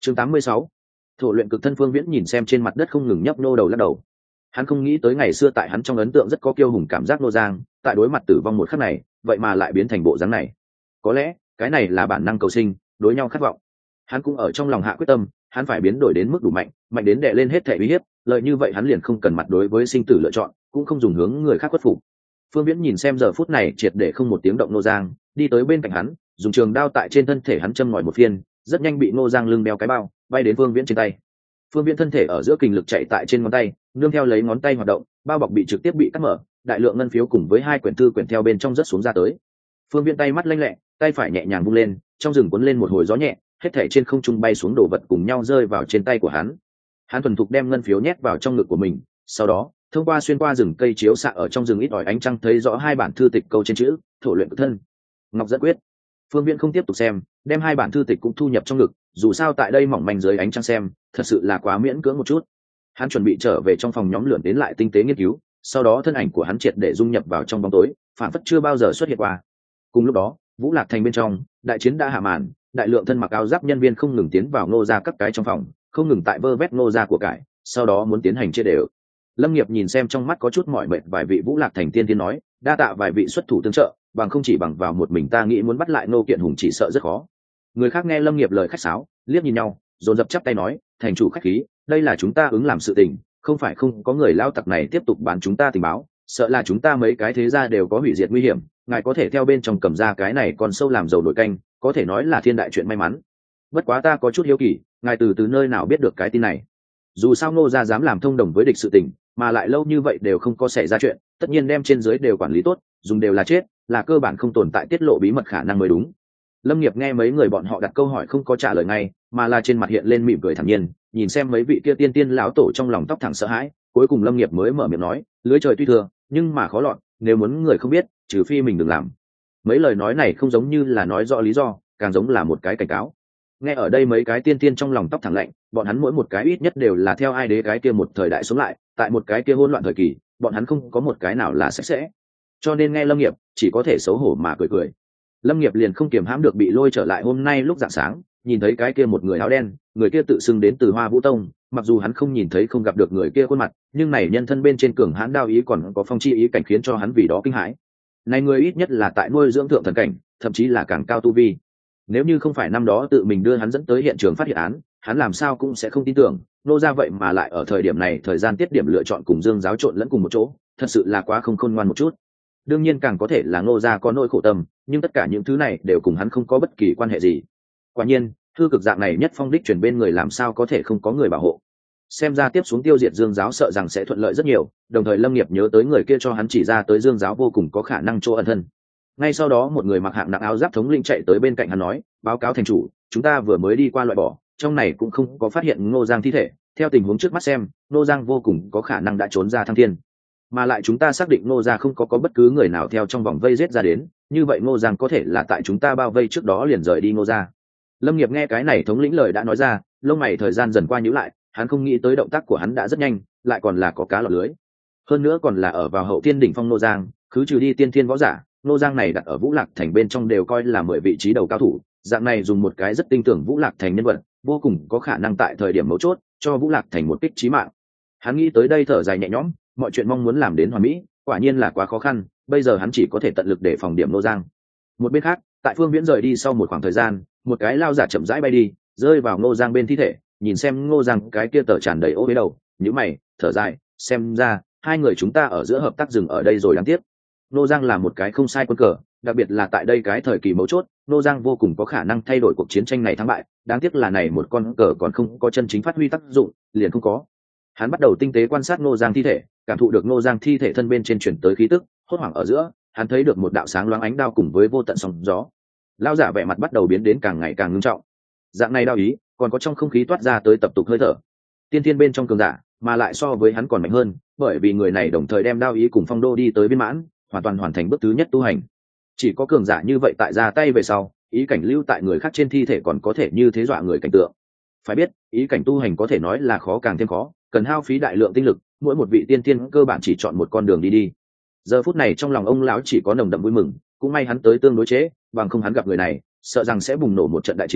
Chương 86. Thổ luyện cực thân. Phương Viễn nhìn xem trên mặt đất không ngừng nhấp nô đầu lắc đầu. Hắn không nghĩ tới ngày xưa tại hắn trong ấn tượng rất có kiêu hùng cảm giác Ngô Giang, tại đối mặt tử vong một khắc này, vậy mà lại biến thành bộ dáng này. Có lẽ, cái này là bản năng cầu sinh, đối nhau khát vọng. Hắn cũng ở trong lòng hạ quyết tâm, hắn phải biến đổi đến mức đủ mạnh, mạnh đến đè lên hết thể uy hiếp, lợi như vậy hắn liền không cần mặt đối với sinh tử lựa chọn, cũng không dùng hướng người khác khuất phục. Phương Viễn nhìn xem giờ phút này triệt để không một tiếng động Ngô Giang, đi tới bên cạnh hắn, dùng trường đao tại trên thân thể hắn châm ngòi một phiên, rất nhanh bị Ngô Giang lưng đeo cái bao, bay đến Phương Viễn trên tay. Phương Viễn thân thể ở giữa kình lực chạy tại trên ngón tay, nương theo lấy ngón tay hoạt động, bao bọc bị trực tiếp bị cắt mở, đại lượng ngân phiếu cùng với hai quyển thư quyển theo bên trong rất xuống ra tới. Phương Viễn tay mắt lanh lẹ, tay phải nhẹ nhàng vung lên, trong rừng cuốn lên một hồi gió nhẹ, hết thảy trên không trung bay xuống đồ vật cùng nhau rơi vào trên tay của hắn. Hắn thuần thục đem ngân phiếu nhét vào trong ngực của mình, sau đó thông qua xuyên qua rừng cây chiếu xạ ở trong rừng ít ỏi ánh trăng thấy rõ hai bản thư tịch câu trên chữ thổ luyện cực thân, Ngọc Dẫn Quyết. Phương Viễn không tiếp tục xem, đem hai bản thư tịch cũng thu nhập trong ngực, dù sao tại đây mỏng manh dưới ánh trăng xem, thật sự là quá miễn cưỡng một chút. Hắn chuẩn bị trở về trong phòng nhóm lượn đến lại tinh tế nghiên cứu, sau đó thân ảnh của hắn triệt để dung nhập vào trong bóng tối, phản phất chưa bao giờ xuất hiện qua. Cùng lúc đó, Vũ Lạc Thành bên trong, đại chiến đã hạ màn, đại lượng thân mặc áo giáp nhân viên không ngừng tiến vào Ngô gia các cái trong phòng, không ngừng tại vơ vét Ngô gia của cải, sau đó muốn tiến hành chia đều. Lâm Nghiệp nhìn xem trong mắt có chút mỏi mệt vài vị Vũ Lạc Thành tiên tiên nói, đa tạ vài vị xuất thủ tương trợ, bằng không chỉ bằng vào một mình ta nghĩ muốn bắt lại Ngô Kiện Hùng chỉ sợ rất khó. Người khác nghe Lâm Nghiệp lời khách sáo, liếc nhìn nhau, dồn dập chắp tay nói, thành chủ khách khí, đây là chúng ta ứng làm sự tình, không phải không có người lao tặc này tiếp tục bán chúng ta tình báo, sợ là chúng ta mấy cái thế gia đều có hủy diệt nguy hiểm, ngài có thể theo bên trong cầm ra cái này còn sâu làm dầu nổi canh, có thể nói là thiên đại chuyện may mắn. Bất quá ta có chút hiếu kỳ, ngài từ nơi nào biết được cái tin này? Dù sao Ngô gia dám làm thông đồng với địch sự tình, mà lại lâu như vậy đều không có xảy ra chuyện, tất nhiên đem trên dưới đều quản lý tốt, dùng đều là chết, là cơ bản không tồn tại tiết lộ bí mật khả năng mới đúng. Lâm Nghiệp nghe mấy người bọn họ đặt câu hỏi không có trả lời ngay, mà là trên mặt hiện lên mỉm cười thản nhiên, nhìn xem mấy vị kia tiên tiên lão tổ trong lòng tóc thẳng sợ hãi, cuối cùng Lâm Nghiệp mới mở miệng nói, lưới trời tuy thừa, nhưng mà khó lọt, nếu muốn người không biết, trừ phi mình đừng làm. Mấy lời nói này không giống như là nói rõ lý do, càng giống là một cái cảnh cáo. Nghe ở đây mấy cái tiên tiên trong lòng tóc thẳng lạnh, bọn hắn mỗi một cái ít nhất đều là theo ai đế cái kia một thời đại sống lại, tại một cái kia hỗn loạn thời kỳ, bọn hắn không có một cái nào là sạch sẽ. Cho nên nghe Lâm Nghiệp chỉ có thể xấu hổ mà cười cười. Lâm Nghiệp liền không kiềm hãm được bị lôi trở lại hôm nay lúc rạng sáng, nhìn thấy cái kia một người áo đen, người kia tự xưng đến từ Hoa Vũ Tông, mặc dù hắn không nhìn thấy không gặp được người kia khuôn mặt, nhưng này nhân thân bên trên cường hãn đao ý còn có phong chi ý cảnh khiến cho hắn vì đó kinh hãi. Này người ít nhất là tại nuôi dưỡng thượng thần cảnh, thậm chí là càng cao tu vi. Nếu như không phải năm đó tự mình đưa hắn dẫn tới hiện trường phát hiện án, hắn làm sao cũng sẽ không tin tưởng, Ngô gia vậy mà lại ở thời điểm này thời gian tiết điểm lựa chọn cùng Dương giáo trộn lẫn cùng một chỗ, thật sự là quá không khôn ngoan một chút. Đương nhiên càng có thể là Ngô gia có nỗi khổ tâm, nhưng tất cả những thứ này đều cùng hắn không có bất kỳ quan hệ gì. Quả nhiên, thư cực dạng này nhất phong đích chuyển bên người làm sao có thể không có người bảo hộ. Xem ra tiếp xuống tiêu diệt Dương giáo sợ rằng sẽ thuận lợi rất nhiều, đồng thời Lâm Nghiệp nhớ tới người kia cho hắn chỉ ra tới Dương giáo vô cùng có khả năng chỗ ẩn thân. Ngay sau đó một người mặc hạng nặng áo giáp thống linh chạy tới bên cạnh hắn nói, báo cáo thành chủ, chúng ta vừa mới đi qua loại bỏ, trong này cũng không có phát hiện Ngô Giang thi thể, theo tình huống trước mắt xem, Ngô Giang vô cùng có khả năng đã trốn ra thăng thiên, mà lại chúng ta xác định Ngô gia không có bất cứ người nào theo trong vòng vây giết ra đến, như vậy Ngô Giang có thể là tại chúng ta bao vây trước đó liền rời đi Ngô gia. Lâm Nghiệp nghe cái này thống lĩnh lời đã nói ra, lông mày thời gian dần qua nhíu lại, hắn không nghĩ tới động tác của hắn đã rất nhanh, lại còn là có cá lọt lưới, hơn nữa còn là ở vào hậu thiên đỉnh phong Ngô Giang, cứ trừ đi tiên thiên võ giả, Ngô Giang này đặt ở Vũ Lạc Thành bên trong đều coi là 10 vị trí đầu cao thủ, dạng này dùng một cái rất tin tưởng Vũ Lạc Thành nhân vật, vô cùng có khả năng tại thời điểm mấu chốt cho Vũ Lạc Thành một kích chí mạng. Hắn nghĩ tới đây thở dài nhẹ nhõm, mọi chuyện mong muốn làm đến hoàn mỹ, quả nhiên là quá khó khăn, bây giờ hắn chỉ có thể tận lực để phòng điểm Ngô Giang. Một bên khác, tại Phương Viễn rời đi sau một khoảng thời gian, một cái lao giả chậm rãi bay đi, rơi vào Ngô Giang bên thi thể, nhìn xem Ngô Giang cái kia tờ tràn đầy ố với đầu, nhíu mày, thở dài, xem ra hai người chúng ta ở giữa hợp tác dừng ở đây rồi đáng tiếc. Ngô Giang là một cái không sai quân cờ, đặc biệt là tại đây cái thời kỳ mấu chốt, Ngô Giang vô cùng có khả năng thay đổi cuộc chiến tranh này thắng bại, đáng tiếc là này một con cờ còn không có chân chính phát huy tác dụng, liền không có. Hắn bắt đầu tinh tế quan sát Ngô Giang thi thể, cảm thụ được Ngô Giang thi thể thân bên trên chuyển tới khí tức, hốt hoảng ở giữa, hắn thấy được một đạo sáng loáng ánh đao cùng với vô tận sóng gió. Lão giả vẻ mặt bắt đầu biến đến càng ngày càng ngưng trọng. Dạng này đao ý, còn có trong không khí toát ra tới tập tục hơi thở. Tiên thiên bên trong cường giả, mà lại so với hắn còn mạnh hơn, bởi vì người này đồng thời đem đao ý cùng phong đô đi tới viên mãn, hoàn toàn hoàn thành bước thứ nhất tu hành. Chỉ có cường giả như vậy tại ra tay về sau, ý cảnh lưu tại người khác trên thi thể còn có thể như thế dọa người cảnh tượng. Phải biết, ý cảnh tu hành có thể nói là khó càng thêm khó, cần hao phí đại lượng tinh lực, mỗi một vị tiên tiên cơ bản chỉ chọn một con đường đi. Giờ phút này trong lòng ông lão chỉ có nồng đậm vui mừng, cũng may hắn tới tương đối chế, bằng không hắn gặp người này, sợ rằng sẽ bùng nổ một trận đại chiến,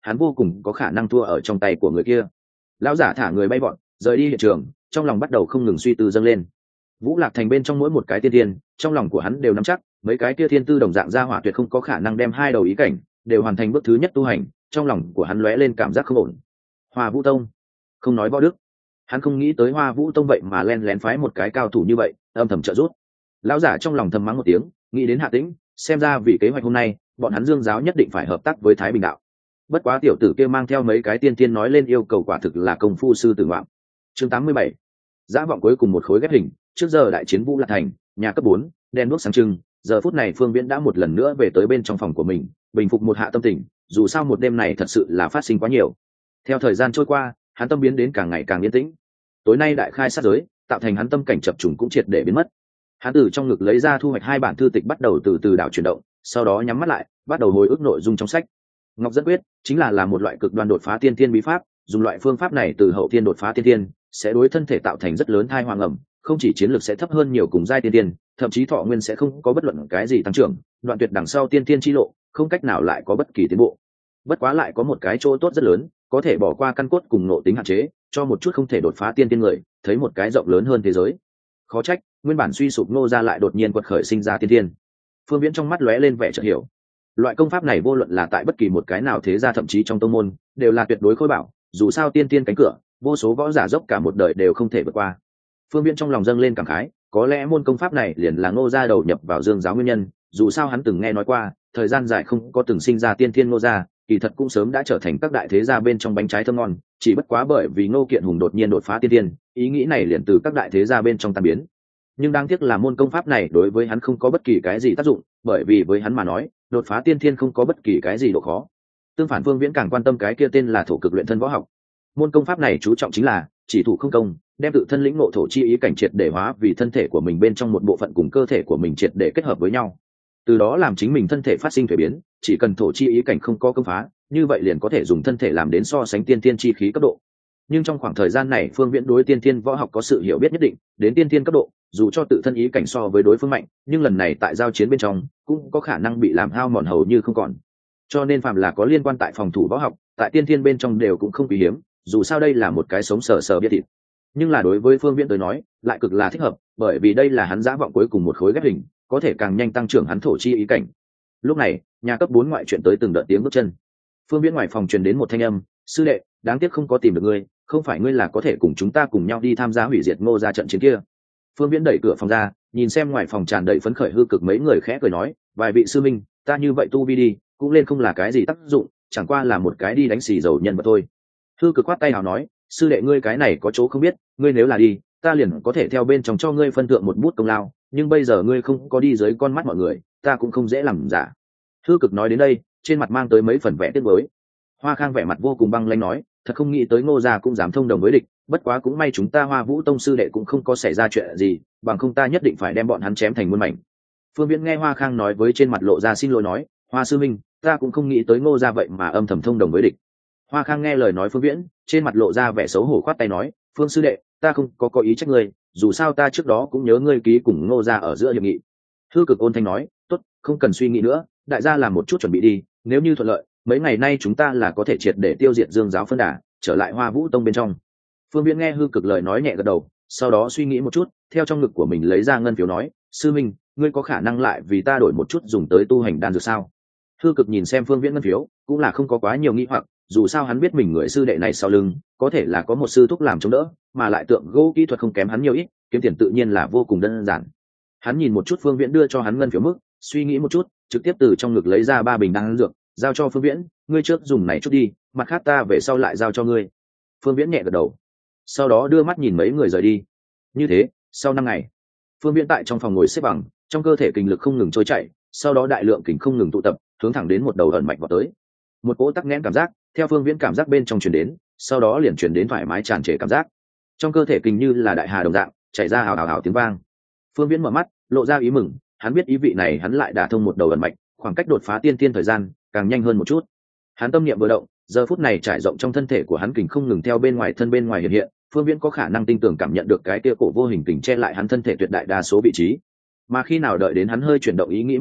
hắn vô cùng có khả năng thua ở trong tay của người kia. Lão giả thả người bay bọn rời đi hiện trường, trong lòng bắt đầu không ngừng suy tư dâng lên. Vũ Lạc Thành bên trong mỗi một cái tiên tiên, trong lòng của hắn đều nắm chắc mấy cái kia thiên tư đồng dạng ra hỏa tuyệt không có khả năng đem hai đầu ý cảnh đều hoàn thành bước thứ nhất tu hành. Trong lòng của hắn lóe lên cảm giác không ổn. Hoa Vũ Tông, không nói võ đức, hắn không nghĩ tới Hoa Vũ Tông vậy mà len lén phái một cái cao thủ như vậy âm thầm trợ giúp. Lão giả trong lòng thầm mắng một tiếng, nghĩ đến Hạ Tĩnh, xem ra vì kế hoạch hôm nay bọn hắn Dương giáo nhất định phải hợp tác với Thái Bình đạo. Bất quá tiểu tử kia mang theo mấy cái tiên tiên nói lên yêu cầu quả thực là công phu sư tử ngoạm. Chương 87. Dã vọng cuối cùng một khối ghép hình. Trước giờ đại chiến Vũ Lạc Thành, nhà cấp 4, đen đuốc sáng trưng. Giờ phút này Phương Viễn đã một lần nữa về tới bên trong phòng của mình, bình phục một hạ tâm tình. Dù sao một đêm này thật sự là phát sinh quá nhiều. Theo thời gian trôi qua, hắn tâm biến đến càng ngày càng yên tĩnh. Tối nay đại khai sát giới, tạo thành hắn tâm cảnh chập trùng cũng triệt để biến mất. Hắn từ trong ngực lấy ra thu hoạch 2 bản thư tịch, bắt đầu từ từ đảo chuyển động, sau đó nhắm mắt lại, bắt đầu hồi ức nội dung trong sách. Ngọc Dẫn Quyết chính là một loại cực đoan đột phá tiên thiên bí pháp, dùng loại phương pháp này từ hậu thiên đột phá tiên thiên, sẽ đối thân thể tạo thành rất lớn thai hoàng ẩm, không chỉ chiến lược sẽ thấp hơn nhiều cùng giai tiên thiên, thậm chí thọ nguyên sẽ không có bất luận cái gì tăng trưởng, đoạn tuyệt đằng sau tiên thiên chi lộ, không cách nào lại có bất kỳ tiến bộ. Bất quá lại có một cái chỗ tốt rất lớn, có thể bỏ qua căn cốt cùng nội tính hạn chế, cho một chút không thể đột phá tiên thiên người, thấy một cái rộng lớn hơn thế giới. Khó trách, nguyên bản suy sụp Ngô gia lại đột nhiên quật khởi sinh ra tiên thiên. Phương Viễn trong mắt lóe lên vẻ chợt hiểu. Loại công pháp này vô luận là tại bất kỳ một cái nào thế gia, thậm chí trong tông môn, đều là tuyệt đối khôi bảo, dù sao tiên tiên cánh cửa, vô số võ giả dốc cả một đời đều không thể vượt qua. Phương Viễn trong lòng dâng lên cảm khái, có lẽ môn công pháp này liền là Ngô gia đầu nhập vào Dương giáo nguyên nhân, dù sao hắn từng nghe nói qua, thời gian dài không có từng sinh ra tiên thiên Ngô gia, kỳ thật cũng sớm đã trở thành các đại thế gia bên trong bánh trái thơm ngon, chỉ bất quá bởi vì Ngô Kiện Hùng đột nhiên đột phá tiên thiên, ý nghĩ này liền từ các đại thế gia bên trong tan biến. Nhưng đáng tiếc là môn công pháp này đối với hắn không có bất kỳ cái gì tác dụng, bởi vì với hắn mà nói, đột phá tiên thiên không có bất kỳ cái gì độ khó. Tương phản, Phương Viễn càng quan tâm cái kia tên là thổ cực luyện thân võ học. Môn công pháp này chú trọng chính là chỉ thủ không công, đem tự thân lĩnh ngộ thổ chi ý cảnh triệt để hóa vì thân thể của mình bên trong một bộ phận cùng cơ thể của mình triệt để kết hợp với nhau. Từ đó làm chính mình thân thể phát sinh thuế biến, chỉ cần thổ chi ý cảnh không có công phá, như vậy liền có thể dùng thân thể làm đến so sánh tiên thiên chi khí cấp độ. Nhưng trong khoảng thời gian này, Phương Viễn đối tiên thiên võ học có sự hiểu biết nhất định, đến tiên thiên cấp độ, dù cho tự thân ý cảnh so với đối phương mạnh, nhưng lần này tại giao chiến bên trong cũng có khả năng bị làm hao mòn hầu như không còn. Cho nên phàm là có liên quan tại phòng thủ võ học, tại tiên thiên bên trong đều cũng không quý hiếm, dù sao đây là một cái sống sờ sờ biết thịt. Nhưng là đối với Phương Viễn tới nói, lại cực là thích hợp, bởi vì đây là hắn dã vọng cuối cùng một khối ghép hình, có thể càng nhanh tăng trưởng hắn thổ chi ý cảnh. Lúc này, nhà cấp 4 ngoại chuyện tới từng đợt tiếng bước chân. Phương Viễn ngoài phòng truyền đến một thanh âm, "Sư đệ, đáng tiếc không có tìm được ngươi, không phải ngươi là có thể cùng chúng ta cùng nhau đi tham gia hủy diệt Ngô gia trận chiến kia." Phương Viễn đẩy cửa phòng ra, nhìn xem ngoài phòng tràn đầy phấn khởi hư cực mấy người, khẽ cười nói, "Vài vị sư minh, ta như vậy tu vi đi, cũng lên không là cái gì tác dụng, chẳng qua là một cái đi đánh xì dầu nhân vật thôi." Hư cực khoát tay nào nói, "Sư đệ ngươi cái này có chỗ không biết, ngươi nếu là đi, ta liền có thể theo bên trong cho ngươi phân thượng một bút công lao, nhưng bây giờ ngươi không có đi dưới con mắt mọi người, ta cũng không dễ làm giả." Hư cực nói đến đây, trên mặt mang tới mấy phần vẻ tiếc nuối. Hoa Khang vẻ mặt vô cùng băng lãnh nói, "Thật không nghĩ tới Ngô gia cũng dám thông đồng với địch, bất quá cũng may chúng ta Hoa Vũ Tông sư đệ cũng không có xảy ra chuyện gì, bằng không ta nhất định phải đem bọn hắn chém thành muôn mảnh." Phương Viễn nghe Hoa Khang nói với trên mặt lộ ra xin lỗi nói, "Hoa sư minh, ta cũng không nghĩ tới Ngô gia vậy mà âm thầm thông đồng với địch." Hoa Khang nghe lời nói Phương Viễn, trên mặt lộ ra vẻ xấu hổ, khoát tay nói, "Phương sư đệ, ta không có ý trách ngươi, dù sao ta trước đó cũng nhớ ngươi ký cùng Ngô gia ở giữa hiệp nghị." Hư cực ôn thanh nói, "Tốt, không cần suy nghĩ nữa, đại gia làm một chút chuẩn bị đi, nếu như thuận lợi, mấy ngày nay chúng ta là có thể triệt để tiêu diệt Dương giáo phân đà, trở lại Hoa Vũ Tông bên trong." Phương Viễn nghe Hư cực lời nói nhẹ gật đầu, sau đó suy nghĩ một chút, theo trong ngực của mình lấy ra ngân phiếu nói, "Sư minh, ngươi có khả năng lại vì ta đổi một chút dùng tới tu hành đan dược sao?" Hư cực nhìn xem Phương Viễn ngân phiếu, cũng là không có quá nhiều nghi hoặc, dù sao hắn biết mình người sư đệ này sau lưng có thể là có một sư thúc làm chống đỡ, mà lại tượng gỗ kỹ thuật không kém hắn nhiều ít, kiếm tiền tự nhiên là vô cùng đơn giản. Hắn nhìn một chút Phương Viễn đưa cho hắn ngân phiếu mức, suy nghĩ một chút, trực tiếp từ trong ngực lấy ra 3 bình đan dược, giao cho Phương Viễn, "Ngươi trước dùng này chút đi, mặt khác ta về sau lại giao cho ngươi." Phương Viễn nhẹ gật đầu, sau đó đưa mắt nhìn mấy người rời đi. Như thế, sau 5 ngày, Phương Viễn tại trong phòng ngồi xếp bằng, trong cơ thể kình lực không ngừng trôi chảy, sau đó đại lượng kình không ngừng tụ tập, hướng thẳng đến một đầu ẩn mạch vào tới. Một cỗ tắc nghẽn cảm giác theo Phương Viễn cảm giác bên trong truyền đến, sau đó liền truyền đến thoải mái tràn trề cảm giác. Trong cơ thể kình như là đại hà đồng dạng, chảy ra hào hào hào tiếng vang. Phương Viễn mở mắt, lộ ra ý mừng, hắn biết ý vị này hắn lại đả thông một đầu ẩn mạch, khoảng cách đột phá tiên tiên thời gian càng nhanh hơn một chút. Hắn tâm niệm vừa động, giờ phút này trải rộng trong thân thể của hắn kình không ngừng theo bên ngoài hiện hiện. Phương Viễn có khả năng tinh tường cảm nhận được cái kia cổ vô hình kình che lại hắn thân thể tuyệt đại đa số vị trí. Mà khi nào đợi đến hắn hơi chuyển động ý nghĩ một chút,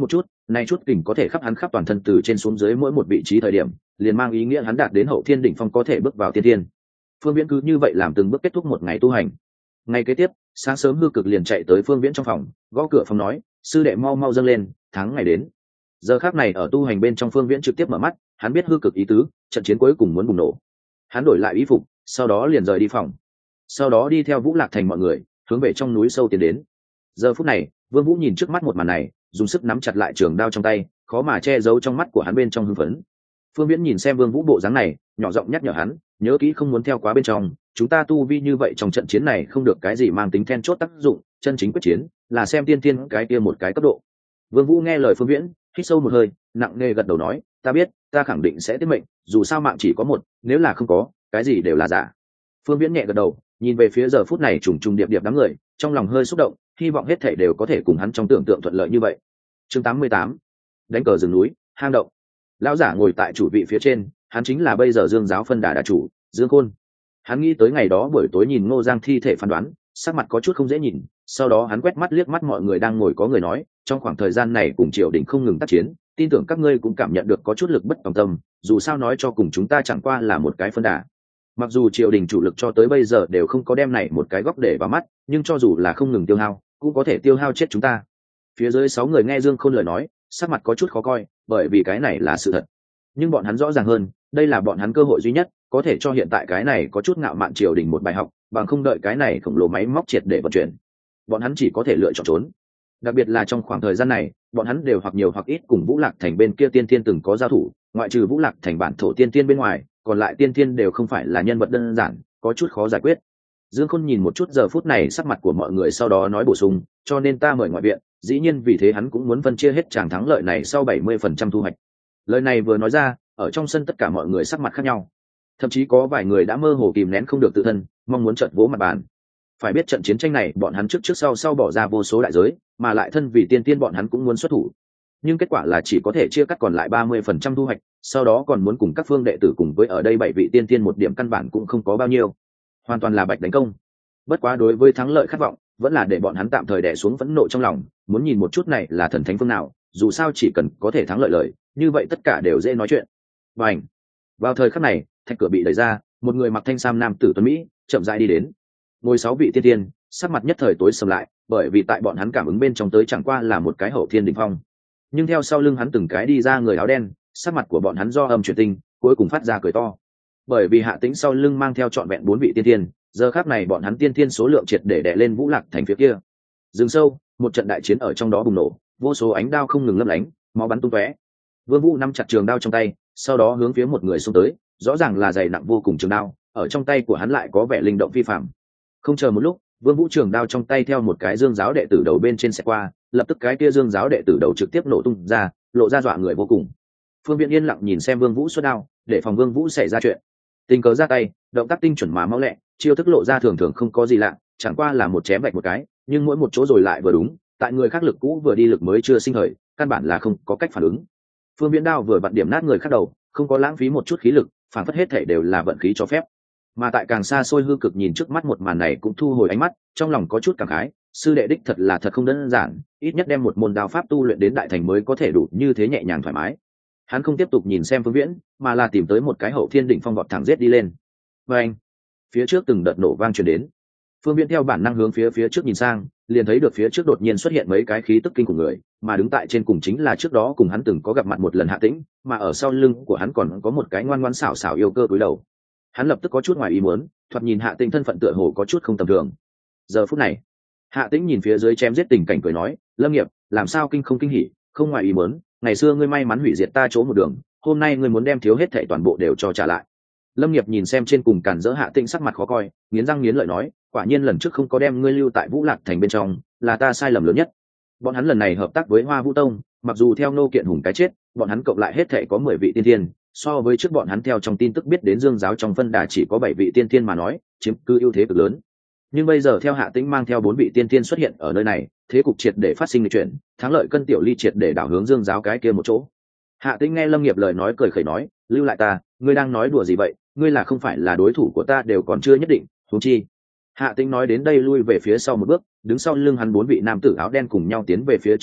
nay chút kình có thể khắp hắn khắp toàn thân từ trên xuống dưới mỗi một vị trí thời điểm, liền mang ý nghĩa hắn đạt đến hậu thiên đỉnh phong có thể bước vào tiên thiên. Phương Viễn cứ như vậy làm từng bước kết thúc một ngày tu hành. Ngày kế tiếp, sáng sớm Hư Cực liền chạy tới Phương Viễn trong phòng, gõ cửa phòng nói: "Sư đệ mau mau dâng lên, tháng ngày đến." Giờ khắc này ở tu hành bên trong, Phương Viễn trực tiếp mở mắt, hắn biết Hư Cực ý tứ, trận chiến cuối cùng muốn bùng nổ. Hắn đổi lại y phục, sau đó liền rời đi phòng. Sau đó đi theo Vũ Lạc Thành mọi người, hướng về trong núi sâu tiến đến. Giờ phút này, Vương Vũ nhìn trước mắt một màn này, dùng sức nắm chặt lại trường đao trong tay, khó mà che giấu trong mắt của hắn bên trong hưng phấn. Phương Viễn nhìn xem Vương Vũ bộ dáng này, nhỏ giọng nhắc nhở hắn, nhớ kỹ không muốn theo quá bên trong, chúng ta tu vi như vậy trong trận chiến này không được cái gì mang tính then chốt tác dụng, chân chính quyết chiến là xem tiên tiên cái kia một cái cấp độ. Vương Vũ nghe lời Phương Viễn, hít sâu một hơi, nặng nề gật đầu nói, ta biết, ta khẳng định sẽ tiết mệnh, dù sao mạng chỉ có một, nếu là không có, cái gì đều là giả. Phương Viễn nhẹ gật đầu, nhìn về phía giờ phút này trùng trùng điệp điệp đám người, trong lòng hơi xúc động, hy vọng hết thảy đều có thể cùng hắn trong tưởng tượng thuận lợi như vậy. Chương 88, đánh cờ rừng núi, hang động. Lão giả ngồi tại chủ vị phía trên, hắn chính là bây giờ Dương giáo phân đà chủ, Dương Khôn. Hắn nghĩ tới ngày đó buổi tối nhìn Ngô Giang thi thể phán đoán, sắc mặt có chút không dễ nhìn, sau đó hắn quét mắt liếc mắt mọi người đang ngồi, có người nói, trong khoảng thời gian này cùng triều đình không ngừng tác chiến, tin tưởng các ngươi cũng cảm nhận được có chút lực bất tòng tâm, dù sao nói cho cùng chúng ta chẳng qua là một cái phân đà. Mặc dù triều đình chủ lực cho tới bây giờ đều không có đem này một cái góc để vào mắt, nhưng cho dù là không ngừng tiêu hao, cũng có thể tiêu hao chết chúng ta. Phía dưới 6 người nghe Dương Khôn lời nói, sắc mặt có chút khó coi, bởi vì cái này là sự thật. Nhưng bọn hắn rõ ràng hơn, đây là bọn hắn cơ hội duy nhất, có thể cho hiện tại cái này có chút ngạo mạn triều đình một bài học, bằng không đợi cái này khổng lồ máy móc triệt để vận chuyển. Bọn hắn chỉ có thể lựa chọn trốn. Đặc biệt là trong khoảng thời gian này, bọn hắn đều hoặc nhiều hoặc ít cùng Vũ Lạc Thành bên kia tiên tiên từng có giao thủ, ngoại trừ Vũ Lạc Thành bản thổ tiên tiên bên ngoài, còn lại tiên tiên đều không phải là nhân vật đơn giản, có chút khó giải quyết. Dương Khôn nhìn một chút giờ phút này sắc mặt của mọi người, sau đó nói bổ sung, cho nên ta mời ngoại viện, dĩ nhiên vì thế hắn cũng muốn phân chia hết tràng thắng lợi này sau 70% thu hoạch. Lời này vừa nói ra, ở trong sân tất cả mọi người sắc mặt khác nhau, thậm chí có vài người đã mơ hồ kìm nén không được tự thân, mong muốn trợn vỗ mặt bàn. Phải biết trận chiến tranh này bọn hắn trước sau bỏ ra vô số đại giới, mà lại thân vì tiên tiên bọn hắn cũng muốn xuất thủ, nhưng kết quả là chỉ có thể chia cắt còn lại 30% thu hoạch, sau đó còn muốn cùng các phương đệ tử cùng với ở đây 7 vị tiên tiên một điểm căn bản cũng không có bao nhiêu, hoàn toàn là bạch đánh công. Bất quá đối với thắng lợi khát vọng, vẫn là để bọn hắn tạm thời đè xuống phẫn nộ trong lòng, muốn nhìn một chút này là thần thánh phương nào, dù sao chỉ cần có thể thắng lợi lời, như vậy tất cả đều dễ nói chuyện. Bành! Vào thời khắc này, thạch cửa bị đẩy ra, một người mặc thanh sam nam tử tuấn mỹ chậm rãi đi đến. Ngồi 6 vị tiên tiên, sắc mặt nhất thời tối sầm lại, bởi vì tại bọn hắn cảm ứng bên trong tới chẳng qua là một cái hậu thiên đỉnh phong, nhưng theo sau lưng hắn từng cái đi ra người áo đen, sắc mặt của bọn hắn do âm chuyển tinh, cuối cùng phát ra cười to. Bởi vì Hạ Tĩnh sau lưng mang theo trọn vẹn 4 vị tiên tiên, giờ khắc này bọn hắn tiên tiên số lượng triệt để đè lên Vũ Lạc Thành phía kia. Rừng sâu, một trận đại chiến ở trong đó bùng nổ, vô số ánh đao không ngừng lấp lánh, máu bắn tung tóe. Vương Vũ nắm chặt trường đao trong tay, sau đó hướng phía một người xông tới, rõ ràng là dày nặng vô cùng trường đao, ở trong tay của hắn lại có vẻ linh động phi phàm. Không chờ một lúc, Vương Vũ trường đao trong tay theo một cái dương giáo đệ tử đầu bên trên xẹt qua, lập tức cái kia dương giáo đệ tử đầu trực tiếp nổ tung ra, lộ ra dọa người vô cùng. Phương Viễn yên lặng nhìn xem Vương Vũ xuất đao, để phòng Vương Vũ xảy ra chuyện. Tình cờ ra tay, động tác tinh chuẩn mà mau lẹ, chiêu thức lộ ra thường thường không có gì lạ, chẳng qua là một chém vạch một cái, nhưng mỗi một chỗ rồi lại vừa đúng, tại người khác lực cũ vừa đi lực mới chưa sinh khởi, căn bản là không có cách phản ứng. Phương Viễn đao vừa vặn điểm nát người khác đầu, không có lãng phí một chút khí lực, phản phất hết thể đều là vận khí cho phép. Mà tại càng xa xôi Hư Cực nhìn trước mắt một màn này cũng thu hồi ánh mắt, trong lòng có chút cảm khái, sư đệ đích thật là thật không đơn giản, ít nhất đem một môn đao pháp tu luyện đến đại thành mới có thể đủ như thế nhẹ nhàng thoải mái. Hắn không tiếp tục nhìn xem Phương Viễn, mà là tìm tới một cái hậu thiên đỉnh phong vọt thẳng giết đi lên. Và anh, phía trước từng đợt nổ vang truyền đến. Phương Viễn theo bản năng hướng phía trước nhìn sang, liền thấy được phía trước đột nhiên xuất hiện mấy cái khí tức kinh của người, mà đứng tại trên cùng chính là trước đó cùng hắn từng có gặp mặt một lần Hạ Tĩnh, mà ở sau lưng của hắn còn có một cái ngoan ngoãn xảo xảo yêu cơ cúi đầu. Hắn lập tức có chút ngoài ý muốn, thoạt nhìn Hạ Tĩnh thân phận tựa hồ có chút không tầm thường. Giờ phút này, Hạ Tĩnh nhìn phía dưới chém giết tình cảnh cười nói, Lâm Nghiệp, làm sao kinh không kinh hỉ, không ngoài ý muốn, ngày xưa ngươi may mắn hủy diệt ta chỗ một đường, hôm nay ngươi muốn đem thiếu hết thảy toàn bộ đều cho trả lại. Lâm Nghiệp nhìn xem trên cùng cản rỡ Hạ Tĩnh sắc mặt khó coi, nghiến răng nghiến lợi nói, quả nhiên lần trước không có đem ngươi lưu tại Vũ Lạc Thành bên trong, là ta sai lầm lớn nhất. Bọn hắn lần này hợp tác với Hoa Vũ Tông, mặc dù theo nô kiện hùng cái chết, bọn hắn cộng lại hết thảy có 10 vị tiên thiên, so với trước bọn hắn theo trong tin tức biết đến Dương giáo trong phân đà chỉ có 7 vị tiên thiên mà nói, chiếm cứ ưu thế cực lớn. Nhưng bây giờ theo Hạ Tĩnh mang theo 4 vị tiên thiên xuất hiện ở nơi này, thế cục triệt để phát sinh lịch chuyển, thắng lợi cân tiểu ly triệt để đảo hướng Dương giáo cái kia một chỗ. Hạ Tĩnh nghe Lâm Nghiệp lời nói cười khẩy nói, lưu lại ta, ngươi đang nói đùa gì vậy, ngươi là không phải là đối thủ của ta đều còn chưa nhất định, huống chi. Hạ Tĩnh nói đến đây lui về phía sau một bước, đứng sau lưng hắn 4 vị nam tử áo đen cùng nhau tiến về phía trước một bước,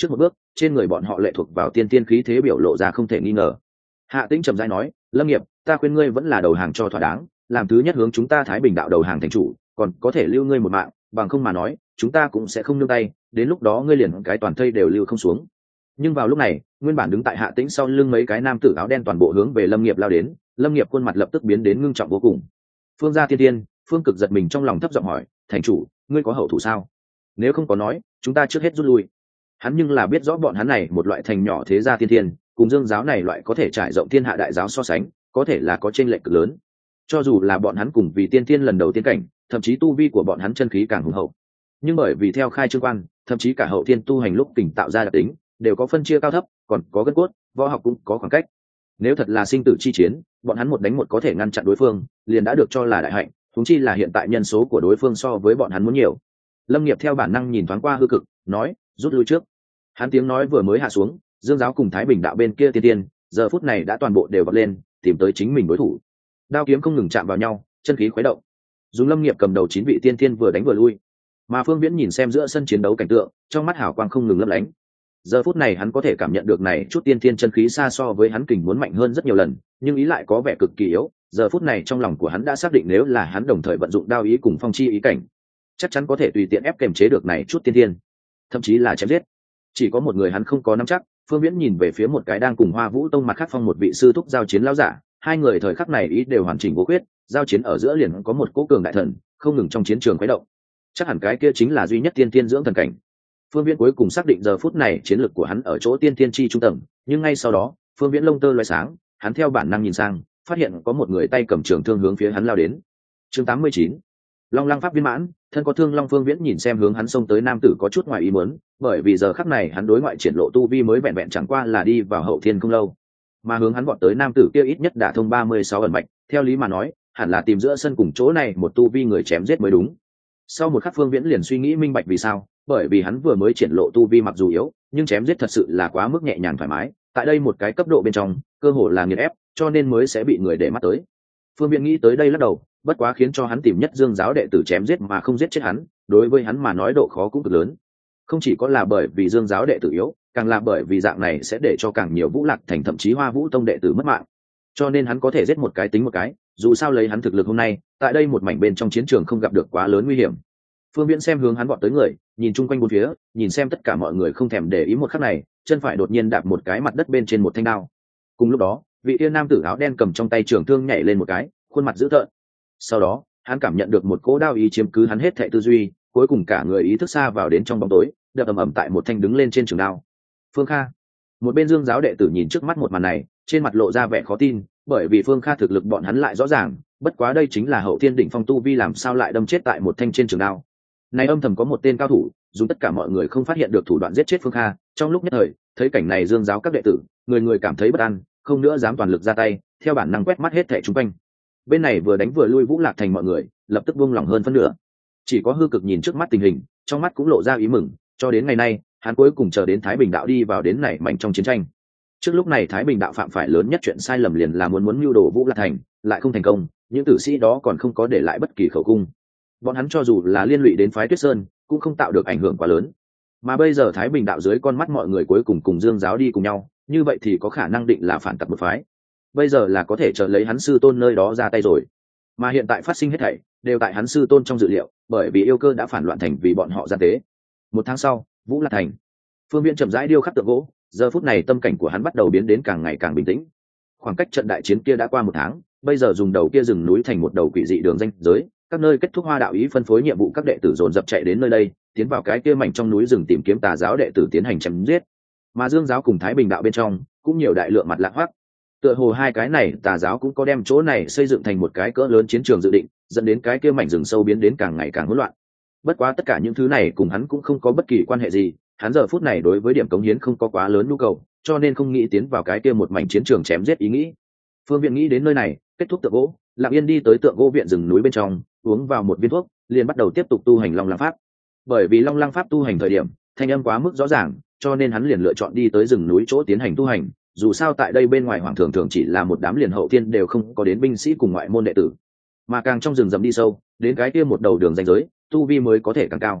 trên người bọn họ lệ thuộc vào tiên tiên khí thế biểu lộ ra không thể nghi ngờ. Hạ Tĩnh trầm rãi nói, Lâm Nghiệp, ta khuyên ngươi vẫn là đầu hàng cho thỏa đáng, làm thứ nhất hướng chúng ta Thái Bình đạo đầu hàng thành chủ, còn có thể lưu ngươi một mạng, bằng không mà nói chúng ta cũng sẽ không nương tay, đến lúc đó ngươi liền cái toàn thây đều lưu không xuống. Nhưng vào lúc này, nguyên bản đứng tại Hạ Tĩnh sau lưng mấy cái nam tử áo đen toàn bộ hướng về Lâm Nghiệp lao đến. Lâm Nghiệp khuôn mặt lập tức biến đến ngưng trọng vô cùng. Phương gia tiên tiên, Phương Cực giật mình trong lòng thấp giọng hỏi, thành chủ, ngươi có hậu thủ sao? Nếu không có nói, chúng ta trước hết rút lui. Hắn nhưng là biết rõ bọn hắn này một loại thành nhỏ thế gia tiên tiên, cùng Dương giáo này loại có thể trải rộng thiên hạ đại giáo so sánh, có thể là có chênh lệch cực lớn. Cho dù là bọn hắn cùng vì tiên tiên lần đầu tiên cảnh, thậm chí tu vi của bọn hắn chân khí càng hùng hậu, nhưng bởi vì theo khai trương quan, thậm chí cả hậu thiên tu hành lúc tỉnh tạo ra đặc tính đều có phân chia cao thấp, còn có gân cốt, võ học cũng có khoảng cách. Nếu thật là sinh tử chi chiến, bọn hắn một đánh một có thể ngăn chặn đối phương, liền đã được cho là đại hạnh, huống chi là hiện tại nhân số của đối phương so với bọn hắn muốn nhiều. Lâm Nghiệp theo bản năng nhìn thoáng qua hư cực, nói, rút lui trước. Hắn tiếng nói vừa mới hạ xuống, Dương giáo cùng Thái Bình đạo bên kia tiên tiên, giờ phút này đã toàn bộ đều vọt lên, tìm tới chính mình đối thủ. Đao kiếm không ngừng chạm vào nhau, chân khí khuấy động. Dùng Lâm Nghiệp cầm đầu 9 vị tiên tiên vừa đánh vừa lui. Mà Phương Viễn nhìn xem giữa sân chiến đấu cảnh tượng, trong mắt hào quang không ngừng lấp lánh. Giờ phút này hắn có thể cảm nhận được này chút tiên tiên chân khí xa so với hắn kình muốn mạnh hơn rất nhiều lần, nhưng ý lại có vẻ cực kỳ yếu. Giờ phút này trong lòng của hắn đã xác định nếu là hắn đồng thời vận dụng đao ý cùng phong chi ý cảnh, chắc chắn có thể tùy tiện ép kềm chế được này chút tiên tiên, thậm chí là chém giết. Chỉ có một người hắn không có nắm chắc. Phương Viễn nhìn về phía một cái đang cùng Hoa Vũ Tông mặt khác phong một vị sư thúc giao chiến lão giả, hai người thời khắc này ý đều hoàn chỉnh vô khuyết, giao chiến ở giữa liền có một cỗ cường đại thần không ngừng trong chiến trường khuấy động. Chắc hẳn cái kia chính là duy nhất tiên tiên dưỡng thần cảnh. Phương Viễn cuối cùng xác định giờ phút này chiến lược của hắn ở chỗ tiên tiên chi trung tầng, nhưng ngay sau đó, Phương Viễn lông tơ loé sáng, hắn theo bản năng nhìn sang, phát hiện có một người tay cầm trường thương hướng phía hắn lao đến. Chương 89. Long Lăng pháp viên mãn, thân có thương Long. Phương Viễn nhìn xem hướng hắn xông tới nam tử có chút ngoài ý muốn, bởi vì giờ khắc này hắn đối ngoại triển lộ tu vi mới vẹn vẹn chẳng qua là đi vào hậu thiên không lâu, mà hướng hắn vọt tới nam tử kia ít nhất đã thông 36 ẩn mạch, theo lý mà nói, hẳn là tìm giữa sân cùng chỗ này một tu vi người chém giết mới đúng. Sau một khắc Phương Viễn liền suy nghĩ minh bạch vì sao, bởi vì hắn vừa mới triển lộ tu vi mặc dù yếu, nhưng chém giết thật sự là quá mức nhẹ nhàng thoải mái, tại đây một cái cấp độ bên trong, cơ hồ là nghiền ép, cho nên mới sẽ bị người để mắt tới. Phương Viễn nghĩ tới đây lắc đầu, bất quá khiến cho hắn tìm nhất Dương giáo đệ tử chém giết mà không giết chết hắn, đối với hắn mà nói độ khó cũng cực lớn. Không chỉ có là bởi vì Dương giáo đệ tử yếu, càng là bởi vì dạng này sẽ để cho càng nhiều Vũ Lạc Thành thậm chí Hoa Vũ Tông đệ tử mất mạng. Cho nên hắn có thể giết một cái tính một cái, dù sao lấy hắn thực lực hôm nay, tại đây một mảnh bên trong chiến trường không gặp được quá lớn nguy hiểm. Phương Viễn xem hướng hắn vọt tới người, nhìn chung quanh bốn phía, nhìn xem tất cả mọi người không thèm để ý một khắc này, chân phải đột nhiên đạp một cái mặt đất bên trên một thanh đao. Cùng lúc đó, vị tiên nam tử áo đen cầm trong tay trường thương nhảy lên một cái, khuôn mặt dữ tợn. Sau đó, hắn cảm nhận được một cỗ đao ý chiếm cứ hắn hết thảy tư duy, cuối cùng cả người ý thức xa vào đến trong bóng tối, đập ầm ầm tại một thanh đứng lên trên trường đao. Phương Kha, một bên Dương giáo đệ tử nhìn trước mắt một màn này, trên mặt lộ ra vẻ khó tin, bởi vì Phương Kha thực lực bọn hắn lại rõ ràng, bất quá đây chính là hậu thiên đỉnh phong tu vi làm sao lại đâm chết tại một thanh trên trường đao. Này âm thầm có một tên cao thủ, dùng tất cả mọi người không phát hiện được thủ đoạn giết chết Phương Kha. Trong lúc nhất thời, thấy cảnh này Dương giáo các đệ tử, người người cảm thấy bất an, không nữa dám toàn lực ra tay, theo bản năng quét mắt hết thảy xung quanh. Bên này vừa đánh vừa lui Vũ Lạc Thành mọi người, lập tức buông lỏng hơn phân nửa. Chỉ có hư cực nhìn trước mắt tình hình, trong mắt cũng lộ ra ý mừng, cho đến ngày nay, hắn cuối cùng chờ đến Thái Bình đạo đi vào đến này mạnh trong chiến tranh. Trước lúc này Thái Bình đạo phạm phải lớn nhất chuyện sai lầm liền là muốn mưu đồ Vũ Lạc Thành, lại không thành công, những tử sĩ đó còn không có để lại bất kỳ khẩu cung. Bọn hắn cho dù là liên lụy đến phái Tuyết Sơn, cũng không tạo được ảnh hưởng quá lớn. Mà bây giờ Thái Bình đạo dưới con mắt mọi người cuối cùng cùng Dương giáo đi cùng nhau, như vậy thì có khả năng định là phản tặc một phái. Bây giờ là có thể chờ lấy hắn sư tôn nơi đó ra tay rồi. Mà hiện tại phát sinh hết thảy đều tại hắn sư tôn trong dự liệu, bởi vì yêu cơ đã phản loạn thành vì bọn họ gian tế. Một tháng sau, Vũ Lạc Thành, Phương Viễn chậm rãi điêu khắc tượng gỗ, giờ phút này tâm cảnh của hắn bắt đầu biến đến càng ngày càng bình tĩnh. Khoảng cách trận đại chiến kia đã qua một tháng, bây giờ dùng đầu kia rừng núi thành một đầu quỷ dị đường ranh giới, các nơi kết thúc Hoa đạo ý phân phối nhiệm vụ, các đệ tử dồn dập chạy đến nơi đây, tiến vào cái kia mảnh trong núi rừng tìm kiếm tà giáo đệ tử tiến hành chém giết. Mà Dương giáo cùng Thái Bình đạo bên trong cũng nhiều đại lượng mặt lạ hoắc. Tựa hồ hai cái này tà giáo cũng có đem chỗ này xây dựng thành một cái cỡ lớn chiến trường dự định, dẫn đến cái kia mảnh rừng sâu biến đến càng ngày càng hỗn loạn. Bất quá tất cả những thứ này cùng hắn cũng không có bất kỳ quan hệ gì, hắn giờ phút này đối với điểm cống hiến không có quá lớn nhu cầu, cho nên không nghĩ tiến vào cái kia một mảnh chiến trường chém giết ý nghĩ. Phương Viễn nghĩ đến nơi này, kết thúc tượng gỗ, lặng yên đi tới tượng gỗ viện rừng núi bên trong, uống vào một viên thuốc, liền bắt đầu tiếp tục tu hành Long Lăng pháp. Bởi vì Long Lăng pháp tu hành thời điểm, thanh âm quá mức rõ ràng, cho nên hắn liền lựa chọn đi tới rừng núi chỗ tiến hành tu hành. Dù sao tại đây bên ngoài hoàng thường thường chỉ là một đám liền hậu thiên đều không có đến binh sĩ cùng ngoại môn đệ tử, mà càng trong rừng rậm đi sâu, đến cái kia một đầu đường ranh giới, tu vi mới có thể càng cao.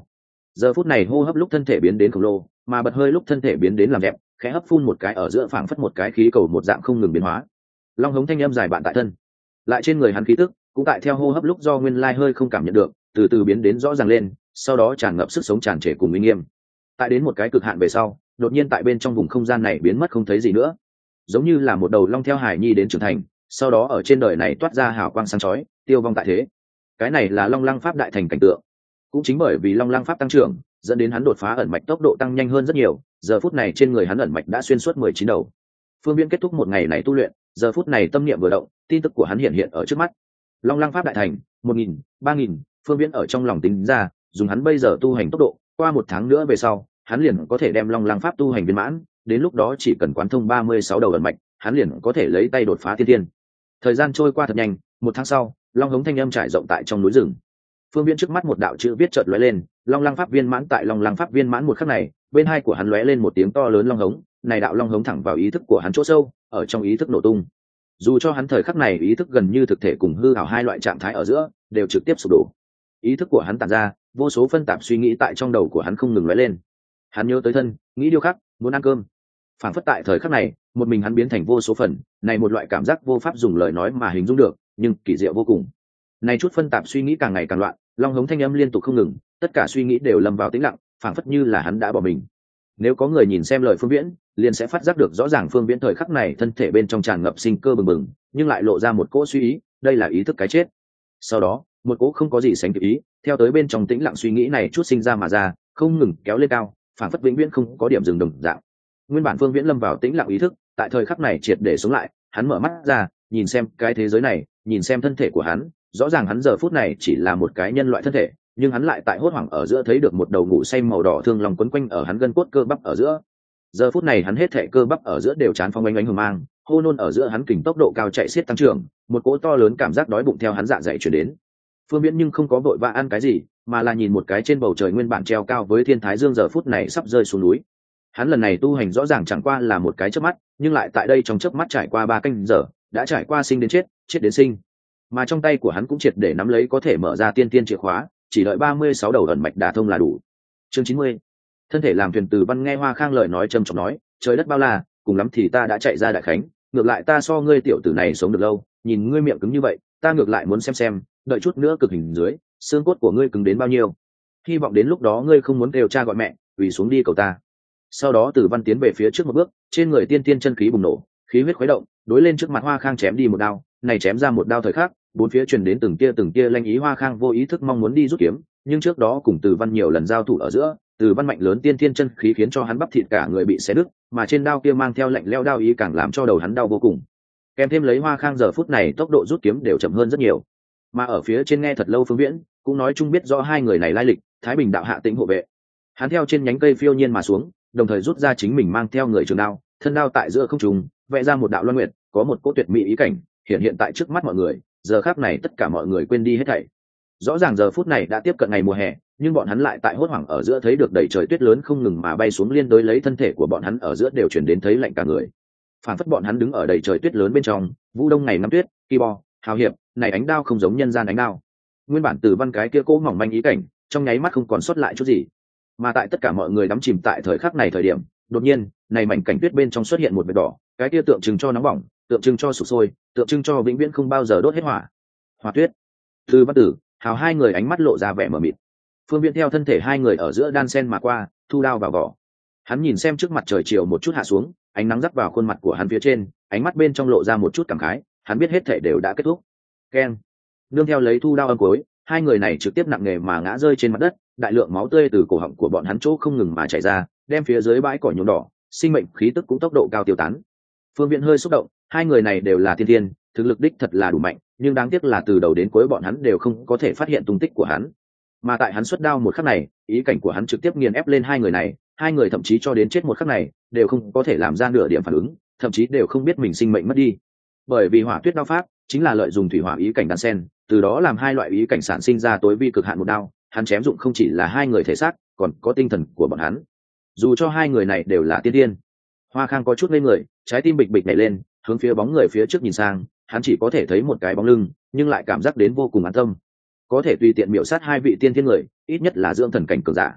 giờ phút này hô hấp lúc thân thể biến đến khổng lồ, mà bật hơi lúc thân thể biến đến làm đẹp, khẽ hấp phun một cái ở giữa phảng phất một cái khí cầu một dạng không ngừng biến hóa. Long hống thanh âm dài bạn tại thân, lại trên người hắn khí tức cũng tại theo hô hấp lúc do nguyên lai hơi không cảm nhận được, từ từ biến đến rõ ràng lên, sau đó tràn ngập sức sống tràn trề cùng uy nghiêm. Tại đến một cái cực hạn về sau, đột nhiên tại bên trong vùng không gian này biến mất không thấy gì nữa, giống như là một đầu long theo hải nhi đến trưởng thành, sau đó ở trên đời này toát ra hào quang sáng chói, tiêu vong tại thế. Cái này là Long Lăng Pháp đại thành cảnh tượng. Cũng chính bởi vì Long Lăng Pháp tăng trưởng, dẫn đến hắn đột phá ẩn mạch tốc độ tăng nhanh hơn rất nhiều, giờ phút này trên người hắn ẩn mạch đã xuyên suốt 19 đầu. Phương Viễn kết thúc một ngày này tu luyện, giờ phút này tâm niệm vừa động, tin tức của hắn hiện hiện ở trước mắt. Long Lăng Pháp đại thành, 1000, 3000, Phương Viễn ở trong lòng tính ra, dùng hắn bây giờ tu hành tốc độ, qua một tháng nữa về sau, hắn liền có thể đem Long Lăng Pháp tu hành viên mãn, đến lúc đó chỉ cần quán thông 36 đầu ẩn mạch, hắn liền có thể lấy tay đột phá tiên tiên. Thời gian trôi qua thật nhanh, một tháng sau, long hống thanh âm trải rộng tại trong núi rừng. Phương Viễn trước mắt một đạo chữ viết chợt lóe lên, Long Lăng Pháp viên mãn. Tại Long Lăng Pháp viên mãn một khắc này, bên hai của hắn lóe lên một tiếng to lớn long hống, này đạo long hống thẳng vào ý thức của hắn chỗ sâu, ở trong ý thức nổ tung. Dù cho hắn thời khắc này ý thức gần như thực thể cùng hư ảo hai loại trạng thái ở giữa đều trực tiếp sụp đổ. Ý thức của hắn tản ra, vô số phân tạp suy nghĩ tại trong đầu của hắn không ngừng lóe lên. Hắn nhớ tới thân, nghĩ điêu khắc, muốn ăn cơm. Phản phất tại thời khắc này, một mình hắn biến thành vô số phần, này một loại cảm giác vô pháp dùng lời nói mà hình dung được, nhưng kỳ diệu vô cùng. Này chút phân tạp suy nghĩ càng ngày càng loạn, long hống thanh âm liên tục không ngừng, tất cả suy nghĩ đều lâm vào tĩnh lặng, phản phất như là hắn đã bỏ mình. Nếu có người nhìn xem lời Phương Viễn, liền sẽ phát giác được rõ ràng Phương Viễn thời khắc này thân thể bên trong tràn ngập sinh cơ bừng bừng, nhưng lại lộ ra một cỗ suy ý, đây là ý thức cái chết. Sau đó, một cỗ không có gì sánh kịp ý, theo tới bên trong tĩnh lặng suy nghĩ này chút sinh ra mà ra, không ngừng kéo lên cao, phản phất vĩnh viễn không có điểm dừng đồng dạng. Nguyên bản Phương Viễn lâm vào tĩnh lặng ý thức, tại thời khắc này triệt để sống lại, hắn mở mắt ra, nhìn xem cái thế giới này, nhìn xem thân thể của hắn, rõ ràng hắn giờ phút này chỉ là một cái nhân loại thân thể, nhưng hắn lại tại hốt hoảng ở giữa thấy được một đầu ngủ say màu đỏ thương lòng quấn quanh ở hắn gân cốt cơ bắp ở giữa. Giờ phút này hắn hết thảy cơ bắp ở giữa đều chán phong ánh hừng mang, hô nôn ở giữa hắn kình tốc độ cao chạy xiết tăng trưởng, một cỗ to lớn cảm giác đói bụng theo hắn dạ dày truyền đến. Phương Viễn nhưng không có vội vã ăn cái gì, mà là nhìn một cái trên bầu trời nguyên bản treo cao với thiên thái dương giờ phút này sắp rơi xuống núi. Hắn lần này tu hành rõ ràng chẳng qua là một cái chớp mắt, nhưng lại tại đây trong chớp mắt trải qua 3 canh giờ, đã trải qua sinh đến chết, chết đến sinh. Mà trong tay của hắn cũng triệt để nắm lấy có thể mở ra tiên tiên chìa khóa, chỉ đợi 36 đầu ẩn mạch đả thông là đủ. Chương 90. Thân thể làm thuyền từ văn nghe Hoa Khang lời nói trầm trọng nói, trời đất bao la, cùng lắm thì ta đã chạy ra đại khánh, ngược lại ta so ngươi tiểu tử này sống được lâu, nhìn ngươi miệng cứng như vậy, ta ngược lại muốn xem, đợi chút nữa cực hình dưới, xương cốt của ngươi cứng đến bao nhiêu. Hy vọng đến lúc đó ngươi không muốn kêu cha gọi mẹ, quỳ xuống đi cầu ta. Sau đó Tử Văn tiến về phía trước một bước, trên người tiên tiên chân khí bùng nổ, khí huyết khuấy động, đối lên trước mặt Hoa Khang chém đi một đao, này chém ra một đao thời khắc, bốn phía truyền đến từng tia lanh ý. Hoa Khang vô ý thức mong muốn đi rút kiếm, nhưng trước đó cùng Tử Văn nhiều lần giao thủ ở giữa, Tử Văn mạnh lớn tiên tiên chân khí khiến cho hắn bắp thịt cả người bị xé đứt, mà trên đao kia mang theo lạnh lẽo đao ý càng làm cho đầu hắn đau vô cùng. Kèm thêm lấy Hoa Khang giờ phút này tốc độ rút kiếm đều chậm hơn rất nhiều. Mà ở phía trên nghe thật lâu Phương Viễn cũng nói chung biết rõ hai người này lai lịch, Thái Bình đạo hạ tĩnh hộ vệ. Hắn theo trên nhánh cây phiêu nhiên mà xuống, đồng thời rút ra chính mình mang theo người trường đao, thân đao tại giữa không trung vẽ ra một đạo loan nguyệt, có một cỗ tuyệt mỹ ý cảnh hiện tại trước mắt mọi người. Giờ khắc này tất cả mọi người quên đi hết thảy. Rõ ràng giờ phút này đã tiếp cận ngày mùa hè, nhưng bọn hắn lại tại hốt hoảng ở giữa thấy được đầy trời tuyết lớn không ngừng mà bay xuống, liên đối lấy thân thể của bọn hắn ở giữa đều chuyển đến thấy lạnh cả người. Phản phất bọn hắn đứng ở đầy trời tuyết lớn bên trong, vũ đông ngày năm tuyết, kỳ bò, hào hiệp, này ánh đao không giống nhân gian ánh đao. Nguyên bản Từ Văn cái kia cố mỏng manh ý cảnh, trong nháy mắt không còn sót lại chút gì. Mà tại tất cả mọi người đắm chìm tại thời khắc này thời điểm, đột nhiên, này mảnh cảnh tuyết bên trong xuất hiện một vệt đỏ, cái kia tượng trưng cho nóng bỏng, tượng trưng cho sụp sôi, tượng trưng cho vĩnh viễn không bao giờ đốt hết hỏa. Hỏa tuyết. Từ Văn Tử, Hào hai người ánh mắt lộ ra vẻ mờ mịt. Phương Viễn theo thân thể hai người ở giữa đan sen mà qua, thu đao vào vỏ. Hắn nhìn xem trước mặt trời chiều một chút hạ xuống, ánh nắng rắc vào khuôn mặt của hắn phía trên, ánh mắt bên trong lộ ra một chút cảm khái, hắn biết hết thể đều đã kết thúc. Keng. Nương theo lấy thu đao âm cuối, hai người này trực tiếp nặng nề mà ngã rơi trên mặt đất, đại lượng máu tươi từ cổ họng của bọn hắn chỗ không ngừng mà chảy ra, đem phía dưới bãi cỏ nhuộm đỏ, sinh mệnh khí tức cũng tốc độ cao tiêu tán. Phương Viễn hơi xúc động, hai người này đều là thiên tiên, thực lực đích thật là đủ mạnh, nhưng đáng tiếc là từ đầu đến cuối bọn hắn đều không có thể phát hiện tung tích của hắn. Mà tại hắn xuất đao một khắc này, ý cảnh của hắn trực tiếp nghiền ép lên hai người này, hai người thậm chí cho đến chết một khắc này đều không có thể làm ra nửa điểm phản ứng, thậm chí đều không biết mình sinh mệnh mất đi. Bởi vì hỏa tuyết đao pháp chính là lợi dụng thủy hỏa ý cảnh đan sen, từ đó làm hai loại ý cảnh sản sinh ra tối vi cực hạn một đao, hắn chém dụng không chỉ là hai người thể xác, còn có tinh thần của bọn hắn. Dù cho hai người này đều là tiên tiên. Hoa Khang có chút ngây người, trái tim bịch bịch nhảy lên, hướng phía bóng người phía trước nhìn sang, hắn chỉ có thể thấy một cái bóng lưng, nhưng lại cảm giác đến vô cùng an tâm. Có thể tùy tiện miểu sát hai vị tiên thiên người, ít nhất là dưỡng thần cảnh cường giả.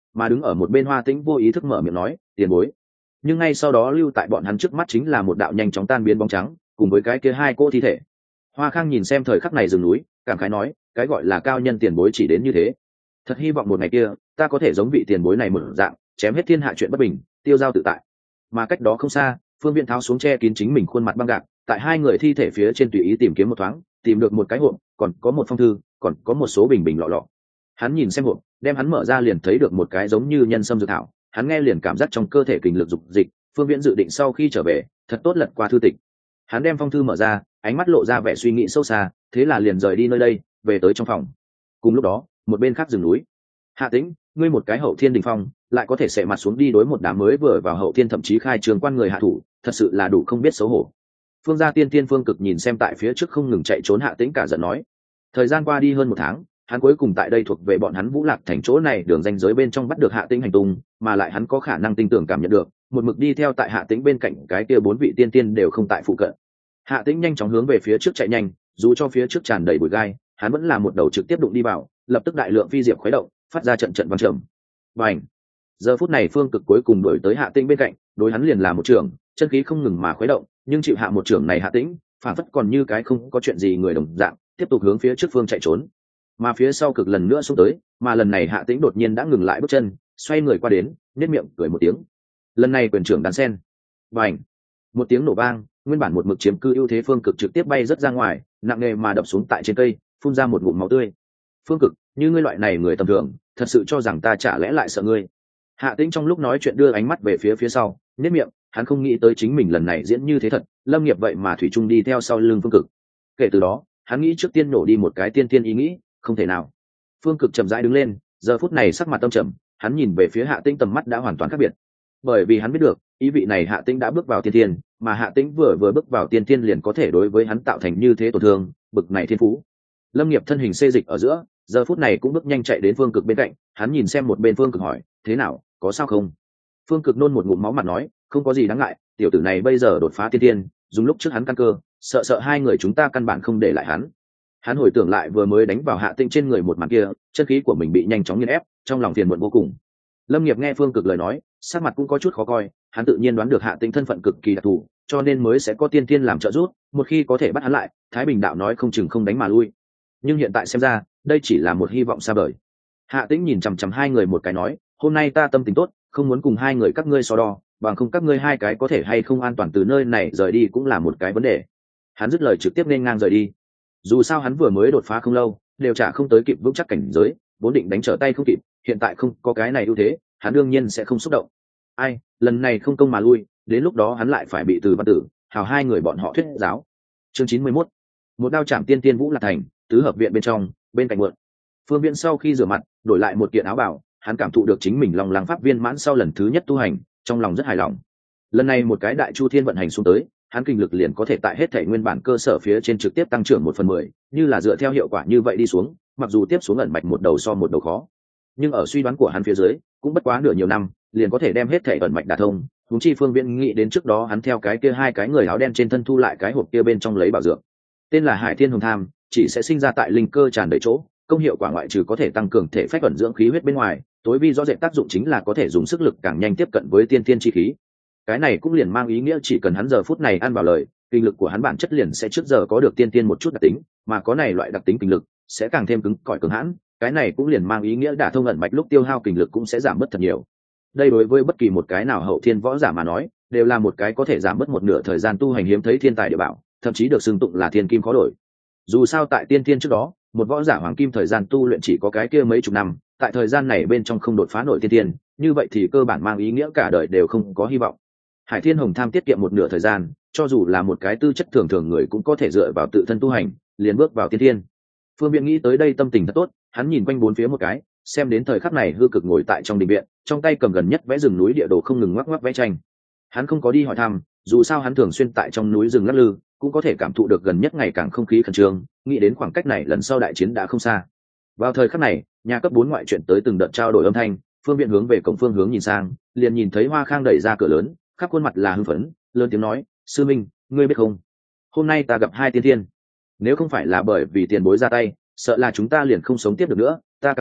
mà đứng ở một bên Hoa Tĩnh vô ý thức mở miệng nói tiền bối, nhưng ngay sau đó lưu tại bọn hắn trước mắt chính là một đạo nhanh chóng tan biến bóng trắng cùng với cái kia hai cỗ thi thể. Hoa Khang nhìn xem thời khắc này rừng núi, cảm khái nói, cái gọi là cao nhân tiền bối chỉ đến như thế, thật hy vọng một ngày kia ta có thể giống vị tiền bối này mở dạng, chém hết thiên hạ chuyện bất bình, tiêu dao tự tại. Mà cách đó không xa, Phương Viễn tháo xuống che kín chính mình khuôn mặt băng gạc, tại hai người thi thể phía trên tùy ý tìm kiếm một thoáng, tìm được một cái hộp, còn có một phong thư, còn có một số bình bình lọ lọ. Hắn nhìn xem hộp, đem hắn mở ra liền thấy được một cái giống như nhân sâm dược thảo, hắn nghe liền cảm giác trong cơ thể kình lực dục dịch. Phương Viễn dự định sau khi trở về thật tốt lật qua thư tịch. Hắn đem phong thư mở ra, ánh mắt lộ ra vẻ suy nghĩ sâu xa, thế là liền rời đi nơi đây, về tới trong phòng. Cùng lúc đó, một bên khác rừng núi, Hạ Tĩnh, ngươi một cái hậu thiên đỉnh phong, lại có thể sệ mặt xuống đi đối một đám mới vừa vào hậu thiên thậm chí khai trường quan người hạ thủ, thật sự là đủ không biết xấu hổ. Phương gia tiên tiên Phương Cực nhìn xem tại phía trước không ngừng chạy trốn Hạ Tĩnh cả giận nói. Thời gian qua đi hơn 1 tháng, hắn cuối cùng tại đây thuộc về bọn hắn Vũ Lạc thành chỗ này đường ranh giới bên trong bắt được Hạ Tĩnh hành tung, mà lại hắn có khả năng tin tưởng cảm nhận được, một mực đi theo tại Hạ Tĩnh bên cạnh cái kia 4 vị tiên tiên đều không tại phụ cận. Hạ Tĩnh nhanh chóng hướng về phía trước chạy nhanh, dù cho phía trước tràn đầy bụi gai, hắn vẫn là một đầu trực tiếp đụng đi vào, lập tức đại lượng phi diệp khuấy động, phát ra trận trận vang trầm. Bành! Giờ phút này Phương Cực cuối cùng đuổi tới Hạ Tĩnh bên cạnh, đối hắn liền là một trường, chân khí không ngừng mà khuấy động, nhưng chịu hạ một trường này Hạ Tĩnh, phản phất còn như cái không có chuyện gì người đồng dạng, tiếp tục hướng phía trước phương chạy trốn. Mà phía sau Cực lần nữa xuống tới, mà lần này Hạ Tĩnh đột nhiên đã ngừng lại bước chân, xoay người qua đến, nhếch miệng cười một tiếng. Lần này quyền trưởng đàn sen. Bành! Một tiếng nổ vang, nguyên bản một mực chiếm cư ưu thế Phương Cực trực tiếp bay rất ra ngoài, nặng nề mà đập xuống tại trên cây, phun ra một ngụm máu tươi. Phương Cực, như ngươi loại này người tầm thường, thật sự cho rằng ta chả lẽ lại sợ ngươi? Hạ Tĩnh trong lúc nói chuyện đưa ánh mắt về phía sau, nhếch miệng, hắn không nghĩ tới chính mình lần này diễn như thế thật, Lâm Nghiệp vậy mà thủy chung đi theo sau lưng Phương Cực. Kể từ đó, hắn nghĩ trước tiên nổ đi một cái tiên tiên ý nghĩ, không thể nào. Phương Cực chậm rãi đứng lên, giờ phút này sắc mặt tâm trầm, hắn nhìn về phía Hạ Tĩnh tầm mắt đã hoàn toàn khác biệt. Bởi vì hắn biết được, ý vị này Hạ Tĩnh đã bước vào tiên tiên, mà Hạ Tĩnh vừa bước vào tiên tiên liền có thể đối với hắn tạo thành như thế tổn thương, bực này thiên phú. Lâm Nghiệp thân hình xê dịch ở giữa, giờ phút này cũng bước nhanh chạy đến Phương Cực bên cạnh, hắn nhìn xem một bên Phương Cực hỏi, thế nào, có sao không? Phương Cực nôn một ngụm máu mặt nói, không có gì đáng ngại, tiểu tử này bây giờ đột phá tiên tiên, dùng lúc trước hắn căn cơ, sợ hai người chúng ta căn bản không để lại hắn. Hắn hồi tưởng lại vừa mới đánh vào Hạ Tĩnh trên người một màn kia, chân khí của mình bị nhanh chóng nghiền ép, trong lòng phiền muộn vô cùng. Lâm Nghiệp nghe Phương Cực lời nói, sắc mặt cũng có chút khó coi, hắn tự nhiên đoán được Hạ Tĩnh thân phận cực kỳ đặc thù, cho nên mới sẽ có tiên tiên làm trợ giúp, một khi có thể bắt hắn lại, Thái Bình đạo nói không chừng không đánh mà lui. Nhưng hiện tại xem ra, đây chỉ là một hy vọng xa vời. Hạ Tĩnh nhìn chằm chằm hai người một cái nói, hôm nay ta tâm tình tốt, không muốn cùng hai người các ngươi so đo, bằng không các ngươi hai cái có thể hay không an toàn từ nơi này rời đi cũng là một cái vấn đề. Hắn dứt lời trực tiếp nên ngang rời đi. Dù sao hắn vừa mới đột phá không lâu, đều chả không tới kịp vững chắc cảnh giới, vốn định đánh trở tay không kịp, hiện tại không có cái này ưu thế, hắn đương nhiên sẽ không xúc động. Ai, lần này không công mà lui, đến lúc đó hắn lại phải bị Từ Văn Tử, Hào hai người bọn họ thuyết giáo. Chương 91. Một đao chạm tiên tiên Vũ Lạc thành, tứ hợp viện bên trong, bên cạnh mượn. Phương Viễn sau khi rửa mặt, đổi lại một kiện áo bào, hắn cảm thụ được chính mình lòng lăng pháp viên mãn sau lần thứ nhất tu hành, trong lòng rất hài lòng. Lần này một cái đại chu thiên vận hành xuống tới, hắn kinh lực liền có thể tại hết thể nguyên bản cơ sở phía trên trực tiếp tăng trưởng 1/10, như là dựa theo hiệu quả như vậy đi xuống, mặc dù tiếp xuống ẩn mạch một đầu so một đầu khó, nhưng ở suy đoán của hắn phía dưới, cũng bất quá nửa nhiều năm, liền có thể đem hết thể ẩn mạch đả thông. Huống chi Phương Viễn nghĩ đến trước đó hắn theo cái kia hai cái người áo đen trên thân thu lại cái hộp kia bên trong lấy bảo dược, tên là Hải Thiên Hồng Tham, chỉ sẽ sinh ra tại linh cơ tràn đầy chỗ, công hiệu quả ngoại trừ có thể tăng cường thể phách ẩn dưỡng khí huyết bên ngoài, tối vi rõ rệt tác dụng chính là có thể dùng sức lực càng nhanh tiếp cận với tiên tiên chi khí. Cái này cũng liền mang ý nghĩa chỉ cần hắn giờ phút này ăn vào lời, kinh lực của hắn bản chất liền sẽ trước giờ có được tiên tiên một chút đặc tính, mà có này loại đặc tính kinh lực sẽ càng thêm cứng cỏi cường hãn. Cái này cũng liền mang ý nghĩa đả thông ẩn mạch lúc tiêu hao kinh lực cũng sẽ giảm bớt thật nhiều. Đây đối với bất kỳ một cái nào hậu thiên võ giả mà nói, đều là một cái có thể giảm bớt một nửa thời gian tu hành hiếm thấy thiên tài địa bảo, thậm chí được xưng tụng là thiên kim khó đổi. Dù sao tại tiên tiên trước đó, một võ giả hoàng kim thời gian tu luyện chỉ có cái kia mấy chục năm, tại thời gian này bên trong không đột phá nổi tiên tiên, như vậy thì cơ bản mang ý nghĩa cả đời đều không có hy vọng. Hải Thiên Hồng Tham tiết kiệm một nửa thời gian, cho dù là một cái tư chất thường thường người cũng có thể dựa vào tự thân tu hành, liền bước vào tiên tiên. Phương Viễn nghĩ tới đây tâm tình thật tốt, hắn nhìn quanh bốn phía một cái, xem đến thời khắc này Hư Cực ngồi tại trong đình viện, trong tay cầm gần nhất vẽ rừng núi địa đồ không ngừng ngoắc ngoắc vẽ tranh. Hắn không có đi hỏi thăm, dù sao hắn thường xuyên tại trong núi rừng lắc lư, cũng có thể cảm thụ được gần nhất ngày càng không khí khẩn trương, nghĩ đến khoảng cách này lần sau đại chiến đã không xa. Vào thời khắc này, nhà cấp 4 ngoại chuyện tới từng đợt trao đổi âm thanh, Phương Viễn hướng về cổng phương hướng nhìn sang, liền nhìn thấy Hoa Khang đẩy ra cửa lớn, khắp khuôn mặt là hưng phấn, lớn tiếng nói, sư minh, ngươi biết không, hôm nay ta gặp hai tiên thiên, nếu không phải là bởi vì tiền bối ra tay, sợ là chúng ta liền không sống tiếp được nữa. Ta càng nghĩ,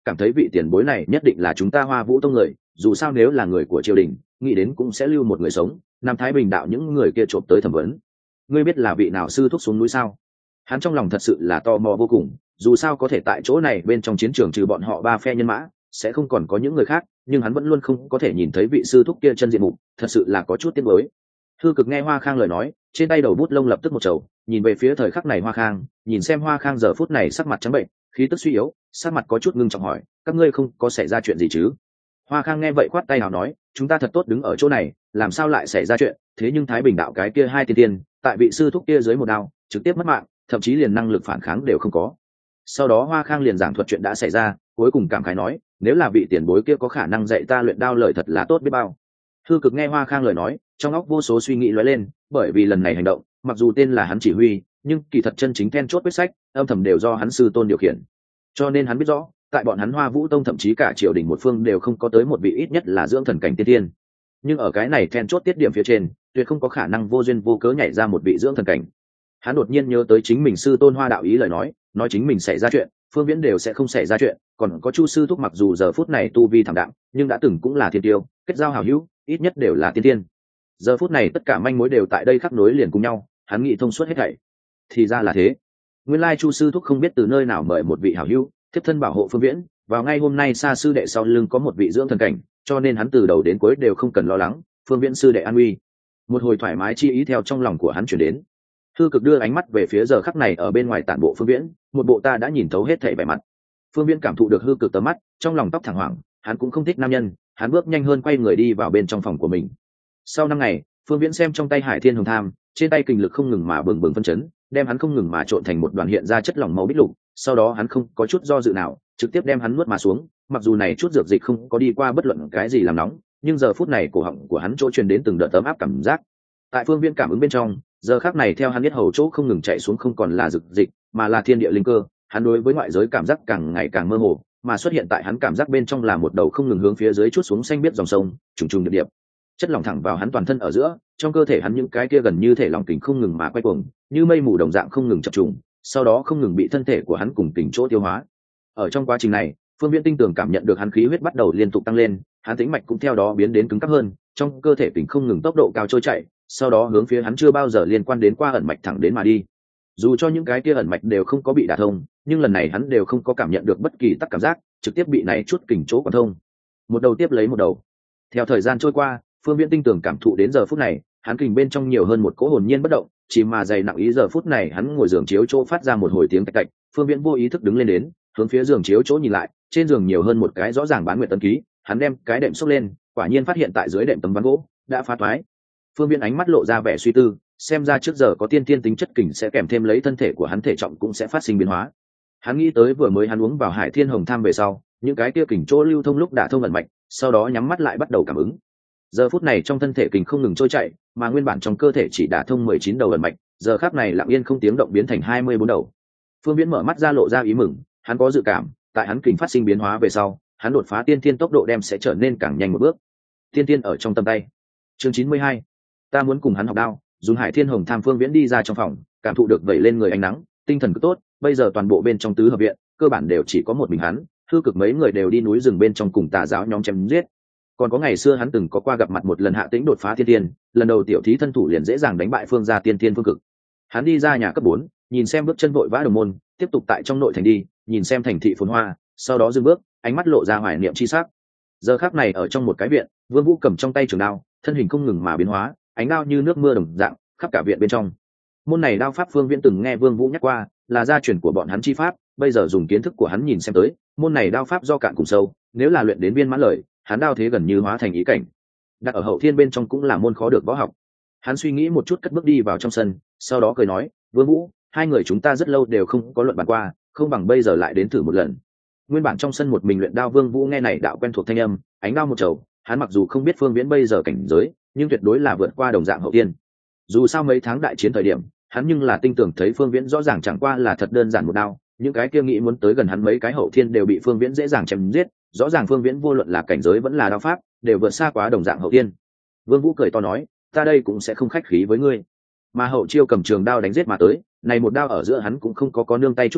cảm thấy vị tiền bối này nhất định là chúng ta Hoa Vũ tông người, dù sao nếu là người của triều đình nghĩ đến cũng sẽ lưu một người sống. Nam Thái Bình đạo những người kia trộm tới thẩm vấn. Ngươi biết là vị nào sư thúc xuống núi sao? Hắn trong lòng thật sự là tò mò vô cùng, dù sao có thể tại chỗ này bên trong chiến trường trừ bọn họ ba phe nhân mã sẽ không còn có những người khác, nhưng hắn vẫn luôn không có thể nhìn thấy vị sư thúc kia chân diện mục, thật sự là có chút tiếc nuối. Thư Cực nghe Hoa Khang lời nói, trên tay đầu bút lông lập tức một chầu, nhìn về phía thời khắc này Hoa Khang, nhìn xem Hoa Khang giờ phút này sắc mặt trắng bệnh, khí tức suy yếu, sắc mặt có chút ngưng trọng hỏi, các ngươi không có xảy ra chuyện gì chứ? Hoa Khang nghe vậy khoát tay nào nói, chúng ta thật tốt đứng ở chỗ này, làm sao lại xảy ra chuyện? Thế nhưng Thái Bình đạo cái kia hai tiên tiên, tại vị sư thúc kia dưới một đao, trực tiếp mất mạng, thậm chí liền năng lực phản kháng đều không có. Sau đó Hoa Khang liền giảng thuật chuyện đã xảy ra, cuối cùng cảm khái nói, nếu là vị tiền bối kia có khả năng dạy ta luyện đao lời thật là tốt biết bao. Thư Cực nghe Hoa Khang lời nói, trong óc vô số suy nghĩ lóe lên, bởi vì lần này hành động, mặc dù tên là hắn chỉ huy, nhưng kỳ thật chân chính then chốt quyết sách, âm thầm đều do hắn sư tôn điều khiển. Cho nên hắn biết rõ, tại bọn hắn Hoa Vũ tông thậm chí cả triều đình một phương đều không có tới một vị ít nhất là dưỡng thần cảnh tiên tiên. Nhưng ở cái này then chốt tiết điểm phía trên, tuyệt không có khả năng vô duyên vô cớ nhảy ra một vị dưỡng thần cảnh. Hắn đột nhiên nhớ tới chính mình sư tôn Hoa đạo ý lời nói chính mình xảy ra chuyện, Phương Viễn đều sẽ không xảy ra chuyện, còn có Chu sư thúc mặc dù giờ phút này tu vi thảm đạm, nhưng đã từng cũng là thiên tiêu, kết giao hảo hữu, ít nhất đều là tiên tiên. Giờ phút này tất cả manh mối đều tại đây khắc nối liền cùng nhau, hắn nghĩ thông suốt hết thảy. Thì ra là thế. Nguyên lai Chu sư thúc không biết từ nơi nào mời một vị hảo hữu, tiếp thân bảo hộ Phương Viễn, vào ngay hôm nay Sa sư đệ sau lưng có một vị dưỡng thần cảnh, cho nên hắn từ đầu đến cuối đều không cần lo lắng, Phương Viễn sư đệ an uy. Một hồi thoải mái chi ý theo trong lòng của hắn chuyển đến. Thư Cực đưa ánh mắt về phía giờ khắc này ở bên ngoài tản bộ Phương Viễn, một bộ ta đã nhìn thấu hết thảy vẻ mặt. Phương Viễn cảm thụ được Hư Cực tầm mắt, trong lòng tóc thẳng hoảng, hắn cũng không thích nam nhân, hắn bước nhanh hơn quay người đi vào bên trong phòng của mình. Sau 5 ngày, Phương Viễn xem trong tay Hải Thiên Hồng Tham, trên tay kình lực không ngừng mà bừng bừng phân chấn, đem hắn không ngừng mà trộn thành một đoàn hiện ra chất lỏng màu bích lục, sau đó hắn không có chút do dự nào, trực tiếp đem hắn nuốt mà xuống, mặc dù này chút dược dịch không có đi qua bất luận cái gì làm nóng, nhưng giờ phút này cổ họng của hắn chỗ truyền đến từng đợt ấm áp cảm giác. Tại Phương Viễn cảm ứng bên trong, giờ khắc này theo hắn biết hầu chỗ không ngừng chạy xuống không còn là dược dịch, mà là thiên địa linh cơ, hắn đối với ngoại giới cảm giác càng ngày càng mơ hồ, mà xuất hiện tại hắn cảm giác bên trong là một đầu không ngừng hướng phía dưới chút xuống xanh biết dòng sông, trùng trùng điệp điệp. Chất lỏng thẳng vào hắn toàn thân ở giữa, trong cơ thể hắn những cái kia gần như thể lỏng kình không ngừng mà quay cuồng, như mây mù đồng dạng không ngừng chập trùng, sau đó không ngừng bị thân thể của hắn cùng kình chỗ tiêu hóa. Ở trong quá trình này, Phương Viễn tinh tường cảm nhận được hắn khí huyết bắt đầu liên tục tăng lên, hắn tĩnh mạch cũng theo đó biến đến cứng cáp hơn, trong cơ thể kình không ngừng tốc độ cao trôi chạy, sau đó hướng phía hắn chưa bao giờ liên quan đến qua ẩn mạch thẳng đến mà đi. Dù cho những cái kia ẩn mạch đều không có bị đả thông, nhưng lần này hắn đều không có cảm nhận được bất kỳ tắc cảm giác, trực tiếp bị này chút kình chỗ quan thông. Một đầu tiếp lấy một đầu. Theo thời gian trôi qua, Phương Viễn tinh tường cảm thụ đến giờ phút này, hắn kình bên trong nhiều hơn một cỗ hồn nhiên bất động, chỉ mà dày nặng ý giờ phút này hắn ngồi giường chiếu chỗ phát ra một hồi tiếng tạch tạch, Phương Viễn vô ý thức đứng lên đến, hướng phía giường chiếu chỗ nhìn lại, trên giường nhiều hơn một cái rõ ràng bán nguyệt tấn ký, hắn đem cái đệm xốc lên, quả nhiên phát hiện tại dưới đệm tấm ván gỗ đã phá toái. Phương Viễn ánh mắt lộ ra vẻ suy tư, xem ra trước giờ có tiên tiên tính chất kình sẽ kèm thêm lấy thân thể của hắn thể trọng cũng sẽ phát sinh biến hóa. Hắn nghĩ tới vừa mới hắn uống vào Hải Thiên Hồng Tham về sau, những cái kia kình chỗ lưu thông lúc đã thông ẩn mạch, sau đó nhắm mắt lại bắt đầu cảm ứng. Giờ phút này trong thân thể kình không ngừng trôi chạy, mà nguyên bản trong cơ thể chỉ đả thông 19 đầu ẩn mạch, giờ khắc này lặng yên không tiếng động biến thành 24 đầu. Phương Viễn mở mắt ra lộ ra ý mừng, hắn có dự cảm, tại hắn kình phát sinh biến hóa về sau, hắn đột phá tiên tiên tốc độ đem sẽ trở nên càng nhanh một bước. Tiên tiên ở trong tầm tay. Chương 92. Ta muốn cùng hắn học đao. Dùng Hải Thiên Hồng Tham, Phương Viễn đi ra trong phòng, cảm thụ được vẩy lên người ánh nắng, tinh thần cứ tốt, bây giờ toàn bộ bên trong tứ hợp viện, cơ bản đều chỉ có một mình hắn, Hư Cực mấy người đều đi núi rừng bên trong cùng tà giáo nhóm chém giết. Còn có ngày xưa hắn từng có qua gặp mặt một lần Hạ Tĩnh đột phá thiên tiên, lần đầu tiểu thí thân thủ liền dễ dàng đánh bại Phương gia tiên tiên Phương Cực. Hắn đi ra nhà cấp 4, nhìn xem bước chân vội vã đồng môn, tiếp tục tại trong nội thành đi, nhìn xem thành thị phồn hoa, sau đó dừng bước, ánh mắt lộ ra hoài niệm chi sắc. Giờ khắc này ở trong một cái viện, Vương Vũ cầm trong tay trường đao, thân hình không ngừng mà biến hóa, ánh đao như nước mưa đồng dạng khắp cả viện bên trong. Môn này đao pháp Phương Viễn từng nghe Vương Vũ nhắc qua, là gia truyền của bọn hắn chi pháp, bây giờ dùng kiến thức của hắn nhìn xem tới, môn này đao pháp do cạn cùng sâu, nếu là luyện đến viên mãn lời, hắn đao thế gần như hóa thành ý cảnh. Đặt ở hậu thiên bên trong cũng là môn khó được võ học. Hắn suy nghĩ một chút cất bước đi vào trong sân, sau đó cười nói, Vương Vũ, hai người chúng ta rất lâu đều không có luận bàn qua, không bằng bây giờ lại đến thử một lần. Nguyên bản trong sân một mình luyện đao Vương Vũ nghe này đạo quen thuộc thanh âm, ánh đao một chầu, hắn mặc dù không biết Phương Viễn bây giờ cảnh giới, nhưng tuyệt đối là vượt qua đồng dạng hậu thiên. Dù sao mấy tháng đại chiến thời điểm, hắn nhưng là tinh tưởng thấy Phương Viễn rõ ràng chẳng qua là thật đơn giản một đao, những cái kia nghĩ muốn tới gần hắn mấy cái hậu thiên đều bị Phương Viễn dễ dàng chém giết, rõ ràng Phương Viễn vô luận là cảnh giới vẫn là đao pháp, đều vượt xa quá đồng dạng hậu thiên. Vương Vũ cười to nói, ta đây cũng sẽ không khách khí với ngươi. Mà Hậu Chiêu cầm trường đao đánh giết mà tới, này một đao ở giữa hắn cũng không có nương tay chút nào,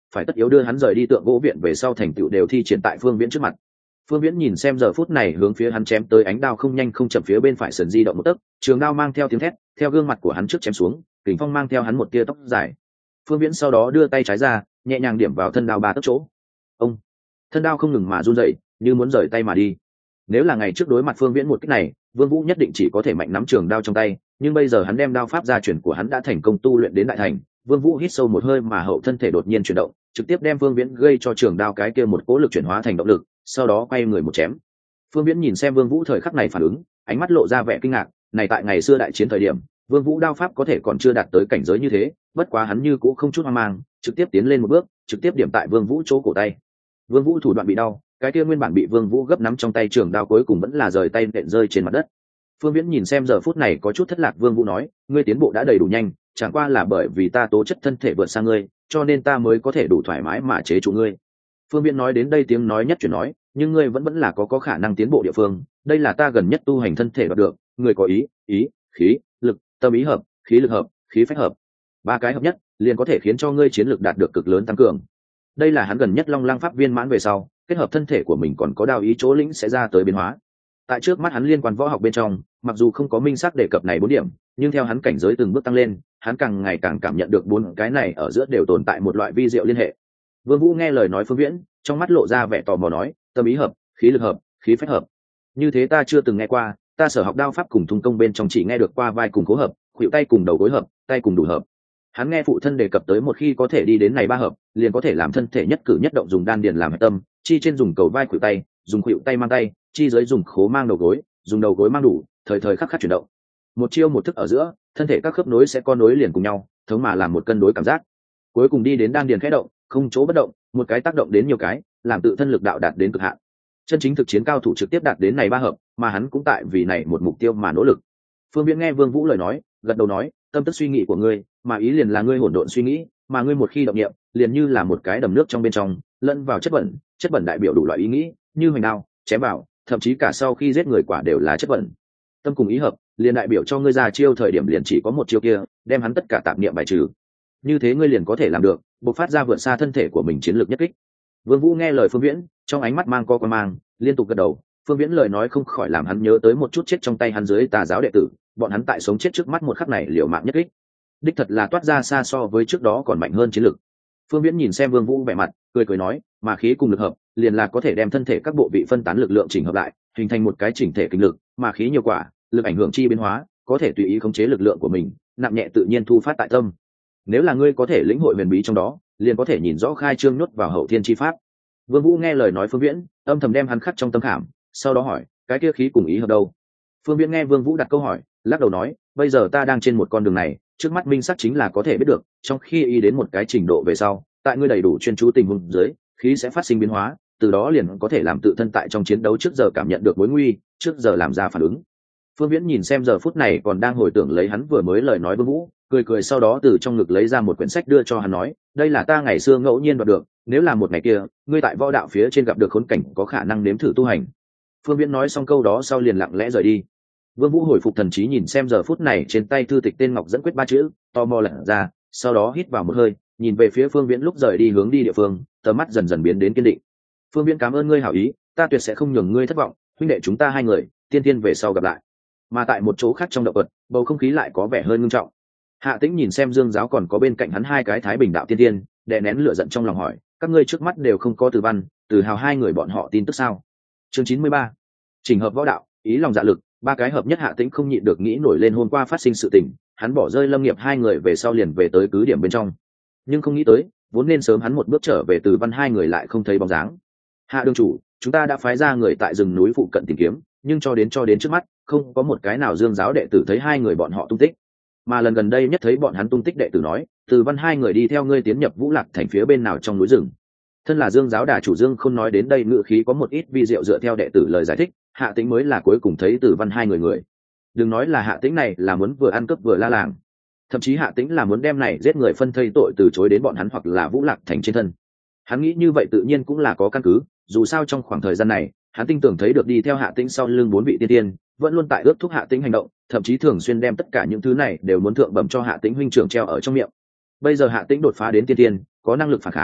phải tất yếu đưa hắn rời đi tượng gỗ viện về sau thành tựu đều thi triển tại Phương Viễn trước mặt. Phương Viễn nhìn xem giờ phút này hướng phía hắn chém tới ánh đao không nhanh không chậm phía bên phải sườn di động một tấc, trường đao mang theo tiếng thét, theo gương mặt của hắn trước chém xuống, kình phong mang theo hắn một tia tóc dài. Phương Viễn sau đó đưa tay trái ra, nhẹ nhàng điểm vào thân đao 3 tấc chỗ. Ông, thân đao không ngừng mà run rẩy, như muốn rời tay mà đi. Nếu là ngày trước đối mặt Phương Viễn một kích này, Vương Vũ nhất định chỉ có thể mạnh nắm trường đao trong tay, nhưng bây giờ hắn đem đao pháp gia truyền của hắn đã thành công tu luyện đến đại thành. Vương Vũ hít sâu một hơi mà hậu thân thể đột nhiên chuyển động, trực tiếp đem Phương Viễn gây cho trường đao cái kia một cỗ lực chuyển hóa thành động lực, sau đó quay người một chém. Phương Viễn nhìn xem Vương Vũ thời khắc này phản ứng, ánh mắt lộ ra vẻ kinh ngạc, này tại ngày xưa đại chiến thời điểm, Vương Vũ đao pháp có thể còn chưa đạt tới cảnh giới như thế, bất quá hắn như cũng không chút hoang mang, trực tiếp tiến lên một bước, trực tiếp điểm tại Vương Vũ chỗ cổ tay. Vương Vũ thủ đoạn bị đau, cái kia nguyên bản bị Vương Vũ gấp nắm trong tay trường đao cuối cùng vẫn là rời tay nện rơi trên mặt đất. Phương Viễn nhìn xem giờ phút này có chút thất lạc Vương Vũ nói, ngươi tiến bộ đã đầy đủ nhanh, chẳng qua là bởi vì ta tố chất thân thể vượt xa ngươi, cho nên ta mới có thể đủ thoải mái mà chế trụ ngươi. Phương Viễn nói đến đây tiếng nói nhất chuyển nói, nhưng ngươi vẫn là có khả năng tiến bộ địa phương, đây là ta gần nhất tu hành thân thể đoạt được, người có ý, khí, lực, tâm ý hợp, khí lực hợp, khí phách hợp, 3 cái hợp nhất, liền có thể khiến cho ngươi chiến lực đạt được cực lớn tăng cường. Đây là hắn gần nhất Long Lăng pháp viên mãn về sau, kết hợp thân thể của mình còn có đao ý chỗ lĩnh sẽ ra tới biến hóa. Tại trước mắt hắn liên quan võ học bên trong, mặc dù không có minh xác đề cập này 4 điểm, nhưng theo hắn cảnh giới từng bước tăng lên, hắn càng ngày càng cảm nhận được 4 cái này ở giữa đều tồn tại một loại vi diệu liên hệ. Vương Vũ nghe lời nói Phương Viễn, trong mắt lộ ra vẻ tò mò nói, tâm ý hợp, khí lực hợp, khí phách hợp. Như thế ta chưa từng nghe qua, ta sở học đao pháp cùng thung công bên trong chỉ nghe được qua vai cùng cố hợp, khuỷu tay cùng đầu gối hợp, tay cùng đủ hợp. Hắn nghe phụ thân đề cập tới một khi có thể đi đến này 3 hợp, liền có thể làm thân thể nhất cử nhất động dùng đan điền làm hệ tâm, chi trên dùng cầu vai khuỷu tay, dùng khuỷu tay mang tay, chi dưới dùng khố mang đầu gối, dùng đầu gối mang đủ, thời thời khắc khắc chuyển động. Một chiêu một thức ở giữa, thân thể các khớp nối sẽ co nối liền cùng nhau, thống mà làm một cân đối cảm giác. Cuối cùng đi đến đan điền khẽ động, không chỗ bất động, một cái tác động đến nhiều cái, làm tự thân lực đạo đạt đến cực hạn. Chân chính thực chiến cao thủ trực tiếp đạt đến này 3 hợp, mà hắn cũng tại vì này một mục tiêu mà nỗ lực. Phương Viễn nghe Vương Vũ lời nói, gật đầu nói, tâm tức suy nghĩ của ngươi, mà ý liền là ngươi hỗn độn suy nghĩ, mà ngươi một khi động niệm, liền như là một cái đầm nước trong bên trong, lẫn vào chất bẩn đại biểu đủ loại ý nghĩ, như hoành đao, chém vào, thậm chí cả sau khi giết người quả đều là chất bẩn. Tâm cùng ý hợp, liền đại biểu cho ngươi ra chiêu thời điểm liền chỉ có một chiêu kia, đem hắn tất cả tạp niệm bài trừ. Như thế ngươi liền có thể làm được, bộc phát ra vượt xa thân thể của mình chiến lược nhất kích. Vương Vũ nghe lời Phương Viễn, trong ánh mắt mang co quan mang, liên tục gật đầu. Phương Viễn lời nói không khỏi làm hắn nhớ tới một chút chết trong tay hắn dưới tà giáo đệ tử, bọn hắn tại sống chết trước mắt một khắc này liều mạng nhất kích, đích thật là toát ra xa so với trước đó còn mạnh hơn chiến lược. Phương Viễn nhìn xem Vương Vũ vẻ mặt, cười nói, mà khí cùng lực hợp, liền là có thể đem thân thể các bộ vị phân tán lực lượng chỉnh hợp lại, hình thành một cái chỉnh thể kinh lực, mà khí nhiều quả, lực ảnh hưởng chi biến hóa, có thể tùy ý khống chế lực lượng của mình, nặng nhẹ tự nhiên thu phát tại tâm. Nếu là ngươi có thể lĩnh hội huyền bí trong đó, liền có thể nhìn rõ khai trương nhốt vào hậu thiên chi pháp. Vương Vũ nghe lời nói Phương Viễn, âm thầm đem hắn khắc trong tâm khảm, sau đó hỏi, cái kia khí cùng ý hợp đâu? Phương Viễn nghe Vương Vũ đặt câu hỏi, lắc đầu nói, bây giờ ta đang trên một con đường này, trước mắt minh sắc chính là có thể biết được, trong khi ý đến một cái trình độ về sau, tại ngươi đầy đủ chuyên chú tình huống dưới, khí sẽ phát sinh biến hóa, từ đó liền có thể làm tự thân tại trong chiến đấu trước giờ cảm nhận được mối nguy, trước giờ làm ra phản ứng. Phương Viễn nhìn xem giờ phút này còn đang hồi tưởng lấy hắn vừa mới lời nói Vương Vũ, cười sau đó từ trong ngực lấy ra một quyển sách đưa cho hắn nói, đây là ta ngày xưa ngẫu nhiên đoạt được, nếu là một ngày kia, ngươi tại võ đạo phía trên gặp được khốn cảnh có khả năng nếm thử tu hành. Phương Viễn nói xong câu đó sau liền lặng lẽ rời đi. Vương Vũ hồi phục thần trí nhìn xem giờ phút này trên tay thư tịch tên ngọc dẫn quyết 3 chữ, tò mò lật ra, sau đó hít vào một hơi, nhìn về phía Phương Viễn lúc rời đi hướng đi địa phương, tầm mắt dần dần biến đến kiên định. Phương Viễn cảm ơn ngươi hảo ý, ta tuyệt sẽ không nhường ngươi thất vọng, huynh đệ chúng ta 2 người, tiên tiên về sau gặp lại. Mà tại một chỗ khác trong động vật, bầu không khí lại có vẻ hơi nghiêm trọng. Hạ Tĩnh nhìn xem Dương Giáo còn có bên cạnh hắn 2 cái Thái Bình đạo tiên tiên, đè nén lửa giận trong lòng hỏi, các ngươi trước mắt đều không có Từ Văn, Từ Hào 2 người bọn họ tin tức sao? Chương 93. Chỉnh hợp võ đạo, ý lòng dạ lực, 3 cái hợp nhất. Hạ Tĩnh không nhịn được nghĩ nổi lên hôm qua phát sinh sự tình, hắn bỏ rơi Lâm Nghiệp 2 người về sau liền về tới cứ điểm bên trong. Nhưng không nghĩ tới, vốn nên sớm hắn một bước trở về Từ Văn 2 người lại không thấy bóng dáng. Hạ đương chủ, chúng ta đã phái ra người tại rừng núi phụ cận tìm kiếm, nhưng cho đến trước mắt, không có một cái nào Dương Giáo đệ tử thấy 2 người bọn họ tung tích. Mà lần gần đây nhất thấy bọn hắn tung tích đệ tử nói, Từ Văn 2 người đi theo ngươi tiến nhập Vũ Lạc thành phía bên nào trong núi rừng. Thân là Dương Giáo đà chủ Dương không nói đến đây ngự khí có một ít vi diệu dựa theo đệ tử lời giải thích, Hạ Tĩnh mới là cuối cùng thấy Từ Văn 2 người. Đừng nói là Hạ Tĩnh này là muốn vừa ăn cướp vừa la làng, thậm chí Hạ Tĩnh là muốn đem này giết người phân thây tội từ chối đến bọn hắn hoặc là Vũ Lạc thành trên thân. Hắn nghĩ như vậy tự nhiên cũng là có căn cứ, dù sao trong khoảng thời gian này, hắn tin tưởng thấy được đi theo Hạ Tĩnh sau lưng 4 vị tiên tiên, vẫn luôn tại ước thúc Hạ Tĩnh hành động, thậm chí thường xuyên đem tất cả những thứ này đều muốn thượng bẩm cho Hạ Tĩnh huynh trưởng treo ở trong miệng. Bây giờ Hạ Tĩnh đột phá đến tiên tiên, có năng lực phản kháng,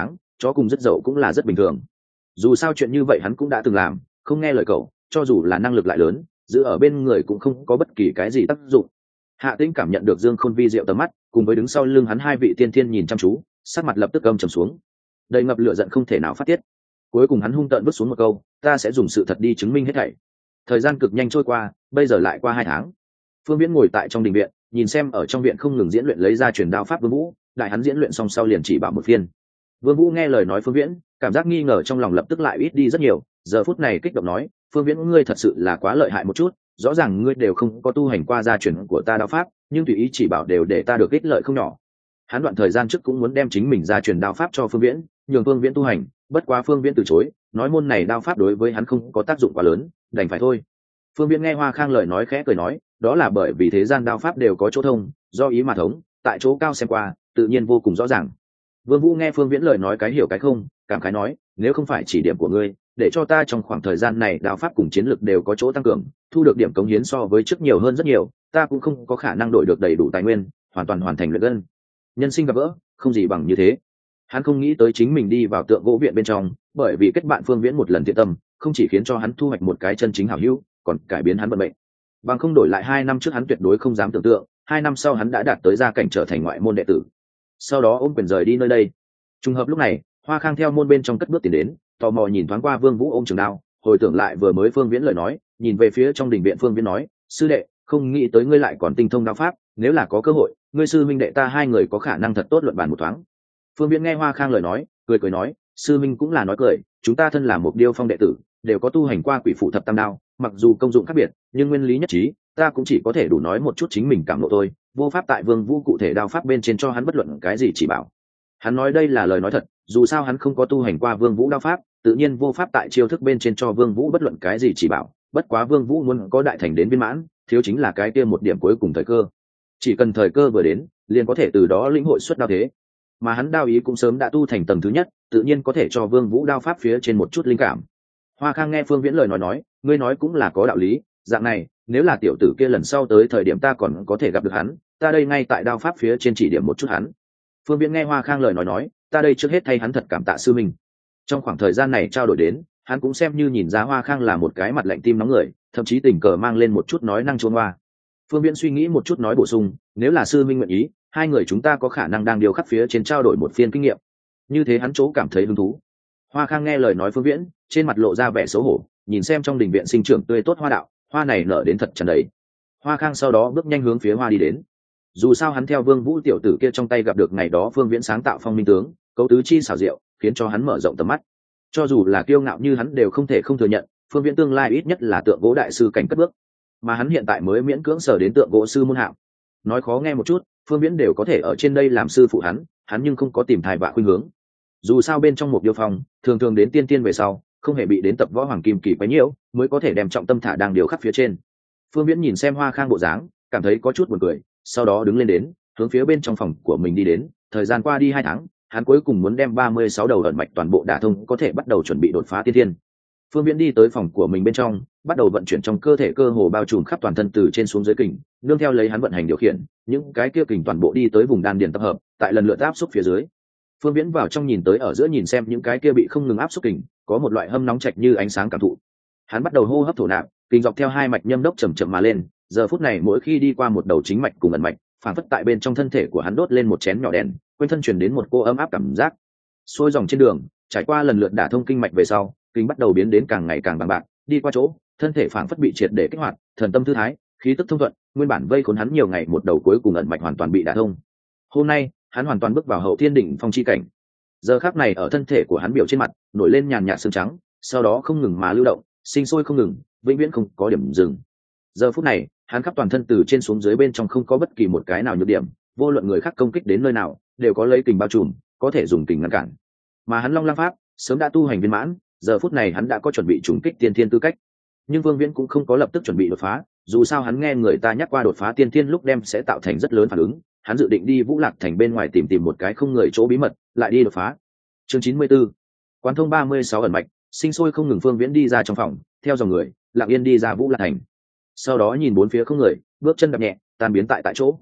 chó cùng rất dậu cũng là rất bình thường. Dù sao chuyện như vậy hắn cũng đã từng làm, không nghe lời cậu, cho dù là năng lực lại lớn, giữ ở bên người cũng không có bất kỳ cái gì tác dụng. Hạ Tĩnh cảm nhận được Dương Khôn vi diệu tầm mắt, cùng với đứng sau lưng hắn hai vị tiên thiên nhìn chăm chú, sắc mặt lập tức âm trầm xuống, đầy ngập lửa giận không thể nào phát tiết. Cuối cùng hắn hung tợn vứt xuống một câu, ta sẽ dùng sự thật đi chứng minh hết thảy. Thời gian cực nhanh trôi qua, bây giờ lại qua 2 tháng. Phương Viễn ngồi tại trong đình viện, nhìn xem ở trong viện không ngừng diễn luyện lấy ra truyền đao pháp Vương Vũ, đại hắn diễn luyện xong sau liền chỉ bảo một phiên. Vương Vũ nghe lời nói Phương Viễn, cảm giác nghi ngờ trong lòng lập tức lại ít đi rất nhiều, giờ phút này kích động nói, Phương Viễn ngươi thật sự là quá lợi hại một chút, rõ ràng ngươi đều không có tu hành qua gia truyền của ta đao pháp, nhưng tùy ý chỉ bảo đều để ta được ích lợi không nhỏ. Hắn đoạn thời gian trước cũng muốn đem chính mình gia truyền đao pháp cho Phương Viễn, nhường Phương Viễn tu hành, bất quá Phương Viễn từ chối, nói môn này đao pháp đối với hắn không có tác dụng quá lớn, đành phải thôi. Phương Viễn nghe Hoa Khang lời nói khẽ cười nói, đó là bởi vì thế gian đao pháp đều có chỗ thông, do ý mà thống, tại chỗ cao xem qua, tự nhiên vô cùng rõ ràng. Vương Vũ nghe Phương Viễn lời nói cái hiểu cái không, cảm khái nói, nếu không phải chỉ điểm của ngươi, để cho ta trong khoảng thời gian này đao pháp cùng chiến lực đều có chỗ tăng cường, thu được điểm cống hiến so với trước nhiều hơn rất nhiều, ta cũng không có khả năng đổi được đầy đủ tài nguyên, hoàn toàn hoàn thành luyện gân. Nhân sinh gặp gỡ, không gì bằng như thế. Hắn không nghĩ tới chính mình đi vào tượng gỗ viện bên trong, bởi vì kết bạn Phương Viễn một lần thiện tâm, không chỉ khiến cho hắn thu hoạch một cái chân chính hảo hữu, còn cải biến hắn vận mệnh. Bằng không đổi lại 2 năm trước hắn tuyệt đối không dám tưởng tượng, 2 năm sau hắn đã đạt tới gia cảnh trở thành ngoại môn đệ tử. Sau đó ôm quyền rời đi nơi đây. Trùng hợp lúc này, Hoa Khang theo môn bên trong cất bước tiến đến, tò mò nhìn thoáng qua Vương Vũ ôm trường đao, hồi tưởng lại vừa mới Phương Viễn lời nói, nhìn về phía trong đình viện Phương Viễn nói, sư đệ, không nghĩ tới ngươi lại còn tinh thông đao pháp, nếu là có cơ hội, ngươi sư minh đệ ta hai người có khả năng thật tốt luận bàn một thoáng. Phương Viễn nghe Hoa Khang lời nói, cười nói, sư minh cũng là nói cười, chúng ta thân là một điêu phong đệ tử, đều có tu hành qua quỷ phụ thập tam đao, mặc dù công dụng khác biệt, nhưng nguyên lý nhất trí, ta cũng chỉ có thể đủ nói một chút chính mình cảm ngộ thôi, vô pháp tại Vương Vũ cụ thể đao pháp bên trên cho hắn bất luận cái gì chỉ bảo. Hắn nói đây là lời nói thật, dù sao hắn không có tu hành qua Vương Vũ đao pháp, tự nhiên vô pháp tại chiêu thức bên trên cho Vương Vũ bất luận cái gì chỉ bảo, bất quá Vương Vũ muốn có đại thành đến viên mãn, thiếu chính là cái kia một điểm cuối cùng thời cơ. Chỉ cần thời cơ vừa đến, liền có thể từ đó lĩnh hội xuất đao thế. Mà hắn đao ý cũng sớm đã tu thành tầng thứ nhất, tự nhiên có thể cho Vương Vũ đao pháp phía trên một chút linh cảm. Hoa Khang nghe Phương Viễn lời nói, ngươi nói cũng là có đạo lý, dạng này, nếu là tiểu tử kia lần sau tới thời điểm ta còn có thể gặp được hắn, ta đây ngay tại đao pháp phía trên chỉ điểm một chút hắn. Phương Viễn nghe Hoa Khang lời nói, ta đây trước hết thay hắn thật cảm tạ sư minh. Trong khoảng thời gian này trao đổi đến, hắn cũng xem như nhìn ra Hoa Khang là một cái mặt lạnh tim nóng người, thậm chí tình cờ mang lên một chút nói năng chuông hoa. Phương Viễn suy nghĩ một chút nói bổ sung, nếu là sư minh nguyện ý, hai người chúng ta có khả năng đang điều khắc phía trên trao đổi một phiên kinh nghiệm. Như thế hắn chỗ cảm thấy hứng thú. Hoa Khang nghe lời nói Phương Viễn, trên mặt lộ ra vẻ xấu hổ, nhìn xem trong đình viện sinh trưởng tươi tốt hoa đạo, hoa này nở đến thật tràn đầy. Hoa Khang sau đó bước nhanh hướng phía hoa đi đến. Dù sao hắn theo Vương Vũ tiểu tử kia trong tay gặp được ngày đó Phương Viễn sáng tạo phong minh tướng, cấu tứ chi xảo diệu, khiến cho hắn mở rộng tầm mắt. Cho dù là kiêu ngạo như hắn đều không thể không thừa nhận, Phương Viễn tương lai ít nhất là tượng gỗ đại sư cảnh cất bước, mà hắn hiện tại mới miễn cưỡng sở đến tượng gỗ sư môn hạng. Nói khó nghe một chút, Phương Viễn đều có thể ở trên đây làm sư phụ hắn nhưng không có tìm thai vạ khuynh hướng. Dù sao bên trong một điêu phong, thường thường đến tiên tiên về sau, không hề bị đến tập võ hoàng kim kỳ quấy nhiễu, mới có thể đem trọng tâm thả đang điều khắc phía trên. Phương Viễn nhìn xem Hoa Khang bộ dáng, cảm thấy có chút buồn cười, sau đó đứng lên đến, hướng phía bên trong phòng của mình đi đến. Thời gian qua đi 2 tháng, hắn cuối cùng muốn đem 36 đầu ẩn mạch toàn bộ đả thông, có thể bắt đầu chuẩn bị đột phá tiên tiên. Phương Viễn đi tới phòng của mình bên trong, bắt đầu vận chuyển trong cơ thể cơ hồ bao trùm khắp toàn thân từ trên xuống dưới kình, nương theo lấy hắn vận hành điều khiển, những cái kia kình toàn bộ đi tới vùng đan điền tập hợp, tại lần lượt áp xúc phía dưới. Phương Viễn vào trong nhìn tới ở giữa nhìn xem những cái kia bị không ngừng áp xúc kình, có một loại hâm nóng chạch như ánh sáng cảm thụ. Hắn bắt đầu hô hấp thổ nạp, kình dọc theo 2 mạch nhâm đốc chậm chậm mà lên, giờ phút này mỗi khi đi qua một đầu chính mạch cùng ẩn mạch, phản phất tại bên trong thân thể của hắn đốt lên một chén nhỏ đèn, quanh thân truyền đến một cô ấm áp cảm giác. Xôi dòng trên đường, trải qua lần lượt đả thông kinh mạch về sau, kinh bắt đầu biến đến càng ngày càng bằng bạc, đi qua chỗ, thân thể phản phất bị triệt để kích hoạt, thần tâm thư thái, khí tức thông thuận, nguyên bản vây khốn hắn nhiều ngày một đầu cuối cùng ẩn mạch hoàn toàn bị đả thông. Hôm nay, hắn hoàn toàn bước vào hậu thiên đỉnh phong chi cảnh. Giờ khắc này ở thân thể của hắn biểu trên mặt nổi lên nhàn nhạt sương trắng, sau đó không ngừng mà lưu động, sinh sôi không ngừng, vĩnh viễn không có điểm dừng. Giờ phút này, hắn khắp toàn thân từ trên xuống dưới bên trong không có bất kỳ một cái nào nhược điểm, vô luận người khác công kích đến nơi nào, đều có lấy kình bao trùm, có thể dùng kình ngăn cản. Mà hắn Long Lăng pháp sớm đã tu hành viên mãn, giờ phút này hắn đã có chuẩn bị trùng kích tiên thiên tư cách. Nhưng Vương Viễn cũng không có lập tức chuẩn bị đột phá, dù sao hắn nghe người ta nhắc qua đột phá tiên thiên lúc đem sẽ tạo thành rất lớn phản ứng, hắn dự định đi Vũ Lạc thành bên ngoài tìm một cái không người chỗ bí mật, lại đi đột phá. Chương 94. Quán thông 36 ẩn mạch, sinh sôi không ngừng. Phương Viễn đi ra trong phòng, theo dòng người, lặng yên đi ra Vũ Lạc thành. Sau đó nhìn bốn phía không người, bước chân đạp nhẹ, tan biến tại chỗ.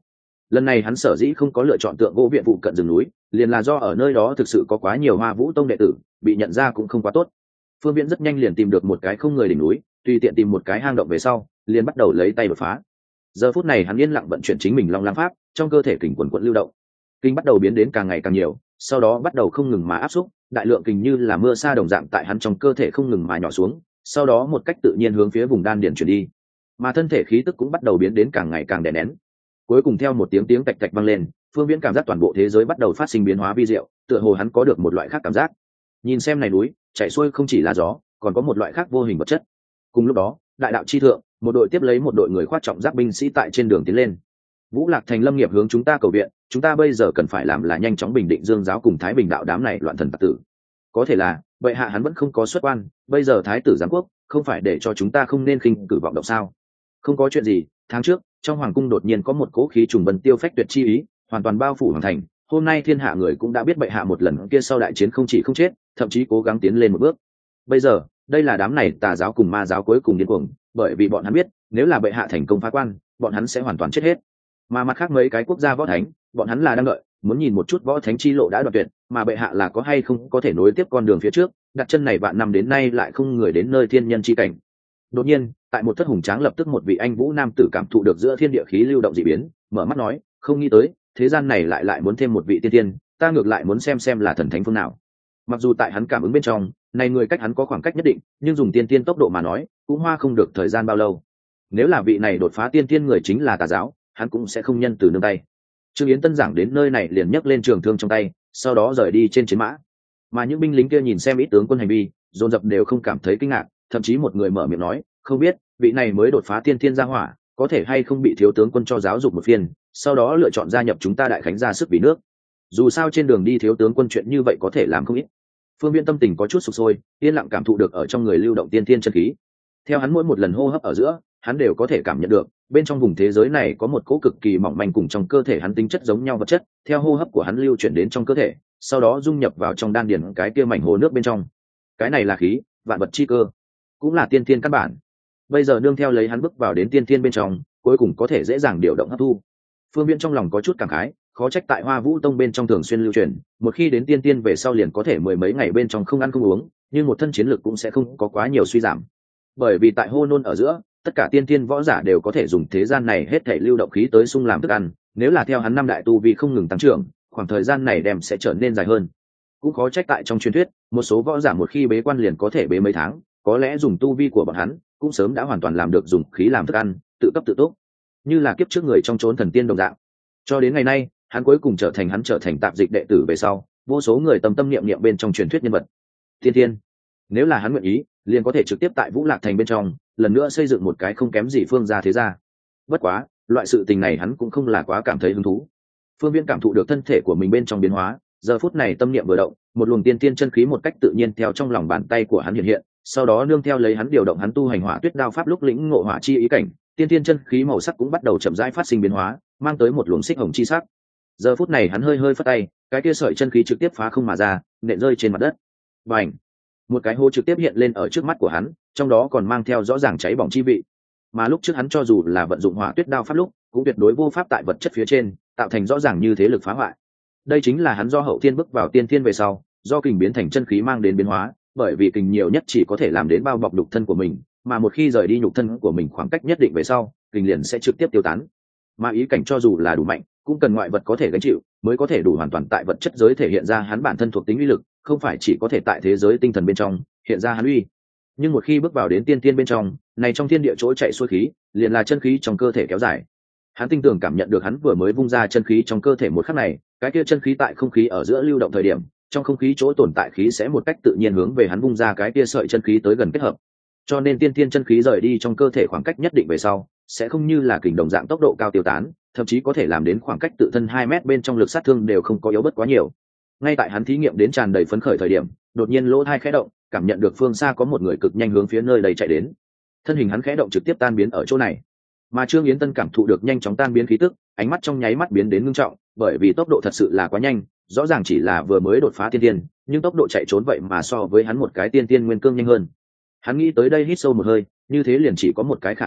Lần này hắn sở dĩ không có lựa chọn tượng gỗ viện phụ cận rừng núi, liền là do ở nơi đó thực sự có quá nhiều Hoa Vũ Tông đệ tử, bị nhận ra cũng không quá tốt. Phương Viễn rất nhanh liền tìm được một cái không người đỉnh núi, tùy tiện tìm một cái hang động về sau, liền bắt đầu lấy tay đột phá. Giờ phút này hắn yên lặng vận chuyển chính mình Long Lam pháp, trong cơ thể kình quần quật lưu động, kinh bắt đầu biến đến càng ngày càng nhiều, sau đó bắt đầu không ngừng mà áp xúc, đại lượng kình như là mưa sa đồng dạng tại hắn trong cơ thể không ngừng mà nhỏ xuống, sau đó một cách tự nhiên hướng phía vùng đan điền chuyển đi, mà thân thể khí tức cũng bắt đầu biến đến càng ngày càng đè nén. Cuối cùng theo một tiếng tiếng tạch tạch vang lên, Phương Viễn cảm giác toàn bộ thế giới bắt đầu phát sinh biến hóa vi diệu, tựa hồ hắn có được một loại khác cảm giác. Nhìn xem này núi chảy xuôi không chỉ là gió, còn có một loại khác vô hình vật chất. Cùng lúc đó, đại đạo chi thượng, một đội tiếp lấy một đội người khoác trọng giáp binh sĩ tại trên đường tiến lên. Vũ Lạc Thành lâm nghiệp hướng chúng ta cầu viện, chúng ta bây giờ cần phải làm là nhanh chóng bình định Dương giáo cùng Thái Bình đạo đám này loạn thần tặc tử. Có thể là bệ hạ hắn vẫn không có xuất quan, bây giờ thái tử giám quốc không phải để cho chúng ta không nên khinh cử vọng động sao? Không có chuyện gì, tháng trước trong hoàng cung đột nhiên có một cỗ khí trùng bần tiêu phách tuyệt chi ý, hoàn toàn bao phủ hoàng thành. Hôm nay thiên hạ người cũng đã biết bệ hạ một lần kia sau đại chiến không chỉ không chết, thậm chí cố gắng tiến lên một bước. Bây giờ đây là đám này tà giáo cùng ma giáo cuối cùng điên cuồng, bởi vì bọn hắn biết nếu là bệ hạ thành công phá quan, bọn hắn sẽ hoàn toàn chết hết. Mà mặt khác mấy cái quốc gia võ thánh, bọn hắn là đang đợi, muốn nhìn một chút võ thánh chi lộ đã đoạt tuyệt, mà bệ hạ là có hay không có thể nối tiếp con đường phía trước, đặt chân này vạn năm đến nay lại không người đến nơi thiên nhân chi cảnh. Đột nhiên, tại một thất hùng tráng lập tức một vị anh vũ nam tử cảm thụ được giữa thiên địa khí lưu động dị biến, mở mắt nói, không nghĩ tới, thế gian này lại muốn thêm một vị tiên tiên, ta ngược lại muốn xem là thần thánh phương nào. Mặc dù tại hắn cảm ứng bên trong, này người cách hắn có khoảng cách nhất định, nhưng dùng tiên tiên tốc độ mà nói, cũng hoa không được thời gian bao lâu. Nếu là vị này đột phá tiên tiên người chính là tà giáo, hắn cũng sẽ không nhân từ nương tay. Trương Yến Tân giảng đến nơi này liền nhấc lên trường thương trong tay, sau đó rời đi trên chiến mã. Mà những binh lính kia nhìn xem ít tướng quân hành vi, dồn dập đều không cảm thấy kinh ngạc, thậm chí một người mở miệng nói, không biết vị này mới đột phá tiên thiên gia hỏa, có thể hay không bị thiếu tướng quân cho giáo dục một phiên, sau đó lựa chọn gia nhập chúng ta đại khánh ra sức vì nước. Dù sao trên đường đi thiếu tướng quân chuyện như vậy có thể làm không ít. Phương Viễn tâm tình có chút sụp sôi, yên lặng cảm thụ được ở trong người lưu động tiên thiên chân khí. Theo hắn mỗi một lần hô hấp ở giữa, hắn đều có thể cảm nhận được bên trong vùng thế giới này có một cỗ cực kỳ mỏng manh cùng trong cơ thể hắn tính chất giống nhau vật chất, theo hô hấp của hắn lưu chuyển đến trong cơ thể, sau đó dung nhập vào trong đan điền cái kia mảnh hồ nước bên trong. Cái này là khí, vạn vật chi cơ, cũng là tiên thiên căn bản. Bây giờ nương theo lấy hắn bước vào đến tiên thiên bên trong, cuối cùng có thể dễ dàng điều động hấp thu. Phương Viễn trong lòng có chút cảm khái, khó trách tại Hoa Vũ Tông bên trong thường xuyên lưu truyền, một khi đến tiên thiên về sau liền có thể mười mấy ngày bên trong không ăn không uống, nhưng một thân chiến lực cũng sẽ không có quá nhiều suy giảm. Bởi vì tại hô nôn ở giữa, tất cả tiên thiên võ giả đều có thể dùng thế gian này hết thảy lưu động khí tới sung làm thức ăn, nếu là theo hắn năm đại tu vi không ngừng tăng trưởng, khoảng thời gian này đem sẽ trở nên dài hơn. Cũng khó trách tại trong truyền thuyết, một số võ giả một khi bế quan liền có thể bế mấy tháng, có lẽ dùng tu vi của bọn hắn, cũng sớm đã hoàn toàn làm được dùng khí làm thức ăn, tự cấp tự túc, như là kiếp trước người trong chốn thần tiên đồng dạng. Cho đến ngày nay, hắn cuối cùng trở thành tạp dịch đệ tử về sau, vô số người tâm tâm niệm niệm bên trong truyền thuyết nhân vật tiên tiên. Nếu là hắn nguyện ý, liền có thể trực tiếp tại Vũ Lạc Thành bên trong, lần nữa xây dựng một cái không kém gì Phương gia thế gia. Bất quá, loại sự tình này hắn cũng không là quá cảm thấy hứng thú. Phương Viễn cảm thụ được thân thể của mình bên trong biến hóa, giờ phút này tâm niệm vừa động, một luồng tiên tiên chân khí một cách tự nhiên theo trong lòng bàn tay của hắn hiện hiện, sau đó nương theo lấy hắn điều động hắn tu hành Hỏa Tuyết Đao pháp lúc lĩnh ngộ hỏa chi ý cảnh, tiên tiên chân khí màu sắc cũng bắt đầu chậm rãi phát sinh biến hóa, mang tới một luồng xích hồng chi sắc. Giờ phút này hắn hơi hơi phất tay, cái kia sợi chân khí trực tiếp phá không mà ra, nện rơi trên mặt đất. Bành! Một cái hố trực tiếp hiện lên ở trước mắt của hắn, trong đó còn mang theo rõ ràng cháy bỏng chi vị. Mà lúc trước hắn cho dù là vận dụng Hỏa Tuyết Đao pháp lúc, cũng tuyệt đối vô pháp tại vật chất phía trên tạo thành rõ ràng như thế lực phá hoại. Đây chính là hắn do hậu thiên bước vào tiên thiên về sau, do kình biến thành chân khí mang đến biến hóa, bởi vì kình nhiều nhất chỉ có thể làm đến bao bọc nhục thân của mình, mà một khi rời đi nhục thân của mình khoảng cách nhất định về sau, kình liền sẽ trực tiếp tiêu tán. Mà ý cảnh cho dù là đủ mạnh, cũng cần ngoại vật có thể gánh chịu, mới có thể đủ hoàn toàn tại vật chất giới thể hiện ra hắn bản thân thuộc tính uy lực, không phải chỉ có thể tại thế giới tinh thần bên trong hiện ra hắn uy. Nhưng một khi bước vào đến tiên thiên bên trong, này trong thiên địa chỗ chạy xuôi khí, liền là chân khí trong cơ thể kéo dài. Hắn tinh tường cảm nhận được hắn vừa mới vung ra chân khí trong cơ thể một khắc này, cái kia chân khí tại không khí ở giữa lưu động thời điểm, trong không khí chỗ tồn tại khí sẽ một cách tự nhiên hướng về hắn vung ra cái kia sợi chân khí tới gần kết hợp. Cho nên tiên thiên chân khí rời đi trong cơ thể khoảng cách nhất định về sau, sẽ không như là kình đồng dạng tốc độ cao tiêu tán, thậm chí có thể làm đến khoảng cách tự thân 2 mét bên trong lực sát thương đều không có yếu bớt quá nhiều. Ngay tại hắn thí nghiệm đến tràn đầy phấn khởi thời điểm, đột nhiên lỗ tai khẽ động, cảm nhận được phương xa có một người cực nhanh hướng phía nơi đây chạy đến. Thân hình hắn khẽ động trực tiếp tan biến ở chỗ này. Mà Trương Yến Tân cảm thụ được nhanh chóng tan biến khí tức, ánh mắt trong nháy mắt biến đến ngưng trọng, bởi vì tốc độ thật sự là quá nhanh, rõ ràng chỉ là vừa mới đột phá tiên tiên, nhưng tốc độ chạy trốn vậy mà so với hắn một cái tiên tiên nguyên cương nhanh hơn. Hắn nghĩ tới đây hít sâu một hơi, như thế liền chỉ có một cái khả năng,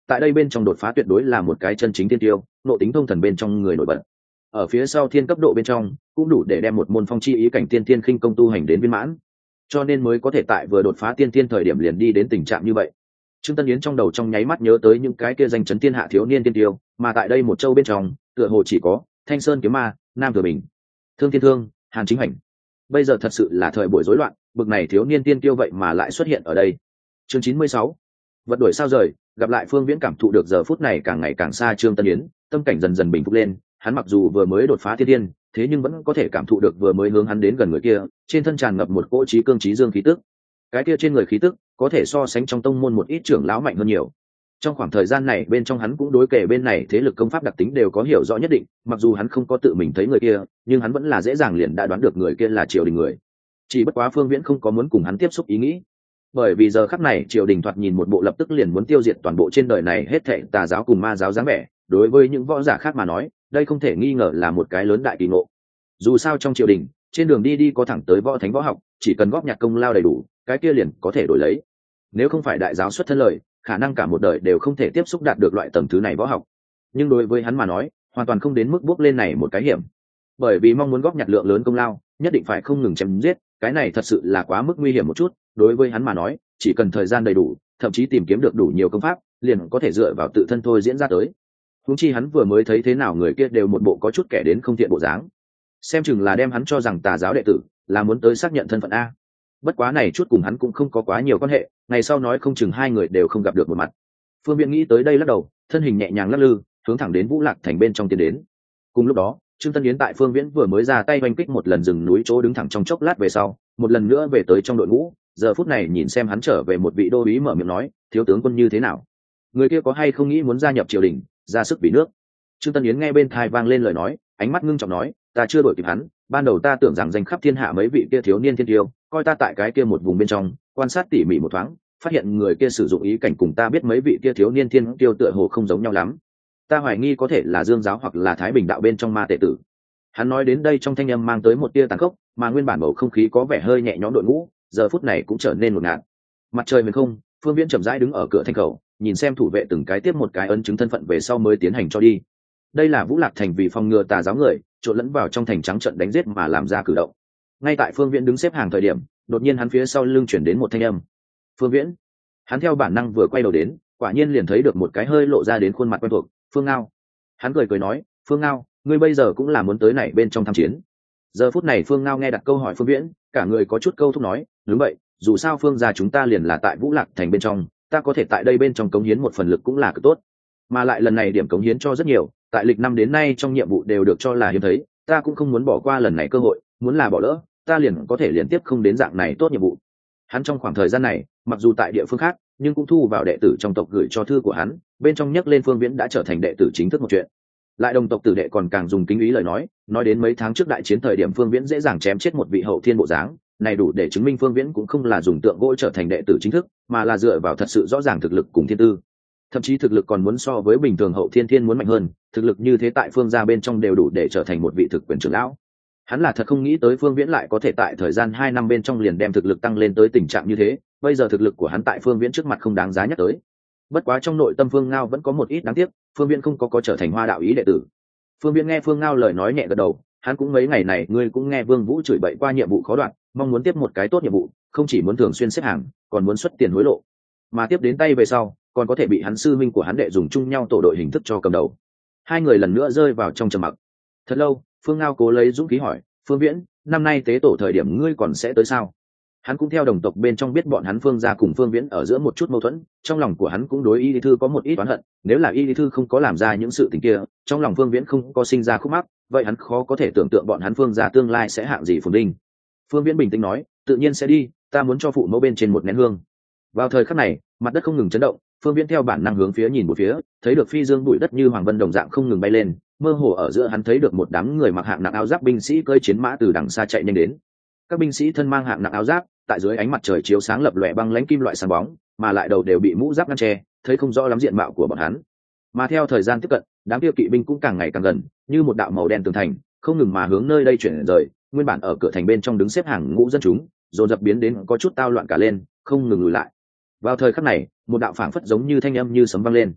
tại đây bên trong đột phá tuyệt đối là một cái chân chính tiên tiêu, nộ tính thông thần bên trong người nổi bật. Ở phía sau thiên cấp độ bên trong cũng đủ để đem một môn phong chi ý cảnh tiên tiên khinh công tu hành đến viên mãn, cho nên mới có thể tại vừa đột phá tiên tiên thời điểm liền đi đến tình trạng như vậy. Trương Tân Yến trong đầu trong nháy mắt nhớ tới những cái kia danh chấn thiên hạ thiếu niên tiên tiêu, mà tại đây một châu bên trong tựa hồ chỉ có Thanh Sơn Kiếm Ma, Nam Thừa Bình, Thương Thiên Thương, Hàn Chính Hành. Bây giờ thật sự là thời buổi rối loạn, bực này thiếu niên tiên tiêu vậy mà lại xuất hiện ở đây. Chương 96. Vật đuổi sao rời, gặp lại Phương Viễn cảm thụ được giờ phút này càng ngày càng xa Trương Tân Yến, tâm cảnh dần dần bình phục lên, hắn mặc dù vừa mới đột phá thiên tiên, thế nhưng vẫn có thể cảm thụ được vừa mới hướng hắn đến gần người kia, trên thân tràn ngập một cỗ trí cương trí dương khí tức. Cái kia trên người khí tức có thể so sánh trong tông môn một ít trưởng lão mạnh hơn nhiều. Trong khoảng thời gian này bên trong hắn cũng đối kể bên này thế lực công pháp đặc tính đều có hiểu rõ nhất định, mặc dù hắn không có tự mình thấy người kia, nhưng hắn vẫn là dễ dàng liền đã đoán được người kia là triều đình người. Chỉ bất quá Phương Viễn không có muốn cùng hắn tiếp xúc ý nghĩ, bởi vì giờ khắc này triều đình thoạt nhìn một bộ lập tức liền muốn tiêu diệt toàn bộ trên đời này hết thảy tà giáo cùng ma giáo dáng vẻ, đối với những võ giả khác mà nói đây không thể nghi ngờ là một cái lớn đại kỳ ngộ. Dù sao trong triều đình trên đường đi có thẳng tới võ thánh võ học, chỉ cần góp nhặt công lao đầy đủ cái kia liền có thể đổi lấy. Nếu không phải đại giáo xuất thân lời, khả năng cả một đời đều không thể tiếp xúc đạt được loại tầng thứ này võ học. Nhưng đối với hắn mà nói hoàn toàn không đến mức bước lên này một cái hiểm, bởi vì mong muốn góp nhặt lượng lớn công lao nhất định phải không ngừng chém giết, cái này thật sự là quá mức nguy hiểm một chút. Đối với hắn mà nói chỉ cần thời gian đầy đủ, thậm chí tìm kiếm được đủ nhiều công pháp liền có thể dựa vào tự thân thôi diễn ra tới. Huống chi hắn vừa mới thấy thế nào người kia đều một bộ có chút kẻ đến không thiện bộ dáng, xem chừng là đem hắn cho rằng tà giáo đệ tử, là muốn tới xác nhận thân phận a. Bất quá này chút cùng hắn cũng không có quá nhiều quan hệ, ngày sau nói không chừng hai người đều không gặp được một mặt. Phương Viễn nghĩ tới đây lắc đầu, thân hình nhẹ nhàng lắc lư hướng thẳng đến Vũ Lạc thành bên trong tiến đến. Cùng lúc đó Trương Tân Yến tại Phương Viễn vừa mới ra tay oanh kích một lần rừng núi chỗ đứng thẳng trong chốc lát về sau, một lần nữa về tới trong đội ngũ. Giờ phút này nhìn xem hắn trở về, một vị đô úy mở miệng nói, thiếu tướng quân như thế nào, người kia có hay không nghĩ muốn gia nhập triều đình, ra sức vì nước? Trương Tân Yến nghe bên tai vang lên lời nói, ánh mắt ngưng trọng nói, ta chưa đổi kịp hắn, ban đầu ta tưởng rằng danh khắp thiên hạ mấy vị kia thiếu niên thiên tiêu, coi ta tại cái kia một vùng bên trong quan sát tỉ mỉ một thoáng, phát hiện người kia sử dụng ý cảnh cùng ta biết mấy vị kia thiếu niên thiên tiêu tựa hồ không giống nhau lắm. Ta hoài nghi có thể là Dương giáo hoặc là Thái Bình đạo bên trong ma tệ tử. Hắn nói đến đây trong thanh âm mang tới một tia tàn khốc, mà nguyên bản bầu không khí có vẻ hơi nhẹ nhõm đội ngũ giờ phút này cũng trở nên ngột ngạt. Mặt trời miền không, Phương Viễn chậm rãi đứng ở cửa thành khẩu, nhìn xem thủ vệ từng cái tiếp một cái ấn chứng thân phận về sau mới tiến hành cho đi. Đây là Vũ Lạc thành vì phòng ngừa tà giáo người trộn lẫn vào trong thành trắng trận đánh giết mà làm ra cử động. Ngay tại Phương Viễn đứng xếp hàng thời điểm, đột nhiên hắn phía sau lưng chuyển đến một thanh âm. Phương Viễn. Hắn theo bản năng vừa quay đầu đến, quả nhiên liền thấy được một cái hơi lộ ra đến khuôn mặt quen thuộc, Phương Ngao. Hắn cười nói, Phương Ngao, ngươi bây giờ cũng là muốn tới này bên trong tham chiến? Giờ phút này Phương Ngao nghe đặt câu hỏi Phương Viễn, cả người có chút câu thúc nói, đúng vậy, dù sao Phương gia chúng ta liền là tại Vũ Lạc thành bên trong, ta có thể tại đây bên trong cống hiến một phần lực cũng là cực tốt, mà lại lần này điểm cống hiến cho rất nhiều, tại lịch năm đến nay trong nhiệm vụ đều được cho là hiếm thấy, ta cũng không muốn bỏ qua lần này cơ hội, muốn là bỏ lỡ ta liền có thể liên tiếp không đến dạng này tốt nhiệm vụ. Hắn trong khoảng thời gian này mặc dù tại địa phương khác nhưng cũng thu vào đệ tử trong tộc gửi cho thư của hắn, bên trong nhắc lên Phương Viễn đã trở thành đệ tử chính thức một chuyện. Lại đồng tộc tử đệ còn càng dùng kính ý lời nói đến mấy tháng trước đại chiến thời điểm Phương Viễn dễ dàng chém chết một vị hậu thiên bộ dáng, này đủ để chứng minh Phương Viễn cũng không là dùng tượng gỗ trở thành đệ tử chính thức, mà là dựa vào thật sự rõ ràng thực lực cùng thiên tư, thậm chí thực lực còn muốn so với bình thường hậu thiên thiên muốn mạnh hơn. Thực lực như thế tại Phương gia bên trong đều đủ để trở thành một vị thực quyền trưởng lão. Hắn là thật không nghĩ tới Phương Viễn lại có thể tại thời gian 2 năm bên trong liền đem thực lực tăng lên tới tình trạng như thế, bây giờ thực lực của hắn tại Phương Viễn trước mặt không đáng giá nhắc tới. Bất quá trong nội tâm Phương Ngao vẫn có một ít đáng tiếc, Phương Viễn không có trở thành Hoa đạo ý đệ tử. Phương Viễn nghe Phương Ngao lời nói nhẹ gật đầu, hắn cũng mấy ngày này ngươi cũng nghe Vương Vũ chửi bậy qua nhiệm vụ khó đoạt, mong muốn tiếp một cái tốt nhiệm vụ, không chỉ muốn thường xuyên xếp hàng, còn muốn xuất tiền hối lộ, mà tiếp đến tay về sau còn có thể bị hắn sư minh của hắn đệ dùng chung nhau tổ đội hình thức cho cầm đầu. Hai người lần nữa rơi vào trong trầm mặc. Thật lâu, Phương Ngao cố lấy dũng khí hỏi, Phương Viễn, năm nay tế tổ thời điểm ngươi còn sẽ tới sao? Hắn cũng theo đồng tộc bên trong biết bọn hắn Phương gia cùng Phương Viễn ở giữa một chút mâu thuẫn, trong lòng của hắn cũng đối Y Lý Thư có một ít oán hận, nếu là Y Lý Thư không có làm ra những sự tình kia, trong lòng Phương Viễn không có sinh ra khúc mắc, vậy hắn khó có thể tưởng tượng bọn hắn Phương gia tương lai sẽ hạng gì phồn vinh. Phương Viễn bình tĩnh nói, tự nhiên sẽ đi, ta muốn cho phụ mẫu bên trên một nén hương. Vào thời khắc này, mặt đất không ngừng chấn động, Phương Viễn theo bản năng hướng phía nhìn một phía, thấy được phi dương bụi đất như hoàng vân đồng dạng không ngừng bay lên, mơ hồ ở giữa hắn thấy được một đám người mặc hạng nặng áo giáp binh sĩ cưỡi chiến mã từ đằng xa chạy nhanh đến. Các binh sĩ thân mang hạng nặng áo giáp, tại dưới ánh mặt trời chiếu sáng lập lòe băng lãnh kim loại sáng bóng, mà lại đầu đều bị mũ giáp ngăn che, thấy không rõ lắm diện mạo của bọn hắn. Mà theo thời gian tiếp cận, đám kia kỵ binh cũng càng ngày càng gần, như một đạo màu đen tường thành, không ngừng mà hướng nơi đây chuyển rời. Nguyên bản ở cửa thành bên trong đứng xếp hàng ngũ dân chúng, dồn dập biến đến có chút tao loạn cả lên, không ngừng lùi lại. Vào thời khắc này, một đạo phảng phất giống như thanh âm như sấm vang lên.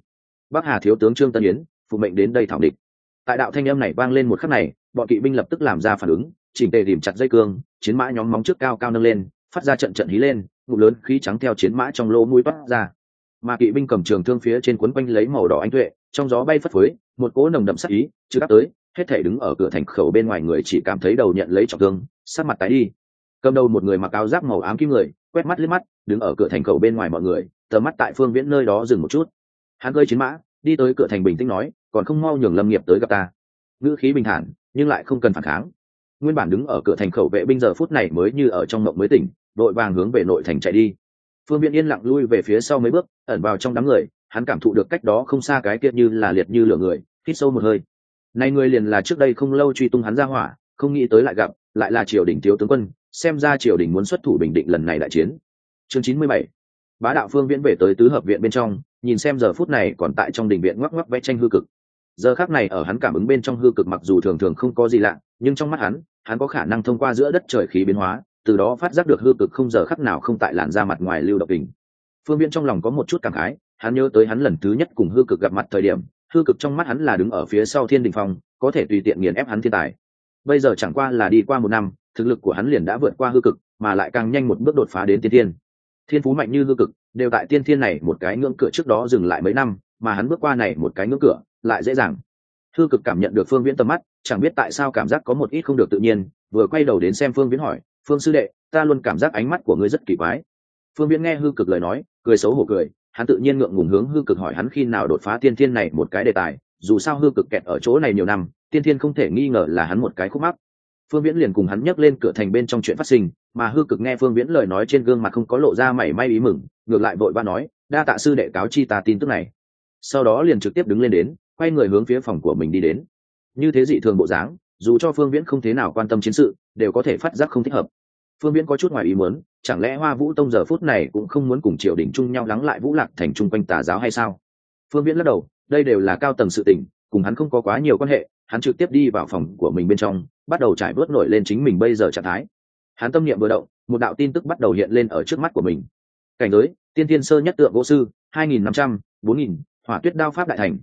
Bắc Hà thiếu tướng Trương Tân Yến phụ mệnh đến đây thảo địch. Tại đạo thanh âm này vang lên một khắc này, bọn kỵ binh lập tức làm ra phản ứng, chỉnh tề rìm chặt dây cương, chiến mã nhóm móng trước cao cao nâng lên, phát ra trận trận hí lên, ngụm lớn khí trắng theo chiến mã trong lỗ mũi toát ra. Mà kỵ binh cầm trường thương phía trên quấn quanh lấy màu đỏ ánh tuệ, trong gió bay phất phới, một cỗ nồng đậm sát ý chưa đáp tới, hết thảy đứng ở cửa thành khẩu bên ngoài người chỉ cảm thấy đầu nhận lấy trọng thương, sát mặt tái đi. Cầm đầu một người mặc áo giáp màu ám kim người, quét mắt liếc mắt, đứng ở cửa thành khẩu bên ngoài mọi người, tầm mắt tại Phương Viễn nơi đó dừng một chút. Hắn cưỡi chiến mã, đi tới cửa thành bình tĩnh nói, còn không mau nhường Lâm Nghiệp tới gặp ta. Ngữ khí bình thản, nhưng lại không cần phản kháng. Nguyên bản đứng ở cửa thành khẩu vệ binh giờ phút này mới như ở trong mộng mới tỉnh, đội vàng hướng về nội thành chạy đi. Phương Viễn yên lặng lui về phía sau mấy bước, ẩn vào trong đám người, hắn cảm thụ được cách đó không xa cái kia như là liệt như lửa người, hít sâu một hơi. Này người liền là trước đây không lâu truy tung hắn ra hỏa, không nghĩ tới lại gặp, lại là triều đình thiếu tướng quân, xem ra triều đình muốn xuất thủ bình định lần này đại chiến. Chương 97. Bá đạo Phương Viễn về tới tứ hợp viện bên trong, nhìn xem giờ phút này còn tại trong đình viện ngoắc ngoắc vẽ tranh hư cực. Giờ khắc này ở hắn cảm ứng bên trong hư cực mặc dù thường thường không có gì lạ, nhưng trong mắt hắn có khả năng thông qua giữa đất trời khí biến hóa, từ đó phát giác được hư cực không giờ khắc nào không tại làn da mặt ngoài lưu động hình. Phương Viễn trong lòng có một chút cảm khái, hắn nhớ tới hắn lần thứ nhất cùng hư cực gặp mặt thời điểm, hư cực trong mắt hắn là đứng ở phía sau Thiên Đình Phong, có thể tùy tiện nghiền ép hắn thiên tài. Bây giờ chẳng qua là đi qua một năm, thực lực của hắn liền đã vượt qua hư cực, mà lại càng nhanh một bước đột phá đến tiên thiên. Thiên phú mạnh như hư cực, đều tại tiên thiên này một cái ngưỡng cửa trước đó dừng lại mấy năm, mà hắn bước qua này một cái ngưỡng cửa, lại dễ dàng. Hư cực cảm nhận được Phương Viễn tầm mắt, chẳng biết tại sao cảm giác có một ít không được tự nhiên, vừa quay đầu đến xem Phương Viễn hỏi, "Phương sư đệ, ta luôn cảm giác ánh mắt của ngươi rất kỳ quái." Phương Viễn nghe hư cực lời nói, cười xấu hổ cười, hắn tự nhiên ngượng ngùng hướng hư cực hỏi hắn khi nào đột phá tiên thiên này một cái đề tài, dù sao hư cực kẹt ở chỗ này nhiều năm, tiên thiên không thể nghi ngờ là hắn một cái khúc mắc. Phương Viễn liền cùng hắn nhắc lên cửa thành bên trong chuyện phát sinh, mà hư cực nghe Phương Viễn lời nói trên gương mặt không có lộ ra mảy may ý mừng, ngược lại vội vã nói, "Đa tạ sư đệ cáo chi ta tin tức này." Sau đó liền trực tiếp đứng lên đến, quay người hướng phía phòng của mình đi đến. Như thế dị thường bộ dáng, dù cho Phương Viễn không thế nào quan tâm chiến sự, đều có thể phát giác không thích hợp. Phương Viễn có chút ngoài ý muốn, chẳng lẽ Hoa Vũ Tông giờ phút này cũng không muốn cùng triều đình chung nhau lắng lại Vũ Lạc thành trung quanh tà giáo hay sao? Phương Viễn lắc đầu, đây đều là cao tầng sự tình, cùng hắn không có quá nhiều quan hệ, hắn trực tiếp đi vào phòng của mình bên trong, bắt đầu trải bớt nổi lên chính mình bây giờ trạng thái. Hắn tâm niệm vừa động, một đạo tin tức bắt đầu hiện lên ở trước mắt của mình. Cảnh giới: Tiên Thiên sơ nhất tượng gỗ sư, 2500, 4000, Hỏa Tuyết đao pháp đại thành,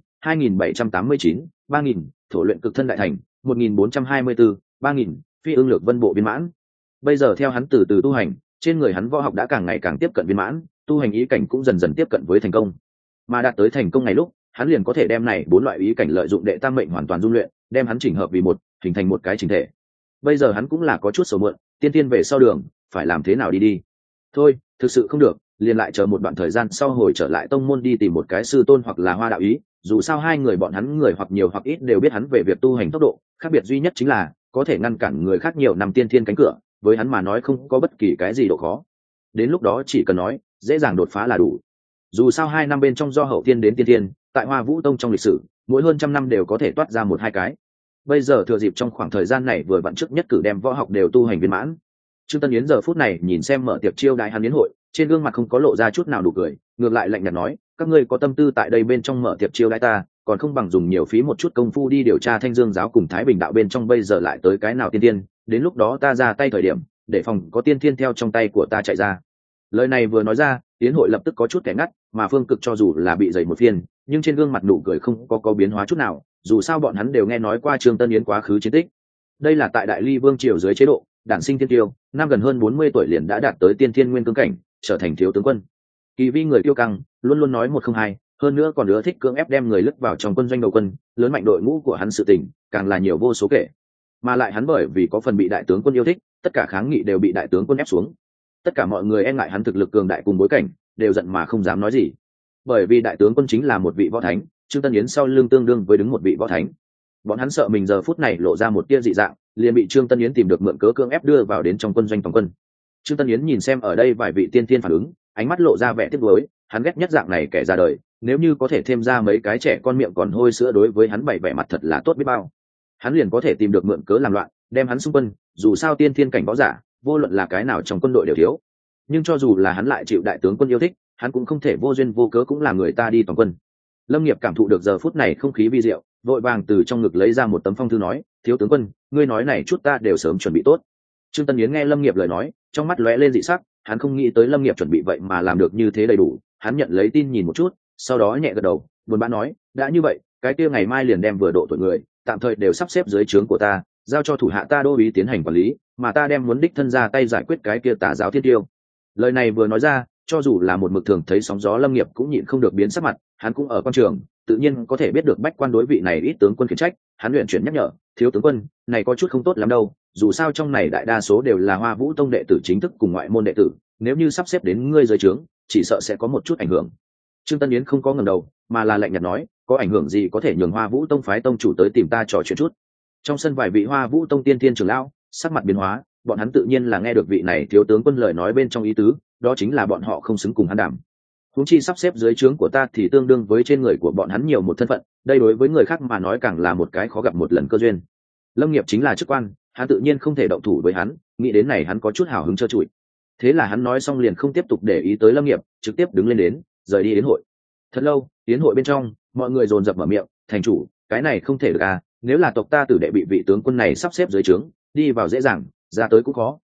2789, 3000, Thổ luyện cực thân đại thành, 1424, 3000, Phi ương lược vân bộ viên mãn. Bây giờ theo hắn từ từ tu hành, trên người hắn võ học đã càng ngày càng tiếp cận viên mãn, tu hành ý cảnh cũng dần dần tiếp cận với thành công. Mà đạt tới thành công ngày lúc, hắn liền có thể đem này bốn loại ý cảnh lợi dụng đệ tam mệnh hoàn toàn dung luyện, đem hắn chỉnh hợp vì một, hình thành một cái chỉnh thể. Bây giờ hắn cũng là có chút sầu muộn, tiên tiên về sau đường, phải làm thế nào đi. Thôi, thực sự không được, liền lại chờ một đoạn thời gian sau hồi trở lại tông môn đi tìm một cái sư tôn hoặc là Hoa đạo ý, dù sao hai người bọn hắn người hoặc nhiều hoặc ít đều biết hắn về việc tu hành tốc độ, khác biệt duy nhất chính là có thể ngăn cản người khác nhiều năm tiên thiên cánh cửa, với hắn mà nói không có bất kỳ cái gì độ khó. Đến lúc đó chỉ cần nói, dễ dàng đột phá là đủ. Dù sao 2 năm bên trong do hậu tiên đến tiên thiên, tại Hoa Vũ Tông trong lịch sử, mỗi hơn trăm năm đều có thể toát ra 1-2 cái. Bây giờ thừa dịp trong khoảng thời gian này vừa vặn trước nhất cử đem võ học đều tu hành viên mãn. Trương Tân Yến giờ phút này nhìn xem mở tiệc chiêu đãi hắn yến hội, trên gương mặt không có lộ ra chút nào nụ cười, ngược lại lạnh nhạt nói, các ngươi có tâm tư tại đây bên trong mở tiệc chiêu đãi ta, còn không bằng dùng nhiều phí một chút công phu đi điều tra Thanh Dương giáo cùng Thái Bình đạo bên trong bây giờ lại tới cái nào tiên tiên, đến lúc đó ta ra tay thời điểm, để phòng có tiên thiên theo trong tay của ta chạy ra. Lời này vừa nói ra, yến hội lập tức có chút kẻ ngắt, mà Phương Cực cho dù là bị dày một phiên, nhưng trên gương mặt nụ cười không có biến hóa chút nào, dù sao bọn hắn đều nghe nói qua Trương Tân Yến quá khứ chiến tích. Đây là tại Đại Ly Vương triều dưới chế độ, đản sinh tiên tiêu, năm gần hơn 40 tuổi liền đã đạt tới tiên thiên nguyên cương cảnh, trở thành thiếu tướng quân. Kỳ vi người tiêu căng, luôn luôn nói 102, hơn nữa còn ưa thích cưỡng ép đem người lướt vào trong quân doanh đầu quân, lớn mạnh đội ngũ của hắn sự tình, càng là nhiều vô số kể. Mà lại hắn bởi vì có phần bị đại tướng quân yêu thích, tất cả kháng nghị đều bị đại tướng quân ép xuống. Tất cả mọi người e ngại hắn thực lực cường đại cùng bối cảnh, đều giận mà không dám nói gì. Bởi vì đại tướng quân chính là một vị võ thánh, Trương Tân Yến sau lưng tương đương với đứng một vị võ thánh. Bọn hắn sợ mình giờ phút này lộ ra một tia dị dạng, liền bị Trương Tân Yến tìm được mượn cớ cưỡng ép đưa vào đến trong quân doanh toàn quân. Trương Tân Yến nhìn xem ở đây vài vị tiên tiên phản ứng, ánh mắt lộ ra vẻ tiếc nuối, hắn ghét nhất dạng này kẻ ra đời, nếu như có thể thêm ra mấy cái trẻ con miệng còn hôi sữa đối với hắn bày vẻ mặt thật là tốt biết bao. Hắn liền có thể tìm được mượn cớ làm loạn, đem hắn xung quân, dù sao tiên thiên cảnh võ giả, vô luận là cái nào trong quân đội đều thiếu. Nhưng cho dù là hắn lại chịu đại tướng quân yêu thích, hắn cũng không thể vô duyên vô cớ cũng làm người ta đi toàn quân. Lâm Nghiệp cảm thụ được giờ phút này không khí vi diệu, vội vàng từ trong ngực lấy ra một tấm phong thư nói, thiếu tướng quân, ngươi nói này chút ta đều sớm chuẩn bị tốt. Trương Tân Yến nghe Lâm Nghiệp lời nói, trong mắt lóe lên dị sắc, hắn không nghĩ tới Lâm Nghiệp chuẩn bị vậy mà làm được như thế đầy đủ, hắn nhận lấy tin nhìn một chút, sau đó nhẹ gật đầu, buồn bã nói, đã như vậy cái kia ngày mai liền đem vừa độ tuổi người tạm thời đều sắp xếp dưới trướng của ta, giao cho thủ hạ ta đô úy tiến hành quản lý, mà ta đem muốn đích thân ra tay giải quyết cái kia tà giáo thiên tiêu. Lời này vừa nói ra, cho dù là một mực thường thấy sóng gió Lâm Nghiệp cũng nhịn không được biến sắc mặt, hắn cũng ở quan trường tự nhiên có thể biết được bách quan đối vị này ít tướng quân khiển trách, hắn luyện chuyển nhắc nhở, thiếu tướng quân này có chút không tốt lắm đâu, dù sao trong này đại đa số đều là Hoa Vũ Tông đệ tử chính thức cùng ngoại môn đệ tử, nếu như sắp xếp đến ngươi dưới trướng chỉ sợ sẽ có một chút ảnh hưởng. Trương Tân Yến không có ngẩng đầu, mà là lạnh nhạt nói, có ảnh hưởng gì có thể nhường Hoa Vũ Tông phái tông chủ tới tìm ta trò chuyện chút. Trong sân vài vị Hoa Vũ Tông tiên thiên trưởng lão sắc mặt biến hóa, bọn hắn tự nhiên là nghe được vị này thiếu tướng quân lời nói bên trong ý tứ, đó chính là bọn họ không xứng cùng hắn đảm. Huống chi sắp xếp dưới trướng của ta thì tương đương với trên người của bọn hắn nhiều một thân phận, đây đối với người khác mà nói càng là một cái khó gặp một lần cơ duyên. Lâm Nghiệp chính là chức quan, hắn tự nhiên không thể động thủ với hắn, nghĩ đến này hắn có chút hào hứng trơ trụi. Thế là hắn nói xong liền không tiếp tục để ý tới Lâm Nghiệp, trực tiếp đứng lên đến, rời đi yến hội. Thật lâu, yến hội bên trong, mọi người dồn dập mở miệng, thành chủ, cái này không thể được à, nếu là tộc ta tử đệ bị vị tướng quân này sắp xếp dưới trướng, đi vào dễ dàng, ra tới cũng khó.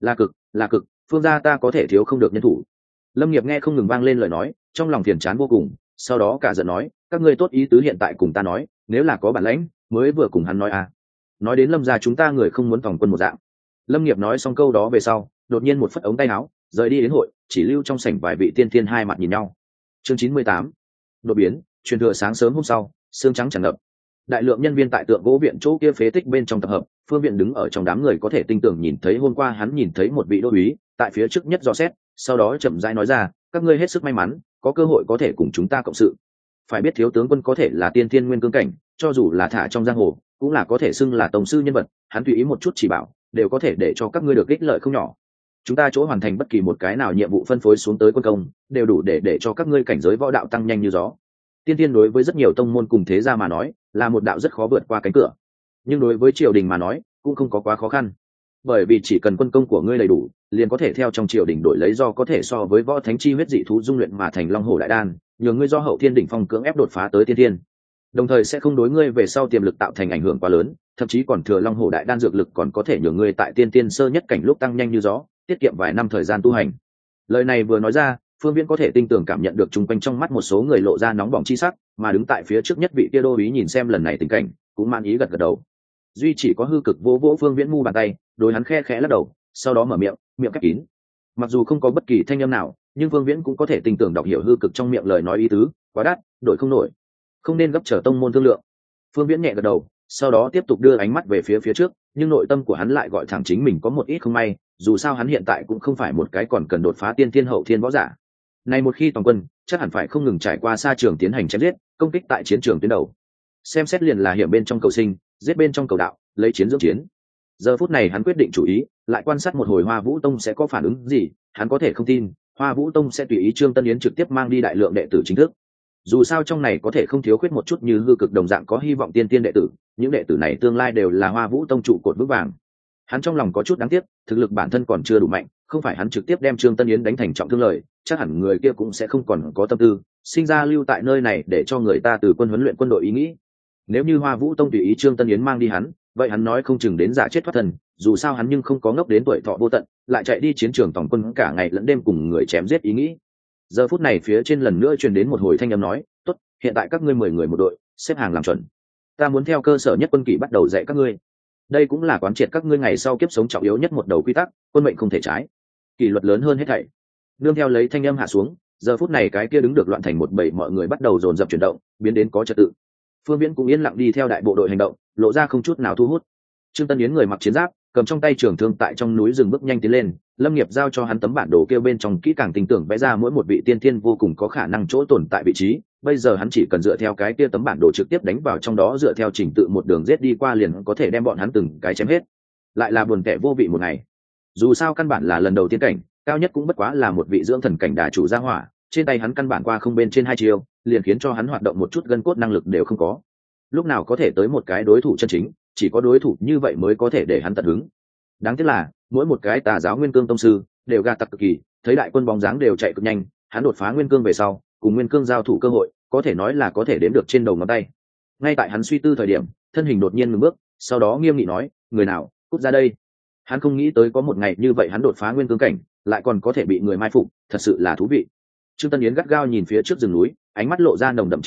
Là cực, phương gia ta có thể thiếu không được nhân thủ. Lâm Nghiệp nghe không ngừng vang lên lời nói, trong lòng phiền chán vô cùng, sau đó cả giận nói, các ngươi tốt ý tứ hiện tại cùng ta nói, nếu là có bản lãnh mới vừa cùng hắn nói à. Nói đến Lâm gia chúng ta người không muốn phòng quân một dạng. Lâm Nghiệp nói xong câu đó về sau, đột nhiên một phất ống tay áo, rời đi đến hội, chỉ lưu trong sảnh vài vị tiên thiên hai mặt nhìn nhau. Chương 98. Đột biến, truyền thừa sáng sớm hôm sau, sương trắng tràn ngập. Đại lượng nhân viên tại tượng gỗ viện chỗ kia phế tích bên trong tập hợp, Phương Viện đứng ở trong đám người có thể tinh tường nhìn thấy hôm qua hắn nhìn thấy một vị đô úy tại phía trước nhất dò xét, sau đó chậm rãi nói ra, các ngươi hết sức may mắn, có cơ hội có thể cùng chúng ta cộng sự. Phải biết thiếu tướng quân có thể là tiên thiên nguyên cương cảnh, cho dù là thả trong giang hồ, cũng là có thể xưng là tổng sư nhân vật, hắn tùy ý một chút chỉ bảo, đều có thể để cho các ngươi được ích lợi không nhỏ. Chúng ta chỗ hoàn thành bất kỳ một cái nào nhiệm vụ phân phối xuống tới quân công, đều đủ để cho các ngươi cảnh giới võ đạo tăng nhanh như gió. Tiên tiên đối với rất nhiều tông môn cùng thế gia mà nói, là một đạo rất khó vượt qua cánh cửa, nhưng đối với triều đình mà nói, cũng không có quá khó khăn, bởi vì chỉ cần quân công của ngươi đầy đủ, liền có thể theo trong triều đình đổi lấy do có thể so với võ thánh chi huyết dị thú dung luyện mà thành long hổ đại đan, nhường ngươi do hậu thiên đỉnh phong cưỡng ép đột phá tới tiên tiên, đồng thời sẽ không đối ngươi về sau tiềm lực tạo thành ảnh hưởng quá lớn, thậm chí còn thừa long hổ đại đan dược lực còn có thể nhường ngươi tại tiên tiên sơ nhất cảnh lúc tăng nhanh như gió, tiết kiệm vài năm thời gian tu hành. Lời này vừa nói ra, Phương Viễn có thể tinh tường cảm nhận được chung quanh trong mắt một số người lộ ra nóng bỏng chi sắc, mà đứng tại phía trước nhất vị kia đô úy nhìn xem lần này tình cảnh, cũng man ý gật gật đầu. Duy chỉ có Hư Cực vỗ vỗ Phương Viễn mu bàn tay, đối hắn khe khẽ lắc đầu, sau đó mở miệng, miệng khép kín. Mặc dù không có bất kỳ thanh âm nào, nhưng Phương Viễn cũng có thể tinh tường đọc hiểu Hư Cực trong miệng lời nói ý tứ, quá đắt, đổi không nổi, không nên gấp trở tông môn thương lượng. Phương Viễn nhẹ gật đầu, sau đó tiếp tục đưa ánh mắt về phía trước, nhưng nội tâm của hắn lại gọi thẳng chính mình có một ít không may, dù sao hắn hiện tại cũng không phải một cái còn cần đột phá tiên thiên hậu thiên võ giả. Này một khi toàn quân, chắc hẳn phải không ngừng trải qua xa trường tiến hành chém giết, công kích tại chiến trường tuyến đầu. Xem xét liền là hiểm bên trong cầu sinh, giết bên trong cầu đạo, lấy chiến dưỡng chiến. Giờ phút này hắn quyết định chủ ý, lại quan sát một hồi Hoa Vũ Tông sẽ có phản ứng gì, hắn có thể không tin, Hoa Vũ Tông sẽ tùy ý Trương Tân Yến trực tiếp mang đi đại lượng đệ tử chính thức. Dù sao trong này có thể không thiếu khuyết một chút như Hư Cực đồng dạng có hy vọng tiên tiên đệ tử, những đệ tử này tương lai đều là Hoa Vũ Tông trụ cột vững vàng. Hắn trong lòng có chút đáng tiếc, thực lực bản thân còn chưa đủ mạnh, không phải hắn trực tiếp đem Trương Tân Yến đánh thành trọng thương lời, chắc hẳn người kia cũng sẽ không còn có tâm tư sinh ra lưu tại nơi này để cho người ta từ quân huấn luyện quân đội ý nghĩ. Nếu như Hoa Vũ Tông tùy ý Trương Tân Yến mang đi hắn, vậy hắn nói không chừng đến giả chết thoát thân, dù sao hắn nhưng không có ngốc đến tuổi thọ vô tận, lại chạy đi chiến trường tổng quân cả ngày lẫn đêm cùng người chém giết ý nghĩ. Giờ phút này phía trên lần nữa truyền đến một hồi thanh âm nói, tốt, hiện tại các ngươi 10 người một đội, xếp hàng làm chuẩn. Ta muốn theo cơ sở nhất quân kỷ bắt đầu dạy các ngươi. Đây cũng là quán triệt các ngươi ngày sau kiếp sống trọng yếu nhất một đầu quy tắc, quân mệnh không thể trái, kỷ luật lớn hơn hết thảy. Nương theo lấy thanh âm hạ xuống, giờ phút này cái kia đứng được loạn thành một bầy mọi người bắt đầu dồn dập chuyển động, biến đến có trật tự. Phương Viễn cũng yên lặng đi theo đại bộ đội hành động, lộ ra không chút nào thu hút. Trương Tân Yến người mặc chiến giáp, cầm trong tay trường thương tại trong núi rừng bước nhanh tiến lên, Lâm Nghiệp giao cho hắn tấm bản đồ kêu bên trong kỹ càng tinh tưởng vẽ ra mỗi một vị tiên thiên vô cùng có khả năng chỗ tồn tại vị trí. Bây giờ hắn chỉ cần dựa theo cái kia tấm bản đồ trực tiếp đánh vào trong đó, dựa theo trình tự một đường giết đi qua liền có thể đem bọn hắn từng cái chém hết. Lại là buồn tẻ vô vị một ngày. Dù sao căn bản là lần đầu tiên cảnh, cao nhất cũng bất quá là một vị dưỡng thần cảnh đà chủ gia hỏa, trên tay hắn căn bản qua không bên trên 2 chiêu, liền khiến cho hắn hoạt động một chút gân cốt năng lực đều không có. Lúc nào có thể tới một cái đối thủ chân chính, chỉ có đối thủ như vậy mới có thể để hắn tận hứng. Đáng tiếc là mỗi một cái tà giáo nguyên cương tông sư đều gà tặc cực kỳ, thấy đại quân bóng dáng đều chạy cực nhanh, hắn đột phá nguyên cương về sau, cùng nguyên cương giao thủ cơ hội, có thể nói là có thể đếm được trên đầu ngón tay. Ngay tại hắn suy tư thời điểm, thân hình đột nhiên ngừng bước, sau đó nghiêm nghị nói, người nào, cút ra đây. Hắn không nghĩ tới có một ngày như vậy hắn đột phá nguyên cương cảnh, lại còn có thể bị người mai phục, thật sự là thú vị. Trương Tân Yến gắt gao nhìn phía trước rừng núi, ánh mắt lộ ra nồng đậm chiến ý,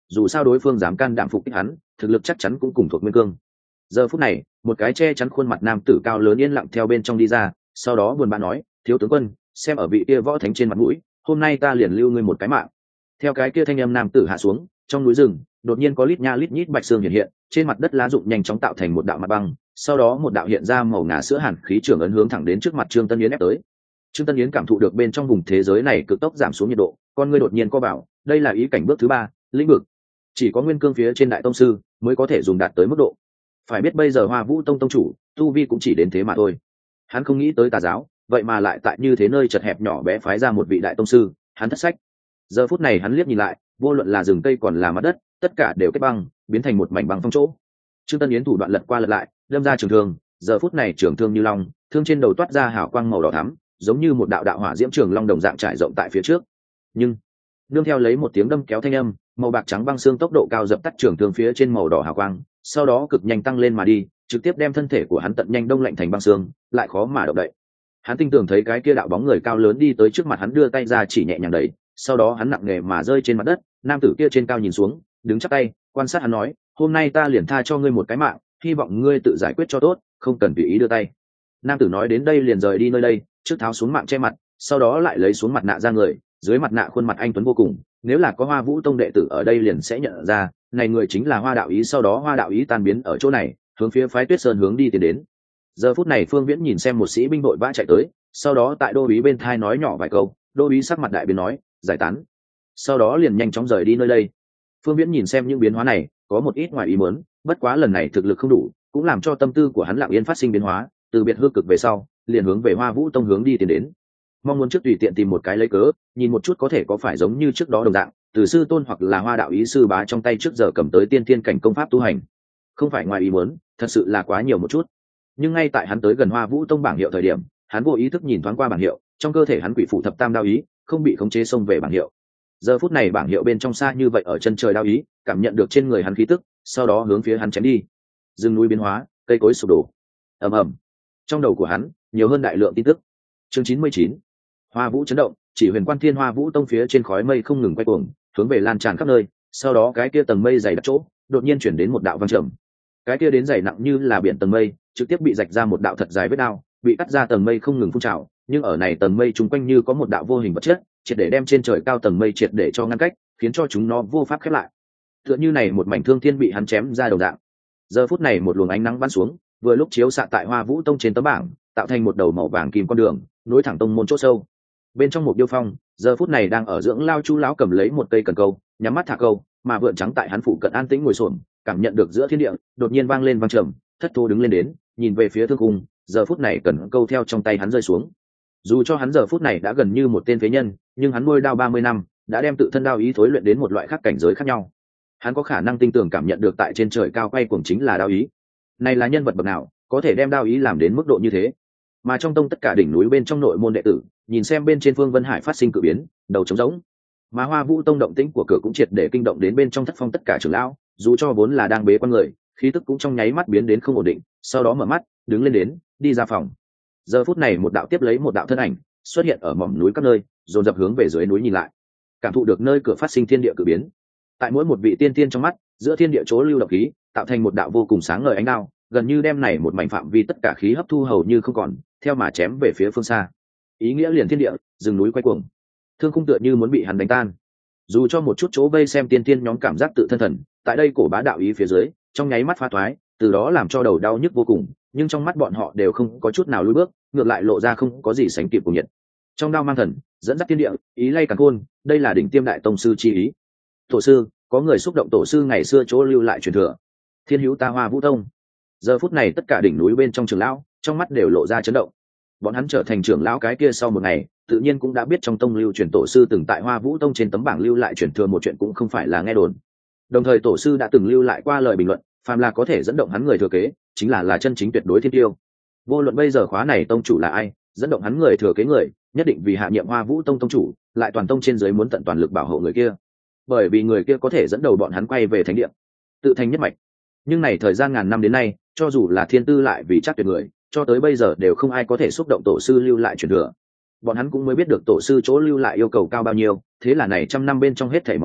dù sao đối phương dám can đảm phục kích hắn, thực lực chắc chắn cũng cùng thuộc nguyên cương. Giờ phút này, một cái che chắn khuôn mặt nam tử cao lớn yên lặng theo bên trong đi ra, sau đó buồn bã nói, thiếu tướng quân, xem ở vị kia võ thánh trên mặt mũi, hôm nay ta liền lưu ngươi một cái mạng. Theo cái kia thanh âm nam tử hạ xuống, trong núi rừng đột nhiên có lít nha lít nhít bạch xương hiện hiện, trên mặt đất lá rụng nhanh chóng tạo thành một đạo mặt băng, sau đó một đạo hiện ra màu ngà sữa hàn khí trường ấn hướng thẳng đến trước mặt Trương Tân Yến ép tới. Trương Tân Yến cảm thụ được bên trong vùng thế giới này cực tốc giảm xuống nhiệt độ, con ngươi đột nhiên co vào, đây là ý cảnh bước thứ 3, lĩnh vực. Chỉ có nguyên cương phía trên đại tông sư mới có thể dùng đạt tới mức độ. Phải biết bây giờ Hoa Vũ Tông tông chủ, tu vi cũng chỉ đến thế mà thôi. Hắn không nghĩ tới tà giáo, vậy mà lại tại như thế nơi chật hẹp nhỏ bé phái ra một vị đại tông sư, hắn thất sách. Giờ phút này hắn liếc nhìn lại, vô luận là rừng cây còn là mặt đất, tất cả đều kết băng, biến thành một mảnh băng phong chỗ. Trương Tân Yến thủ đoạn lật qua lật lại, đâm ra trường thương, giờ phút này trường thương như long, thương trên đầu toát ra hào quang màu đỏ thắm, giống như một đạo đạo hỏa diễm trường long đồng dạng trải rộng tại phía trước. Nhưng nương theo lấy một tiếng đâm kéo thanh âm, màu bạc trắng băng xương tốc độ cao dập tắt trường thương phía trên màu đỏ hào quang, sau đó cực nhanh tăng lên mà đi, trực tiếp đem thân thể của hắn tận nhanh đông lạnh thành băng xương, lại khó mà động đậy. Hắn tinh tường thấy cái kia đạo bóng người cao lớn đi tới trước mặt hắn, đưa tay ra chỉ nhẹ nhàng đẩy, sau đó hắn nặng nề mà rơi trên mặt đất. Nam tử kia trên cao nhìn xuống, đứng chắp tay, quan sát hắn nói, hôm nay ta liền tha cho ngươi một cái mạng, hy vọng ngươi tự giải quyết cho tốt, không cần tùy ý đưa tay. Nam tử nói đến đây liền rời đi nơi đây, trước tháo xuống mạng che mặt, sau đó lại lấy xuống mặt nạ ra người, dưới mặt nạ khuôn mặt anh tuấn vô cùng, nếu là có Hoa Vũ Tông đệ tử ở đây liền sẽ nhận ra, này người chính là Hoa Đạo Ý. Sau đó Hoa Đạo Ý tan biến ở chỗ này, hướng phía phái Tuyết Sơn hướng đi tiến đến. Giờ phút này Phương Viễn nhìn xem một sĩ binh đội vã chạy tới, sau đó tại đô úy bên thai nói nhỏ vài câu, đô úy sắc mặt đại biến nói, giải tán. Sau đó liền nhanh chóng rời đi nơi đây. Phương Viễn nhìn xem những biến hóa này, có một ít ngoài ý muốn, bất quá lần này thực lực không đủ, cũng làm cho tâm tư của hắn lặng yên phát sinh biến hóa, từ biệt hư cực về sau, liền hướng về Hoa Vũ Tông hướng đi tiến đến. Mong muốn trước tùy tiện tìm một cái lấy cớ, nhìn một chút có thể có phải giống như trước đó đồng dạng, từ sư tôn hoặc là Hoa Đạo Ý sư bá trong tay trước giờ cầm tới tiên thiên cảnh công pháp tu hành. Không phải ngoài ý muốn, thật sự là quá nhiều một chút. Nhưng ngay tại hắn tới gần Hoa Vũ Tông bảng hiệu thời điểm, hắn vô ý thức nhìn thoáng qua bảng hiệu, trong cơ thể hắn quỷ phụ thập tam đao ý không bị khống chế xông về bảng hiệu. Giờ phút này bảng hiệu bên trong xa như vậy ở chân trời đao ý, cảm nhận được trên người hắn khí tức, sau đó hướng phía hắn chém đi. Rừng núi biến hóa, cây cối sụp đổ. Ầm ầm. Trong đầu của hắn nhiều hơn đại lượng tin tức. Chương 99. Hoa Vũ chấn động, chỉ Huyền Quan Thiên Hoa Vũ Tông phía trên khói mây không ngừng quay cuồng, hướng về lan tràn khắp nơi, sau đó cái kia tầng mây dày đặc chỗ, đột nhiên chuyển đến một đạo vang trầm. Cái kia đến dày nặng như là biển tầng mây, trực tiếp bị rạch ra một đạo thật dài vết đao, bị cắt ra tầng mây không ngừng phun trào, nhưng ở này tầng mây chung quanh như có một đạo vô hình vật chất, triệt để đem trên trời cao tầng mây triệt để cho ngăn cách, khiến cho chúng nó vô pháp khép lại. Tựa như này một mảnh thương thiên bị hắn chém ra đồng dạng. Giờ phút này một luồng ánh nắng bắn xuống, vừa lúc chiếu xạ tại Hoa Vũ Tông trên tấm bảng, tạo thành một đầu màu vàng kim con đường, nối thẳng tông môn chỗ sâu. Bên trong một điêu phong, giờ phút này đang ở dưỡng lao chu lão cầm lấy một cây cần câu, nhắm mắt thả câu, mà vượn trắng tại hắn phụ cận an tĩnh ngồi xổm, cảm nhận được giữa thiên địa đột nhiên vang lên vang trầm, thất thố đứng lên đến, nhìn về phía thương cung, giờ phút này cần câu theo trong tay hắn rơi xuống. Dù cho hắn giờ phút này đã gần như một tên phế nhân, nhưng hắn nuôi đao 30 năm, đã đem tự thân đao ý thối luyện đến một loại khác cảnh giới khác nhau. Hắn có khả năng tinh tường cảm nhận được tại trên trời cao quay cuồng chính là đao ý. Này là nhân vật bậc nào, có thể đem đao ý làm đến mức độ như thế? Mà trong tông tất cả đỉnh núi bên trong nội môn đệ tử, nhìn xem bên trên phương Vân Hải phát sinh cự biến, đầu trống rỗng. Mà Hoa Vũ Tông động tĩnh của cửa cũng triệt để kinh động đến bên trong thất phong tất cả trưởng lão, dù cho vốn là đang bế quan người, khí tức cũng trong nháy mắt biến đến không ổn định, sau đó mở mắt, đứng lên đến, đi ra phòng. Giờ phút này một đạo tiếp lấy một đạo thân ảnh xuất hiện ở mỏm núi các nơi, dồn dập hướng về dưới núi nhìn lại, cảm thụ được nơi cửa phát sinh thiên địa cự biến. Tại mỗi một vị tiên tiên trong mắt, giữa thiên địa chỗ lưu động khí, tạo thành một đạo vô cùng sáng ngời ánh đao, gần như đem này một mảnh phạm vi tất cả khí hấp thu hầu như không còn, theo mà chém về phía phương xa. Ý nghĩa liền thiên địa, rừng núi quay cuồng, thương khung tựa như muốn bị hắn đánh tan. Dù cho một chút chỗ vây xem tiên tiên nhóm cảm giác tự thân thần, tại đây cổ bá đạo ý phía dưới, trong nháy mắt phá toái, từ đó làm cho đầu đau nhức vô cùng, nhưng trong mắt bọn họ đều không có chút nào lùi bước, ngược lại lộ ra không có gì sánh kịp của nhiệt. Trong đao mang thần, dẫn dắt thiên địa, ý lay càn khôn, đây là đỉnh tiêm đại tông sư chi ý. Tổ sư, có người xúc động tổ sư ngày xưa chỗ lưu lại truyền thừa. Thiên hữu ta Hoa Vũ Tông. Giờ phút này tất cả đỉnh núi bên trong trường lão, trong mắt đều lộ ra chấn động. Bọn hắn trở thành trưởng lão cái kia sau một ngày, tự nhiên cũng đã biết trong tông lưu truyền tổ sư từng tại Hoa Vũ Tông trên tấm bảng lưu lại truyền thừa một chuyện cũng không phải là nghe đồn. Đồng thời tổ sư đã từng lưu lại qua lời bình luận, phàm là có thể dẫn động hắn người thừa kế, chính là chân chính tuyệt đối thiên tiêu. Vô luận bây giờ khóa này tông chủ là ai, dẫn động hắn người thừa kế người, nhất định vì hạ nhiệm Hoa Vũ Tông tông chủ, lại toàn tông trên dưới muốn tận toàn lực bảo hộ người kia. Bởi vì người kia có thể dẫn đầu bọn hắn quay về thánh địa, tự thành nhất mạch. Nhưng này thời gian ngàn năm đến nay, cho dù là thiên tư lại vì chắc tuyệt người, cho tới bây giờ đều không ai có thể xúc động tổ sư lưu lại truyền thừa. Bọn hắn cũng mới biết được tổ sư chỗ lưu lại yêu cầu cao bao nhiêu, thế là này trăm năm bên trong hết thảy mọi người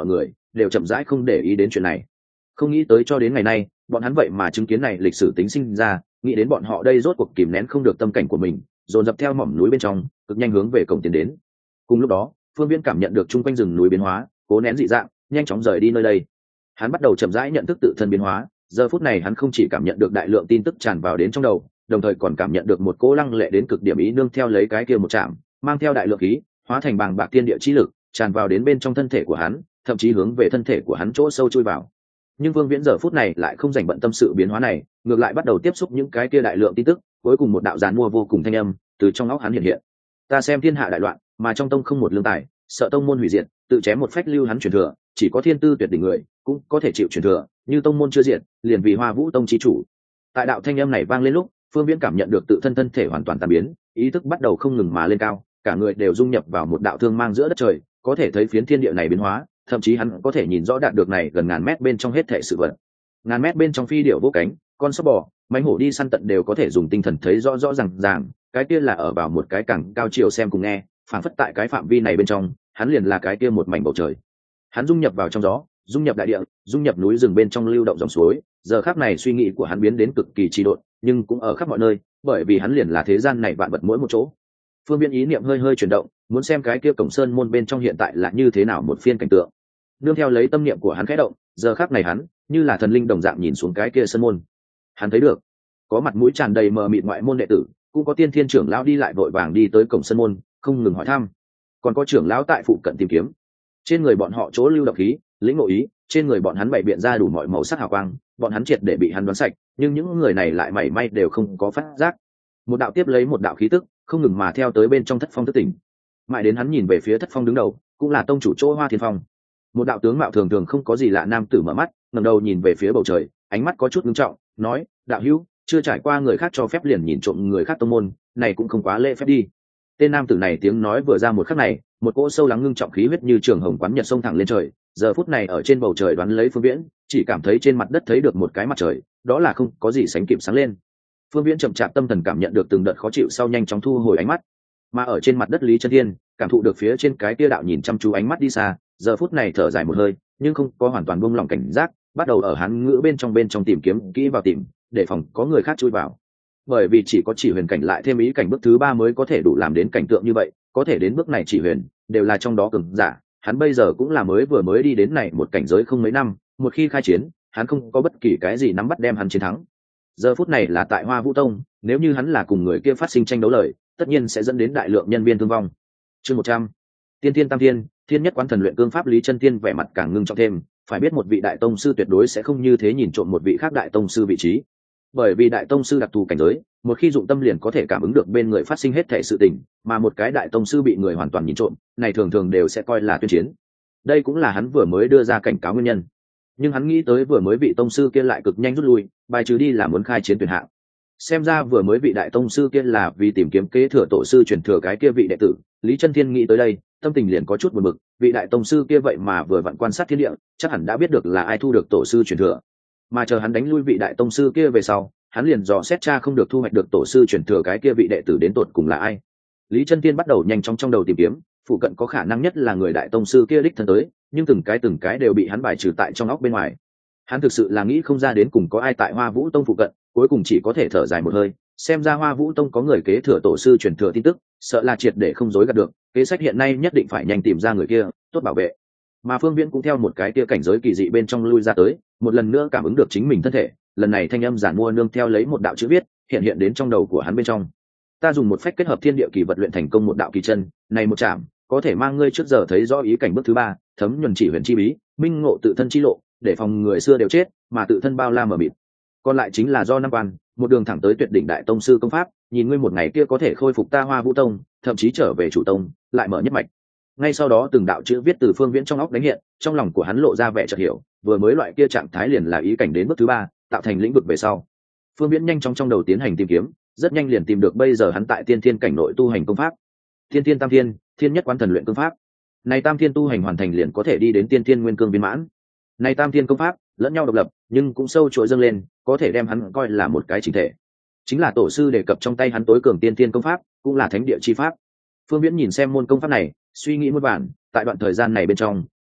đều chậm rãi không để ý đến chuyện này. Không nghĩ tới cho đến ngày nay bọn hắn vậy mà chứng kiến này lịch sử tính sinh ra, nghĩ đến bọn họ đây rốt cuộc kìm nén không được tâm cảnh của mình, dồn dập theo mỏm núi bên trong cực nhanh hướng về cổng tiến đến. Cùng lúc đó Phương Viễn cảm nhận được chung quanh rừng núi biến hóa, cố nén dị dạng nhanh chóng rời đi nơi đây. Hắn bắt đầu chậm rãi nhận thức tự thân biến hóa. Giờ phút này hắn không chỉ cảm nhận được đại lượng tin tức tràn vào đến trong đầu, đồng thời còn cảm nhận được một cỗ lăng lệ đến cực điểm ý nương theo lấy cái kia một chạm, mang theo đại lượng khí hóa thành bàng bạc tiên địa chi lực tràn vào đến bên trong thân thể của hắn, thậm chí hướng về thân thể của hắn chỗ sâu chui vào. Nhưng Vương Viễn giờ phút này lại không dành bận tâm sự biến hóa này, ngược lại bắt đầu tiếp xúc những cái kia đại lượng tin tức. Cuối cùng một đạo giàn mua vô cùng thanh âm từ trong óc hắn hiện hiện: ta xem thiên hạ đại loạn, mà trong tông không một lương tài, sợ tông môn hủy diệt, tự chém một phách lưu hắn truyền thừa, chỉ có thiên tư tuyệt đỉnh người cũng có thể chịu truyền thừa, như tông môn chưa diệt liền vì Hoa Vũ tông chi chủ. Tại đạo thanh âm này vang lên lúc, Phương Viễn cảm nhận được tự thân thân thể hoàn toàn tan biến, ý thức bắt đầu không ngừng mà lên cao, cả người đều dung nhập vào một đạo thương mang giữa đất trời, có thể thấy phiến thiên địa này biến hóa, thậm chí hắn có thể nhìn rõ đạt được này gần ngàn mét bên trong hết thảy sự vật. Ngàn mét bên trong phi điểu vô cánh, con sóc bò, mãnh hổ đi săn tận đều có thể dùng tinh thần thấy rõ rõ ràng, cái kia là ở vào một cái càng cao chiều xem cùng nghe, phản phất tại cái phạm vi này bên trong, hắn liền là cái kia một mảnh bầu trời. Hắn dung nhập vào trong gió, dung nhập đại địa, dung nhập núi rừng bên trong lưu động dòng suối. Giờ khắc này suy nghĩ của hắn biến đến cực kỳ trì độn, nhưng cũng ở khắp mọi nơi, bởi vì hắn liền là thế gian này vạn vật mỗi một chỗ. Phương Viễn ý niệm hơi hơi chuyển động, muốn xem cái kia cổng sơn môn bên trong hiện tại là như thế nào một phiên cảnh tượng. Nương theo lấy tâm niệm của hắn khẽ động, giờ khắc này hắn như là thần linh đồng dạng nhìn xuống cái kia sơn môn. Hắn thấy được có mặt mũi tràn đầy mờ mịt ngoại môn đệ tử, cũng có tiên thiên trưởng lão đi lại vội vàng đi tới cổng sơn môn, không ngừng hỏi thăm. Còn có trưởng lão tại phụ cận tìm kiếm. Trên người bọn họ chỗ lưu động khí, lĩnh ngộ ý, trên người bọn hắn bày biện ra đủ mọi màu sắc hào quang, bọn hắn triệt để bị hắn đoán sạch, nhưng những người này lại mảy may đều không có phát giác. Một đạo tiếp lấy một đạo khí tức, không ngừng mà theo tới bên trong Thất Phong thức tỉnh. Mãi đến hắn nhìn về phía Thất Phong đứng đầu, cũng là tông chủ chỗ Hoa Thiên Phong. Một đạo tướng mạo thường thường không có gì lạ nam tử mở mắt, ngẩng đầu nhìn về phía bầu trời, ánh mắt có chút nghiêm trọng, nói: "Đạo hữu, chưa trải qua người khác cho phép liền nhìn trộm người khác tông môn, này cũng không quá lễ phép đi." Tên nam tử này tiếng nói vừa ra một khắc này, một cỗ sâu lắng ngưng trọng khí huyết như trường hồng quán nhật sông thẳng lên trời. Giờ phút này ở trên bầu trời đoán lấy Phương Viễn, chỉ cảm thấy trên mặt đất thấy được một cái mặt trời, đó là không có gì sánh kịp sáng lên. Phương Viễn chậm chạp tâm thần cảm nhận được từng đợt khó chịu sau nhanh chóng thu hồi ánh mắt. Mà ở trên mặt đất Lý Chân Thiên cảm thụ được phía trên cái kia đạo nhìn chăm chú ánh mắt đi xa, giờ phút này thở dài một hơi, nhưng không có hoàn toàn buông lỏng cảnh giác, bắt đầu ở hắn ngữ bên trong tìm kiếm kỹ vào tìm, để phòng có người khác chui vào. Bởi vì chỉ có chỉ huyền cảnh lại thêm ý cảnh bước thứ 3 mới có thể đủ làm đến cảnh tượng như vậy, có thể đến bước này chỉ huyền đều là trong đó cường giả, hắn bây giờ cũng là mới đi đến này một cảnh giới không mấy năm, một khi khai chiến, hắn không có bất kỳ cái gì nắm bắt đem hắn chiến thắng. Giờ phút này là tại Hoa Vũ Tông, nếu như hắn là cùng người kia phát sinh tranh đấu lời, tất nhiên sẽ dẫn đến đại lượng nhân viên thương vong. Chương 100. Tiên Thiên Tam Thiên, Thiên Nhất Quán Thần Luyện Cương Pháp. Lý Chân Tiên vẻ mặt càng ngưng trọng thêm, phải biết một vị đại tông sư tuyệt đối sẽ không như thế nhìn trộm một vị khác đại tông sư vị trí. Bởi vì đại tông sư đặc thù cảnh giới, một khi dụng tâm liền có thể cảm ứng được bên người phát sinh hết thể sự tình, mà một cái đại tông sư bị người hoàn toàn nhìn trộm, này thường thường đều sẽ coi là tuyên chiến. Đây cũng là hắn vừa mới đưa ra cảnh cáo nguyên nhân. Nhưng hắn nghĩ tới vừa mới vị tông sư kia lại cực nhanh rút lui, bài trừ đi là muốn khai chiến tuyển hạng. Xem ra vừa mới vị đại tông sư kia là vì tìm kiếm kế thừa tổ sư truyền thừa cái kia vị đệ tử. Lý Chân Thiên nghĩ tới đây, tâm tình liền có chút buồn bực, vị đại tông sư kia vậy mà vừa vặn quan sát thiên địa, chắc hẳn đã biết được là ai thu được tổ sư truyền thừa. Mà chờ hắn đánh lui vị đại tông sư kia về sau, hắn liền dò xét tra không được thu hoạch được tổ sư truyền thừa cái kia vị đệ tử đến tột cùng là ai. Lý Chân Tiên bắt đầu nhanh chóng trong đầu tìm kiếm, phụ cận có khả năng nhất là người đại tông sư kia đích thân tới, nhưng từng cái đều bị hắn bài trừ tại trong óc bên ngoài. Hắn thực sự là nghĩ không ra đến cùng có ai tại Hoa Vũ Tông phụ cận, cuối cùng chỉ có thể thở dài một hơi, xem ra Hoa Vũ Tông có người kế thừa tổ sư truyền thừa tin tức, sợ là triệt để không dối gạt được, kế sách hiện nay nhất định phải nhanh tìm ra người kia, tốt bảo vệ. Mà Phương Viễn cũng theo một cái kia cảnh giới kỳ dị bên trong lui ra tới, một lần nữa cảm ứng được chính mình thân thể, lần này thanh âm giản mua nương theo lấy một đạo chữ viết hiện đến trong đầu của hắn bên trong. Ta dùng một phách kết hợp thiên địa kỳ vật luyện thành công một đạo kỳ chân, này một chạm có thể mang ngươi trước giờ thấy rõ ý cảnh bước thứ 3, thấm nhuần chỉ huyền chi bí, minh ngộ tự thân chi lộ, để phòng người xưa đều chết mà tự thân bao la mờ mịt. Còn lại chính là do năm quan, một đường thẳng tới tuyệt đỉnh đại tông sư công pháp, nhìn ngươi một ngày kia có thể khôi phục ta Hoa Vũ Tông, thậm chí trở về chủ tông, lại mở nhất mạch. Ngay sau đó từng đạo chữ viết từ Phương Viễn trong óc đánh hiện, trong lòng của hắn lộ ra vẻ chợt hiểu, vừa mới loại kia trạng thái liền là ý cảnh đến bước thứ 3, tạo thành lĩnh vực về sau. Phương Viễn nhanh chóng trong đầu tiến hành tìm kiếm, rất nhanh liền tìm được bây giờ hắn tại tiên thiên cảnh nội tu hành công pháp. Tiên Thiên Tam Thiên, Thiên Nhất Quán Thần Luyện Cương Pháp. Này tam thiên tu hành hoàn thành liền có thể đi đến tiên thiên nguyên cương viên mãn. Này tam thiên công pháp lẫn nhau độc lập, nhưng cũng sâu chuỗi dâng lên, có thể đem hắn coi là một cái chỉnh thể. Chính là tổ sư đề cập trong tay hắn tối cường tiên thiên công pháp, cũng là thánh địa chi pháp. Phương Viễn nhìn xem môn công pháp này, suy nghĩ muôn vàn, tại đoạn thời gian này bên trong,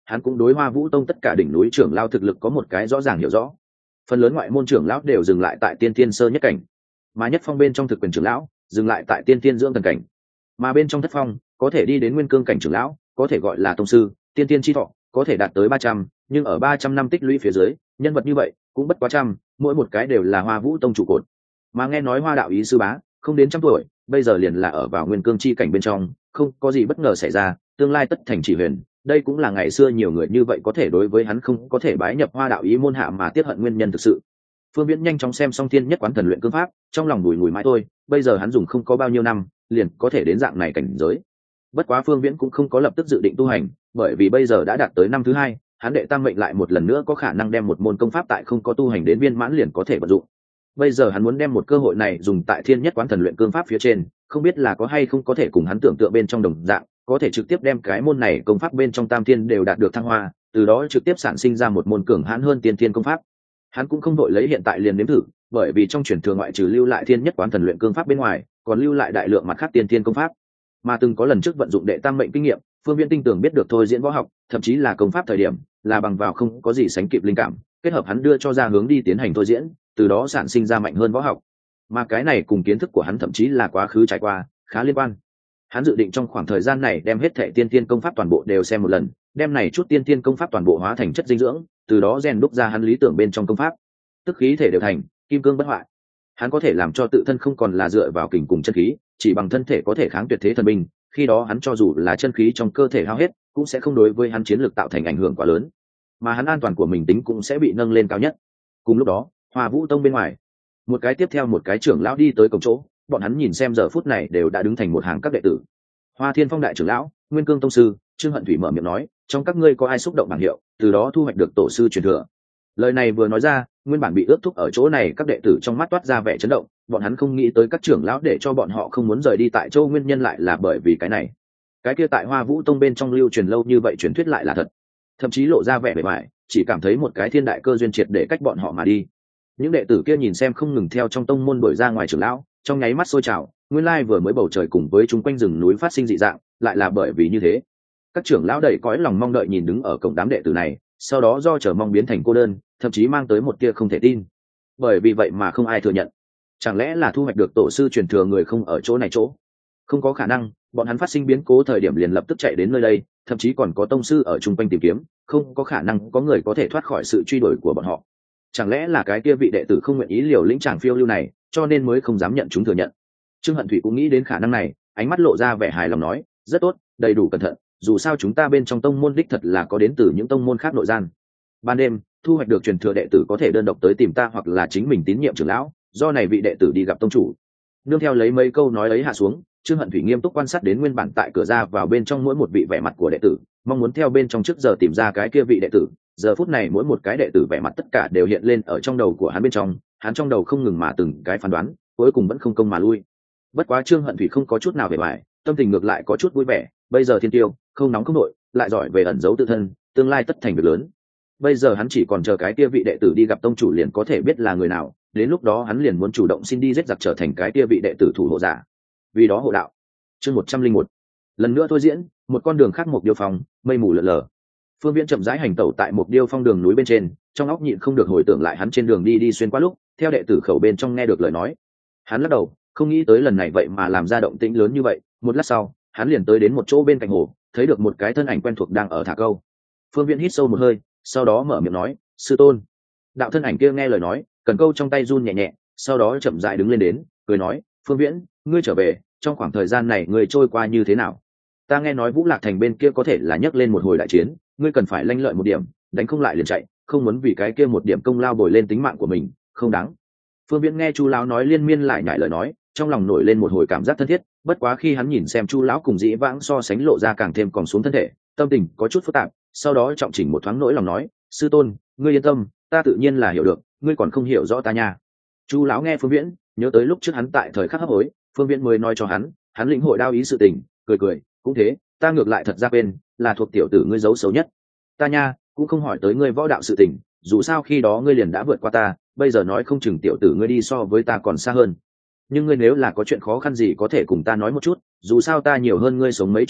hắn cũng đối Hoa Vũ Tông tất cả đỉnh núi trưởng lão thực lực có một cái rõ ràng hiểu rõ. Phần lớn ngoại môn trưởng lão đều dừng lại tại tiên tiên sơ nhất cảnh, mà nhất phong bên trong thực quyền trưởng lão dừng lại tại tiên tiên dưỡng thần cảnh, mà bên trong thất phong có thể đi đến nguyên cương cảnh trưởng lão, có thể gọi là tông sư, tiên tiên chi thọ có thể đạt tới 300, nhưng ở 300 năm tích lũy phía dưới, nhân vật như vậy cũng bất quá trăm, mỗi một cái đều là Hoa Vũ Tông trụ cột. Mà nghe nói Hoa đạo ý sư bá không đến trăm tuổi, bây giờ liền là ở vào nguyên cương chi cảnh bên trong, không có gì bất ngờ xảy ra, tương lai tất thành chỉ huyền. Đây cũng là ngày xưa nhiều người như vậy có thể đối với hắn không có thể bái nhập Hoa đạo ý môn hạ mà tiếc hận nguyên nhân thực sự. Phương Viễn nhanh chóng xem xong thiên nhất quán thần luyện cương pháp, trong lòng bùi ngùi mãi thôi, bây giờ hắn dùng không có bao nhiêu năm, liền có thể đến dạng này cảnh giới. Bất quá Phương Viễn cũng không có lập tức dự định tu hành, bởi vì bây giờ đã đạt tới năm thứ hai, hắn đệ tam mệnh lại một lần nữa có khả năng đem một môn công pháp tại không có tu hành đến viên mãn liền có thể vận dụng. Bây giờ hắn muốn đem một cơ hội này dùng tại thiên nhất quán thần luyện cương pháp phía trên, không biết là có hay không có thể cùng hắn tưởng tượng bên trong đồng dạng, có thể trực tiếp đem cái môn này công pháp bên trong tam thiên đều đạt được thăng hoa, từ đó trực tiếp sản sinh ra một môn cường hãn hơn tiên thiên công pháp. Hắn cũng không đội lấy hiện tại liền nếm thử, bởi vì trong truyền thừa ngoại trừ lưu lại thiên nhất quán thần luyện cương pháp bên ngoài, còn lưu lại đại lượng mặt khác tiên thiên công pháp. Mà từng có lần trước vận dụng đệ tam mệnh kinh nghiệm, Phương Viễn tinh tường biết được thôi diễn võ học, thậm chí là công pháp thời điểm, là bằng vào không có gì sánh kịp linh cảm, kết hợp hắn đưa cho ra hướng đi tiến hành thôi diễn, từ đó sản sinh ra mạnh hơn võ học. Mà cái này cùng kiến thức của hắn thậm chí là quá khứ trải qua, khá liên quan. Hắn dự định trong khoảng thời gian này đem hết thệ tiên tiên công pháp toàn bộ đều xem một lần, đem này chút tiên tiên công pháp toàn bộ hóa thành chất dinh dưỡng, từ đó rèn đúc ra hắn lý tưởng bên trong công pháp. Tức khí thể đều thành, kim cương bất hoại. Hắn có thể làm cho tự thân không còn là dựa vào kình cùng chân khí, chỉ bằng thân thể có thể kháng tuyệt thế thần binh, khi đó hắn cho dù là chân khí trong cơ thể hao hết, cũng sẽ không đối với hắn chiến lược tạo thành ảnh hưởng quá lớn, mà hắn an toàn của mình tính cũng sẽ bị nâng lên cao nhất. Cùng lúc đó, Hoa Vũ Tông bên ngoài, một cái tiếp theo một cái trưởng lão đi tới cổng chỗ, bọn hắn nhìn xem giờ phút này đều đã đứng thành một hàng các đệ tử. Hoa Thiên Phong đại trưởng lão, Nguyên Cương tông sư, Trương Hận Thủy mở miệng nói, trong các ngươi có ai xúc động bảng hiệu, từ đó thu hoạch được tổ sư truyền thừa. Lời này vừa nói ra, nguyên bản bị ước thúc ở chỗ này các đệ tử trong mắt toát ra vẻ chấn động, bọn hắn không nghĩ tới các trưởng lão để cho bọn họ không muốn rời đi tại châu nguyên nhân lại là bởi vì cái này. Cái kia tại Hoa Vũ Tông bên trong lưu truyền lâu như vậy truyền thuyết lại là thật, thậm chí lộ ra vẻ bề bại, chỉ cảm thấy một cái thiên đại cơ duyên triệt để cách bọn họ mà đi. Những đệ tử kia nhìn xem không ngừng theo trong tông môn đuổi ra ngoài trưởng lão, trong nháy mắt sôi trào, nguyên lai vừa mới bầu trời cùng với chúng quanh rừng núi phát sinh dị dạng, lại là bởi vì như thế. Các trưởng lão đầy cõi lòng mong đợi nhìn đứng ở cổng đám đệ tử này, sau đó do chờ mong biến thành cô đơn, thậm chí mang tới một tia không thể tin. Bởi vì vậy mà không ai thừa nhận. Chẳng lẽ là thu hoạch được tổ sư truyền thừa người không ở chỗ này chỗ? Không có khả năng, bọn hắn phát sinh biến cố thời điểm liền lập tức chạy đến nơi đây, thậm chí còn có tông sư ở chung quanh tìm kiếm, không có khả năng có người có thể thoát khỏi sự truy đuổi của bọn họ. Chẳng lẽ là cái kia vị đệ tử không nguyện ý liều lĩnh chàng phiêu lưu này, cho nên mới không dám nhận chúng thừa nhận? Trương Hận Thủy cũng nghĩ đến khả năng này, ánh mắt lộ ra vẻ hài lòng nói, rất tốt, đầy đủ cẩn thận, dù sao chúng ta bên trong tông môn đích thật là có đến từ những tông môn khác nội gian. Ban đêm, thu hoạch được truyền thừa đệ tử có thể đơn độc tới tìm ta hoặc là chính mình tín nhiệm trưởng lão, do này vị đệ tử đi gặp tông chủ. Nương theo lấy mấy câu nói ấy hạ xuống, Trương Hận Thủy nghiêm túc quan sát đến nguyên bản tại cửa ra vào bên trong mỗi một vị vẻ mặt của đệ tử, mong muốn theo bên trong trước giờ tìm ra cái kia vị đệ tử. Giờ phút này mỗi một cái đệ tử vẻ mặt tất cả đều hiện lên ở trong đầu của hắn bên trong, hắn trong đầu không ngừng mà từng cái phán đoán, cuối cùng vẫn không công mà lui. Bất quá Trương Hận Thủy không có chút nào vẻ bại, tâm tình ngược lại có chút vui vẻ, bây giờ thiên tiêu, không nóng không nội, lại giỏi về ẩn giấu tự thân, tương lai tất thành việc lớn. Bây giờ hắn chỉ còn chờ cái kia vị đệ tử đi gặp tông chủ liền có thể biết là người nào, đến lúc đó hắn liền muốn chủ động xin đi giết giặc trở thành cái kia vị đệ tử thủ hộ giả. Vì đó hộ đạo. Chương 101. Lần nữa thôi diễn, một con đường khác một điêu phong, mây mù lờ lờ. Phương Viễn chậm rãi hành tẩu tại một điêu phong đường núi bên trên, trong óc nhịn không được hồi tưởng lại hắn trên đường đi xuyên qua lúc, theo đệ tử khẩu bên trong nghe được lời nói. Hắn lắc đầu, không nghĩ tới lần này vậy mà làm ra động tĩnh lớn như vậy, một lát sau, hắn liền tới đến một chỗ bên cạnh hồ, thấy được một cái thân ảnh quen thuộc đang ở thả câu. Phương Viễn hít sâu một hơi, sau đó mở miệng nói, sư tôn. Đạo thân ảnh kia nghe lời nói, cần câu trong tay run nhẹ nhẹ, sau đó chậm rãi đứng lên đến, cười nói, Phương Viễn, ngươi trở về, trong khoảng thời gian này ngươi trôi qua như thế nào? Ta nghe nói Vũ Lạc Thành bên kia có thể là nhấc lên một hồi đại chiến, ngươi cần phải lanh lợi một điểm, đánh không lại liền chạy, không muốn vì cái kia một điểm công lao bồi lên tính mạng của mình, không đáng. Phương Viễn nghe Chu lão nói liên miên lại nhải lời nói, trong lòng nổi lên một hồi cảm giác thân thiết, bất quá khi hắn nhìn xem Chu lão cùng dĩ vãng so sánh lộ ra càng thêm còn xuống thân thể, tâm tình có chút phức tạp, sau đó trọng chỉnh một thoáng nỗi lòng nói, sư tôn, ngươi yên tâm, ta tự nhiên là hiểu được, ngươi còn không hiểu rõ ta nha. Chu lão nghe Phương Viễn, nhớ tới lúc trước hắn tại thời khắc hấp hối, Phương Viễn mới nói cho hắn lĩnh hội đao ý sự tình, cười cười, cũng thế, ta ngược lại thật ra quên, là thuộc tiểu tử ngươi giấu xấu nhất. Ta nha, cũng không hỏi tới ngươi võ đạo sự tình, dù sao khi đó ngươi liền đã vượt qua ta, bây giờ nói không chừng tiểu tử ngươi đi so với ta còn xa hơn. Nhưng ngươi nếu là có chuyện khó khăn gì có thể cùng ta nói một chút, dù sao ta nhiều hơn ngươi sống mấy chục năm,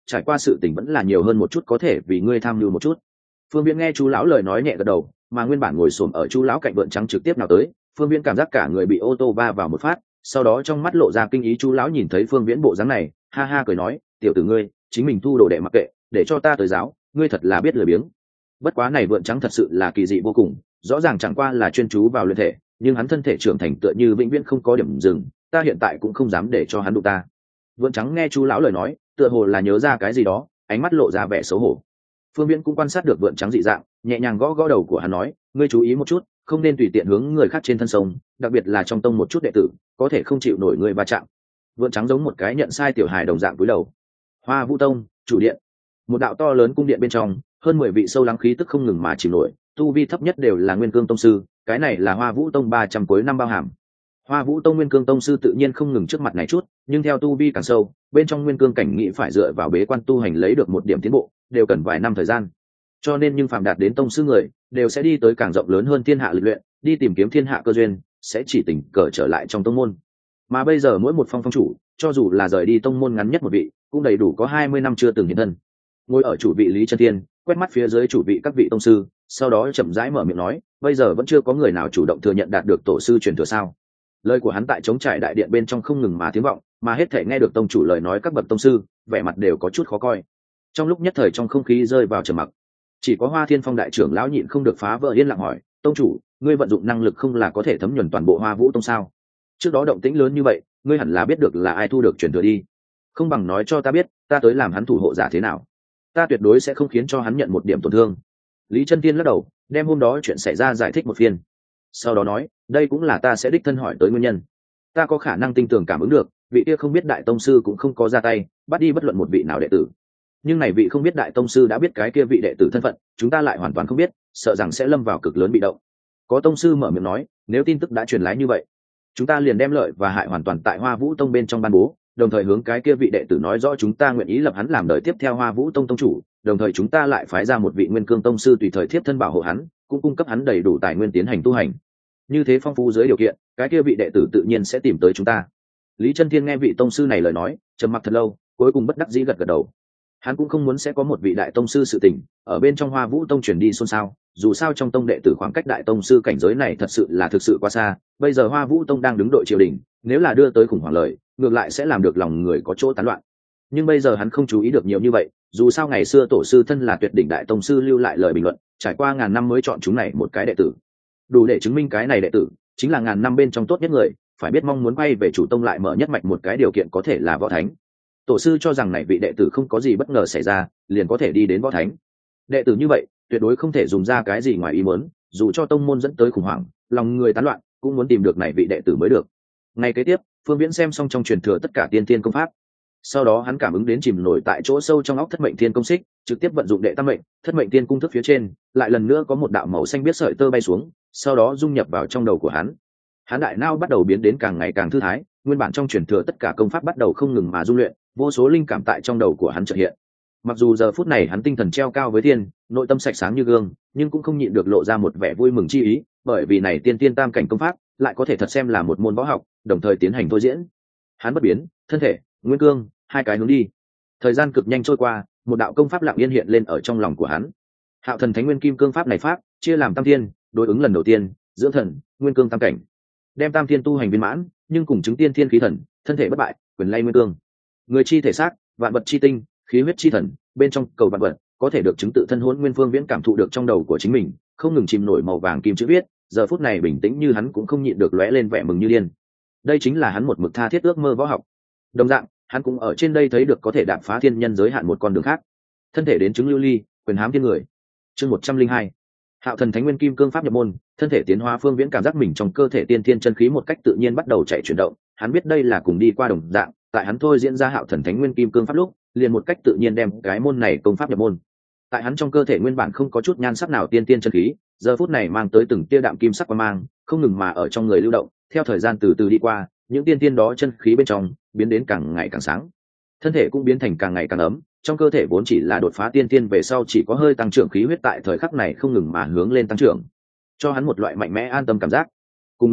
trải qua sự tình vẫn là nhiều hơn một chút, có thể vì ngươi tham mưu một chút. Phương Viễn nghe chú lão lời nói nhẹ gật đầu, mà nguyên bản ngồi xổm ở chú lão cạnh vợn trắng trực tiếp nào tới, Phương Viễn cảm giác cả người bị ô tô va vào một phát, sau đó trong mắt lộ ra kinh ý. Chú lão nhìn thấy Phương Viễn bộ dáng này, ha ha cười nói, tiểu tử ngươi chính mình thu đồ đệ mặc kệ, để cho ta tới giáo, ngươi thật là biết lười biếng. Bất quá này vợn trắng thật sự là kỳ dị vô cùng, rõ ràng chẳng qua là chuyên chú vào luyện thể, nhưng hắn thân thể trưởng thành tựa như vĩnh viễn không có điểm dừng, ta hiện tại cũng không dám để cho hắn đụng ta. Vợn trắng nghe chú lão lời nói, tựa hồ là nhớ ra cái gì đó, ánh mắt lộ ra vẻ xấu hổ. Phương Viễn cũng quan sát được vợn trắng dị dạng, nhẹ nhàng gõ gõ đầu của hắn nói, ngươi chú ý một chút, không nên tùy tiện hướng người khác trên thân sông, đặc biệt là trong tông một chút đệ tử, có thể không chịu nổi người va chạm. Vợn trắng giống một cái nhận sai tiểu hài đồng dạng cúi đầu. Hoa Vũ Tông chủ điện, một đạo to lớn cung điện bên trong, hơn 10 vị sâu lắng khí tức không ngừng mà chìm nổi, tu vi thấp nhất đều là Nguyên Cương tông sư, cái này là Hoa Vũ Tông 300 cuối năm bao hàm. Hoa Vũ Tông Nguyên Cương tông sư tự nhiên không ngừng trước mặt này chút, nhưng theo tu vi càng sâu, bên trong Nguyên Cương cảnh nghĩ phải dựa vào bế quan tu hành lấy được một điểm tiến bộ, đều cần vài năm thời gian. Cho nên nhưng phàm đạt đến tông sư người, đều sẽ đi tới càng rộng lớn hơn thiên hạ lịch luyện, đi tìm kiếm thiên hạ cơ duyên, sẽ chỉ tình cờ trở lại trong tông môn. Mà bây giờ mỗi một phong chủ, cho dù là rời đi tông môn ngắn nhất một vị, cũng đầy đủ có 20 năm chưa từng hiện thân. Ngồi ở chủ vị Lý Chân Thiên, quét mắt phía dưới chủ vị các vị tông sư, sau đó chậm rãi mở miệng nói, bây giờ vẫn chưa có người nào chủ động thừa nhận đạt được tổ sư truyền thừa sao? Lời của hắn tại trống trải đại điện bên trong không ngừng mà tiếng vọng, mà hết thể nghe được tông chủ lời nói các bậc tông sư, vẻ mặt đều có chút khó coi. Trong lúc nhất thời trong không khí rơi vào trầm mặc, chỉ có Hoa Thiên Phong đại trưởng lão nhịn không được phá vỡ yên lặng hỏi, tông chủ, ngươi vận dụng năng lực không là có thể thấm nhuần toàn bộ Hoa Vũ Tông sao? Trước đó động tĩnh lớn như vậy, ngươi hẳn là biết được là ai thu được truyền thừa đi, không bằng nói cho ta biết, ta tới làm hắn thủ hộ giả thế nào, ta tuyệt đối sẽ không khiến cho hắn nhận một điểm tổn thương. Lý Chân Tiên lắc đầu, đem hôm đó chuyện xảy ra giải thích một phiên, sau đó nói, đây cũng là ta sẽ đích thân hỏi tới nguyên nhân. Ta có khả năng tinh tường cảm ứng được, vị kia không biết đại tông sư cũng không có ra tay bắt đi bất luận một vị nào đệ tử, nhưng này vị không biết đại tông sư đã biết cái kia vị đệ tử thân phận, chúng ta lại hoàn toàn không biết, sợ rằng sẽ lâm vào cực lớn bị động. Có tông sư mở miệng nói, nếu tin tức đã truyền lái như vậy, chúng ta liền đem lợi và hại hoàn toàn tại Hoa Vũ Tông bên trong ban bố, đồng thời hướng cái kia vị đệ tử nói rõ chúng ta nguyện ý lập hắn làm đời tiếp theo Hoa Vũ Tông tông chủ, đồng thời chúng ta lại phái ra một vị Nguyên Cương tông sư tùy thời thiếp thân bảo hộ hắn, cũng cung cấp hắn đầy đủ tài nguyên tiến hành tu hành. Như thế phong phú dưới điều kiện, cái kia vị đệ tử tự nhiên sẽ tìm tới chúng ta. Lý Chân Thiên nghe vị tông sư này lời nói, trầm mặc thật lâu, cuối cùng bất đắc dĩ gật gật đầu. Hắn cũng không muốn sẽ có một vị đại tông sư sự tình ở bên trong Hoa Vũ Tông truyền đi xôn xao, dù sao trong tông đệ tử khoảng cách đại tông sư cảnh giới này thật sự là thực sự quá xa, bây giờ Hoa Vũ Tông đang đứng đội triều đình, nếu là đưa tới khủng hoảng lời, ngược lại sẽ làm được lòng người có chỗ tán loạn. Nhưng bây giờ hắn không chú ý được nhiều như vậy, dù sao ngày xưa tổ sư thân là tuyệt đỉnh đại tông sư lưu lại lời bình luận, trải qua ngàn năm mới chọn chúng này một cái đệ tử, đủ để chứng minh cái này đệ tử chính là ngàn năm bên trong tốt nhất người, phải biết mong muốn quay về chủ tông lại mở nhất mạch một cái điều kiện có thể là võ thánh. Tổ sư cho rằng này vị đệ tử không có gì bất ngờ xảy ra, liền có thể đi đến võ thánh. Đệ tử như vậy tuyệt đối không thể dùng ra cái gì ngoài ý muốn, dù cho tông môn dẫn tới khủng hoảng, lòng người tán loạn, cũng muốn tìm được này vị đệ tử mới được. Ngày kế tiếp, Phương Viễn xem xong trong truyền thừa tất cả tiên thiên công pháp, sau đó hắn cảm ứng đến chìm nổi tại chỗ sâu trong óc thất mệnh thiên công xích, trực tiếp vận dụng đệ tam mệnh thất mệnh tiên cung thức phía trên, lại lần nữa có một đạo màu xanh biết sợi tơ bay xuống, sau đó dung nhập vào trong đầu của hắn. Hắn đại não bắt đầu biến đến càng ngày càng thư thái, nguyên bản trong truyền thừa tất cả công pháp bắt đầu không ngừng mà dung luyện, vô số linh cảm tại trong đầu của hắn chợt hiện. Mặc dù giờ phút này hắn tinh thần treo cao với thiên, nội tâm sạch sáng như gương, nhưng cũng không nhịn được lộ ra một vẻ vui mừng chi ý, bởi vì này tiên tiên tam cảnh công pháp lại có thể thật xem là một môn võ học, đồng thời tiến hành thôi diễn. Hắn bất biến, thân thể, nguyên cương, hai cái hướng đi. Thời gian cực nhanh trôi qua, một đạo công pháp lặng yên hiện lên ở trong lòng của hắn. Hạo Thần Thánh Nguyên Kim Cương pháp này pháp chia làm tam thiên, đối ứng lần đầu tiên, dưỡng thần, nguyên cương tam cảnh. Đem tam thiên tu hành viên mãn, nhưng cùng chứng tiên thiên khí thần, thân thể bất bại, quyền lay nguyên cương. Người chi thể xác, vạn vật chi tinh, khí huyết chi thần, bên trong cầu vạn vật, có thể được chứng tự thân Hỗn Nguyên Phương Viễn cảm thụ được trong đầu của chính mình, không ngừng chìm nổi màu vàng kim chữ viết, giờ phút này bình tĩnh như hắn cũng không nhịn được lóe lên vẻ mừng như điên. Đây chính là hắn một mực tha thiết ước mơ võ học. Đồng dạng, hắn cũng ở trên đây thấy được có thể đạp phá thiên nhân giới hạn một con đường khác. Thân thể đến chứng lưu ly, quyền hám thiên người. Chương 102. Hạo Thần Thánh Nguyên Kim Cương pháp nhập môn, thân thể tiến hóa. Phương Viễn cảm giác mình trong cơ thể tiên thiên chân khí một cách tự nhiên bắt đầu chạy chuyển động, hắn biết đây là cùng đi qua đồng dạng, tại hắn thôi diễn ra Hạo Thần Thánh Nguyên Kim Cương pháp lúc, liền một cách tự nhiên đem cái môn này công pháp nhập môn. Tại hắn trong cơ thể nguyên bản không có chút nhan sắc nào tiên thiên chân khí, giờ phút này mang tới từng tia đạm kim sắc quang mang, không ngừng mà ở trong người lưu động, theo thời gian từ từ đi qua, những tiên thiên đó chân khí bên trong biến đến càng ngày càng sáng, thân thể cũng biến thành càng ngày càng ấm. Trong cơ thể vốn chỉ là đột phá tiên thiên về sau chỉ có hơi tăng trưởng khí huyết tại thời khắc này không ngừng mà hướng lên tăng trưởng, cho hắn một loại mạnh mẽ an tâm cảm giác. Cùng lúc đó,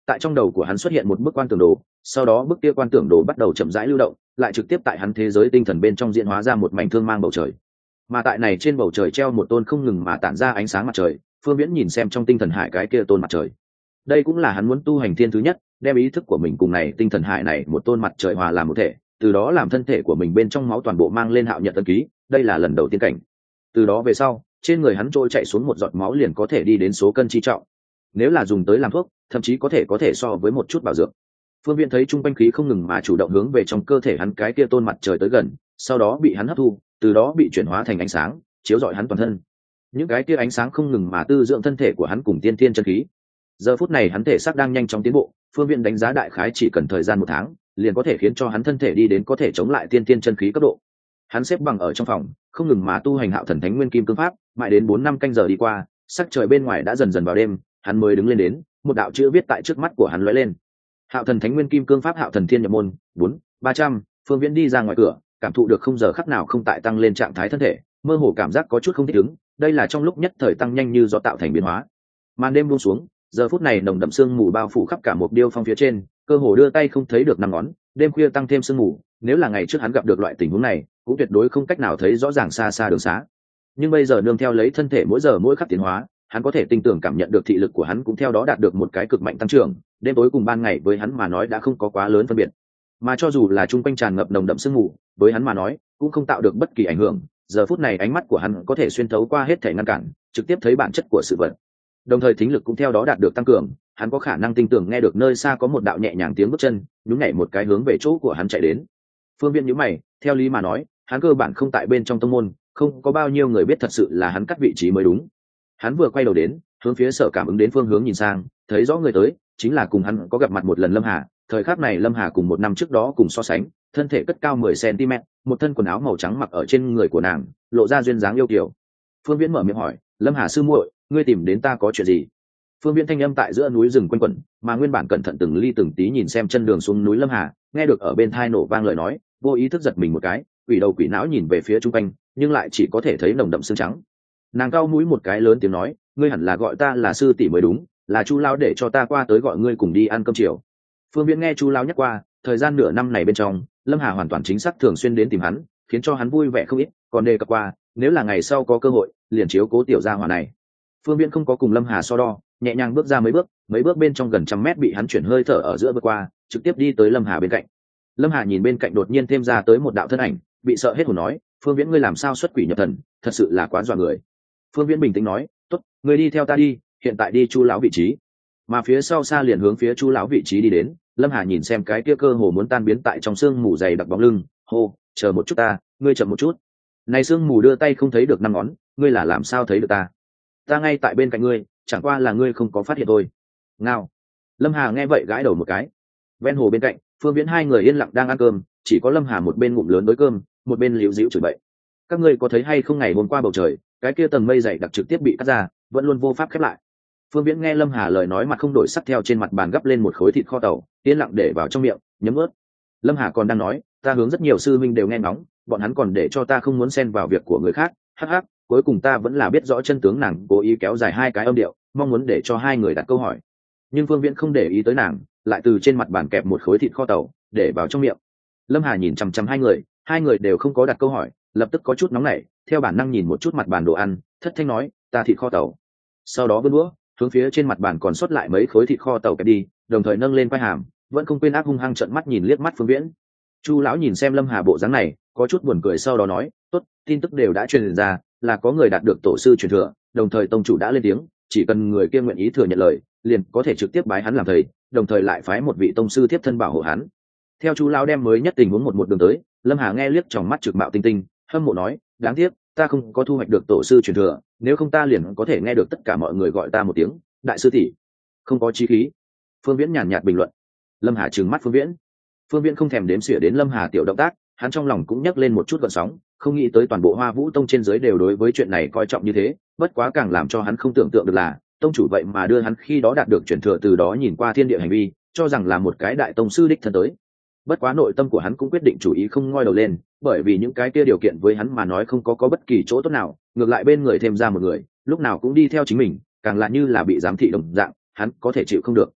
tại trong đầu của hắn xuất hiện một bức quan tưởng đồ, sau đó bức kia quan tưởng đồ bắt đầu chậm rãi lưu động, lại trực tiếp tại hắn thế giới tinh thần bên trong diễn hóa ra một mảnh thương mang bầu trời. Mà tại này trên bầu trời treo một tôn không ngừng mà tản ra ánh sáng mặt trời. Phương Viễn nhìn xem trong tinh thần hải cái kia tôn mặt trời, đây cũng là hắn muốn tu hành thiên thứ nhất, đem ý thức của mình cùng này tinh thần hải này một tôn mặt trời hòa làm một thể, từ đó làm thân thể của mình bên trong máu toàn bộ mang lên hạo nhật ân ký, đây là lần đầu tiên cảnh. Từ đó về sau, trên người hắn trôi chạy xuống một giọt máu liền có thể đi đến số cân chi trọng, nếu là dùng tới làm thuốc, thậm chí có thể so với một chút bảo dưỡng. Phương Viễn thấy trung quanh khí không ngừng mà chủ động hướng về trong cơ thể hắn cái kia tôn mặt trời tới gần, sau đó bị hắn hấp thu, từ đó bị chuyển hóa thành ánh sáng, chiếu rọi hắn toàn thân. Những cái kia ánh sáng không ngừng mà tư dưỡng thân thể của hắn cùng tiên thiên chân khí. Giờ phút này hắn thể xác đang nhanh chóng tiến bộ, Phương Viễn đánh giá đại khái chỉ cần thời gian 1 tháng, liền có thể khiến cho hắn thân thể đi đến có thể chống lại tiên thiên chân khí cấp độ. Hắn xếp bằng ở trong phòng, không ngừng mà tu hành Hạo Thần Thánh Nguyên Kim Cương pháp, mãi đến 4-5 canh giờ đi qua, sắc trời bên ngoài đã dần dần vào đêm, hắn mới đứng lên đến, một đạo chữ viết tại trước mắt của hắn lóe lên. Hạo Thần Thánh Nguyên Kim Cương pháp Hạo Thần Thiên nhập môn, 4-300. Phương Viễn đi ra ngoài cửa, cảm thụ được không giờ khắc nào không tại tăng lên trạng thái thân thể, mơ hồ cảm giác có chút không thích ứng, đây là trong lúc nhất thời tăng nhanh như do tạo thành biến hóa. Màn đêm buông xuống, giờ phút này nồng đậm sương mù bao phủ khắp cả một điêu phong phía trên, cơ hồ đưa tay không thấy được 5 ngón, đêm khuya tăng thêm sương mù, nếu là ngày trước hắn gặp được loại tình huống này, cũng tuyệt đối không cách nào thấy rõ ràng xa xa đường xá. Nhưng bây giờ nương theo lấy thân thể mỗi giờ mỗi khắc tiến hóa, hắn có thể tinh tường cảm nhận được thị lực của hắn cũng theo đó đạt được một cái cực mạnh tăng trưởng, đêm tối cùng ban ngày với hắn mà nói đã không có quá lớn phân biệt. Mà cho dù là trung quanh tràn ngập nồng đậm sương mù, với hắn mà nói cũng không tạo được bất kỳ ảnh hưởng, giờ phút này ánh mắt của hắn có thể xuyên thấu qua hết thể ngăn cản, trực tiếp thấy bản chất của sự vật. Đồng thời thính lực cũng theo đó đạt được tăng cường, hắn có khả năng tinh tường nghe được nơi xa có một đạo nhẹ nhàng tiếng bước chân, nhún nhảy một cái hướng về chỗ của hắn chạy đến. Phương Viễn nhíu mày, theo lý mà nói, hắn cơ bản không tại bên trong tông môn, không có bao nhiêu người biết thật sự là hắn cắt vị trí mới đúng. Hắn vừa quay đầu đến, hướng phía Sở Cảm Ứng đến phương hướng nhìn sang, thấy rõ người tới, chính là cùng hắn có gặp mặt một lần Lâm Hà. Thời khắc này Lâm Hà cùng 1 năm trước đó cùng so sánh, thân thể cất cao 10 cm, một thân quần áo màu trắng mặc ở trên người của nàng, lộ ra duyên dáng yêu kiều. Phương Viễn mở miệng hỏi, Lâm Hà sư muội, ngươi tìm đến ta có chuyện gì? Phương Viễn thanh âm tại giữa núi rừng quanh quẩn, mà nguyên bản cẩn thận từng ly từng tí nhìn xem chân đường xuống núi Lâm Hà, nghe được ở bên tai nổ vang lời nói, vô ý thức giật mình một cái, quỷ đầu quỷ não nhìn về phía trung quanh, nhưng lại chỉ có thể thấy nồng đậm sương trắng. Nàng cao mũi một cái lớn tiếng nói, ngươi hẳn là gọi ta là sư tỷ mới đúng, là Chu lão để cho ta qua tới gọi ngươi cùng đi ăn cơm chiều. Phương Viễn nghe Chu lão nhắc qua, thời gian nửa năm này bên trong, Lâm Hà hoàn toàn chính xác thường xuyên đến tìm hắn, khiến cho hắn vui vẻ không ít, còn đề cập qua, nếu là ngày sau có cơ hội, liền chiếu cố tiểu gia hỏa này. Phương Viễn không có cùng Lâm Hà so đo, nhẹ nhàng bước ra mấy bước bên trong gần 100 mét bị hắn chuyển hơi thở ở giữa vượt qua, trực tiếp đi tới Lâm Hà bên cạnh. Lâm Hà nhìn bên cạnh đột nhiên thêm ra tới một đạo thân ảnh, bị sợ hết hồn nói, Phương Viễn ngươi làm sao xuất quỷ nhập thần, thật sự là quá dọa người. Phương Viễn bình tĩnh nói, tốt, ngươi đi theo ta đi, hiện tại đi Chu lão vị trí. Mà phía sau xa liền hướng phía Chu lão vị trí đi đến. Lâm Hà nhìn xem cái kia cơ hồ muốn tan biến tại trong sương mù dày đặc bóng lưng, hô, chờ một chút ta, ngươi chậm một chút. Này sương mù đưa tay không thấy được 5 ngón, ngươi là làm sao thấy được ta? Ta ngay tại bên cạnh ngươi, chẳng qua là ngươi không có phát hiện thôi. Ngao. Lâm Hà nghe vậy gãi đầu một cái. Ven hồ bên cạnh, Phương Viễn hai người yên lặng đang ăn cơm, chỉ có Lâm Hà một bên ngụm lớn với cơm, một bên liễu dĩu chửi bậy. Các ngươi có thấy hay không, ngày hôm qua bầu trời, cái kia tầng mây dày đặc trực tiếp bị cắt ra, vẫn luôn vô pháp khép lại. Phương Viễn nghe Lâm Hà lời nói mặt không đổi sắc, theo trên mặt bàn gấp lên một khối thịt kho tàu, yên lặng để vào trong miệng, nhấm ướt. Lâm Hà còn đang nói, ta hướng rất nhiều sư minh đều nghe ngóng, bọn hắn còn để cho ta không muốn xen vào việc của người khác, hắc hắc, cuối cùng ta vẫn là biết rõ chân tướng, nàng cố ý kéo dài 2 cái âm điệu, mong muốn để cho 2 người đặt câu hỏi. Nhưng Phương Viễn không để ý tới nàng, lại từ trên mặt bàn kẹp một khối thịt kho tàu, để vào trong miệng. Lâm Hà nhìn chằm chằm 2 người đều không có đặt câu hỏi, lập tức có chút nóng nảy, theo bản năng nhìn một chút mặt bàn đồ ăn, thất thanh nói, ta thịt kho tàu. Sau đó vươn đũa, hướng phía trên mặt bàn còn sót lại mấy khối thịt kho tàu kẹp đi, đồng thời nâng lên quai hàm, vẫn không quên ác hung hăng trợn mắt nhìn liếc mắt Phương Viễn. Chu lão nhìn xem Lâm Hà bộ dáng này, có chút buồn cười, sau đó nói, tốt, tin tức đều đã truyền ra, là có người đạt được tổ sư truyền thừa, đồng thời tông chủ đã lên tiếng, chỉ cần người kia nguyện ý thừa nhận lời, liền có thể trực tiếp bái hắn làm thầy, đồng thời lại phái một vị tông sư tiếp thân bảo hộ hắn. Theo Chu lão đem mới nhất tình huống một đường tới, Lâm Hà nghe liếc tròng mắt trực bạo tinh tinh, hâm mộ nói, đáng tiếc, ta không có thu hoạch được tổ sư truyền thừa, nếu không ta liền có thể nghe được tất cả mọi người gọi ta một tiếng đại sư tỷ. Không có chí khí. Phương Viễn nhàn nhạt bình luận. Lâm Hà trừng mắt Phương Viễn. Phương Viễn không thèm đếm xỉa đến Lâm Hà tiểu động tác, hắn trong lòng cũng nhấc lên một chút gợn sóng, không nghĩ tới toàn bộ Hoa Vũ Tông trên dưới đều đối với chuyện này coi trọng như thế, bất quá càng làm cho hắn không tưởng tượng được là, tông chủ vậy mà đưa hắn khi đó đạt được truyền thừa, từ đó nhìn qua thiên địa hành vi, cho rằng là một cái đại tông sư đích thân tới. Bất quá nội tâm của hắn cũng quyết định chủ ý không ngoi đầu lên, bởi vì những cái kia điều kiện với hắn mà nói không có bất kỳ chỗ tốt nào, ngược lại bên người thêm ra một người, lúc nào cũng đi theo chính mình, càng là như là bị giám thị đồng dạng, hắn có thể chịu không được.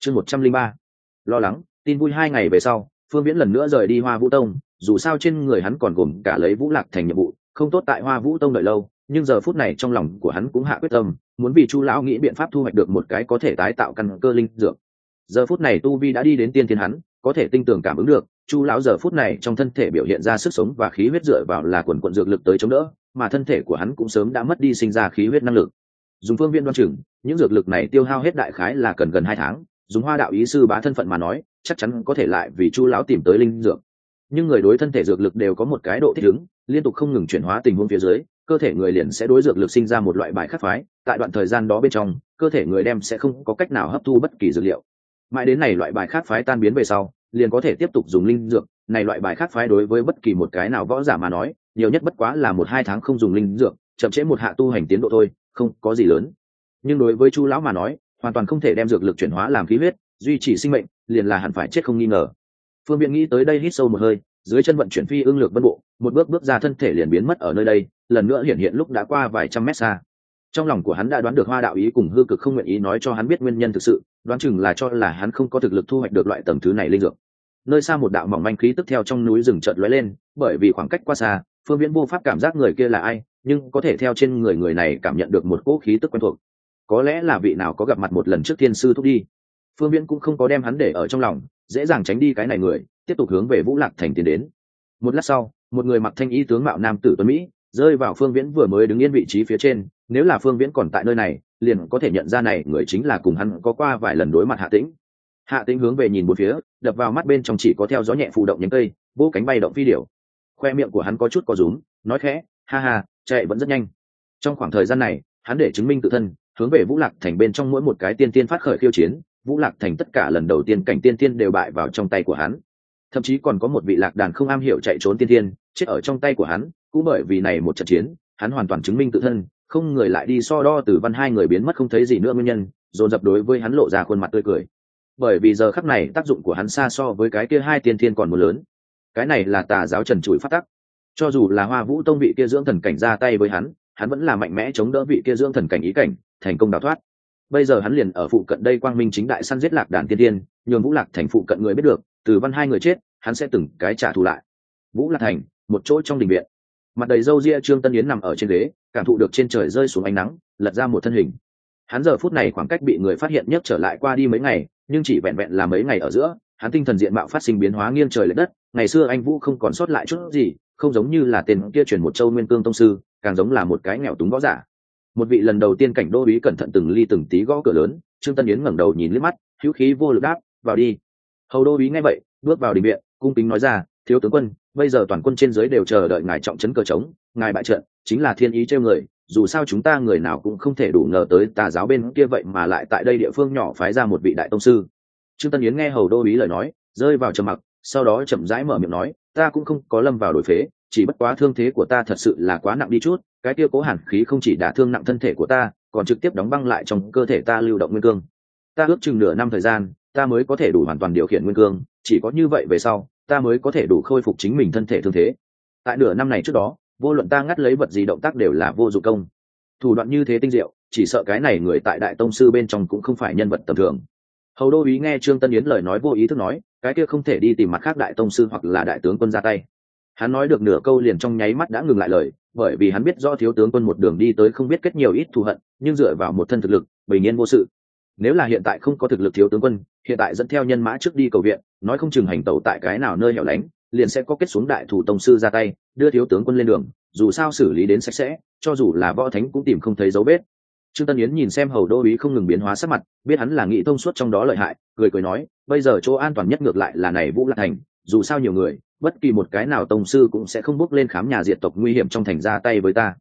Chương 103. Lo lắng, tin vui. 2 ngày về sau, Phương Viễn lần nữa rời đi Hoa Vũ Tông, dù sao trên người hắn còn gồm cả lấy Vũ Lạc Thành nhiệm vụ, không tốt tại Hoa Vũ Tông đợi lâu, nhưng giờ phút này trong lòng của hắn cũng hạ quyết tâm, muốn vì Chu lão nghĩ biện pháp thu hoạch được một cái có thể tái tạo căn cơ linh dược. Giờ phút này tu vi đã đi đến tiên thiên hắn, có thể tinh tường cảm ứng được, Chu lão giờ phút này trong thân thể biểu hiện ra sức sống và khí huyết dựa vào là quần quần dược lực tới chống đỡ, mà thân thể của hắn cũng sớm đã mất đi sinh ra khí huyết năng lực. Dùng Phương Viễn đoán chừng, những dược lực này tiêu hao hết đại khái là cần gần 2 tháng, dùng Hoa đạo ý sư bá thân phận mà nói, chắc chắn có thể lại vì Chu lão tìm tới linh dược. Nhưng người đối thân thể dược lực đều có một cái độ thích ứng, liên tục không ngừng chuyển hóa tình huống phía dưới, cơ thể người liền sẽ đối dược lực sinh ra một loại bài khắc phái, tại đoạn thời gian đó bên trong, cơ thể người đem sẽ không có cách nào hấp thu bất kỳ dược liệu. Mãi đến này loại bài khắc phái tan biến về sau, liền có thể tiếp tục dùng linh dược. Này loại bài khắc phái đối với bất kỳ một cái nào võ giả mà nói, nhiều nhất bất quá là 1-2 tháng không dùng linh dược, chậm trễ một hạ tu hành tiến độ thôi, không có gì lớn. Nhưng đối với Chu lão mà nói, hoàn toàn không thể đem dược lực chuyển hóa làm khí huyết, duy trì sinh mệnh, liền là hẳn phải chết không nghi ngờ. Phương Viễn nghĩ tới đây hít sâu một hơi, dưới chân vận chuyển phi ưng lược vân bộ, một bước bước ra thân thể liền biến mất ở nơi đây, lần nữa hiện lúc đã qua vài trăm mét xa. Trong lòng của hắn đã đoán được Hoa đạo ý cùng hư cực không nguyện ý nói cho hắn biết nguyên nhân thực sự, đoán chừng là cho là hắn không có thực lực thu hoạch được loại tầng thứ này linh dược. Nơi xa một đạo mỏng manh khí tức theo trong núi rừng chợt lóe lên, bởi vì khoảng cách quá xa, Phương Viễn vô pháp cảm giác người kia là ai, nhưng có thể theo trên người này cảm nhận được một cỗ khí tức quen thuộc. Có lẽ là vị nào có gặp mặt một lần trước thiên sư thúc đi. Phương Viễn cũng không có đem hắn để ở trong lòng, dễ dàng tránh đi cái này người, tiếp tục hướng về Vũ Lạc Thành tiến đến. Một lát sau, một người mặc thanh y tướng mạo nam tử tuấn mỹ rơi vào Phương Viễn vừa mới đứng yên vị trí phía trên. Nếu là Phương Viễn còn tại nơi này, liền có thể nhận ra này người chính là cùng hắn có qua vài lần đối mặt Hạ Tĩnh. Hạ Tĩnh hướng về nhìn bốn phía, đập vào mắt bên trong chỉ có theo gió nhẹ phù động nhánh cây, vỗ cánh bay động phi điểu. Khoe miệng của hắn có chút có rúm, nói khẽ, ha ha, chạy vẫn rất nhanh. Trong khoảng thời gian này, hắn để chứng minh tự thân, hướng về Vũ Lạc Thành bên trong mỗi một cái tiên tiên phát khởi khiêu chiến, Vũ Lạc Thành tất cả lần đầu tiên cảnh tiên tiên đều bại vào trong tay của hắn. Thậm chí còn có một vị lạc đàn không am hiểu chạy trốn tiên tiên, chết ở trong tay của hắn, cũng bởi vì này một trận chiến, hắn hoàn toàn chứng minh tự thân, không người lại đi so đo Tử Văn hai người biến mất không thấy gì nữa nguyên nhân, dồn dập đối với hắn lộ ra khuôn mặt tươi cười. Bởi vì giờ khắc này tác dụng của hắn xa so với cái kia hai tiên tiên còn muốn lớn. Cái này là tà giáo trần trụi phát tắc. Cho dù là Hoa Vũ Tông vị kia dưỡng thần cảnh ra tay với hắn vẫn là mạnh mẽ chống đỡ vị kia dưỡng thần cảnh ý cảnh, thành công đào thoát. Bây giờ hắn liền ở phụ cận đây quang minh chính đại săn giết lạc đàn tiên tiên, nhường Vũ Lạc Thành phụ cận người biết được, Tử Văn hai người chết, hắn sẽ từng cái trả thù lại. Vũ Lạc Thành, một chỗ trong đình viện, mặt đầy râu ria Trương Tân Yến nằm ở trên ghế, cảm thụ được trên trời rơi xuống ánh nắng, lật ra một thân hình. Hắn giờ phút này khoảng cách bị người phát hiện nhất trở lại qua đi mấy ngày, nhưng chỉ vẹn vẹn là mấy ngày ở giữa, hắn tinh thần diện mạo phát sinh biến hóa nghiêng trời lệch đất. Ngày xưa anh Vũ không còn sót lại chút gì, không giống như là tên kia truyền một châu nguyên cương tông sư, càng giống là một cái nghèo túng võ giả. Một vị lần đầu tiên cảnh đô úy cẩn thận từng ly từng tí gõ cửa lớn. Trương Tân Yến ngẩng đầu nhìn liếc mắt, hữu khí vô lực đáp, vào đi. Hầu đô úy nghe vậy, bước vào đình viện, cung kính nói ra, thiếu tướng quân, bây giờ toàn quân trên dưới đều chờ đợi ngài trọng trấn cờ trống, ngài bại trận chính là thiên ý trêu người, dù sao chúng ta người nào cũng không thể đủ ngờ tới tà giáo bên kia vậy mà lại tại đây địa phương nhỏ phái ra một vị đại tông sư. Trương Tân Yến nghe hầu đô úy lời nói, rơi vào trầm mặc, sau đó chậm rãi mở miệng nói, ta cũng không có lâm vào đổi phế, chỉ bất quá thương thế của ta thật sự là quá nặng đi chút, cái kia cố hàn khí không chỉ đả thương nặng thân thể của ta, còn trực tiếp đóng băng lại trong cơ thể ta lưu động nguyên cương. Ta ước chừng nửa năm thời gian, ta mới có thể đủ hoàn toàn điều khiển nguyên cương, chỉ có như vậy về sau, ta mới có thể đủ khôi phục chính mình thân thể thương thế. Tại nửa năm này trước đó, vô luận ta ngắt lấy vật gì động tác đều là vô dụng công. Thủ đoạn như thế tinh diệu, chỉ sợ cái này người tại đại tông sư bên trong cũng không phải nhân vật tầm thường. Hầu đô úy nghe Trương Tân Yến lời nói vô ý thức nói, cái kia không thể đi tìm mặt khác đại tông sư hoặc là đại tướng quân ra tay. Hắn nói được nửa câu liền trong nháy mắt đã ngừng lại lời, bởi vì hắn biết rõ thiếu tướng quân một đường đi tới không biết kết nhiều ít thù hận, nhưng dựa vào một thân thực lực, bình yên vô sự. Nếu là hiện tại không có thực lực thiếu tướng quân, hiện tại dẫn theo nhân mã trước đi cầu viện, nói không chừng hành tẩu tại cái nào nơi hẻo lánh, liền sẽ có kết xuống đại thủ tông sư ra tay, đưa thiếu tướng quân lên đường, dù sao xử lý đến sạch sẽ, cho dù là võ thánh cũng tìm không thấy dấu vết. Trương Tân Yến nhìn xem hầu đô úy không ngừng biến hóa sắc mặt, biết hắn là nghĩ thông suốt trong đó lợi hại, cười nói, bây giờ chỗ an toàn nhất ngược lại là này Vũ Lạc Thành, dù sao nhiều người, bất kỳ một cái nào tông sư cũng sẽ không bước lên khám nhà diệt tộc nguy hiểm trong thành ra tay với ta.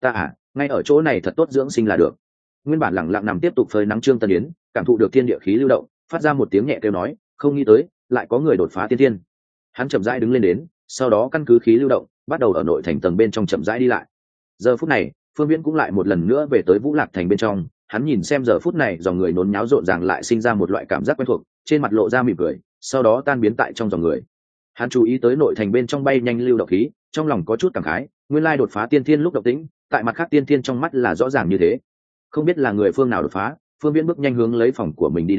Ngay ở chỗ này thật tốt dưỡng sinh là được. Nguyên bản lặng lặng nằm tiếp tục phơi nắng Trương Tân Yến, cảm thụ được thiên địa khí lưu động, phát ra một tiếng nhẹ kêu nói, không nghĩ tới, lại có người đột phá tiên thiên. Hắn chậm rãi đứng lên đến, sau đó căn cứ khí lưu động, bắt đầu ở nội thành tầng bên trong chậm rãi đi lại. Giờ phút này, Phương Viễn cũng lại một lần nữa về tới Vũ Lạc Thành bên trong, hắn nhìn xem giờ phút này dòng người nôn nháo rộn ràng lại sinh ra một loại cảm giác quen thuộc, trên mặt lộ ra mỉm cười, sau đó tan biến tại trong dòng người. Hắn chú ý tới nội thành bên trong bay nhanh lưu động khí, trong lòng có chút cảm khái, nguyên lai đột phá tiên thiên lúc động tĩnh, tại mặt khác tiên thiên trong mắt là rõ ràng như thế. Không biết là người phương nào đột phá, Phương Viễn bước nhanh hướng lấy phòng của mình đi đến,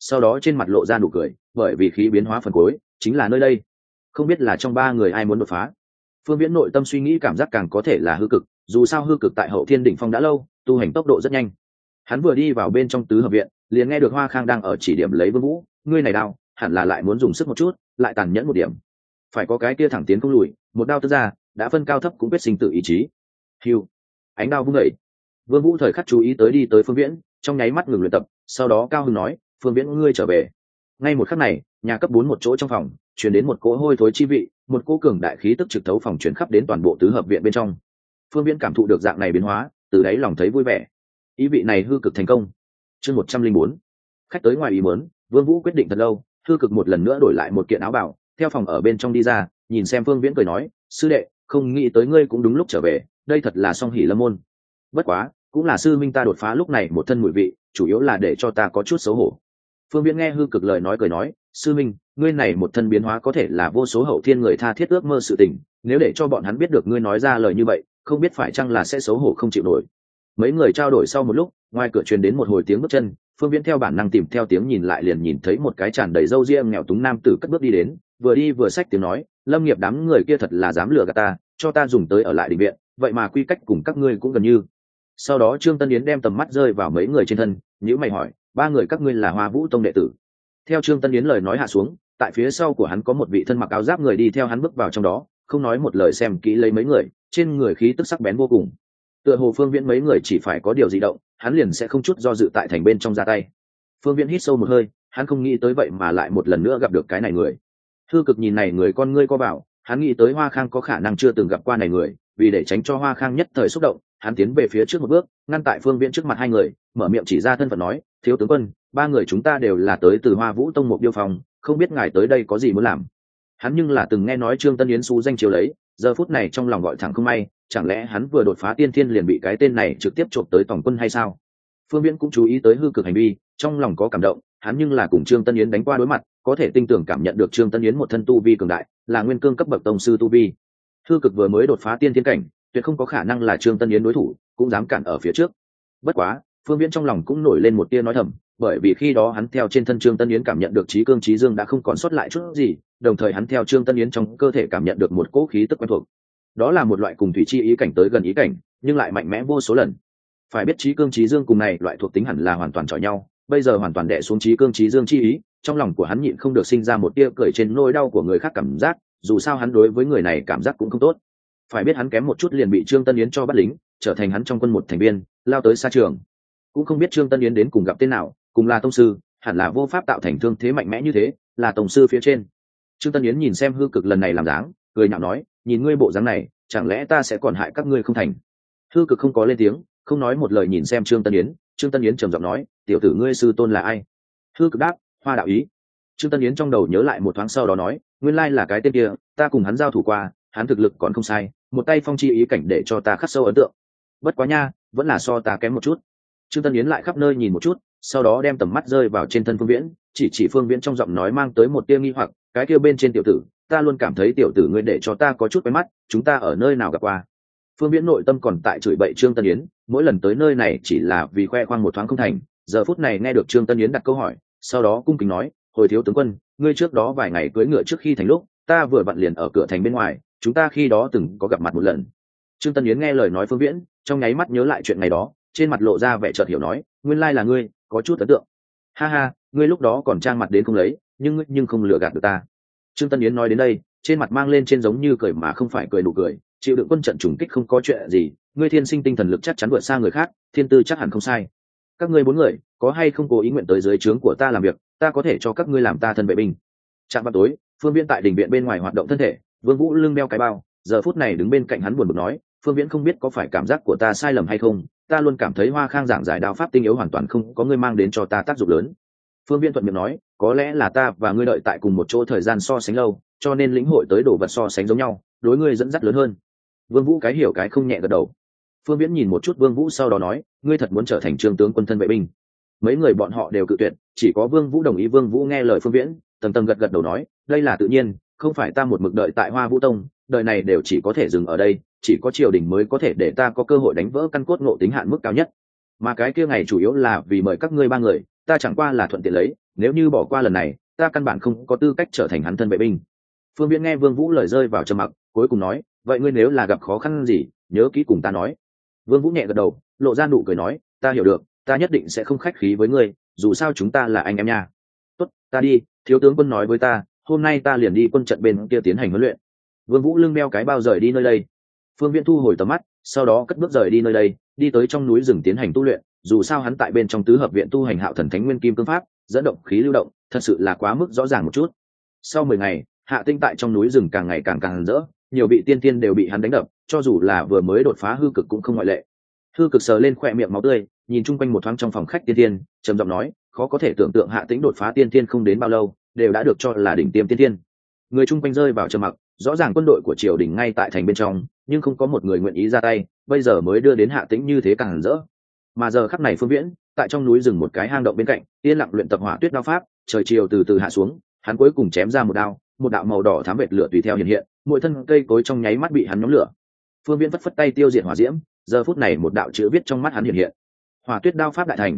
sau đó trên mặt lộ ra nụ cười, bởi vì khí biến hóa phần cuối chính là nơi đây. Không biết là trong ba người ai muốn đột phá. Phương Viễn nội tâm suy nghĩ cảm giác càng có thể là hư cực, dù sao hư cực tại Hậu Thiên đỉnh phong đã lâu, tu hành tốc độ rất nhanh. Hắn vừa đi vào bên trong tứ hợp viện, liền nghe được Hoa Khang đang ở chỉ điểm lấy Vương Vũ, ngươi này đao, hẳn là lại muốn dùng sức một chút, lại tàn nhẫn một điểm. Phải có cái kia thẳng tiến không lùi, một đao tức ra, đã phân cao thấp cũng quyết sinh tử ý chí. Hưu, ánh đao vung dậy. Vương Vũ thời khắc chú ý tới đi tới Phương Viễn, trong nháy mắt ngừng luyện tập, sau đó cao hứng nói, Phương Viễn ngươi trở về. Ngay một khắc này, nhà cấp 4 một chỗ trong phòng, truyền đến một cỗ hôi thối chi vị, một cỗ cường đại khí tức trực thấu phòng truyền khắp đến toàn bộ tứ hợp viện bên trong. Phương Viễn cảm thụ được dạng này biến hóa, từ đáy lòng thấy vui vẻ. Ý vị này hư cực thành công. Chương 104. Khách tới ngoài ý muốn, Vương Vũ quyết định thật lâu, hư cực một lần nữa đổi lại một kiện áo bào, theo phòng ở bên trong đi ra, nhìn xem Phương Viễn cười nói, sư đệ, không nghĩ tới ngươi cũng đúng lúc trở về, đây thật là song hỷ lâm môn. Bất quá, cũng là sư minh ta đột phá lúc này một thân mùi vị, chủ yếu là để cho ta có chút xấu hổ. Phương Viễn nghe hư cực lời nói cười nói, sư minh, ngươi này một thân biến hóa có thể là vô số Hậu Thiên người tha thiết ước mơ sự tình, nếu để cho bọn hắn biết được ngươi nói ra lời như vậy, không biết phải chăng là sẽ xấu hổ không chịu nổi. Mấy người trao đổi sau một lúc, ngoài cửa truyền đến một hồi tiếng bước chân, Phương Viễn theo bản năng tìm theo tiếng nhìn lại, liền nhìn thấy một cái tràn đầy râu ria nghèo túng nam tử cất bước đi đến, vừa đi vừa xách tiếng nói, Lâm Nghiệp đám người kia thật là dám lừa gạt ta, cho ta dùng tới ở lại đình viện, vậy mà quy cách cùng các ngươi cũng gần như. Sau đó Trương Tân Yến đem tầm mắt rơi vào mấy người trên thân, nhíu mày hỏi, ba người các ngươi là Hoa Vũ Tông đệ tử? Theo Trương Tân Yến lời nói hạ xuống, tại phía sau của hắn có một vị thân mặc áo giáp người đi theo hắn bước vào trong đó, không nói một lời xem kỹ lấy mấy người, trên người khí tức sắc bén vô cùng. Tựa hồ Phương Viễn mấy người chỉ phải có điều gì động, hắn liền sẽ không chút do dự tại thành bên trong ra tay. Phương Viễn hít sâu một hơi, hắn không nghĩ tới vậy mà lại một lần nữa gặp được cái này người. Hư cực nhìn này người con ngươi co vào, hắn nghĩ tới Hoa Khang có khả năng chưa từng gặp qua này người, vì để tránh cho Hoa Khang nhất thời xúc động, hắn tiến về phía trước một bước, ngăn tại Phương Viễn trước mặt hai người, mở miệng chỉ ra thân phận nói, thiếu tướng quân, ba người chúng ta đều là tới từ Hoa Vũ Tông một điêu phòng, không biết ngài tới đây có gì muốn làm. Hắn nhưng là từng nghe nói Trương Tân Yến xú danh chiếu lấy, giờ phút này trong lòng gọi thẳng không may, chẳng lẽ hắn vừa đột phá tiên thiên liền bị cái tên này trực tiếp trộm tới tổng quân hay sao? Phương Viễn cũng chú ý tới hư cực hành vi, trong lòng có cảm động, hắn nhưng là cùng Trương Tân Yến đánh qua đối mặt, có thể tinh tưởng cảm nhận được Trương Tân Yến một thân tu vi cường đại, là nguyên cương cấp bậc tông sư tu vi. Hư cực vừa mới đột phá tiên thiên cảnh, tuyệt không có khả năng là Trương Tân Yến đối thủ, cũng dám cản ở phía trước. Bất quá, Phương Viễn trong lòng cũng nổi lên một tia nói thầm, bởi vì khi đó hắn theo trên thân Trương Tân Yến cảm nhận được trí cương trí dương đã không còn sót lại chút gì, đồng thời hắn theo Trương Tân Yến trong cơ thể cảm nhận được một cỗ khí tức quen thuộc. Đó là một loại cùng thủy chi ý cảnh tới gần ý cảnh, nhưng lại mạnh mẽ vô số lần. Phải biết trí cương trí dương cùng này loại thuộc tính hẳn là hoàn toàn chọi nhau, bây giờ hoàn toàn đè xuống trí cương trí dương chi ý, trong lòng của hắn nhịn không được sinh ra một tia cười trên nỗi đau của người khác cảm giác, dù sao hắn đối với người này cảm giác cũng không tốt. Phải biết hắn kém một chút liền bị Trương Tân Yến cho bắt lính, trở thành hắn trong quân một thành viên, lao tới xa trường. Cũng không biết Trương Tân Yến đến cùng gặp tên nào, cùng là tông sư, hẳn là vô pháp tạo thành thương thế mạnh mẽ như thế, là tông sư phía trên. Trương Tân Yến nhìn xem hư cực lần này làm dáng, cười nhạo nói, nhìn ngươi bộ dáng này, chẳng lẽ ta sẽ còn hại các ngươi không thành? Hư cực không có lên tiếng, không nói một lời nhìn xem Trương Tân Yến. Trương Tân Yến trầm giọng nói, tiểu tử ngươi sư tôn là ai? Hư cực đáp, Hoa Đạo Ý. Trương Tân Yến trong đầu nhớ lại một thoáng sau đó nói, nguyên lai là cái tên kia, ta cùng hắn giao thủ qua, hắn thực lực còn không sai, một tay phong chi ý cảnh để cho ta khắc sâu ấn tượng. Bất quá nha, vẫn là so ta kém một chút. Trương Tân Yến lại khắp nơi nhìn một chút, sau đó đem tầm mắt rơi vào trên thân Phương Viễn, chỉ Phương Viễn trong giọng nói mang tới một tia nghi hoặc, cái kia bên trên tiểu tử, ta luôn cảm thấy tiểu tử ngươi để cho ta có chút quen mắt, chúng ta ở nơi nào gặp qua? Phương Viễn nội tâm còn tại chửi bậy Trương Tân Yến, mỗi lần tới nơi này chỉ là vì khoe khoang một thoáng không thành, giờ phút này nghe được Trương Tân Yến đặt câu hỏi, sau đó cung kính nói, hồi thiếu tướng quân, ngươi trước đó vài ngày cưỡi ngựa trước khi thành lúc, ta vừa vặn liền ở cửa thành bên ngoài, chúng ta khi đó từng có gặp mặt một lần. Trương Tân Yến nghe lời nói Phương Viễn, trong nháy mắt nhớ lại chuyện ngày đó, trên mặt lộ ra vẻ chợt hiểu nói, nguyên lai là ngươi, có chút ấn tượng. Ha ha, ngươi lúc đó còn trang mặt đến không lấy, nhưng không lừa gạt được ta. Trương Tân Yến nói đến đây, trên mặt mang lên trên giống như cười mà không phải cười nụ cười, chịu đựng quân trận trùng kích không có chuyện gì, ngươi thiên sinh tinh thần lực chắc chắn vượt xa người khác, thiên tư chắc hẳn không sai. Các ngươi bốn người, có hay không cố ý nguyện tới dưới trướng của ta làm việc, ta có thể cho các ngươi làm ta thân vệ binh. Trạm vào tối, Phương Viễn tại đình viện bên ngoài hoạt động thân thể, Vương Vũ lưng đeo cái bao, giờ phút này đứng bên cạnh hắn buồn bực nói, Phương Viễn không biết có phải cảm giác của ta sai lầm hay không, ta luôn cảm thấy Hoa Khang giảng giải đao pháp tinh yếu hoàn toàn không có ngươi mang đến cho ta tác dụng lớn. Phương Viễn thuận miệng nói, có lẽ là ta và ngươi đợi tại cùng một chỗ thời gian so sánh lâu, cho nên lĩnh hội tới đồ vật so sánh giống nhau, đối ngươi dẫn dắt lớn hơn. Vương Vũ cái hiểu cái không nhẹ gật đầu. Phương Viễn nhìn một chút Vương Vũ sau đó nói, ngươi thật muốn trở thành trương tướng quân thân vệ binh? Mấy người bọn họ đều cự tuyệt, chỉ có Vương Vũ đồng ý. Vương Vũ nghe lời Phương Viễn, tầng tầng gật gật đầu nói, đây là tự nhiên, không phải ta một mực đợi tại Hoa Vũ Tông, đời này đều chỉ có thể dừng ở đây, chỉ có triều đình mới có thể để ta có cơ hội đánh vỡ căn cốt ngộ tính hạn mức cao nhất. Mà cái kia ngày chủ yếu là vì mời các ngươi ba người, ta chẳng qua là thuận tiện lấy, nếu như bỏ qua lần này ta căn bản không có tư cách trở thành hắn thân vệ binh. Phương Viễn nghe Vương Vũ lời rơi vào trầm mặc, cuối cùng nói, vậy ngươi nếu là gặp khó khăn gì nhớ kỹ cùng ta nói. Vương Vũ nhẹ gật đầu, lộ ra nụ cười nói, ta hiểu được, ta nhất định sẽ không khách khí với ngươi, dù sao chúng ta là anh em nha. Tốt, ta đi, thiếu tướng quân nói với ta, hôm nay ta liền đi quân trận bên kia tiến hành huấn luyện. Vương Vũ lưng đeo cái bao rời đi nơi đây. Phương Viễn thu hồi tầm mắt, sau đó cất bước rời đi nơi đây, đi tới trong núi rừng tiến hành tu luyện, dù sao hắn tại bên trong tứ hợp viện tu hành Hạo Thần Thánh Nguyên Kim Cương Pháp, dẫn động khí lưu động, thật sự là quá mức rõ ràng một chút. Sau 10 ngày, Hạ Tinh tại trong núi rừng càng ngày càng rỡ, nhiều vị tiên tiên đều bị hắn đánh đập, cho dù là vừa mới đột phá hư cực cũng không ngoại lệ. Hư cực sờ lên khỏe miệng máu tươi, nhìn chung quanh một thoáng trong phòng khách tiên tiên, trầm giọng nói, khó có thể tưởng tượng Hạ Tĩnh đột phá tiên tiên không đến bao lâu, đều đã được cho là đỉnh tiêm tiên tiên. Người chung quanh rơi vào trầm mặc, rõ ràng quân đội của triều đình ngay tại thành bên trong, nhưng không có một người nguyện ý ra tay, bây giờ mới đưa đến Hạ Tĩnh như thế càng rỡ. Mà giờ khắc này Phương Viễn, tại trong núi rừng một cái hang động bên cạnh, yên lặng luyện tập Hỏa Tuyết đao pháp, trời chiều từ từ hạ xuống, hắn cuối cùng chém ra một đao, một đạo màu đỏ thám vệt lửa tùy theo hiện hiện, mỗi thân cây cối trong nháy mắt bị hắn nhóm lửa. Phương Viễn phất tay tiêu diệt hỏa diễm, giờ phút này một đạo chữ viết trong mắt hắn hiện hiện. Hỏa Tuyết đao pháp đại thành,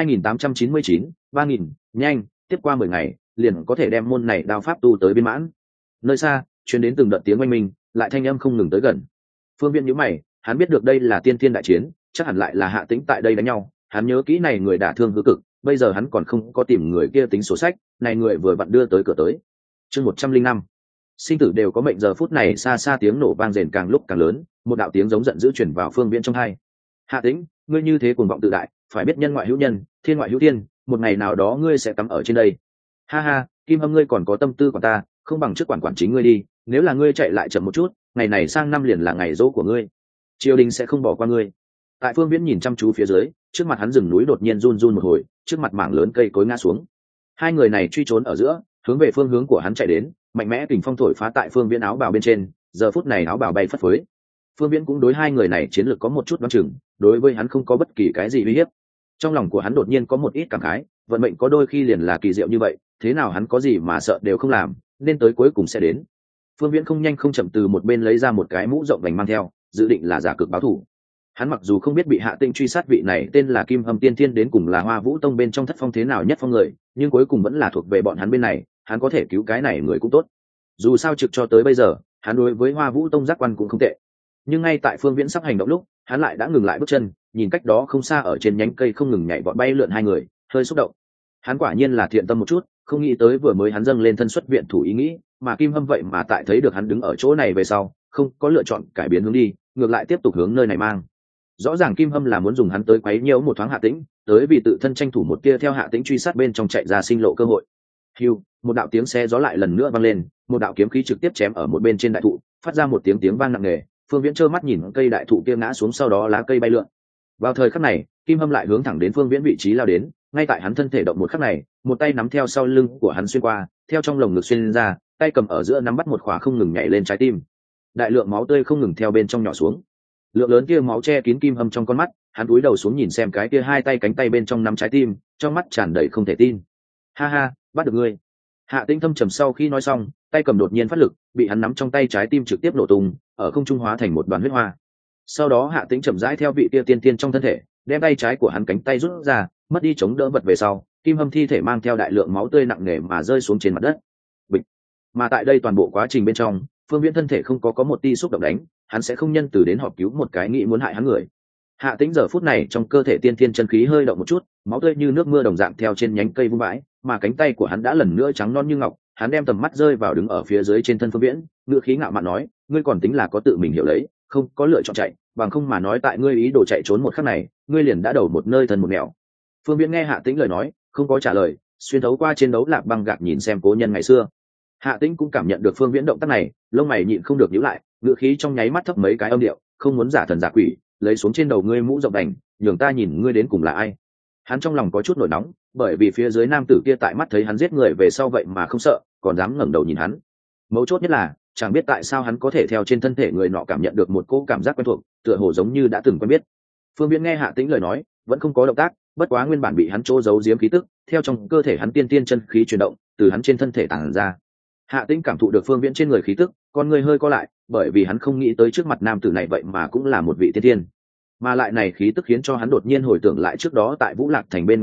2899, 3000, nhanh, tiếp qua 10 ngày, liền có thể đem môn này đao pháp tu tới viên mãn. Nơi xa, truyền đến từng đợt tiếng oanh minh, lại thanh âm không ngừng tới gần. Phương Viễn nhíu mày, hắn biết được đây là tiên thiên đại chiến, chắc hẳn lại là Hạ Tĩnh tại đây đánh nhau, hắn nhớ kỹ này người đả thương hư cực, bây giờ hắn còn không có tìm người kia tính sổ sách, này người vừa vặn đưa tới cửa tới. Chương 105. Sinh tử đều có mệnh, giờ phút này xa xa tiếng nổ vang rền càng lúc càng lớn, một đạo tiếng giống giận dữ truyền vào Phương Viễn trong tai. Hạ Tĩnh, ngươi như thế cuồng vọng tự đại, phải biết nhân ngoại hữu nhân, thiên ngoại hữu thiên, một ngày nào đó ngươi sẽ cắm ở trên đây. Ha ha, Kim Hâm ngươi còn có tâm tư của ta, không bằng trước quản chính ngươi đi, nếu là ngươi chạy lại chậm một chút, ngày này sang năm liền là ngày dỗ của ngươi. Triều đình sẽ không bỏ qua ngươi. Tại Phương Viễn nhìn chăm chú phía dưới, trước mặt hắn rừng núi đột nhiên run run một hồi, trước mặt mảng lớn cây cối ngã xuống. Hai người này truy trốn ở giữa, hướng về phương hướng của hắn chạy đến, mạnh mẽ kình phong thổi phá tại Phương Viễn áo bào bên trên, giờ phút này áo bào bay phất phới. Phương Viễn cũng đối hai người này chiến lược có một chút đoán chừng, đối với hắn không có bất kỳ cái gì uy hiếp. Trong lòng của hắn đột nhiên có một ít cảm khái, vận mệnh có đôi khi liền là kỳ diệu như vậy, thế nào hắn có gì mà sợ đều không làm, nên tới cuối cùng sẽ đến. Phương Viễn không nhanh không chậm từ một bên lấy ra một cái mũ rộng vành mang theo, dự định là giả cực báo thù. Hắn mặc dù không biết bị Hạ Tĩnh truy sát vị này tên là Kim Hâm tiên thiên đến cùng là Hoa Vũ Tông bên trong thất phong thế nào nhất phong người, nhưng cuối cùng vẫn là thuộc về bọn hắn bên này, hắn có thể cứu cái này người cũng tốt. Dù sao trực cho tới bây giờ, hắn đối với Hoa Vũ Tông giác quan cũng không tệ. Nhưng ngay tại Phương Viễn sắp hành động lúc, hắn lại đã ngừng lại bước chân, nhìn cách đó không xa ở trên nhánh cây không ngừng nhảy vọt bay lượn hai người, hơi xúc động. Hắn quả nhiên là thiện tâm một chút, không nghĩ tới vừa mới hắn dâng lên thân xuất viện thủ ý nghĩ, mà Kim Hâm vậy mà tại thấy được hắn đứng ở chỗ này về sau, không có lựa chọn cải biến hướng đi, ngược lại tiếp tục hướng nơi này mang. Rõ ràng Kim Hâm là muốn dùng hắn tới quấy nhiễu một thoáng Hạ Tĩnh, tới vì tự thân tranh thủ một tia theo Hạ Tĩnh truy sát bên trong chạy ra sinh lộ cơ hội. Hưu, một đạo tiếng xe gió lại lần nữa vang lên, một đạo kiếm khí trực tiếp chém ở một bên trên đại thụ, phát ra một tiếng vang nặng nề. Phương Viễn trơ mắt nhìn cây đại thụ kia ngã xuống, sau đó lá cây bay lượn. Vào thời khắc này, Kim Hâm lại hướng thẳng đến Phương Viễn vị trí lao đến, ngay tại hắn thân thể động một khắc này, một tay nắm theo sau lưng của hắn xuyên qua, theo trong lồng ngực xuyên ra, tay cầm ở giữa nắm bắt một khỏa không ngừng nhảy lên trái tim. Đại lượng máu tươi không ngừng theo bên trong nhỏ xuống. Lượng lớn kia máu che kín Kim Hâm trong con mắt, hắn cúi đầu xuống nhìn xem cái kia hai tay cánh tay bên trong nắm trái tim, trong mắt tràn đầy không thể tin. Ha ha, bắt được ngươi. Hạ Tĩnh thâm trầm sau khi nói xong, tay cầm đột nhiên phát lực, bị hắn nắm trong tay trái tim trực tiếp nổ tung, ở không trung hóa thành một đoàn huyết hoa. Sau đó Hạ Tĩnh chậm rãi theo vị kia tiên tiên trong thân thể, đem tay trái của hắn cánh tay rút ra, mất đi chống đỡ vật về sau, Kim Hâm thi thể mang theo đại lượng máu tươi nặng nề mà rơi xuống trên mặt đất. Bịch. Mà tại đây toàn bộ quá trình bên trong, Phương Viễn thân thể không có một tia xúc động đánh, hắn sẽ không nhân từ đến họp cứu một cái nghĩ muốn hại hắn người. Hạ Tĩnh giờ phút này trong cơ thể tiên thiên chân khí hơi động một chút, máu tươi như nước mưa đồng dạng theo trên nhánh cây vung vãi, mà cánh tay của hắn đã lần nữa trắng non như ngọc. Hắn đem tầm mắt rơi vào đứng ở phía dưới trên thân Phương Viễn, ngữ khí ngạo mạn nói, ngươi còn tính là có tự mình hiểu lấy, không có lựa chọn chạy, bằng không mà nói tại ngươi ý đồ chạy trốn một khắc này, ngươi liền đã đầu một nơi thân một nẻo. Phương Viễn nghe Hạ Tĩnh lời nói, không có trả lời, xuyên thấu qua trên đấu lạc băng gạc nhìn xem cố nhân ngày xưa. Hạ Tĩnh cũng cảm nhận được Phương Viễn động tác này, lông mày nhịn không được nhíu lại, ngữ khí trong nháy mắt thấp mấy cái âm điệu, không muốn giả thần giả quỷ, lấy xuống trên đầu ngươi mũ rộng đành, nhường ta nhìn ngươi đến cùng là ai. Hắn trong lòng có chút nổi nóng, bởi vì phía dưới nam tử kia tại mắt thấy hắn giết người về sau vậy mà không sợ, còn dám ngẩng đầu nhìn hắn. Mấu chốt nhất là, chẳng biết tại sao hắn có thể theo trên thân thể người nọ cảm nhận được một cỗ cảm giác quen thuộc, tựa hồ giống như đã từng quen biết. Phương Viễn nghe Hạ Tĩnh lời nói, vẫn không có động tác, bất quá nguyên bản bị hắn chỗ giấu giếm khí tức, theo trong cơ thể hắn tiên tiên chân khí chuyển động, từ hắn trên thân thể tản ra. Hạ Tĩnh cảm thụ được Phương Viễn trên người khí tức, con người hơi co lại, bởi vì hắn không nghĩ tới trước mặt nam tử này vậy mà cũng là một vị tiên tiên. Mà lại này khí tức khiến cho hắn đột nhiên hồi tưởng lại trước đó tại Vũ Lạc thành bên ngoài lúc,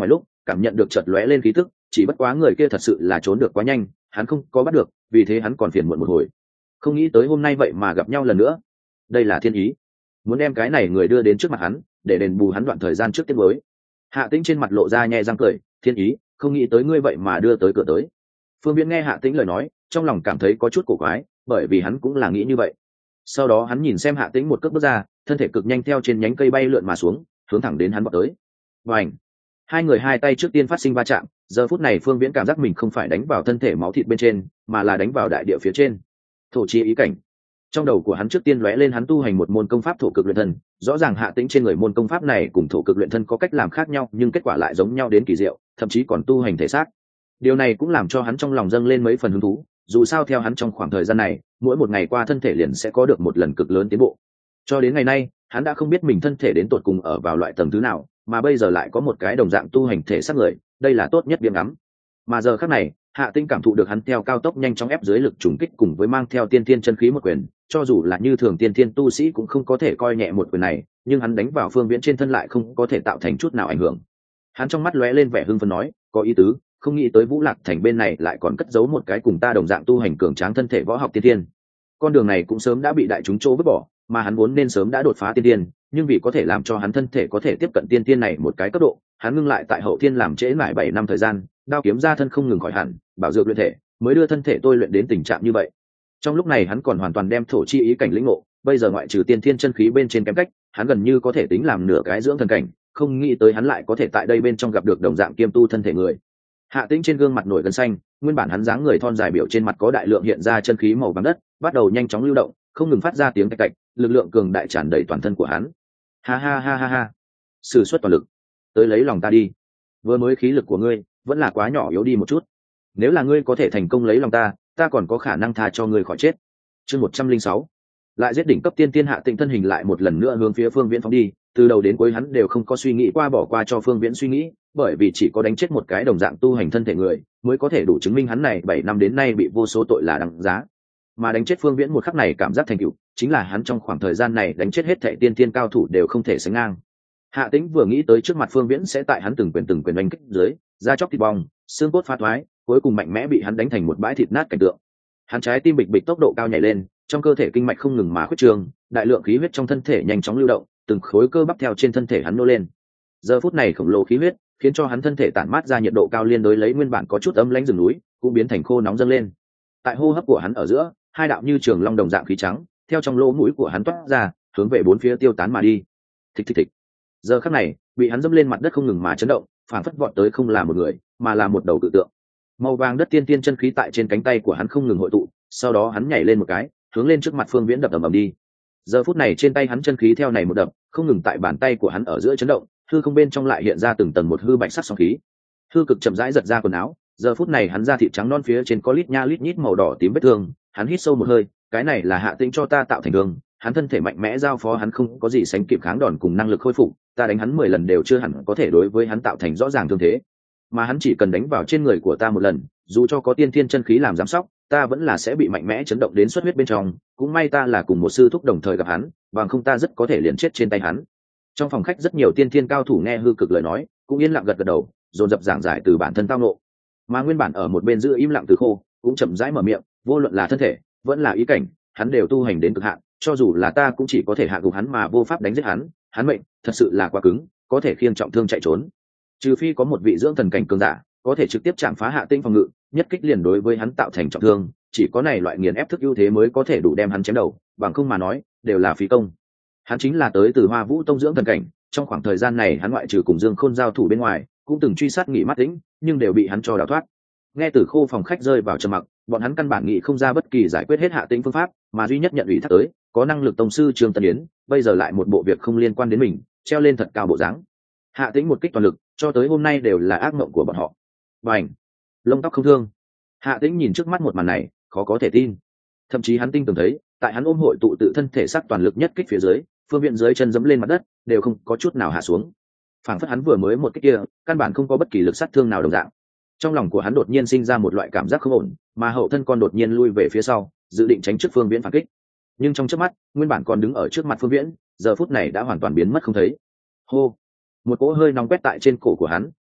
cảm nhận được chợt lóe lên khí tức, chỉ bất quá người kia thật sự là trốn được quá nhanh, hắn không có bắt được, vì thế hắn còn phiền muộn một hồi. Không nghĩ tới hôm nay vậy mà gặp nhau lần nữa. Đây là thiên ý, muốn đem cái này người đưa đến trước mặt hắn, để đền bù hắn đoạn thời gian trước tiết mới. Hạ Tĩnh trên mặt lộ ra nhe răng cười, thiên ý, không nghĩ tới ngươi vậy mà đưa tới cửa tới. Phương Viễn nghe Hạ Tĩnh lời nói, trong lòng cảm thấy có chút cổ quái, bởi vì hắn cũng là nghĩ như vậy. Sau đó hắn nhìn xem Hạ Tĩnh một cước bước ra, thân thể cực nhanh theo trên nhánh cây bay lượn mà xuống, hướng thẳng đến hắn vọt tới. Bành! Hai người hai tay trước tiên phát sinh va chạm, giờ phút này Phương Viễn cảm giác mình không phải đánh vào thân thể máu thịt bên trên, mà là đánh vào đại địa phía trên. Thổ chi ý cảnh. Trong đầu của hắn trước tiên lóe lên hắn tu hành một môn công pháp thổ cực luyện thân, rõ ràng Hạ Tĩnh trên người môn công pháp này cùng thổ cực luyện thân có cách làm khác nhau, nhưng kết quả lại giống nhau đến kỳ diệu, thậm chí còn tu hành thể xác. Điều này cũng làm cho hắn trong lòng dâng lên mấy phần hứng thú, dù sao theo hắn trong khoảng thời gian này, mỗi một ngày qua thân thể liền sẽ có được một lần cực lớn tiến bộ. Cho đến ngày nay, hắn đã không biết mình thân thể đến tột cùng ở vào loại tầng thứ nào, mà bây giờ lại có một cái đồng dạng tu hành thể xác người, đây là tốt nhất biếng ngắm. Mà giờ khắc này, Hạ Tĩnh cảm thụ được hắn theo cao tốc nhanh chóng ép dưới lực trùng kích cùng với mang theo tiên thiên chân khí một quyền, cho dù là như thường tiên thiên tu sĩ cũng không có thể coi nhẹ một quyền này, nhưng hắn đánh vào Phương Viễn trên thân lại không có thể tạo thành chút nào ảnh hưởng. Hắn trong mắt lóe lên vẻ hưng phấn nói, có ý tứ, không nghĩ tới Vũ Lạc Thành bên này lại còn cất giấu một cái cùng ta đồng dạng tu hành cường tráng thân thể võ học tiên thiên. Con đường này cũng sớm đã bị đại chúng chỗ vứt bỏ, mà hắn vốn nên sớm đã đột phá tiên thiên, nhưng vì có thể làm cho hắn thân thể có thể tiếp cận tiên thiên này một cái cấp độ, hắn ngưng lại tại hậu thiên làm trễ mãi 7 năm thời gian, đao kiếm ra thân không ngừng khỏi hẳn, bảo dược luyện thể, mới đưa thân thể tôi luyện đến tình trạng như vậy. Trong lúc này hắn còn hoàn toàn đem thổ chi ý cảnh lĩnh ngộ, bây giờ ngoại trừ tiên thiên chân khí bên trên kém cách, hắn gần như có thể tính làm nửa cái dưỡng thần cảnh, không nghĩ tới hắn lại có thể tại đây bên trong gặp được đồng dạng kiêm tu thân thể người. Hạ Tĩnh trên gương mặt nổi gân xanh, nguyên bản hắn dáng người thon dài biểu trên mặt có đại lượng hiện ra chân khí màu vàng đất, bắt đầu nhanh chóng lưu động, không ngừng phát ra tiếng cạch cạch, lực lượng cường đại tràn đầy toàn thân của hắn. Ha ha ha ha ha, sử xuất toàn lực, tới lấy lòng ta đi. Vừa mới khí lực của ngươi vẫn là quá nhỏ yếu đi một chút. Nếu là ngươi có thể thành công lấy lòng ta, ta còn có khả năng tha cho ngươi khỏi chết. Chương 106. Lại giết đỉnh cấp tiên tiên. Hạ Tĩnh thân hình lại một lần nữa hướng phía Phương Viễn phóng đi, từ đầu đến cuối hắn đều không có suy nghĩ qua bỏ qua cho Phương Viễn suy nghĩ, bởi vì chỉ có đánh chết một cái đồng dạng tu hành thân thể người, mới có thể đủ chứng minh hắn này 7 năm đến nay bị vô số tội là đáng giá. Mà đánh chết Phương Viễn một khắc này cảm giác thành tựu, chính là hắn trong khoảng thời gian này đánh chết hết thảy tiên tiên cao thủ đều không thể sánh ngang. Hạ Tĩnh vừa nghĩ tới trước mặt Phương Viễn sẽ tại hắn từng quyền đánh kích dưới, da chóc thịt bong, xương cốt phá thoái, cuối cùng mạnh mẽ bị hắn đánh thành một bãi thịt nát cảnh tượng. Hắn trái tim bịch bịch tốc độ cao nhảy lên, trong cơ thể kinh mạch không ngừng mà khuếch trương, đại lượng khí huyết trong thân thể nhanh chóng lưu động, từng khối cơ bắp theo trên thân thể hắn nô lên. Giờ phút này khổng lồ khí huyết khiến cho hắn thân thể tản mát ra nhiệt độ cao liên đối lấy nguyên bản có chút ấm lãnh rừng núi, cũng biến thành khô nóng dâng lên. Tại hô hấp của hắn ở giữa, hai đạo như trường long đồng dạng khí trắng theo trong lỗ mũi của hắn toát ra, hướng về bốn phía tiêu tán mà đi. Thịch thịch thịch. Giờ khắc này, bị hắn dẫm lên mặt đất không ngừng mà chấn động, phản phất vọt tới không là một người, mà là một đầu cự tượng. Màu vàng đất tiên tiên chân khí tại trên cánh tay của hắn không ngừng hội tụ, sau đó hắn nhảy lên một cái, hướng lên trước mặt Phương Viễn đập ầm ầm đi. Giờ phút này trên tay hắn chân khí theo này một đập, không ngừng tại bàn tay của hắn ở giữa chấn động, hư không bên trong lại hiện ra từng tầng một hư bạch sắc sóng khí. Hư cực chậm rãi giật ra quần áo, giờ phút này hắn da thịt trắng non phía trên có lít nha lít nhít màu đỏ tím vết thương, hắn hít sâu một hơi, cái này là Hạ Tĩnh cho ta tạo thành thương, hắn thân thể mạnh mẽ giao phó hắn không có gì sánh kịp kháng đòn cùng năng lực khôi phục, ta đánh hắn 10 lần đều chưa hẳn có thể đối với hắn tạo thành rõ ràng thương thế, mà hắn chỉ cần đánh vào trên người của ta một lần, dù cho có tiên thiên chân khí làm giám sóc, ta vẫn là sẽ bị mạnh mẽ chấn động đến xuất huyết bên trong, cũng may ta là cùng một sư thúc đồng thời gặp hắn, bằng không ta rất có thể liền chết trên tay hắn. Trong phòng khách rất nhiều tiên thiên cao thủ nghe hư cực lời nói, cũng yên lặng gật gật đầu, dồn dập giảng giải từ bản thân tao nộ. Mà nguyên bản ở một bên giữ im lặng từ khô, cũng chậm rãi mở miệng, vô luận là thân thể, vẫn là ý cảnh, hắn đều tu hành đến cực hạn, cho dù là ta cũng chỉ có thể hạ gục hắn mà vô pháp đánh giết hắn, hắn mệnh thật sự là quá cứng, có thể khiêng trọng thương chạy trốn. Trừ phi có một vị dưỡng thần cảnh cường giả, có thể trực tiếp chạm phá Hạ Tĩnh phòng ngự, nhất kích liền đối với hắn tạo thành trọng thương, chỉ có này loại nghiền ép thức ưu thế mới có thể đủ đem hắn chém đầu, bằng không mà nói, đều là phí công. Hắn chính là tới từ Hoa Vũ Tông dưỡng thần cảnh, trong khoảng thời gian này hắn ngoại trừ cùng Dương Khôn giao thủ bên ngoài, cũng từng truy sát Nghị Mắt Tĩnh, nhưng đều bị hắn cho đào thoát. Nghe Từ Khô phòng khách rơi vào trầm mặc, bọn hắn căn bản nghĩ không ra bất kỳ giải quyết hết Hạ Tĩnh phương pháp, mà duy nhất nhận ủy thác tới, có năng lực tông sư Trương Tân Yến, bây giờ lại một bộ việc không liên quan đến mình, treo lên thật cao bộ dáng. Hạ Tĩnh một kích toàn lực, cho tới hôm nay đều là ác mộng của bọn họ. Bành, lông tóc không thương. Hạ Tĩnh nhìn trước mắt một màn này, khó có thể tin. Thậm chí hắn tin tưởng thấy, tại hắn ôm hội tụ tự thân thể xác toàn lực nhất kích phía dưới, Phương Viễn dưới chân dẫm lên mặt đất, đều không có chút nào hạ xuống. Phảng phất hắn vừa mới một kích kia, căn bản không có bất kỳ lực sát thương nào đồng dạng. Trong lòng của hắn đột nhiên sinh ra một loại cảm giác không ổn, mà hậu thân con đột nhiên lui về phía sau, dự định tránh trước Phương Viễn phản kích. Nhưng trong chớp mắt, nguyên bản còn đứng ở trước mặt Phương Viễn, giờ phút này đã hoàn toàn biến mất không thấy. Hô, một cỗ hơi nóng quét tại trên cổ của hắn,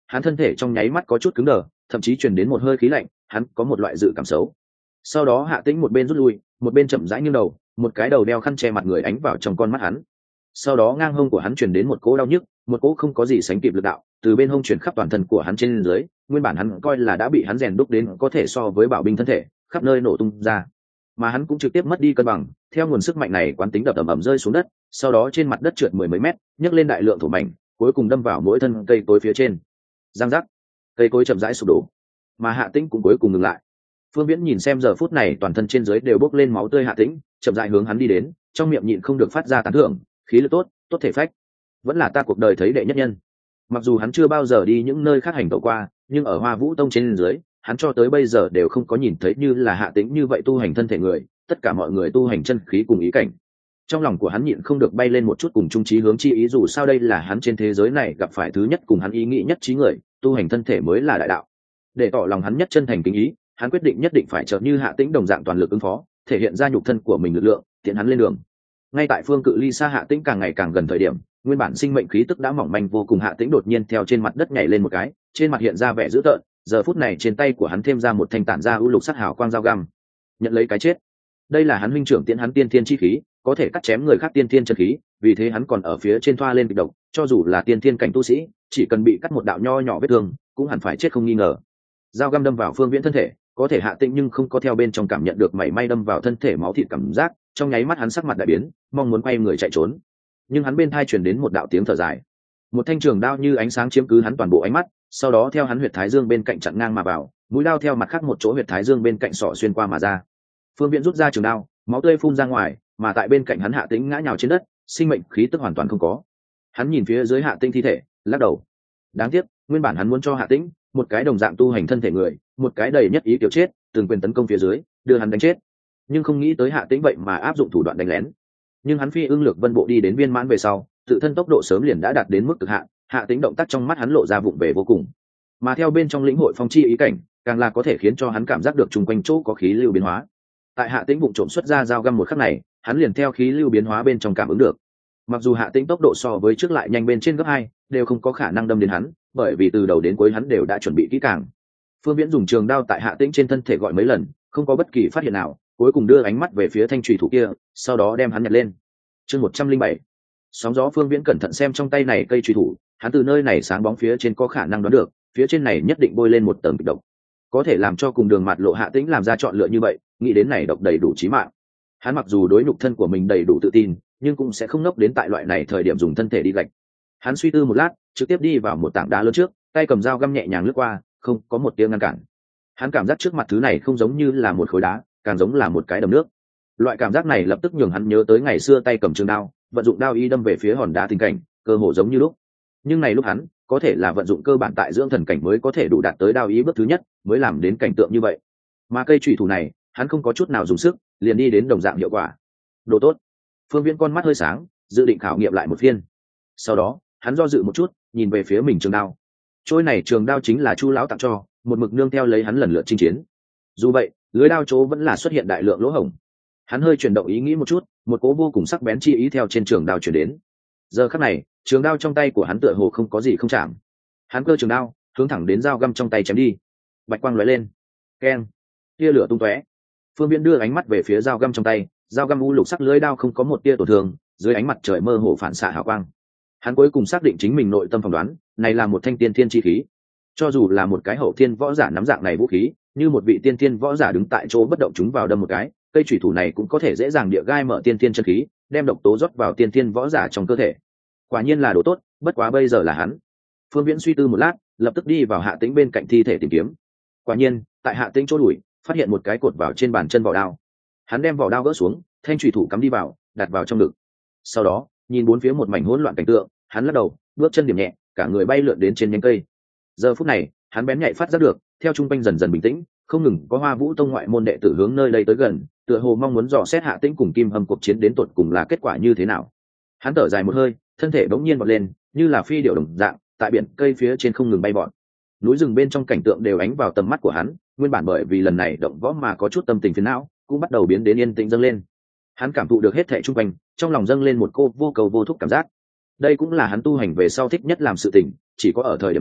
hắn thân thể trong nháy mắt có chút cứng đờ, thậm chí truyền đến một hơi khí lạnh, hắn có một loại dự cảm xấu. Sau đó Hạ Tĩnh một bên rút lui, một bên chậm rãi nghiêng đầu, một cái đầu đeo khăn che mặt người ánh vào trong con mắt hắn. Sau đó ngang hông của hắn truyền đến một cỗ đau nhức, một cỗ không có gì sánh kịp lực đạo, từ bên hông truyền khắp toàn thân của hắn trên dưới, nguyên bản hắn coi là đã bị hắn rèn đúc đến có thể so với bảo binh thân thể, khắp nơi nổ tung ra. Mà hắn cũng trực tiếp mất đi cân bằng, theo nguồn sức mạnh này quán tính đập ầm ầm rơi xuống đất, sau đó trên mặt đất trượt mười mấy mét, nhấc lên đại lượng thổ mảnh, cuối cùng đâm vào mỗi thân cây cối phía trên. Giang giác, cây cối chậm rãi sụp đổ, mà Hạ Tĩnh cũng cuối cùng ngừng lại. Phương Viễn nhìn xem giờ phút này toàn thân trên dưới đều bốc lên máu tươi Hạ Tĩnh, chậm rãi hướng hắn đi đến, trong miệng nhịn không được phát ra tán thưởng, khí lực tốt, tốt thể phách, vẫn là ta cuộc đời thấy đệ nhất nhân. Mặc dù hắn chưa bao giờ đi những nơi khác hành tẩu qua, nhưng ở Hoa Vũ Tông trên dưới, hắn cho tới bây giờ đều không có nhìn thấy như là Hạ Tĩnh như vậy tu hành thân thể người, tất cả mọi người tu hành chân khí cùng ý cảnh. Trong lòng của hắn nhịn không được bay lên một chút cùng chung chí hướng chi ý, dù sao đây là hắn trên thế giới này gặp phải thứ nhất cùng hắn ý nghĩ nhất trí người, tu hành thân thể mới là đại đạo. Để tỏ lòng hắn nhất chân thành kính ý, hắn quyết định nhất định phải trở như Hạ Tĩnh đồng dạng toàn lực ứng phó, thể hiện ra nhục thân của mình lực lượng, tiện hắn lên đường. Ngay tại phương cự ly xa Hạ Tĩnh càng ngày càng gần thời điểm, nguyên bản sinh mệnh khí tức đã mỏng manh vô cùng Hạ Tĩnh đột nhiên theo trên mặt đất nhảy lên một cái, trên mặt hiện ra vẻ dữ tợn, giờ phút này trên tay của hắn thêm ra một thanh tản ra ưu lục sắc hào quang dao găm, nhận lấy cái chết. Đây là hắn huynh trưởng tiễn hắn tiên thiên chi khí, có thể cắt chém người khác tiên thiên chân khí, vì thế hắn còn ở phía trên thoa lên kịch độc, cho dù là tiên thiên cảnh tu sĩ, chỉ cần bị cắt một đạo nho nhỏ vết thương, cũng hẳn phải chết không nghi ngờ. Dao găm đâm vào Phương Viễn thân thể, có thể Hạ Tĩnh nhưng không có theo bên trong cảm nhận được mảy may đâm vào thân thể máu thịt cảm giác, trong nháy mắt hắn sắc mặt đại biến, mong muốn quay người chạy trốn. Nhưng hắn bên tai truyền đến một đạo tiếng thở dài. Một thanh trường đao như ánh sáng chiếm cứ hắn toàn bộ ánh mắt, sau đó theo hắn huyệt thái dương bên cạnh chặn ngang mà vào, mũi đao theo mặt khác một chỗ huyệt thái dương bên cạnh sọ xuyên qua mà ra. Phương Viễn rút ra trường đao, máu tươi phun ra ngoài, mà tại bên cạnh hắn Hạ Tĩnh ngã nhào trên đất, sinh mệnh khí tức hoàn toàn không có. Hắn nhìn phía dưới Hạ Tĩnh thi thể, lắc đầu. Đáng tiếc, nguyên bản hắn muốn cho Hạ Tĩnh một cái đồng dạng tu hành thân thể người, một cái đầy nhất ý kiểu chết, từng quyền tấn công phía dưới, đưa hắn đánh chết. Nhưng không nghĩ tới Hạ Tĩnh vậy mà áp dụng thủ đoạn đánh lén. Nhưng hắn phi ưng lược vân bộ đi đến viên mãn về sau, tự thân tốc độ sớm liền đã đạt đến mức cực hạn, Hạ Tĩnh động tác trong mắt hắn lộ ra vụng về vô cùng. Mà theo bên trong lĩnh hội phong chi ý cảnh, càng là có thể khiến cho hắn cảm giác được chung quanh chỗ có khí lưu biến hóa. Tại Hạ Tĩnh vụng trộm xuất ra dao găm một khắc này, hắn liền theo khí lưu biến hóa bên trong cảm ứng được. Mặc dù Hạ Tĩnh tốc độ so với trước lại nhanh bên trên gấp 2, đều không có khả năng đâm đến hắn, bởi vì từ đầu đến cuối hắn đều đã chuẩn bị kỹ càng. Phương Viễn dùng trường đao tại Hạ Tĩnh trên thân thể gọi mấy lần, không có bất kỳ phát hiện nào, cuối cùng đưa ánh mắt về phía thanh chùy thủ kia, sau đó đem hắn nhặt lên. Chương 107. Sóng gió. Phương Viễn cẩn thận xem trong tay này cây chùy thủ, hắn từ nơi này sáng bóng phía trên có khả năng đoán được, phía trên này nhất định bôi lên một tầng kịch độc, có thể làm cho cùng đường mạt lộ Hạ Tĩnh làm ra chọn lựa như vậy, nghĩ đến này độc đầy đủ chí mạng. Hắn mặc dù đối nhục thân của mình đầy đủ tự tin, nhưng cũng sẽ không ngốc đến tại loại này thời điểm dùng thân thể đi gạch. Hắn suy tư một lát, trực tiếp đi vào một tảng đá lớn trước, tay cầm dao găm nhẹ nhàng lướt qua, không có một tiếng ngăn cản. Hắn cảm giác trước mặt thứ này không giống như là một khối đá, càng giống là một cái đầm nước. Loại cảm giác này lập tức nhường hắn nhớ tới ngày xưa tay cầm trường đao, vận dụng đao y đâm về phía hòn đá tình cảnh, cơ hồ giống như lúc. Nhưng này lúc hắn có thể là vận dụng cơ bản tại dưỡng thần cảnh mới có thể đủ đạt tới đao ý bước thứ nhất, mới làm đến cảnh tượng như vậy. Mà cây chùy thủ này, hắn không có chút nào dùng sức, liền đi đến đồng dạng hiệu quả. Đồ tốt. Phương Viễn con mắt hơi sáng, dự định khảo nghiệm lại một phiên. Sau đó, hắn do dự một chút, nhìn về phía mình trường đao. Trôi này trường đao chính là Chu lão tặng cho, một mực nương theo lấy hắn lần lượt chinh chiến. Dù vậy, lưới đao chỗ vẫn là xuất hiện đại lượng lỗ hổng. Hắn hơi chuyển động ý nghĩ một chút, một cỗ vô cùng sắc bén chi ý theo trên trường đao chuyển đến. Giờ khắc này, trường đao trong tay của hắn tựa hồ không có gì không chạm. Hắn cơ trường đao, hướng thẳng đến dao găm trong tay chém đi. Bạch quang lóe lên, keng, tia lửa tung tóe. Phương Viễn đưa ánh mắt về phía dao găm trong tay, dao găm u lục sắc lưới đao không có một tia tổn thương, dưới ánh mặt trời mơ hồ phản xạ hào quang. Hắn cuối cùng xác định chính mình nội tâm phỏng đoán, này là một thanh tiên thiên chi khí. Cho dù là một cái hậu thiên võ giả nắm dạng này vũ khí, như một vị tiên thiên võ giả đứng tại chỗ bất động chúng vào đâm một cái, cây chủy thủ này cũng có thể dễ dàng địa gai mở tiên thiên chân khí, đem độc tố rót vào tiên thiên võ giả trong cơ thể. Quả nhiên là đồ tốt, bất quá bây giờ là hắn. Phương Viễn suy tư một lát, lập tức đi vào Hạ Tĩnh bên cạnh thi thể tìm kiếm. Quả nhiên, tại Hạ Tĩnh chỗ đùi, phát hiện một cái cột vào trên bàn chân vỏ đao. Hắn đem vỏ đao gỡ xuống, thanh chủy thủ cắm đi vào, đặt vào trong ngực. Sau đó, nhìn bốn phía một mảnh hỗn loạn cảnh tượng, hắn lắc đầu, bước chân điểm nhẹ, cả người bay lượn đến trên nhánh cây. Giờ phút này, hắn bén nhạy phát giác được, theo trung quanh dần dần bình tĩnh, không ngừng có Hoa Vũ Tông ngoại môn đệ tử hướng nơi đây tới gần, tựa hồ mong muốn dò xét Hạ Tĩnh cùng Kim Hâm cuộc chiến đến tột cùng là kết quả như thế nào. Hắn thở dài một hơi, thân thể bỗng nhiên vọt lên, như là phi điểu đồng dạng, tại biển cây phía trên không ngừng bay vọt. Núi rừng bên trong cảnh tượng đều ánh vào tầm mắt của hắn, nguyên bản bởi vì lần này động võ mà có chút tâm tình phiền não, cũng bắt đầu biến đến yên tĩnh dâng lên. Hắn cảm thụ được hết thảy xung quanh, trong lòng dâng lên một cô vô cầu vô thúc cảm giác. Đây cũng là hắn tu hành về sau thích nhất làm sự tình, chỉ có ở thời điểm này,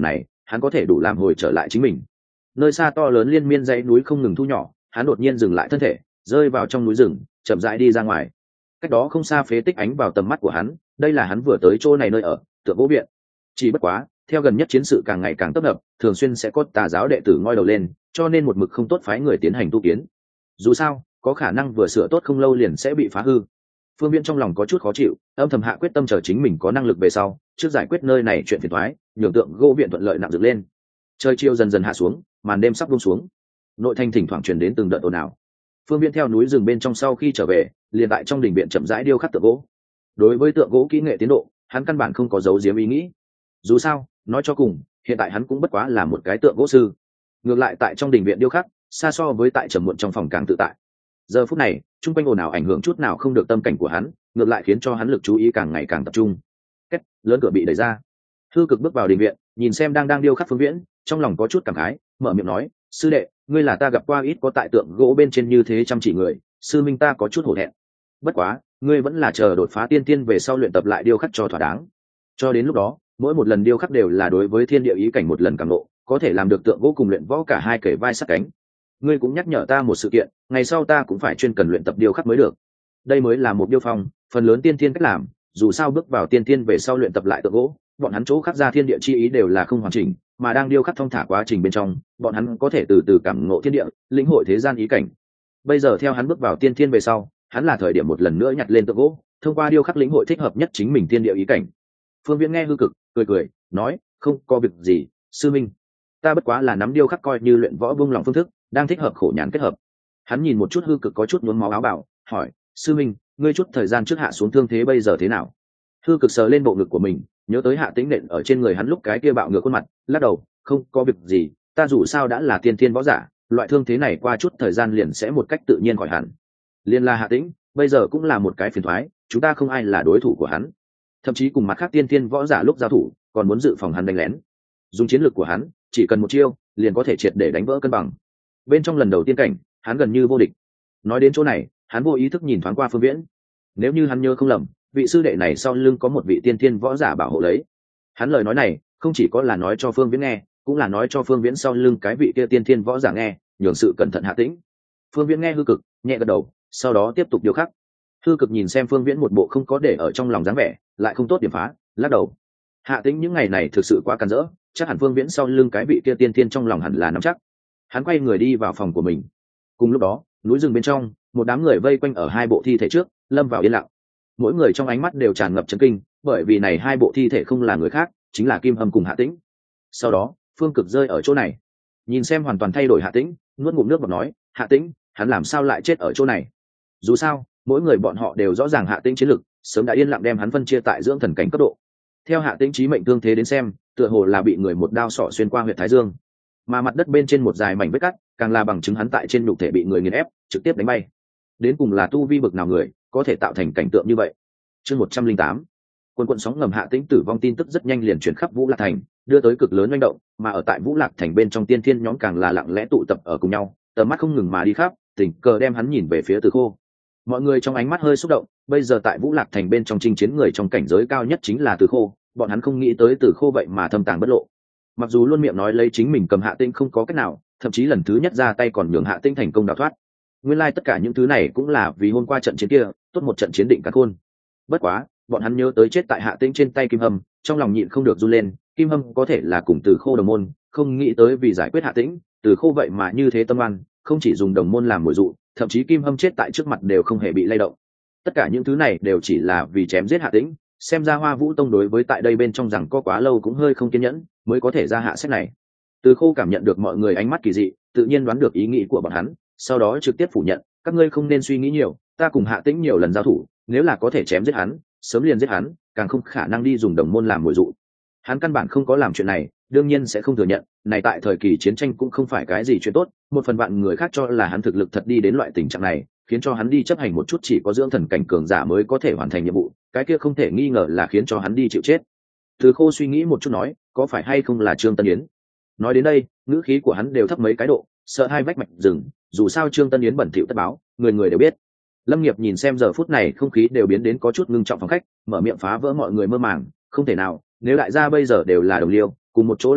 hắn có thể đủ làm hồi trở lại chính mình. Nơi xa to lớn liên miên dãy núi không ngừng thu nhỏ, hắn đột nhiên dừng lại thân thể, rơi vào trong núi rừng, chậm rãi đi ra ngoài. Cách đó không xa phế tích ánh vào tầm mắt của hắn, đây là hắn vừa tới chỗ này nơi ở, Tượng Gỗ Viện. Chỉ bất quá, theo gần nhất chiến sự càng ngày càng tấp nập, thường xuyên sẽ có tà giáo đệ tử ngoi đầu lên, cho nên một mực không tốt phái người tiến hành tu kiến. Dù sao, có khả năng vừa sửa tốt không lâu liền sẽ bị phá hư. Phương Viễn trong lòng có chút khó chịu, âm thầm hạ quyết tâm chờ chính mình có năng lực về sau, trước giải quyết nơi này chuyện phiền toái, nhường Tượng Gỗ Viện thuận lợi nặng dựng lên. Trời chiều dần dần hạ xuống, màn đêm sắp buông xuống. Nội thành thỉnh thoảng truyền đến từng đợt ồn ào. Phương Viễn theo núi rừng bên trong sau khi trở về, liền tại trong đình viện chậm rãi điêu khắc tượng gỗ. Đối với tượng gỗ kỹ nghệ tiến độ, hắn căn bản không có giấu giếm ý nghĩ. Dù sao, nói cho cùng, hiện tại hắn cũng bất quá là một cái tượng gỗ sư. Ngược lại tại trong đình viện điêu khắc, xa so với tại trầm muộn trong phòng càng tự tại. Giờ phút này, trung quanh ồn ào ảnh hưởng chút nào không được tâm cảnh của hắn, ngược lại khiến cho hắn lực chú ý càng ngày càng tập trung. Két, lớn cửa bị đẩy ra. Thư Cực bước vào đình viện, nhìn xem đang điêu khắc Phương Viễn, trong lòng có chút cảm khái, mở miệng nói: "Sư đệ, ngươi là ta gặp qua ít có tại tượng gỗ bên trên như thế chăm chỉ người, sư minh ta có chút hổ thẹn. Bất quá, ngươi vẫn là chờ đột phá tiên tiên về sau luyện tập lại điêu khắc cho thỏa đáng. Cho đến lúc đó, mỗi một lần điêu khắc đều là đối với thiên địa ý cảnh một lần càng lộ, có thể làm được tượng gỗ cùng luyện võ cả hai kể vai sát cánh. Ngươi cũng nhắc nhở ta một sự kiện, ngày sau ta cũng phải chuyên cần luyện tập điêu khắc mới được. Đây mới là một điêu phong, phần lớn tiên tiên cách làm, dù sao bước vào tiên tiên về sau luyện tập lại tượng gỗ, bọn hắn chỗ khắc ra thiên địa chi ý đều là không hoàn chỉnh, mà đang điêu khắc thông thả quá trình bên trong, bọn hắn có thể từ từ cảm ngộ thiên địa, lĩnh hội thế gian ý cảnh. Bây giờ theo hắn bước vào tiên thiên về sau, hắn là thời điểm một lần nữa nhặt lên tượng gỗ, thông qua điêu khắc lĩnh hội thích hợp nhất chính mình thiên địa ý cảnh." Phương Viễn nghe Hư Cực, cười nói: "Không có việc gì, sư minh. Ta bất quá là nắm điêu khắc coi như luyện võ buông lòng phương thức, đang thích hợp khổ nhàn kết hợp." Hắn nhìn một chút Hư Cực có chút nhuốm máu áo bào, hỏi: "Sư minh, ngươi chút thời gian trước hạ xuống thương thế bây giờ thế nào?" Hư Cực sờ lên bộ ngực của mình, nhớ tới Hạ Tĩnh nện ở trên người hắn lúc cái kia bạo ngược khuôn mặt, lắc đầu: "Không có việc gì, ta dù sao đã là tiên thiên võ giả, loại thương thế này qua chút thời gian liền sẽ một cách tự nhiên khỏi hẳn. Liên la Hạ Tĩnh bây giờ cũng là một cái phiền toái, chúng ta không ai là đối thủ của hắn, thậm chí cùng mặt khác tiên thiên võ giả lúc giao thủ còn muốn dự phòng hắn đánh lén. Dùng chiến lược của hắn, chỉ cần một chiêu liền có thể triệt để đánh vỡ cân bằng. Bên trong lần đầu tiên cảnh, hắn gần như vô địch." Nói đến chỗ này, hắn vô ý thức nhìn thoáng qua Phương Viễn. Nếu như hắn nhớ không lầm, vị sư đệ này sau lưng có một vị tiên thiên võ giả bảo hộ lấy. Hắn lời nói này không chỉ có là nói cho Phương Viễn nghe, cũng là nói cho Phương Viễn sau lưng cái vị kia tiên thiên võ giả nghe, nhường sự cẩn thận Hạ Tĩnh. Phương Viễn nghe Hư Cực, nhẹ gật đầu, sau đó tiếp tục điêu khắc. Hư Cực nhìn xem Phương Viễn một bộ không có để ở trong lòng dáng vẻ, lại không tốt điểm phá, lắc đầu. Hạ Tĩnh những ngày này thực sự quá càn rỡ, chắc hẳn Phương Viễn sau lưng cái vị kia tiên thiên trong lòng hẳn là nắm chắc. Hắn quay người đi vào phòng của mình. Cùng lúc đó, núi rừng bên trong, một đám người vây quanh ở hai bộ thi thể trước, lâm vào yên lặng. Mỗi người trong ánh mắt đều tràn ngập chấn kinh, bởi vì này hai bộ thi thể không là người khác, chính là Kim Hâm cùng Hạ Tĩnh. Sau đó, Phương Cực rơi ở chỗ này, nhìn xem hoàn toàn thay đổi Hạ Tĩnh, nuốt ngụm nước bọt nói: "Hạ Tĩnh, hắn làm sao lại chết ở chỗ này?" Dù sao, mỗi người bọn họ đều rõ ràng Hạ Tĩnh chiến lực, sớm đã yên lặng đem hắn phân chia tại dưỡng thần cảnh cấp độ. Theo Hạ Tĩnh chí mệnh thương thế đến xem, tựa hồ là bị người một đao sọ xuyên qua huyệt thái dương, mà mặt đất bên trên một dài mảnh vết cắt, càng là bằng chứng hắn tại trên nhục thể bị người nghiền ép, trực tiếp đánh bay. Đến cùng là tu vi bực nào người, có thể tạo thành cảnh tượng như vậy. Chương 108. Quần sóng ngầm Hạ Tĩnh tử vong tin tức rất nhanh liền truyền khắp Vũ Lạc thành, đưa tới cực lớn manh động, mà ở tại Vũ Lạc thành bên trong tiên thiên nhóm càng là lặng lẽ tụ tập ở cùng nhau, tầm mắt không ngừng mà đi khắp, tình cờ đem hắn nhìn về phía Từ Khô. Mọi người trong ánh mắt hơi xúc động, bây giờ tại Vũ Lạc thành bên trong chinh chiến người trong cảnh giới cao nhất chính là Từ Khô, bọn hắn không nghĩ tới Từ Khô vậy mà thâm tàng bất lộ. Mặc dù luôn miệng nói lấy chính mình cầm Hạ Tĩnh không có cách nào, thậm chí lần thứ nhất ra tay còn nhường Hạ Tĩnh thành công đào thoát. Nguyên lai tất cả những thứ này cũng là vì hôm qua trận chiến kia, tốt một trận chiến định càn khôn. Bất quá, bọn hắn nhớ tới chết tại Hạ Tĩnh trên tay Kim Hâm, trong lòng nhịn không được run lên. Kim Hâm có thể là cùng Từ Khô đồng môn, không nghĩ tới vì giải quyết Hạ Tĩnh, Từ Khô vậy mà như thế tâm oan, không chỉ dùng đồng môn làm mồi dụ, thậm chí Kim Hâm chết tại trước mặt đều không hề bị lay động. Tất cả những thứ này đều chỉ là vì chém giết Hạ Tĩnh, xem ra Hoa Vũ Tông đối với tại đây bên trong rằng có quá lâu cũng hơi không kiên nhẫn, mới có thể ra hạ sách này. Từ Khô cảm nhận được mọi người ánh mắt kỳ dị, tự nhiên đoán được ý nghĩ của bọn hắn, sau đó trực tiếp phủ nhận: "Các ngươi không nên suy nghĩ nhiều, ta cùng Hạ Tĩnh nhiều lần giao thủ, nếu là có thể chém giết hắn, sớm liền giết hắn, càng không khả năng đi dùng đồng môn làm mồi dụ. Hắn căn bản không có làm chuyện này, đương nhiên sẽ không thừa nhận, này tại thời kỳ chiến tranh cũng không phải cái gì chuyện tốt, một phần vạn người khác cho là hắn thực lực thật đi đến loại tình trạng này, khiến cho hắn đi chấp hành một chút chỉ có dưỡng thần cảnh cường giả mới có thể hoàn thành nhiệm vụ, cái kia không thể nghi ngờ là khiến cho hắn đi chịu chết." Từ Khô suy nghĩ một chút nói: "Có phải hay không là Trương Tân Yến?" Nói đến đây, ngữ khí của hắn đều thấp mấy cái độ, sợ hai vách mạch rừng, dù sao Trương Tân Yến bẩn thỉu tất báo, người người đều biết. Lâm Nghiệp nhìn xem giờ phút này không khí đều biến đến có chút ngưng trọng phòng khách, mở miệng phá vỡ mọi người mơ màng: "Không thể nào, nếu đại gia bây giờ đều là đồng liêu, cùng một chỗ làm việc,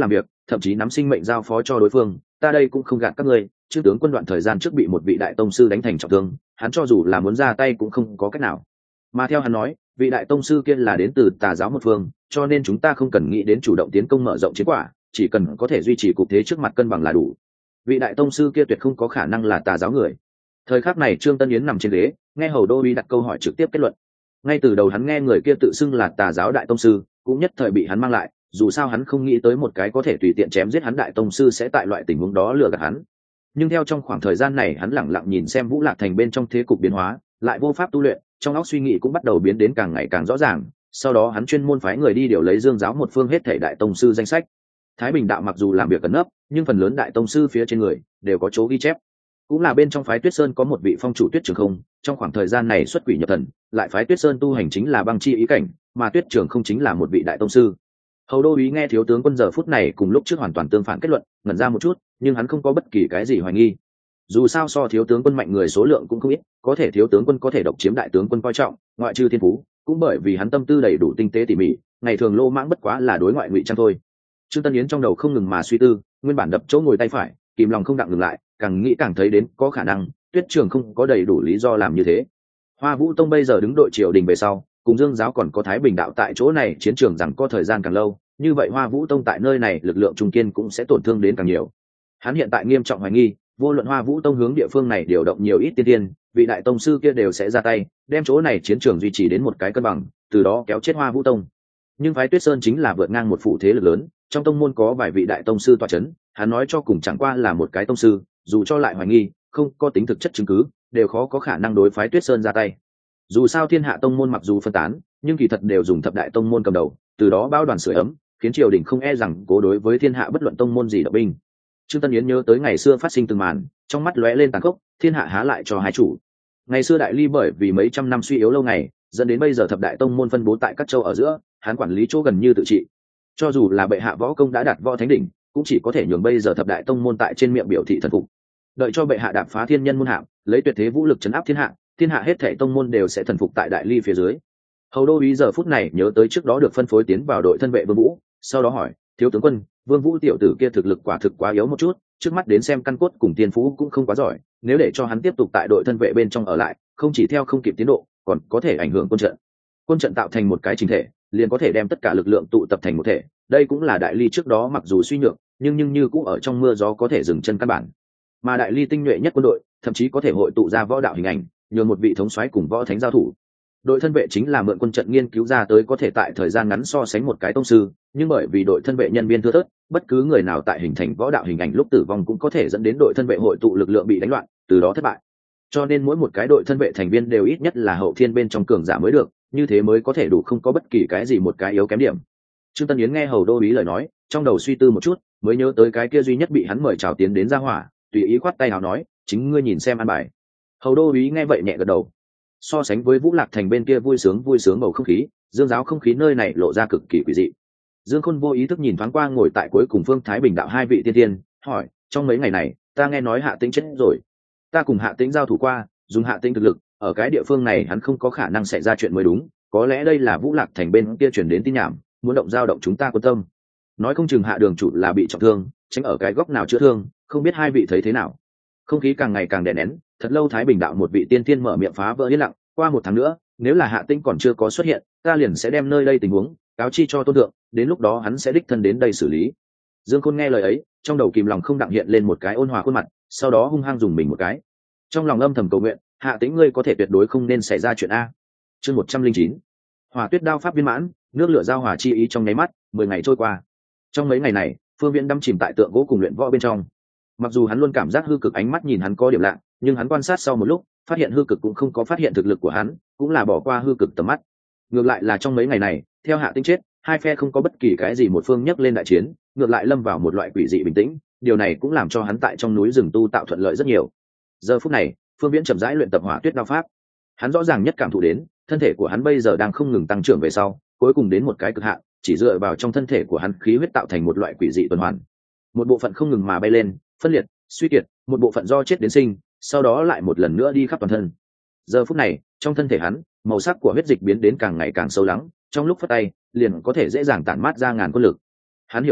thậm chí nắm sinh mệnh giao phó cho đối phương. Ta đây cũng không gạt các ngươi, Trương tướng quân đoạn thời gian trước bị một vị đại tông sư đánh thành trọng thương, hắn cho dù là muốn ra tay cũng không có cách nào. Mà theo hắn nói, vị đại tông sư kia là đến từ tà giáo một phương, cho nên chúng ta không cần nghĩ đến chủ động tiến công mở rộng chiến quả, chỉ cần có thể duy trì cục thế trước mặt cân bằng là đủ. Vị đại tông sư kia tuyệt không có khả năng là tà giáo người. Thời khắc này Trương Tân Yến nằm trên ghế, nghe hầu đô uý đặt câu hỏi trực tiếp kết luận. Ngay từ đầu hắn nghe người kia tự xưng là tà giáo đại tông sư, cũng nhất thời bị hắn mang lại, dù sao hắn không nghĩ tới một cái có thể tùy tiện chém giết hắn đại tông sư sẽ tại loại tình huống đó lừa gạt hắn. Nhưng theo trong khoảng thời gian này hắn lẳng lặng nhìn xem Vũ Lạc Thành bên trong thế cục biến hóa, lại vô pháp tu luyện, trong óc suy nghĩ cũng bắt đầu biến đến càng ngày càng rõ ràng. Sau đó hắn chuyên môn phái người đi điều lấy Dương giáo một phương hết thảy đại tông sư danh sách. Thái Bình đạo mặc dù làm việc cẩn nấp, nhưng phần lớn đại tông sư phía trên người đều có chỗ ghi chép. Cũng là bên trong phái Tuyết Sơn có một vị phong chủ Tuyết Trường Không, trong khoảng thời gian này xuất quỷ nhập thần, lại phái Tuyết Sơn tu hành chính là băng chi ý cảnh, mà Tuyết Trường Không chính là một vị đại tông sư. Hầu đô úy nghe thiếu tướng quân giờ phút này cùng lúc trước hoàn toàn tương phản kết luận, ngẩn ra một chút, nhưng hắn không có bất kỳ cái gì hoài nghi. Dù sao so thiếu tướng quân mạnh người số lượng cũng không ít, có thể thiếu tướng quân có thể độc chiếm đại tướng quân coi trọng, ngoại trừ thiên phú, cũng bởi vì hắn tâm tư đầy đủ tinh tế tỉ mỉ, ngày thường lô mãng bất quá là đối ngoại ngụy trang thôi. Trương Tân Yến trong đầu không ngừng mà suy tư, nguyên bản đập chỗ ngồi tay phải, kìm lòng không đặng ngừng lại, càng nghĩ càng thấy đến có khả năng Tuyết Trường không có đầy đủ lý do làm như thế. Hoa Vũ Tông bây giờ đứng đội triều đình về sau, cùng Dương giáo còn có Thái Bình đạo tại chỗ này chiến trường rằng có thời gian càng lâu, như vậy Hoa Vũ Tông tại nơi này lực lượng trung kiên cũng sẽ tổn thương đến càng nhiều. Hắn hiện tại nghiêm trọng hoài nghi, vô luận Hoa Vũ Tông hướng địa phương này điều động nhiều ít tiên tiên, vị đại tông sư kia đều sẽ ra tay, đem chỗ này chiến trường duy trì đến một cái cân bằng, từ đó kéo chết Hoa Vũ Tông. Nhưng phái Tuyết Sơn chính là vượt ngang một phủ thế lực lớn, trong tông môn có vài vị đại tông sư tọa chấn, hắn nói cho cùng chẳng qua là một cái tông sư, dù cho lại hoài nghi, không có tính thực chất chứng cứ, đều khó có khả năng đối phái Tuyết Sơn ra tay. Dù sao thiên hạ tông môn mặc dù phân tán, nhưng kỳ thật đều dùng thập đại tông môn cầm đầu, từ đó bao đoàn sưởi ấm, khiến triều đình không e rằng cố đối với thiên hạ bất luận tông môn gì động binh. Trương Tân Yến nhớ tới ngày xưa phát sinh từng màn, trong mắt lóe lên tàn khốc, thiên hạ há lại cho hai chủ. Ngày xưa đại ly bởi vì mấy trăm năm suy yếu lâu ngày, dẫn đến bây giờ thập đại tông môn phân bố tại các châu ở giữa, hắn quản lý chỗ gần như tự trị. Cho dù là bệ hạ võ công đã đạt võ thánh đỉnh, cũng chỉ có thể nhường bây giờ thập đại tông môn tại trên miệng biểu thị thần phục. Đợi cho bệ hạ đạp phá thiên nhân môn hạm, lấy tuyệt thế vũ lực chấn áp thiên hạ hết thảy tông môn đều sẽ thần phục tại đại ly phía dưới. Hầu đô úy giờ phút này nhớ tới trước đó được phân phối tiến vào đội thân vệ Vương Vũ, sau đó hỏi, thiếu tướng quân, Vương Vũ tiểu tử kia thực lực quả thực quá yếu một chút, trước mắt đến xem căn cốt cùng tiên phú cũng không quá giỏi, nếu để cho hắn tiếp tục tại đội thân vệ bên trong ở lại, không chỉ theo không kịp tiến độ, còn có thể ảnh hưởng quân trận. Quân trận tạo thành một cái chỉnh thể, liền có thể đem tất cả lực lượng tụ tập thành một thể, đây cũng là đại ly trước đó mặc dù suy nhược, nhưng như cũng ở trong mưa gió có thể dừng chân căn bản. Mà đại ly tinh nhuệ nhất quân đội, thậm chí có thể hội tụ ra võ đạo hình ảnh, nhường một vị thống soái cùng võ thánh giao thủ. Đội thân vệ chính là mượn quân trận nghiên cứu ra tới có thể tại thời gian ngắn so sánh một cái tông sư, nhưng bởi vì đội thân vệ nhân viên thưa thớt, bất cứ người nào tại hình thành võ đạo hình ảnh lúc tử vong cũng có thể dẫn đến đội thân vệ hội tụ lực lượng bị đánh loạn, từ đó thất bại. Cho nên mỗi một cái đội thân vệ thành viên đều ít nhất là hậu thiên bên trong cường giả mới được, như thế mới có thể đủ không có bất kỳ cái gì một cái yếu kém điểm. Trương Tân Yến nghe hầu đô úy lời nói, trong đầu suy tư một chút, mới nhớ tới cái kia duy nhất bị hắn mời chào tiến đến gia hỏa, tùy ý khoát tay nào nói, chính ngươi nhìn xem an bài. Hầu đô úy nghe vậy nhẹ gật đầu. So sánh với Vũ Lạc Thành bên kia vui sướng bầu không khí, Dương giáo không khí nơi này lộ ra cực kỳ quỷ dị. Dương Khôn vô ý thức nhìn thoáng qua ngồi tại cuối cùng Phương Thái Bình đạo hai vị tiên tiên, hỏi, trong mấy ngày này, ta nghe nói Hạ Tĩnh chết rồi. Ta cùng Hạ Tĩnh giao thủ qua, dùng Hạ Tĩnh thực lực, ở cái địa phương này hắn không có khả năng xảy ra chuyện mới đúng, có lẽ đây là Vũ Lạc Thành bên kia chuyển đến tin nhảm, muốn dao động chúng ta quan tâm. Nói không chừng Hạ đường chủ là bị trọng thương, tránh ở cái góc nào chữa thương, không biết hai vị thấy thế nào. Không khí càng ngày càng đè nén, thật lâu Thái Bình đạo một vị tiên tiên mở miệng phá vỡ yên lặng, qua một tháng nữa, nếu là Hạ Tĩnh còn chưa có xuất hiện, ta liền sẽ đem nơi đây tình huống cáo chi cho tôn thượng, đến lúc đó hắn sẽ đích thân đến đây xử lý. Dương Khôn nghe lời ấy, trong đầu kìm lòng không đặng hiện lên một cái ôn hòa khuôn mặt, sau đó hung hăng dùng mình một cái, trong lòng âm thầm cầu nguyện, Hạ Tĩnh ngươi có thể tuyệt đối không nên xảy ra chuyện a. Chương 109. Hỏa Tuyết đao pháp viên mãn, nước lửa giao hòa chi ý trong nháy mắt, 10 ngày trôi qua. Trong mấy ngày này, Phương Viễn đắm chìm tại tượng gỗ cùng luyện võ bên trong. Mặc dù hắn luôn cảm giác hư cực ánh mắt nhìn hắn có điểm lạ, nhưng hắn quan sát sau một lúc, phát hiện hư cực cũng không có phát hiện thực lực của hắn, cũng là bỏ qua hư cực tầm mắt. Ngược lại là trong mấy ngày này, theo Hạ Tĩnh chết, hai phe không có bất kỳ cái gì một phương nhấc lên đại chiến, ngược lại lâm vào một loại quỷ dị bình tĩnh, điều này cũng làm cho hắn tại trong núi rừng tu tạo thuận lợi rất nhiều. Giờ phút này, Phương Viễn chậm rãi luyện tập Hỏa Tuyết đao pháp. Hắn rõ ràng nhất cảm thụ đến, thân thể của hắn bây giờ đang không ngừng tăng trưởng về sau, cuối cùng đến một cái cực hạn, chỉ dựa vào trong thân thể của hắn khí huyết tạo thành một loại quỷ dị tuần hoàn. Một bộ phận không ngừng mà bay lên, phân liệt, suy kiệt, một bộ phận do chết đến sinh, sau đó lại một lần nữa đi khắp toàn thân. Giờ phút này, trong thân thể hắn, màu sắc của huyết dịch biến đến càng ngày càng sâu lắng, trong lúc phất tay, liền có thể dễ dàng tản mát ra ngàn quân lực. Hắn hiểu được,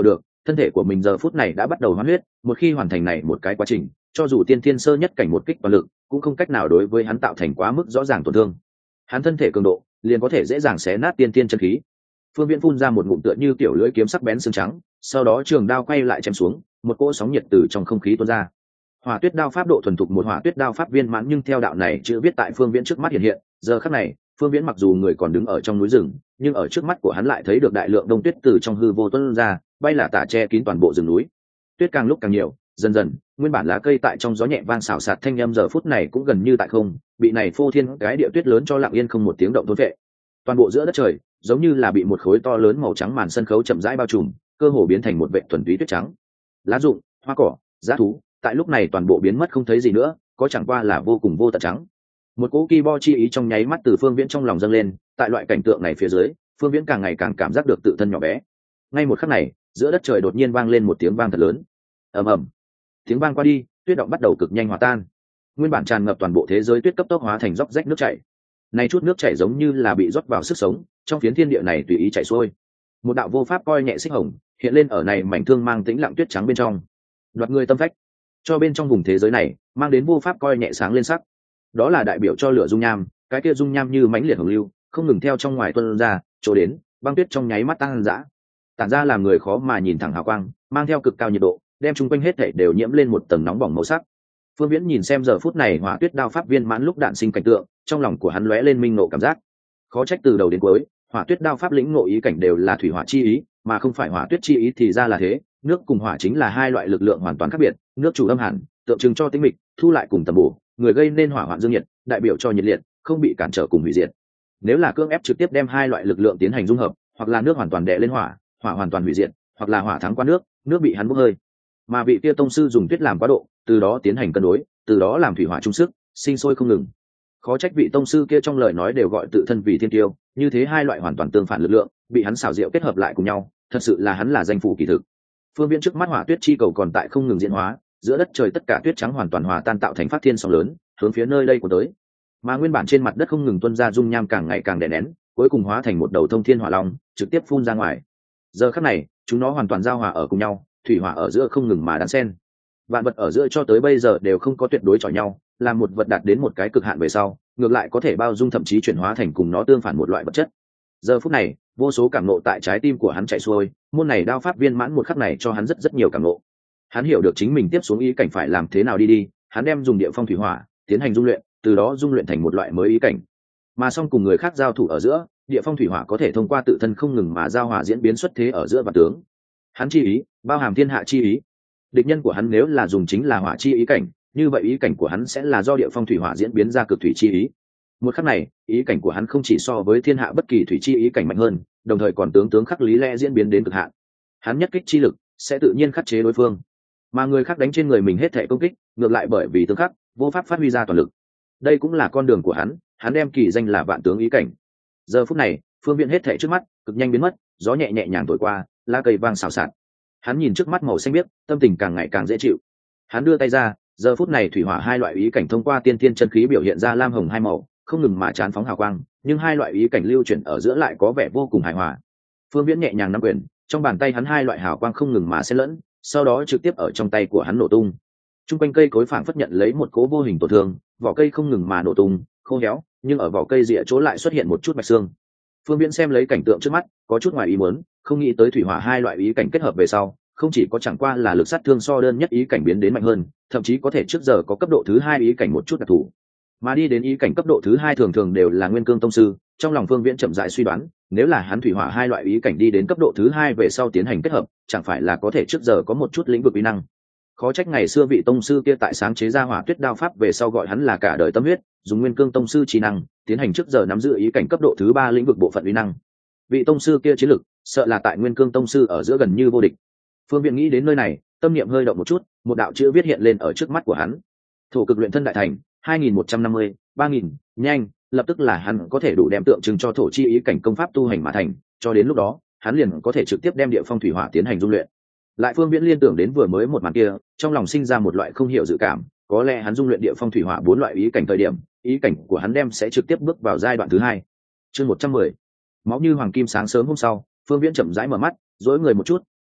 thân thể của mình giờ phút này đã bắt đầu hoán huyết, một khi hoàn thành này một cái quá trình, cho dù tiên thiên sơ nhất cảnh một kích toàn lực cũng không cách nào đối với hắn tạo thành quá mức rõ ràng tổn thương. Hắn thân thể cường độ liền có thể dễ dàng xé nát tiên thiên chân khí. Phương Viễn phun ra một ngụm tựa như kiểu lưỡi kiếm sắc bén xương trắng, sau đó trường đao quay lại chém xuống, một cỗ sóng nhiệt từ trong không khí tuôn ra. Hỏa Tuyết đao pháp độ thuần thục, một hỏa tuyết đao pháp viên mãn, nhưng theo đạo này chữ viết tại Phương Viễn trước mắt hiện hiện. Giờ khắc này, Phương Viễn mặc dù người còn đứng ở trong núi rừng, nhưng ở trước mắt của hắn lại thấy được đại lượng đông tuyết từ trong hư vô tuôn ra, bay là tả che kín toàn bộ rừng núi. Tuyết càng lúc càng nhiều, dần dần, nguyên bản lá cây tại trong gió nhẹ vang xào xạc thanh âm giờ phút này cũng gần như tại không, bị này phô thiên cái địa tuyết lớn cho lặng yên không một tiếng động thôn vệ. Toàn bộ giữa đất trời, giống như là bị một khối to lớn màu trắng màn sân khấu chậm rãi bao trùm, cơ hồ biến thành một vệ thuần túy tuyết trắng. Lá rụng, hoa cỏ, giá thú, tại lúc này toàn bộ biến mất không thấy gì nữa, có chẳng qua là vô cùng vô tận trắng. Một cỗ kỳ bo chi ý trong nháy mắt từ Phương Viễn trong lòng dâng lên, tại loại cảnh tượng này phía dưới, Phương Viễn càng ngày càng cảm giác được tự thân nhỏ bé. Ngay một khắc này, giữa đất trời đột nhiên vang lên một tiếng vang thật lớn. Ầm ầm. Tiếng vang qua đi, tuyết động bắt đầu cực nhanh hòa tan. Nguyên bản tràn ngập toàn bộ thế giới tuyết cấp tốc hóa thành róc rách nước chảy. Này chút nước chảy giống như là bị rót vào sức sống, trong phiến thiên địa này tùy ý chảy xuôi. Một đạo vô pháp coi nhẹ xích hồng hiện lên ở này mảnh thương mang tĩnh lặng tuyết trắng bên trong, đoạt người tâm phách, cho bên trong vùng thế giới này mang đến vô pháp coi nhẹ sáng lên sắc. Đó là đại biểu cho lửa dung nham, cái kia dung nham như mãnh liệt hồng lưu, không ngừng theo trong ngoài tuôn ra, chỗ đến, băng tuyết trong nháy mắt tăng dã, tản ra làm người khó mà nhìn thẳng hào quang, mang theo cực cao nhiệt độ, đem chung quanh hết thảy đều nhiễm lên một tầng nóng bỏng màu sắc. Phương Viễn nhìn xem giờ phút này Hỏa Tuyết đao pháp viên mãn lúc đạn sinh cảnh tượng, trong lòng của hắn lóe lên minh nộ cảm giác. Khó trách từ đầu đến cuối, Hỏa Tuyết đao pháp lĩnh ngộ ý cảnh đều là thủy hỏa chi ý, mà không phải hỏa tuyết chi ý, thì ra là thế. Nước cùng hỏa chính là hai loại lực lượng hoàn toàn khác biệt, nước chủ âm hàn, tượng trưng cho tĩnh mịch, thu lại cùng tầm bổ, người gây nên hỏa hoạn dương nhiệt, đại biểu cho nhiệt liệt, không bị cản trở cùng hủy diệt. Nếu là cưỡng ép trực tiếp đem hai loại lực lượng tiến hành dung hợp, hoặc là nước hoàn toàn đè lên hỏa, hỏa hoàn toàn hủy diệt, hoặc là hỏa thắng qua nước, nước bị hắn bốc hơi. Mà vị kia tông sư dùng tuyết làm quá độ, từ đó tiến hành cân đối, từ đó làm thủy hỏa chung sức, sinh sôi không ngừng. Khó trách vị tông sư kia trong lời nói đều gọi tự thân vì thiên tiêu, như thế hai loại hoàn toàn tương phản lực lượng bị hắn xảo diệu kết hợp lại cùng nhau, thật sự là hắn là danh phủ kỳ thực. Phương Viễn trước mắt hỏa tuyết chi cầu còn tại không ngừng diễn hóa, giữa đất trời tất cả tuyết trắng hoàn toàn hòa tan tạo thành phát thiên sóng lớn, hướng phía nơi đây của tới. Mà nguyên bản trên mặt đất không ngừng tuôn ra dung nham càng ngày càng đè nén, cuối cùng hóa thành một đầu thông thiên hỏa long, trực tiếp phun ra ngoài. Giờ khắc này, chúng nó hoàn toàn giao hòa ở cùng nhau, thủy hỏa ở giữa không ngừng mà đan xen. Vạn vật ở giữa cho tới bây giờ đều không có tuyệt đối chọi nhau, làm một vật đạt đến một cái cực hạn về sau, ngược lại có thể bao dung thậm chí chuyển hóa thành cùng nó tương phản một loại vật chất. Giờ phút này, vô số cảm nộ tại trái tim của hắn chạy xuôi, môn này đao pháp viên mãn một khắc này cho hắn rất nhiều cảm nộ. Hắn hiểu được chính mình tiếp xuống ý cảnh phải làm thế nào đi, hắn đem dùng địa phong thủy hỏa tiến hành dung luyện, từ đó dung luyện thành một loại mới ý cảnh. Mà song cùng người khác giao thủ ở giữa, địa phong thủy hỏa có thể thông qua tự thân không ngừng mà giao hòa diễn biến xuất thế ở giữa vạn tướng. Hắn chi ý, bao hàm thiên hạ chi ý. Địch nhân của hắn nếu là dùng chính là hỏa chi ý cảnh, như vậy ý cảnh của hắn sẽ là do địa phong thủy hỏa diễn biến ra cực thủy chi ý. Một khắc này, ý cảnh của hắn không chỉ so với thiên hạ bất kỳ thủy chi ý cảnh mạnh hơn, đồng thời còn tướng khắc lý lẽ diễn biến đến cực hạn. Hắn nhất kích chi lực sẽ tự nhiên khắc chế đối phương, mà người khác đánh trên người mình hết thể công kích, ngược lại bởi vì tương khắc, vô pháp phát huy ra toàn lực. Đây cũng là con đường của hắn đem kỳ danh là vạn tướng ý cảnh. Giờ phút này, phương viện hết thể trước mắt cực nhanh biến mất, gió nhẹ nhẹ nhàng thổi qua, lá cây vang xào xạc. Hắn nhìn trước mắt màu xanh biếc, tâm tình càng ngày càng dễ chịu. Hắn đưa tay ra, giờ phút này thủy hỏa hai loại ý cảnh thông qua tiên thiên chân khí biểu hiện ra lam hồng hai màu, không ngừng mà chán phóng hào quang, nhưng hai loại ý cảnh lưu chuyển ở giữa lại có vẻ vô cùng hài hòa. Phương Viễn nhẹ nhàng nắm quyền, trong bàn tay hắn hai loại hào quang không ngừng mà xen lẫn, sau đó trực tiếp ở trong tay của hắn nổ tung. Trung quanh cây cối phảng phất nhận lấy một cỗ vô hình tổn thương, vỏ cây không ngừng mà nổ tung, khô héo, nhưng ở vỏ cây rìa chỗ lại xuất hiện một chút bạch xương. Phương Viễn xem lấy cảnh tượng trước mắt, có chút ngoài ý muốn, không nghĩ tới thủy hỏa hai loại ý cảnh kết hợp về sau, không chỉ có chẳng qua là lực sát thương so đơn nhất ý cảnh biến đến mạnh hơn, thậm chí có thể trước giờ có cấp độ thứ hai ý cảnh một chút đặc thù. Mà đi đến ý cảnh cấp độ thứ hai thường thường đều là nguyên cương tông sư. Trong lòng Phương Viễn chậm rãi suy đoán, nếu là hắn thủy hỏa hai loại ý cảnh đi đến cấp độ thứ hai về sau tiến hành kết hợp, chẳng phải là có thể trước giờ có một chút lĩnh vực uy năng. Khó trách ngày xưa vị tông sư kia tại sáng chế ra hỏa tuyết đao pháp về sau gọi hắn là cả đời tâm huyết, dùng nguyên cương tông sư trí năng tiến hành trước giờ nắm giữ ý cảnh cấp độ thứ ba lĩnh vực bộ phận uy năng. Vị tông sư kia chiến lực sợ là tại nguyên cương tông sư ở giữa gần như vô địch. Phương Viễn nghĩ đến nơi này, tâm niệm hơi động một chút, một đạo chữ viết hiện lên ở trước mắt của hắn: thổ cực luyện thân đại thành 2150, 3000, nhanh. Lập tức là hắn có thể đủ đem tượng trưng cho thổ chi ý cảnh công pháp tu hành mà thành, cho đến lúc đó hắn liền có thể trực tiếp đem địa phong thủy hỏa tiến hành dung luyện. Lại Phương Viễn liên tưởng đến vừa mới một màn kia, trong lòng sinh ra một loại không hiểu dự cảm, có lẽ hắn dung luyện địa phong thủy hỏa bốn loại ý cảnh thời điểm, ý cảnh của hắn đem sẽ trực tiếp bước vào giai đoạn thứ hai. Chương 110. Máu như hoàng kim. Sáng sớm hôm sau, Phương Viễn chậm rãi mở mắt, duỗi người một chút,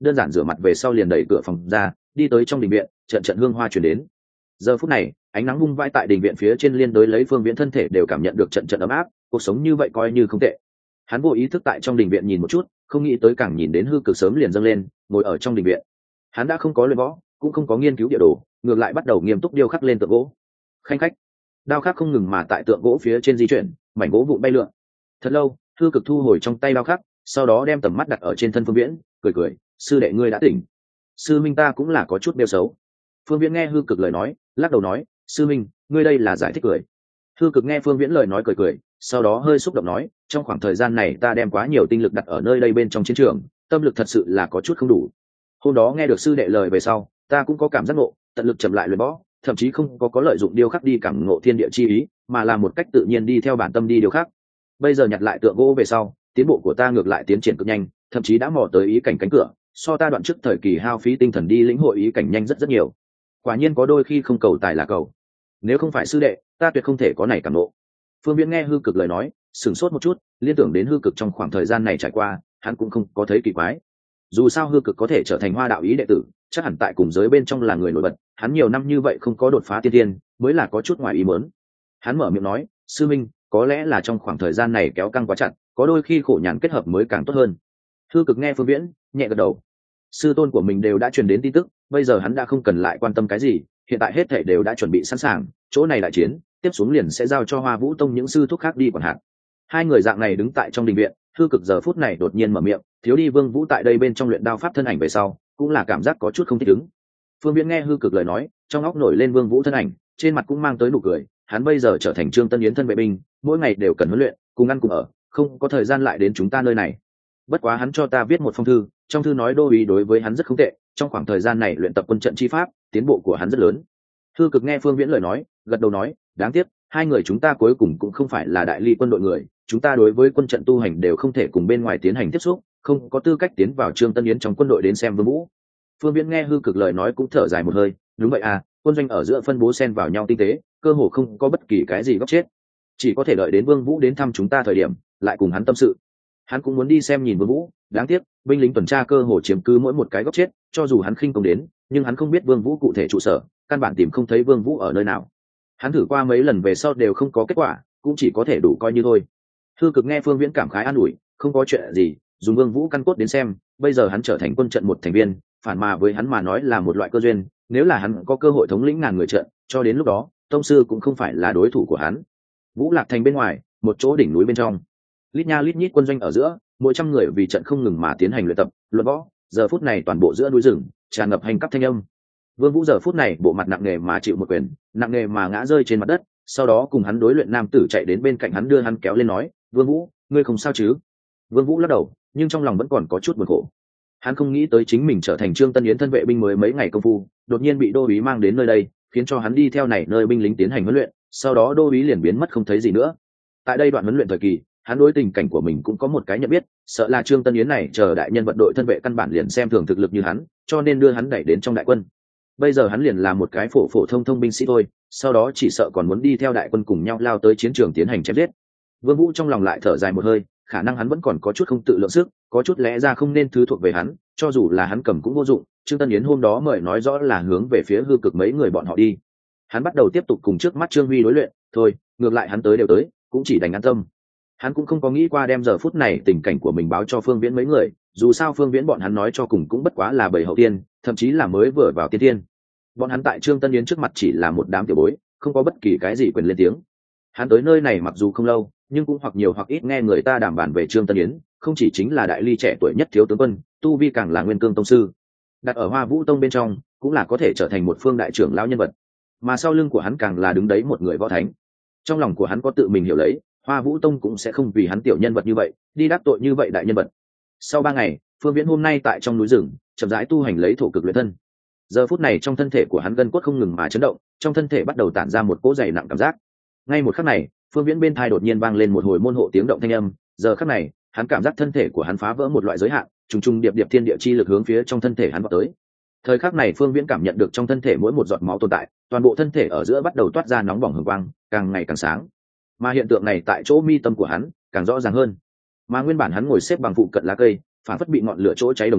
đơn giản rửa mặt về sau liền đẩy cửa phòng ra, đi tới trong đình viện, trận trận hương hoa truyền đến. Giờ phút này, ánh nắng vung vãi tại đình viện phía trên liên đối lấy Phương Viễn thân thể đều cảm nhận được trận trận ấm áp, cuộc sống như vậy coi như không tệ. Hắn vô ý thức tại trong đình viện nhìn một chút, không nghĩ tới càng nhìn đến hư cực sớm liền dâng lên, ngồi ở trong đình viện. Hắn đã không có luyện võ, cũng không có nghiên cứu địa đồ, ngược lại bắt đầu nghiêm túc điêu khắc lên tượng gỗ. Khanh khách, đao khắc không ngừng mà tại tượng gỗ phía trên di chuyển, mảnh gỗ vụn bay lượn. Thật lâu, hư cực thu hồi trong tay đao khắc, sau đó đem tầm mắt đặt ở trên thân Phương Viễn, cười cười, sư đệ ngươi đã tỉnh. Sư minh ta cũng là có chút đeo xấu. Phương Viễn nghe hư cực lời nói, lắc đầu nói, sư minh, ngươi đây là giải thích cười. Hư cực nghe Phương Viễn lời nói cười cười, sau đó hơi xúc động nói, trong khoảng thời gian này ta đem quá nhiều tinh lực đặt ở nơi đây bên trong chiến trường, tâm lực thật sự là có chút không đủ. Hôm đó nghe được sư đệ lời về sau, ta cũng có cảm giác ngộ, tận lực chậm lại luyện võ, thậm chí không có lợi dụng điêu khắc đi cảm ngộ thiên địa chi ý, mà là một cách tự nhiên đi theo bản tâm đi điêu khắc. Bây giờ nhặt lại tượng gỗ về sau, tiến bộ của ta ngược lại tiến triển cực nhanh, thậm chí đã mò tới ý cảnh cánh cửa, so ta đoạn trước thời kỳ hao phí tinh thần đi lĩnh hội ý cảnh nhanh rất rất nhiều. Quả nhiên có đôi khi không cầu tài là cầu. Nếu không phải sư đệ, ta tuyệt không thể có này cảm ngộ. Phương Viễn nghe hư cực lời nói, sửng sốt một chút, liên tưởng đến hư cực trong khoảng thời gian này trải qua, hắn cũng không có thấy kỳ quái. Dù sao hư cực có thể trở thành Hoa đạo ý đệ tử, chắc hẳn tại cùng giới bên trong là người nổi bật, hắn nhiều năm như vậy không có đột phá tiên tiên, mới là có chút ngoài ý muốn. Hắn mở miệng nói, sư minh, có lẽ là trong khoảng thời gian này kéo căng quá chặt, có đôi khi khổ nhàn kết hợp mới càng tốt hơn. Hư cực nghe Phương Viễn, nhẹ gật đầu. Sư tôn của mình đều đã truyền đến tin tức, bây giờ hắn đã không cần lại quan tâm cái gì, hiện tại hết thảy đều đã chuẩn bị sẵn sàng, chỗ này đại chiến, tiếp xuống liền sẽ giao cho Hoa Vũ Tông những sư thúc khác đi quản hạt. Hai người dạng này đứng tại trong đình viện, hư cực giờ phút này đột nhiên mở miệng, thiếu đi Vương Vũ tại đây bên trong luyện đao pháp thân ảnh về sau, cũng là cảm giác có chút không thích ứng. Phương Viễn nghe hư cực lời nói, trong óc nổi lên Vương Vũ thân ảnh, trên mặt cũng mang tới nụ cười, hắn bây giờ trở thành Trương Tân Yến thân vệ binh, mỗi ngày đều cần huấn luyện, cùng ăn cùng ở, không có thời gian lại đến chúng ta nơi này. Bất quá hắn cho ta viết một phong thư, trong thư nói đô uý đối với hắn rất không tệ, trong khoảng thời gian này luyện tập quân trận chi pháp, tiến bộ của hắn rất lớn. Hư cực nghe Phương Viễn lời nói, gật đầu nói, đáng tiếc, hai người chúng ta cuối cùng cũng không phải là đại ly quân đội người, chúng ta đối với quân trận tu hành đều không thể cùng bên ngoài tiến hành tiếp xúc, không có tư cách tiến vào Trương Tân Yến trong quân đội đến xem Vương Vũ. Phương Viễn nghe hư cực lời nói cũng thở dài một hơi, đúng vậy à, quân doanh ở giữa phân bố xen vào nhau tinh tế, cơ hồ không có bất kỳ cái gì góc chết, chỉ có thể đợi đến Vương Vũ đến thăm chúng ta thời điểm, lại cùng hắn tâm sự. Hắn cũng muốn đi xem nhìn Vương Vũ, đáng tiếc, binh lính tuần tra cơ hồ chiếm cứ mỗi một cái góc chết, cho dù hắn khinh công đến, nhưng hắn không biết Vương Vũ cụ thể trụ sở, căn bản tìm không thấy Vương Vũ ở nơi nào. Hắn thử qua mấy lần về sau đều không có kết quả, cũng chỉ có thể đủ coi như thôi. Hư cực nghe Phương Viễn cảm khái an ủi, không có chuyện gì, dùng Vương Vũ căn cốt đến xem, bây giờ hắn trở thành quân trận một thành viên, phản mà với hắn mà nói là một loại cơ duyên, nếu là hắn có cơ hội thống lĩnh ngàn người trận, cho đến lúc đó, tông sư cũng không phải là đối thủ của hắn. Vũ Lạc thành bên ngoài, một chỗ đỉnh núi bên trong, lít nha lít nhít quân doanh ở giữa, mỗi trăm người vì trận không ngừng mà tiến hành luyện tập, luận võ, giờ phút này toàn bộ giữa núi rừng tràn ngập hành cấp thanh âm. Vương Vũ giờ phút này bộ mặt nặng nề mà chịu một quyền, nặng nề mà ngã rơi trên mặt đất, sau đó cùng hắn đối luyện nam tử chạy đến bên cạnh hắn đưa hắn kéo lên nói, Vương Vũ, ngươi không sao chứ? Vương Vũ lắc đầu, nhưng trong lòng vẫn còn có chút buồn khổ. Hắn không nghĩ tới chính mình trở thành Trương Tân Yến thân vệ binh mới mấy ngày công phu, đột nhiên bị đô úy mang đến nơi đây, khiến cho hắn đi theo này nơi binh lính tiến hành huấn luyện, sau đó đô úy liền biến mất không thấy gì nữa. Tại đây đoạn huấn luyện thời kỳ, hắn đối tình cảnh của mình cũng có một cái nhận biết, sợ là Trương Tân Yến này chờ đại nhân vận đội thân vệ căn bản liền xem thường thực lực như hắn, cho nên đưa hắn đẩy đến trong đại quân. Bây giờ hắn liền là một cái phổ phổ thông thông binh sĩ thôi, sau đó chỉ sợ còn muốn đi theo đại quân cùng nhau lao tới chiến trường tiến hành chém giết. Vương Vũ trong lòng lại thở dài một hơi, khả năng hắn vẫn còn có chút không tự lượng sức, có chút lẽ ra không nên thứ thuộc về hắn, cho dù là hắn cầm cũng vô dụng. Trương Tân Yến hôm đó mời nói rõ là hướng về phía hư cực mấy người bọn họ đi. Hắn bắt đầu tiếp tục cùng trước mắt Trương Huy đối luyện, thôi, ngược lại hắn tới đều tới, cũng chỉ đành an tâm. Hắn cũng không có nghĩ qua đem giờ phút này tình cảnh của mình báo cho Phương Viễn mấy người, dù sao Phương Viễn bọn hắn nói cho cùng cũng bất quá là bầy hậu tiên, thậm chí là mới vừa vào tiên tiên. Bọn hắn tại Trương Tân Yến trước mặt chỉ là một đám tiểu bối, không có bất kỳ cái gì quyền lên tiếng. Hắn tới nơi này mặc dù không lâu, nhưng cũng hoặc nhiều hoặc ít nghe người ta đàm bàn về Trương Tân Yến, không chỉ chính là đại ly trẻ tuổi nhất thiếu tướng quân, tu vi càng là nguyên cương tông sư, đặt ở Hoa Vũ Tông bên trong cũng là có thể trở thành một phương đại trưởng lão nhân vật, mà sau lưng của hắn càng là đứng đấy một người võ thánh. Trong lòng của hắn có tự mình hiểu lấy, Hoa Vũ Tông cũng sẽ không vì hắn tiểu nhân vật như vậy đi đắc tội như vậy đại nhân vật. Sau 3 ngày, Phương Viễn hôm nay tại trong núi rừng chậm rãi tu hành lấy thổ cực luyện thân. Giờ phút này trong thân thể của hắn gân cốt không ngừng mà chấn động, trong thân thể bắt đầu tản ra một cỗ dày nặng cảm giác. Ngay một khắc này, Phương Viễn bên tai đột nhiên vang lên một hồi môn hộ tiếng động thanh âm, giờ khắc này, hắn cảm giác thân thể của hắn phá vỡ một loại giới hạn, trùng trùng điệp điệp thiên địa chi lực hướng phía trong thân thể hắn vọt tới. Thời khắc này Phương Viễn cảm nhận được trong thân thể mỗi một giọt máu tồn tại, toàn bộ thân thể ở giữa bắt đầu toát ra nóng bỏng hừng quang, càng ngày càng sáng. Mà hiện tượng này tại chỗ mi tâm của hắn càng rõ ràng hơn. Mà nguyên bản hắn ngồi xếp bằng phụ cận lá cây, phản phất bị ngọn lửa chỗ cháy đồng dạng,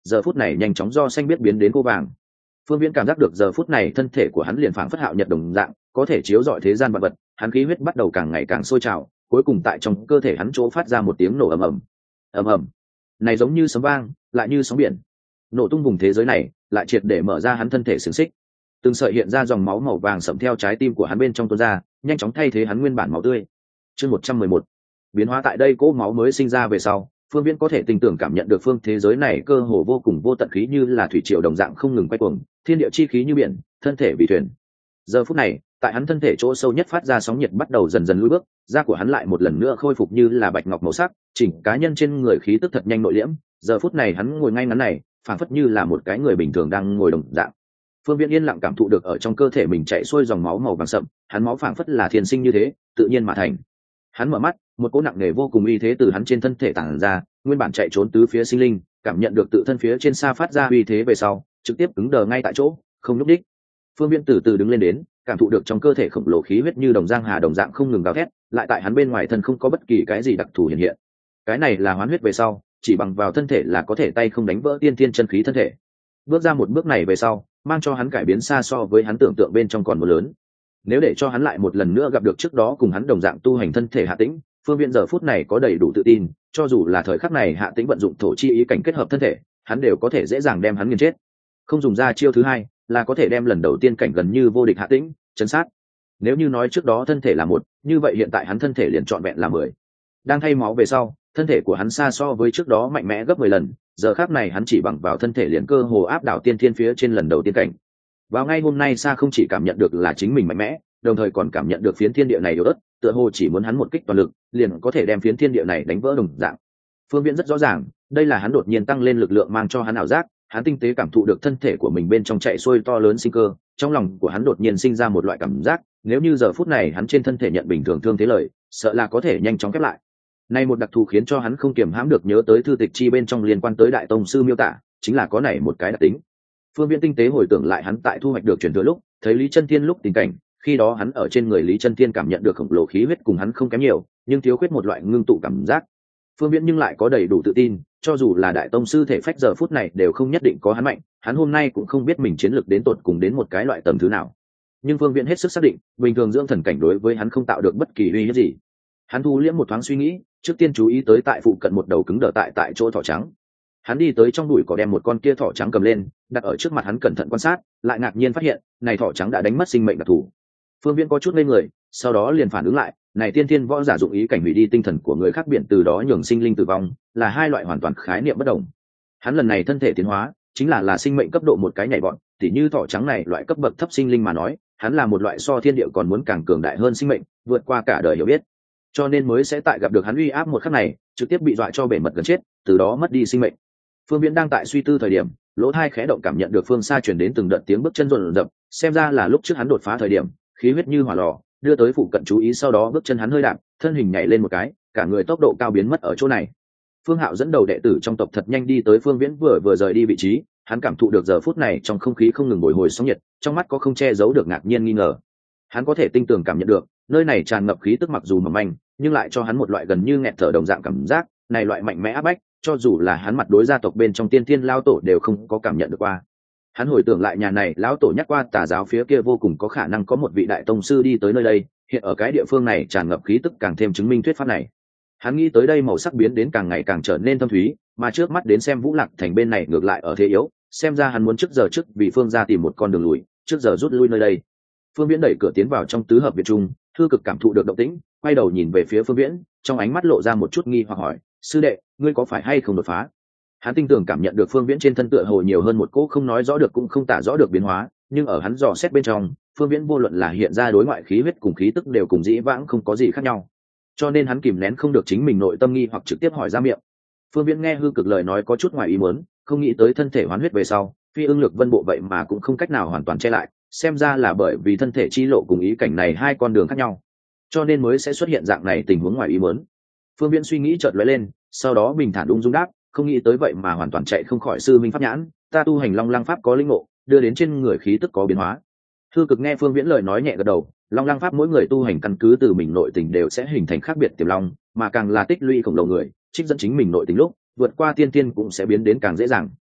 giờ phút này nhanh chóng do xanh biết biến đến cô vàng. Phương Viễn cảm giác được giờ phút này thân thể của hắn liền phảng phất hạo nhật đồng dạng, có thể chiếu rọi thế gian vạn vật, hắn khí huyết bắt đầu càng ngày càng sôi trào, cuối cùng tại trong cơ thể hắn chỗ phát ra một tiếng nổ ầm ầm. Ầm ầm. Này giống như sấm vang, lại như sóng biển. Nổ tung vùng thế giới này, lại triệt để mở ra hắn thân thể xiềng xích. Từng sợi hiện ra dòng máu màu vàng sẫm theo trái tim của hắn bên trong tuôn ra, nhanh chóng thay thế hắn nguyên bản máu tươi. Chương 111. Biến hóa tại đây cỗ máu mới sinh ra về sau, Phương Viễn có thể tình tưởng cảm nhận được phương thế giới này cơ hồ vô cùng vô tận khí như là thủy triều đồng dạng không ngừng quay cuồng, thiên địa chi khí như biển, thân thể vì thuyền. Giờ phút này, tại hắn thân thể chỗ sâu nhất phát ra sóng nhiệt bắt đầu dần dần lùi bước, da của hắn lại một lần nữa khôi phục như là bạch ngọc màu sắc, chỉnh cá nhân trên người khí tức thật nhanh nội liễm. Giờ phút này hắn ngồi ngay ngắn này, phảng phất như là một cái người bình thường đang ngồi đồng dạng. Phương Viễn yên lặng cảm thụ được ở trong cơ thể mình chạy xuôi dòng máu màu vàng sậm, hắn máu phảng phất là thiên sinh như thế, tự nhiên mà thành. Hắn mở mắt, một cỗ nặng nề vô cùng uy thế từ hắn trên thân thể tản ra, nguyên bản chạy trốn tứ phía sinh linh, cảm nhận được tự thân phía trên xa phát ra uy thế về sau, trực tiếp cứng đờ ngay tại chỗ, không nhúc đích. Phương Viễn từ từ đứng lên đến, cảm thụ được trong cơ thể khổng lồ khí huyết như đồng giang hà đồng dạng không ngừng gào thét, lại tại hắn bên ngoài thân không có bất kỳ cái gì đặc thù hiện hiện. Cái này là hoán huyết về sau, chỉ bằng vào thân thể là có thể tay không đánh vỡ tiên thiên chân khí thân thể. Bước ra một bước này về sau, mang cho hắn cải biến xa so với hắn tưởng tượng bên trong còn một lớn. Nếu để cho hắn lại một lần nữa gặp được trước đó cùng hắn đồng dạng tu hành thân thể Hạ Tĩnh, Phương Viễn giờ phút này có đầy đủ tự tin, cho dù là thời khắc này Hạ Tĩnh vận dụng thổ chi ý cảnh kết hợp thân thể, hắn đều có thể dễ dàng đem hắn nghiền chết. Không dùng ra chiêu thứ hai, là có thể đem lần đầu tiên cảnh gần như vô địch Hạ Tĩnh chấn sát. Nếu như nói trước đó thân thể là một, như vậy hiện tại hắn thân thể liền trọn vẹn là 10. Đang thay máu về sau, thân thể của hắn xa so với trước đó mạnh mẽ gấp 10 lần, giờ khắc này hắn chỉ bằng vào thân thể liền cơ hồ áp đảo tiên thiên phía trên lần đầu tiên cảnh. Vào ngay hôm nay Sa không chỉ cảm nhận được là chính mình mạnh mẽ, đồng thời còn cảm nhận được phiến thiên địa này yếu ớt, tựa hồ chỉ muốn hắn một kích toàn lực, liền có thể đem phiến thiên địa này đánh vỡ đồng dạng. Phương Viễn rất rõ ràng, đây là hắn đột nhiên tăng lên lực lượng mang cho hắn ảo giác, hắn tinh tế cảm thụ được thân thể của mình bên trong chạy xuôi to lớn sinh cơ, trong lòng của hắn đột nhiên sinh ra một loại cảm giác, nếu như giờ phút này hắn trên thân thể nhận bình thường thương thế lời, sợ là có thể nhanh chóng khép lại. Này một đặc thù khiến cho hắn không kiềm hãm được nhớ tới thư tịch chi bên trong liên quan tới đại tông sư miêu tả, chính là có này một cái đặc tính. Phương Viễn tinh tế hồi tưởng lại hắn tại thu hoạch được truyền thừa lúc, thấy Lý Chân Thiên lúc tình cảnh, khi đó hắn ở trên người Lý Chân Thiên cảm nhận được khổng lồ khí huyết cùng hắn không kém nhiều, nhưng thiếu khuyết một loại ngưng tụ cảm giác. Phương Viễn nhưng lại có đầy đủ tự tin, cho dù là đại tông sư thể phách giờ phút này đều không nhất định có hắn mạnh, hắn hôm nay cũng không biết mình chiến lược đến tột cùng đến một cái loại tầm thứ nào. Nhưng Phương Viễn hết sức xác định, bình thường dưỡng thần cảnh đối với hắn không tạo được bất kỳ uy hiếp gì. Hắn thu liễm một thoáng suy nghĩ, trước tiên chú ý tới tại phụ cận một đầu cứng đờ tại chỗ thỏ trắng. Hắn đi tới trong bụi cỏ đem một con kia thỏ trắng cầm lên, đặt ở trước mặt hắn cẩn thận quan sát, lại ngạc nhiên phát hiện, này thỏ trắng đã đánh mất sinh mệnh đặc thù. Phương Viễn có chút ngây người, sau đó liền phản ứng lại, này tiên thiên võ giả dụng ý cảnh hủy đi tinh thần của người khác biển từ đó nhường sinh linh tử vong, là hai loại hoàn toàn khái niệm bất đồng. Hắn lần này thân thể tiến hóa, chính là sinh mệnh cấp độ một cái nhảy vọt, tỉ như thỏ trắng này loại cấp bậc thấp sinh linh mà nói, hắn là một loại so thiên địa còn muốn càng cường đại hơn sinh mệnh, vượt qua cả đời hiểu biết. Cho nên mới sẽ tại gặp được hắn uy áp một khắc này, trực tiếp bị dọa cho bể mật gần chết, từ đó mất đi sinh mệnh. Phương Viễn đang tại suy tư thời điểm, lỗ tai khẽ động cảm nhận được phương xa truyền đến từng đợt tiếng bước chân rộn rập, xem ra là lúc trước hắn đột phá thời điểm, khí huyết như hỏa lò, đưa tới phụ cận chú ý sau đó bước chân hắn hơi đạp, thân hình nhảy lên một cái, cả người tốc độ cao biến mất ở chỗ này. Phương Hạo dẫn đầu đệ tử trong tộc thật nhanh đi tới Phương Viễn vừa rời đi vị trí, hắn cảm thụ được giờ phút này trong không khí không ngừng bồi hồi sóng nhiệt, trong mắt có không che giấu được ngạc nhiên nghi ngờ. Hắn có thể tinh tường cảm nhận được, nơi này tràn ngập khí tức mặc dù mỏng manh, nhưng lại cho hắn một loại gần như nghẹt thở đồng dạng cảm giác, này loại mạnh mẽ áp bách, cho dù là hắn mặt đối gia tộc bên trong tiên thiên lao tổ đều không có cảm nhận được qua. Hắn hồi tưởng lại nhà này lão tổ nhắc qua tà giáo phía kia vô cùng có khả năng có một vị đại tông sư đi tới nơi đây, hiện ở cái địa phương này tràn ngập khí tức càng thêm chứng minh thuyết pháp này. Hắn nghĩ tới đây màu sắc biến đến càng ngày càng trở nên thâm thúy, mà trước mắt đến xem Vũ Lạc Thành bên này ngược lại ở thế yếu, xem ra hắn muốn trước vì Phương gia tìm một con đường lùi, trước giờ rút lui nơi đây. Phương Viễn đẩy cửa tiến vào trong tứ hợp viện trung, Thư Cực cảm thụ được động tĩnh, quay đầu nhìn về phía Phương Viễn, trong ánh mắt lộ ra một chút nghi hoặc hỏi, sư đệ, ngươi có phải hay không đột phá? Hắn tinh tường cảm nhận được Phương Viễn trên thân tựa hồ nhiều hơn một cỗ không nói rõ được cũng không tả rõ được biến hóa, nhưng ở hắn dò xét bên trong, Phương Viễn vô luận là hiện ra đối ngoại khí huyết cùng khí tức đều cùng dĩ vãng không có gì khác nhau. Cho nên hắn kìm nén không được chính mình nội tâm nghi hoặc trực tiếp hỏi ra miệng. Phương Viễn nghe Hư Cực lời nói có chút ngoài ý muốn, không nghĩ tới thân thể hoán huyết về sau, Phi Ưng Lực Vân Bộ vậy mà cũng không cách nào hoàn toàn che lại, xem ra là bởi vì thân thể chi lộ cùng ý cảnh này hai con đường khác nhau, cho nên mới sẽ xuất hiện dạng này tình huống ngoài ý muốn. Phương Viễn suy nghĩ chợt lóe lên, sau đó bình thản ung dung đáp, không nghĩ tới vậy mà hoàn toàn chạy không khỏi sư minh pháp nhãn, ta tu hành Long Lăng pháp có linh ngộ, đưa đến trên người khí tức có biến hóa. Hư Cực nghe Phương Viễn lời nói nhẹ gật đầu, Long Lăng pháp mỗi người tu hành căn cứ từ mình nội tình đều sẽ hình thành khác biệt tiềm long, mà càng là tích lũy khổng lồ người, trích dẫn chính mình nội tình lúc vượt qua tiên tiên cũng sẽ biến đến càng dễ dàng.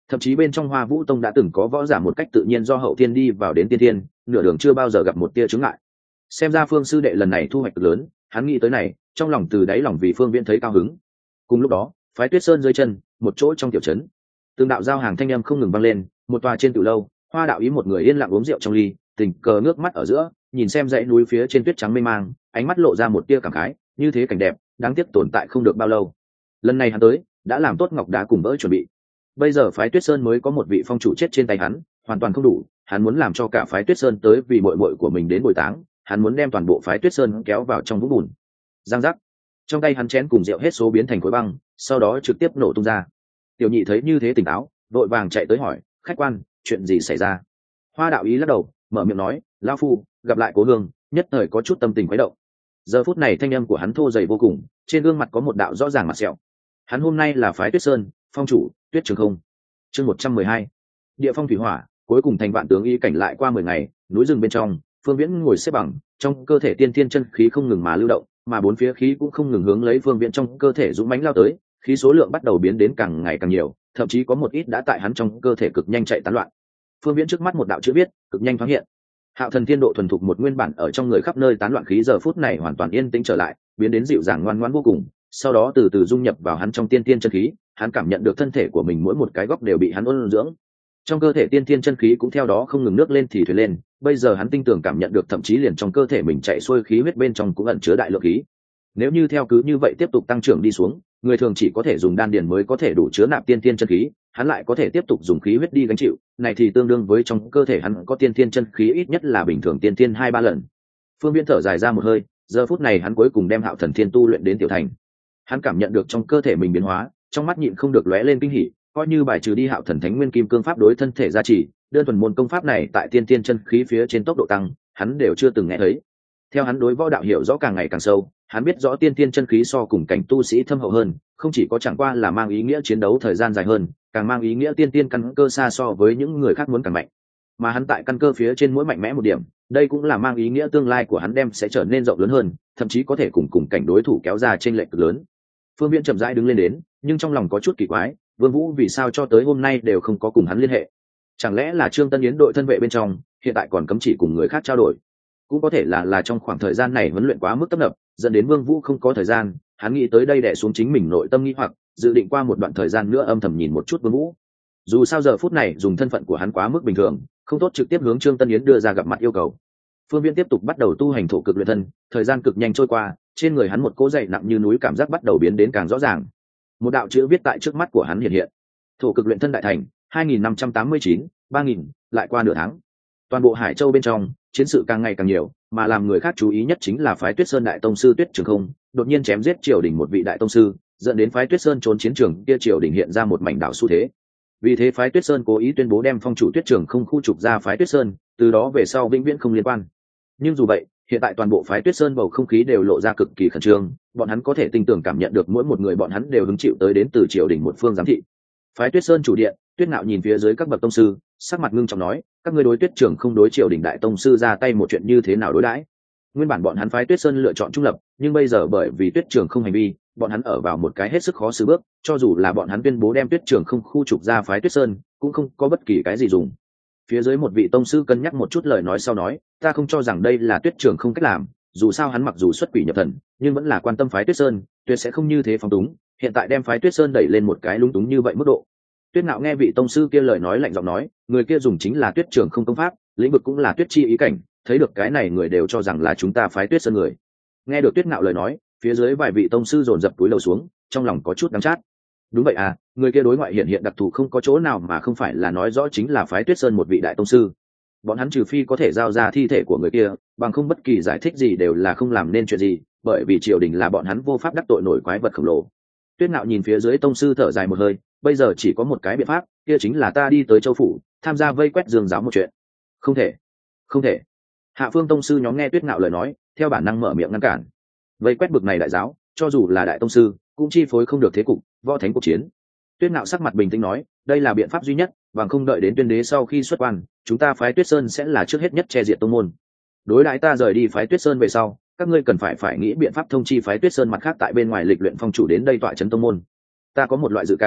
thậm chí bên trong Hoa Vũ Tông đã từng có võ giả một cách tự nhiên do hậu thiên đi vào đến tiên thiên, nửa đường chưa bao giờ gặp một tia chướng ngại. Xem ra Phương sư đệ lần này thu hoạch cực lớn, hắn nghĩ tới này, trong lòng từ đáy lòng vì Phương Viễn thấy cao hứng. Cùng lúc đó, phái Tuyết Sơn dưới chân, một chỗ trong tiểu trấn, từng đạo giao hàng thanh âm không ngừng vang lên, một tòa trên tiểu lâu, Hoa đạo ý một người yên lặng uống rượu trong ly, tình cờ ngước mắt ở giữa, nhìn xem dãy núi phía trên tuyết trắng mênh mang, ánh mắt lộ ra một tia cảm khái, như thế cảnh đẹp, đáng tiếc tồn tại không được bao lâu. Lần này hắn tới, đã làm tốt ngọc đá cùng bỡ chuẩn bị. Bây giờ phái Tuyết Sơn mới có một vị phong chủ chết trên tay hắn, hoàn toàn không đủ, hắn muốn làm cho cả phái Tuyết Sơn tới vì muội muội của mình đến bồi táng, hắn muốn đem toàn bộ phái Tuyết Sơn kéo vào trong vũng bùn. Giang giác, trong tay hắn chén cùng rượu hết số biến thành khối băng, sau đó trực tiếp nổ tung ra. Tiểu nhị thấy như thế tỉnh táo, vội vàng chạy tới hỏi, khách quan, chuyện gì xảy ra? Hoa đạo ý lắc đầu, mở miệng nói, lão phu gặp lại cố hương, nhất thời có chút tâm tình khuấy động. Giờ phút này thanh âm của hắn thô dày vô cùng, trên gương mặt có một đạo rõ ràng mặt sẹo. Hắn hôm nay là phái Tuyết Sơn phong chủ Tuyết Trường Không. Chương 112. Địa phong thủy hỏa, cuối cùng thành vạn tướng y cảnh lại qua 10 ngày, núi rừng bên trong, Phương Viễn ngồi xếp bằng, trong cơ thể tiên thiên chân khí không ngừng mà lưu động, mà bốn phía khí cũng không ngừng hướng lấy Phương Viễn trong cơ thể dũng mãnh lao tới, khí số lượng bắt đầu biến đến càng ngày càng nhiều, thậm chí có một ít đã tại hắn trong cơ thể cực nhanh chạy tán loạn. Phương Viễn trước mắt một đạo chữ viết, cực nhanh thoáng hiện. Hạo Thần Thiên Độ thuần thục một nguyên bản ở trong người khắp nơi tán loạn khí giờ phút này hoàn toàn yên tĩnh trở lại, biến đến dịu dàng ngoan ngoãn vô cùng, sau đó từ từ dung nhập vào hắn trong tiên thiên chân khí, hắn cảm nhận được thân thể của mình mỗi một cái góc đều bị hắn ôn dưỡng. Trong cơ thể tiên thiên chân khí cũng theo đó không ngừng nước lên thì thuyền lên, bây giờ hắn tinh tường cảm nhận được thậm chí liền trong cơ thể mình chạy xuôi khí huyết bên trong cũng ẩn chứa đại lượng khí. Nếu như theo cứ như vậy tiếp tục tăng trưởng đi xuống, người thường chỉ có thể dùng đan điền mới có thể đủ chứa nạp tiên thiên chân khí, hắn lại có thể tiếp tục dùng khí huyết đi gánh chịu, này thì tương đương với trong cơ thể hắn có tiên thiên chân khí ít nhất là bình thường tiên thiên 2-3 lần. Phương Viễn thở dài ra một hơi, giờ phút này hắn cuối cùng đem Hạo Thần Thiên tu luyện đến tiểu thành. Hắn cảm nhận được trong cơ thể mình biến hóa, trong mắt nhịn không được lóe lên kinh hỉ, coi như bài trừ đi Hạo Thần Thánh Nguyên Kim Cương pháp đối thân thể gia trì, đơn thuần môn công pháp này tại tiên thiên chân khí phía trên tốc độ tăng, hắn đều chưa từng nghe thấy. Theo hắn đối võ đạo hiểu rõ càng ngày càng sâu, hắn biết rõ tiên thiên chân khí so cùng cảnh tu sĩ thâm hậu hơn, không chỉ có chẳng qua là mang ý nghĩa chiến đấu thời gian dài hơn, càng mang ý nghĩa tiên thiên căn cơ xa so với những người khác muốn càng mạnh. Mà hắn tại căn cơ phía trên mỗi mạnh mẽ một điểm, đây cũng là mang ý nghĩa tương lai của hắn đem sẽ trở nên rộng lớn hơn, thậm chí có thể cùng cảnh đối thủ kéo ra chênh lệch cực lớn. Phương Viễn chậm rãi đứng lên đến, nhưng trong lòng có chút kỳ quái, Vương Vũ vì sao cho tới hôm nay đều không có cùng hắn liên hệ? Chẳng lẽ là Trương Tân Yến đội thân vệ bên trong, hiện tại còn cấm chỉ cùng người khác trao đổi? Cũng có thể là trong khoảng thời gian này huấn luyện quá mức tấp nập, dẫn đến Vương Vũ không có thời gian, hắn nghĩ tới đây đè xuống chính mình nội tâm nghi hoặc, dự định qua một đoạn thời gian nữa âm thầm nhìn một chút Vương Vũ. Dù sao giờ phút này dùng thân phận của hắn quá mức bình thường, không tốt trực tiếp hướng Trương Tân Yến đưa ra gặp mặt yêu cầu. Phương Viễn tiếp tục bắt đầu tu hành thổ cực luyện thân, thời gian cực nhanh trôi qua, trên người hắn một cỗ dày nặng như núi cảm giác bắt đầu biến đến càng rõ ràng. Một đạo chữ viết tại trước mắt của hắn hiện hiện: thổ cực luyện thân đại thành 2589, 3000, lại qua nửa tháng. Toàn bộ Hải Châu bên trong, chiến sự càng ngày càng nhiều, mà làm người khác chú ý nhất chính là phái Tuyết Sơn đại tông sư Tuyết Trường Không, đột nhiên chém giết triều đình một vị đại tông sư, dẫn đến phái Tuyết Sơn trốn chiến trường kia triều đình hiện ra một mảnh đảo xu thế. Vì thế phái Tuyết Sơn cố ý tuyên bố đem phong chủ Tuyết Trường Không khu trục ra phái Tuyết Sơn, từ đó về sau vĩnh viễn không liên quan. Nhưng dù vậy, hiện tại toàn bộ phái Tuyết Sơn bầu không khí đều lộ ra cực kỳ khẩn trương, bọn hắn có thể tinh tường cảm nhận được mỗi một người bọn hắn đều hứng chịu tới đến từ triều đình một phương giám thị. Phái Tuyết Sơn chủ điện, Tuyết Nạo nhìn phía dưới các bậc tông sư, sắc mặt ngưng trọng nói, các ngươi đối Tuyết Trường Không đối triều đình đại tông sư ra tay một chuyện như thế nào đối đãi? Nguyên bản bọn hắn phái Tuyết Sơn lựa chọn trung lập, nhưng bây giờ bởi vì Tuyết Trường Không hành vi, bọn hắn ở vào một cái hết sức khó xử bước, cho dù là bọn hắn tuyên bố đem Tuyết Trường Không khu trục ra phái Tuyết Sơn, cũng không có bất kỳ cái gì dùng. Phía dưới một vị tông sư cân nhắc một chút lời nói sau nói, ta không cho rằng đây là Tuyết Trường Không cách làm, dù sao hắn mặc dù xuất quỷ nhập thần, nhưng vẫn là quan tâm phái Tuyết Sơn, tuyệt sẽ không như thế phóng túng, hiện tại đem phái Tuyết Sơn đẩy lên một cái lúng túng như vậy mức độ. Tuyết Nạo nghe vị tông sư kia lời nói lạnh giọng nói, người kia dùng chính là Tuyết Trường Không công pháp, lĩnh vực cũng là Tuyết chi ý cảnh, thấy được cái này người đều cho rằng là chúng ta phái Tuyết Sơn người. Nghe được Tuyết Nạo lời nói, phía dưới vài vị tông sư dồn dập cúi đầu xuống, trong lòng có chút đắng chát. Đúng vậy à, người kia đối ngoại hiện đặc thù không có chỗ nào mà không phải là nói rõ chính là phái Tuyết Sơn một vị đại tông sư. Bọn hắn trừ phi có thể giao ra thi thể của người kia, bằng không bất kỳ giải thích gì đều là không làm nên chuyện gì, bởi vì triều đình là bọn hắn vô pháp đắc tội nổi quái vật khổng lồ. Tuyết Nạo nhìn phía dưới tông sư thở dài một hơi, bây giờ chỉ có một cái biện pháp, kia chính là ta đi tới châu phủ, tham gia vây quét Dương giáo một chuyện. Không thể, không thể. Hạ phương tông sư nhóm nghe Tuyết Nạo lời nói, theo bản năng mở miệng ngăn cản. Vây quét bực này đại giáo, cho dù là đại tông sư, cũng chi phối không được thế cục, võ thánh cuộc chiến. Tuyết Nạo sắc mặt bình tĩnh nói, đây là biện pháp duy nhất, bằng không đợi đến tuyên đế sau khi xuất quan, chúng ta phái Tuyết Sơn sẽ là trước hết nhất che diệt tông môn. Đối đãi ta rời đi phái Tuyết Sơn về sau, các ngươi cần phải nghĩ biện pháp thông chi phái Tuyết Sơn mặt khác tại bên ngoài lịch luyện phong chủ đến đây tọa trấn tông môn. Ta có một loại dự cảm,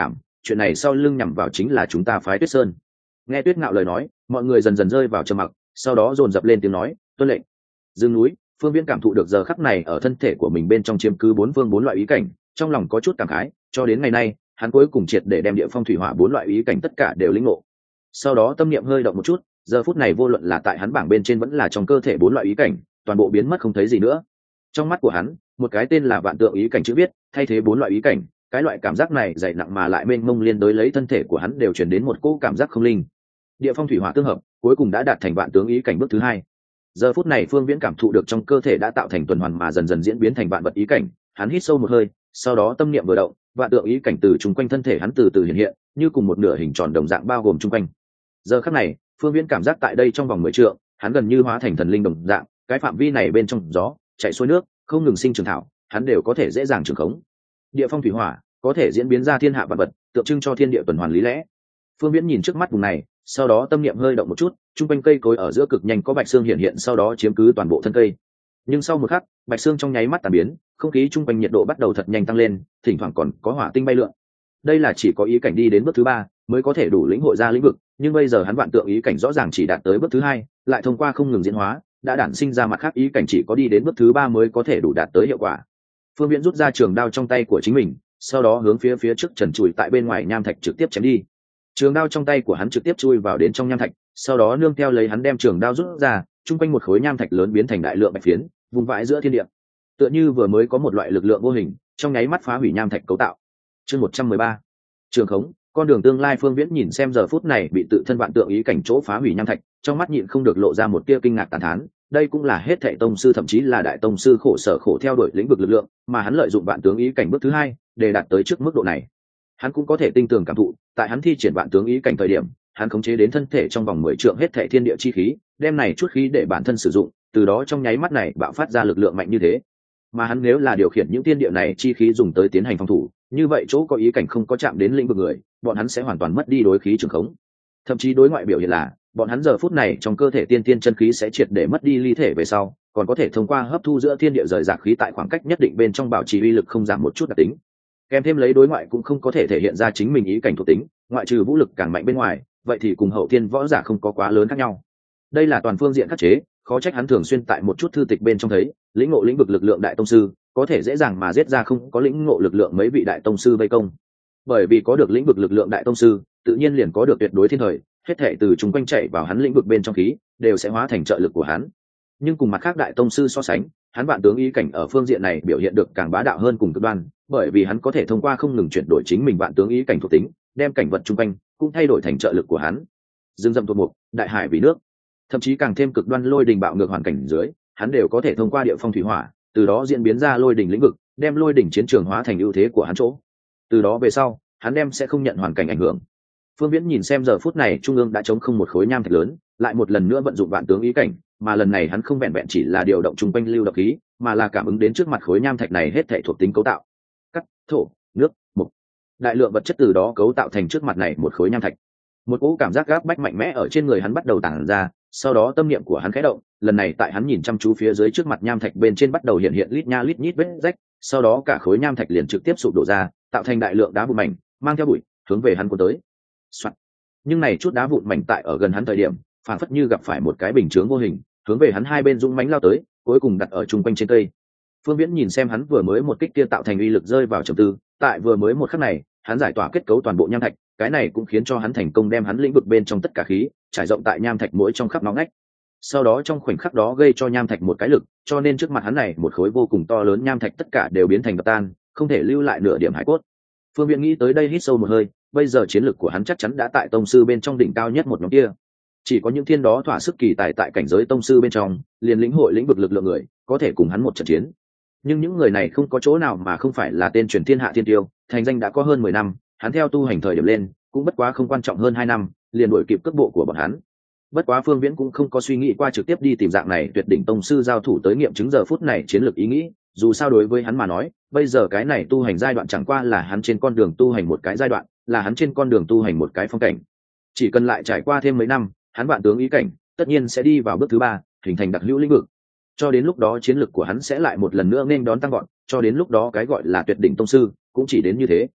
chuyện này sau lưng nhằm vào chính là chúng ta phái Tuyết Sơn. Nghe Tuyết Ngạo lời nói, mọi người dần dần rơi vào trầm mặc, sau đó dồn dập lên tiếng nói, tuân lệnh. Dương núi, Phương Viễn cảm thụ được giờ khắc này ở thân thể của mình bên trong chiếm cứ bốn phương bốn loại ý cảnh, trong lòng có chút cảm khái, cho đến ngày nay, hắn cuối cùng triệt để đem địa phong thủy hỏa bốn loại ý cảnh tất cả đều lĩnh ngộ. Sau đó tâm niệm hơi động một chút, giờ phút này vô luận là tại hắn bảng bên trên vẫn là trong cơ thể bốn loại ý cảnh, toàn bộ biến mất không thấy gì nữa. Trong mắt của hắn, một cái tên là vạn tượng ý cảnh chữ viết, thay thế bốn loại ý cảnh, cái loại cảm giác này dày nặng mà lại mênh mông liên đối lấy thân thể của hắn đều truyền đến một cỗ cảm giác không linh. Địa phong thủy hỏa tương hợp, cuối cùng đã đạt thành vạn tướng ý cảnh bước thứ hai. Giờ phút này Phương Viễn cảm thụ được trong cơ thể đã tạo thành tuần hoàn mà dần dần diễn biến thành vạn vật ý cảnh, hắn hít sâu một hơi, sau đó tâm niệm vừa động, vạn tượng ý cảnh từ chung quanh thân thể hắn từ từ hiện hiện, như cùng một nửa hình tròn đồng dạng bao gồm chung quanh. Giờ khắc này, Phương Viễn cảm giác tại đây trong vòng 10 trượng, hắn gần như hóa thành thần linh đồng dạng, cái phạm vi này bên trong gió, chảy xuôi nước, không ngừng sinh trưởng thảo, hắn đều có thể dễ dàng trường khống. Địa phong thủy hỏa có thể diễn biến ra thiên hạ vạn vật, tượng trưng cho thiên địa tuần hoàn lý lẽ. Phương Viễn nhìn trước mắt vùng này, sau đó tâm niệm hơi động một chút, trung quanh cây cối ở giữa cực nhanh có bạch xương hiện hiện, sau đó chiếm cứ toàn bộ thân cây. Nhưng sau một khắc, bạch xương trong nháy mắt tàn biến, không khí trung quanh nhiệt độ bắt đầu thật nhanh tăng lên, thỉnh thoảng còn có hỏa tinh bay lượn. Đây là chỉ có ý cảnh đi đến bước thứ ba mới có thể đủ lĩnh hội ra lĩnh vực, nhưng bây giờ hắn vạn tượng ý cảnh rõ ràng chỉ đạt tới bước thứ hai, lại thông qua không ngừng diễn hóa, đã đản sinh ra mặt khác ý cảnh chỉ có đi đến bước thứ ba mới có thể đủ đạt tới hiệu quả. Phương Viễn rút ra trường đao trong tay của chính mình, sau đó hướng phía trước trần trụi tại bên ngoài nham thạch trực tiếp chém đi. Trường đao trong tay của hắn trực tiếp chui vào đến trong nham thạch, sau đó nương theo lấy hắn đem trường đao rút ra, trung quanh một khối nham thạch lớn biến thành đại lượng bạch phiến, vùng vãi giữa thiên địa. Tựa như vừa mới có một loại lực lượng vô hình, trong nháy mắt phá hủy nham thạch cấu tạo. Chương 113. Trường khống, con đường tương lai. Phương Viễn nhìn xem giờ phút này bị tự thân vạn tượng ý cảnh chỗ phá hủy nham thạch, trong mắt nhịn không được lộ ra một tia kinh ngạc tán thán. Đây cũng là hết thảy tông sư thậm chí là đại tông sư khổ sở khổ theo đuổi lĩnh vực lực lượng, mà hắn lợi dụng vạn tướng ý cảnh bước thứ hai để đạt tới trước mức độ này. Hắn cũng có thể tinh tường cảm thụ, tại hắn thi triển vạn tướng ý cảnh thời điểm, hắn khống chế đến thân thể trong vòng 10 trượng hết thảy thiên địa chi khí, đem này chút khí để bản thân sử dụng, từ đó trong nháy mắt này bạo phát ra lực lượng mạnh như thế. Mà hắn nếu là điều khiển những thiên địa này chi khí dùng tới tiến hành phòng thủ, như vậy chỗ có ý cảnh không có chạm đến lĩnh vực người, bọn hắn sẽ hoàn toàn mất đi đối khí trường khống. Thậm chí đối ngoại biểu hiện là, bọn hắn giờ phút này trong cơ thể tiên tiên chân khí sẽ triệt để mất đi ly thể về sau, còn có thể thông qua hấp thu giữa thiên địa rời rạc khí tại khoảng cách nhất định bên trong bảo trì uy lực không giảm một chút đặc tính. Kèm thêm lấy đối ngoại cũng không có thể thể hiện ra chính mình ý cảnh thuộc tính, ngoại trừ vũ lực càng mạnh bên ngoài, vậy thì cùng hậu thiên võ giả không có quá lớn khác nhau. Đây là toàn phương diện khắc chế, khó trách hắn thường xuyên tại một chút thư tịch bên trong thấy, lĩnh ngộ lĩnh vực lực lượng đại tông sư, có thể dễ dàng mà giết ra không có lĩnh ngộ lực lượng mấy vị đại tông sư vây công. Bởi vì có được lĩnh vực lực lượng đại tông sư, tự nhiên liền có được tuyệt đối thiên thời, hết thảy từ chúng quanh chạy vào hắn lĩnh vực bên trong khí, đều sẽ hóa thành trợ lực của hắn. Nhưng cùng mặt khác đại tông sư so sánh, hắn vạn tướng ý cảnh ở phương diện này biểu hiện được càng bá đạo hơn cùng cực đoan, bởi vì hắn có thể thông qua không ngừng chuyển đổi chính mình vạn tướng ý cảnh thuộc tính, đem cảnh vật chung quanh cũng thay đổi thành trợ lực của hắn. Dương dâm thuộc mục, đại hải vì nước, thậm chí càng thêm cực đoan lôi đình bạo ngược hoàn cảnh dưới, hắn đều có thể thông qua địa phong thủy hỏa, từ đó diễn biến ra lôi đình lĩnh vực, đem lôi đình chiến trường hóa thành ưu thế của hắn chỗ. Từ đó về sau, hắn đem sẽ không nhận hoàn cảnh ảnh hưởng. Phương Viễn nhìn xem giờ phút này trung ương đã trống không một khối nham thạch lớn, lại một lần nữa vận dụng vạn tướng ý cảnh, mà lần này hắn không vẹn vẹn chỉ là điều động trung quanh lưu động khí, mà là cảm ứng đến trước mặt khối nham thạch này hết thảy thuộc tính cấu tạo. Cắt, thổ, nước, mục. Đại lượng vật chất từ đó cấu tạo thành trước mặt này một khối nham thạch. Một cỗ cảm giác gáp bách mạnh mẽ ở trên người hắn bắt đầu tản ra, sau đó tâm niệm của hắn khẽ động, lần này tại hắn nhìn chăm chú phía dưới trước mặt nham thạch bên trên bắt đầu hiện hiện lít nha lít nhít vết rách, sau đó cả khối nham thạch liền trực tiếp sụp đổ ra, tạo thành đại lượng đá vụn mảnh, mang theo bụi, hướng về hắn cuốn tới. Soạn. Nhưng này chút đá vụn mảnh tại ở gần hắn thời điểm, phản phất như gặp phải một cái bình chướng vô hình, hướng về hắn hai bên dũng mãnh lao tới, cuối cùng đặt ở trung quanh trên cây. Phương Viễn nhìn xem hắn vừa mới một kích kia tạo thành uy lực rơi vào trầm tư, tại vừa mới một khắc này, hắn giải tỏa kết cấu toàn bộ nham thạch, cái này cũng khiến cho hắn thành công đem hắn lĩnh vực bên trong tất cả khí trải rộng tại nham thạch mỗi trong khắp ngõ ngách. Sau đó trong khoảnh khắc đó gây cho nham thạch một cái lực, cho nên trước mặt hắn này một khối vô cùng to lớn nham thạch tất cả đều biến thành đập tan, không thể lưu lại nửa điểm hải cốt. Phương Viễn nghĩ tới đây hít sâu một hơi, bây giờ chiến lực của hắn chắc chắn đã tại tông sư bên trong đỉnh cao nhất một nhóm kia. Chỉ có những thiên đó thỏa sức kỳ tài tại cảnh giới tông sư bên trong, liền lĩnh hội lĩnh vực lực lượng người, có thể cùng hắn một trận chiến. Nhưng những người này không có chỗ nào mà không phải là tên truyền thiên hạ thiên tiêu, thành danh đã có hơn 10 năm, hắn theo tu hành thời điểm lên, cũng bất quá không quan trọng hơn 2 năm, liền đuổi kịp cước bộ của bọn hắn. Bất quá Phương Viễn cũng không có suy nghĩ qua trực tiếp đi tìm dạng này tuyệt đỉnh tông sư giao thủ tới nghiệm chứng giờ phút này chiến lược ý nghĩ, dù sao đối với hắn mà nói, bây giờ cái này tu hành giai đoạn chẳng qua là hắn trên con đường tu hành một cái giai đoạn, là hắn trên con đường tu hành một cái phong cảnh. Chỉ cần lại trải qua thêm mấy năm, hắn vạn tướng ý cảnh, tất nhiên sẽ đi vào bước thứ 3, hình thành đặc hữu lĩnh vực. Cho đến lúc đó chiến lược của hắn sẽ lại một lần nữa nên đón tăng vọt, cho đến lúc đó cái gọi là tuyệt đỉnh tông sư cũng chỉ đến như thế.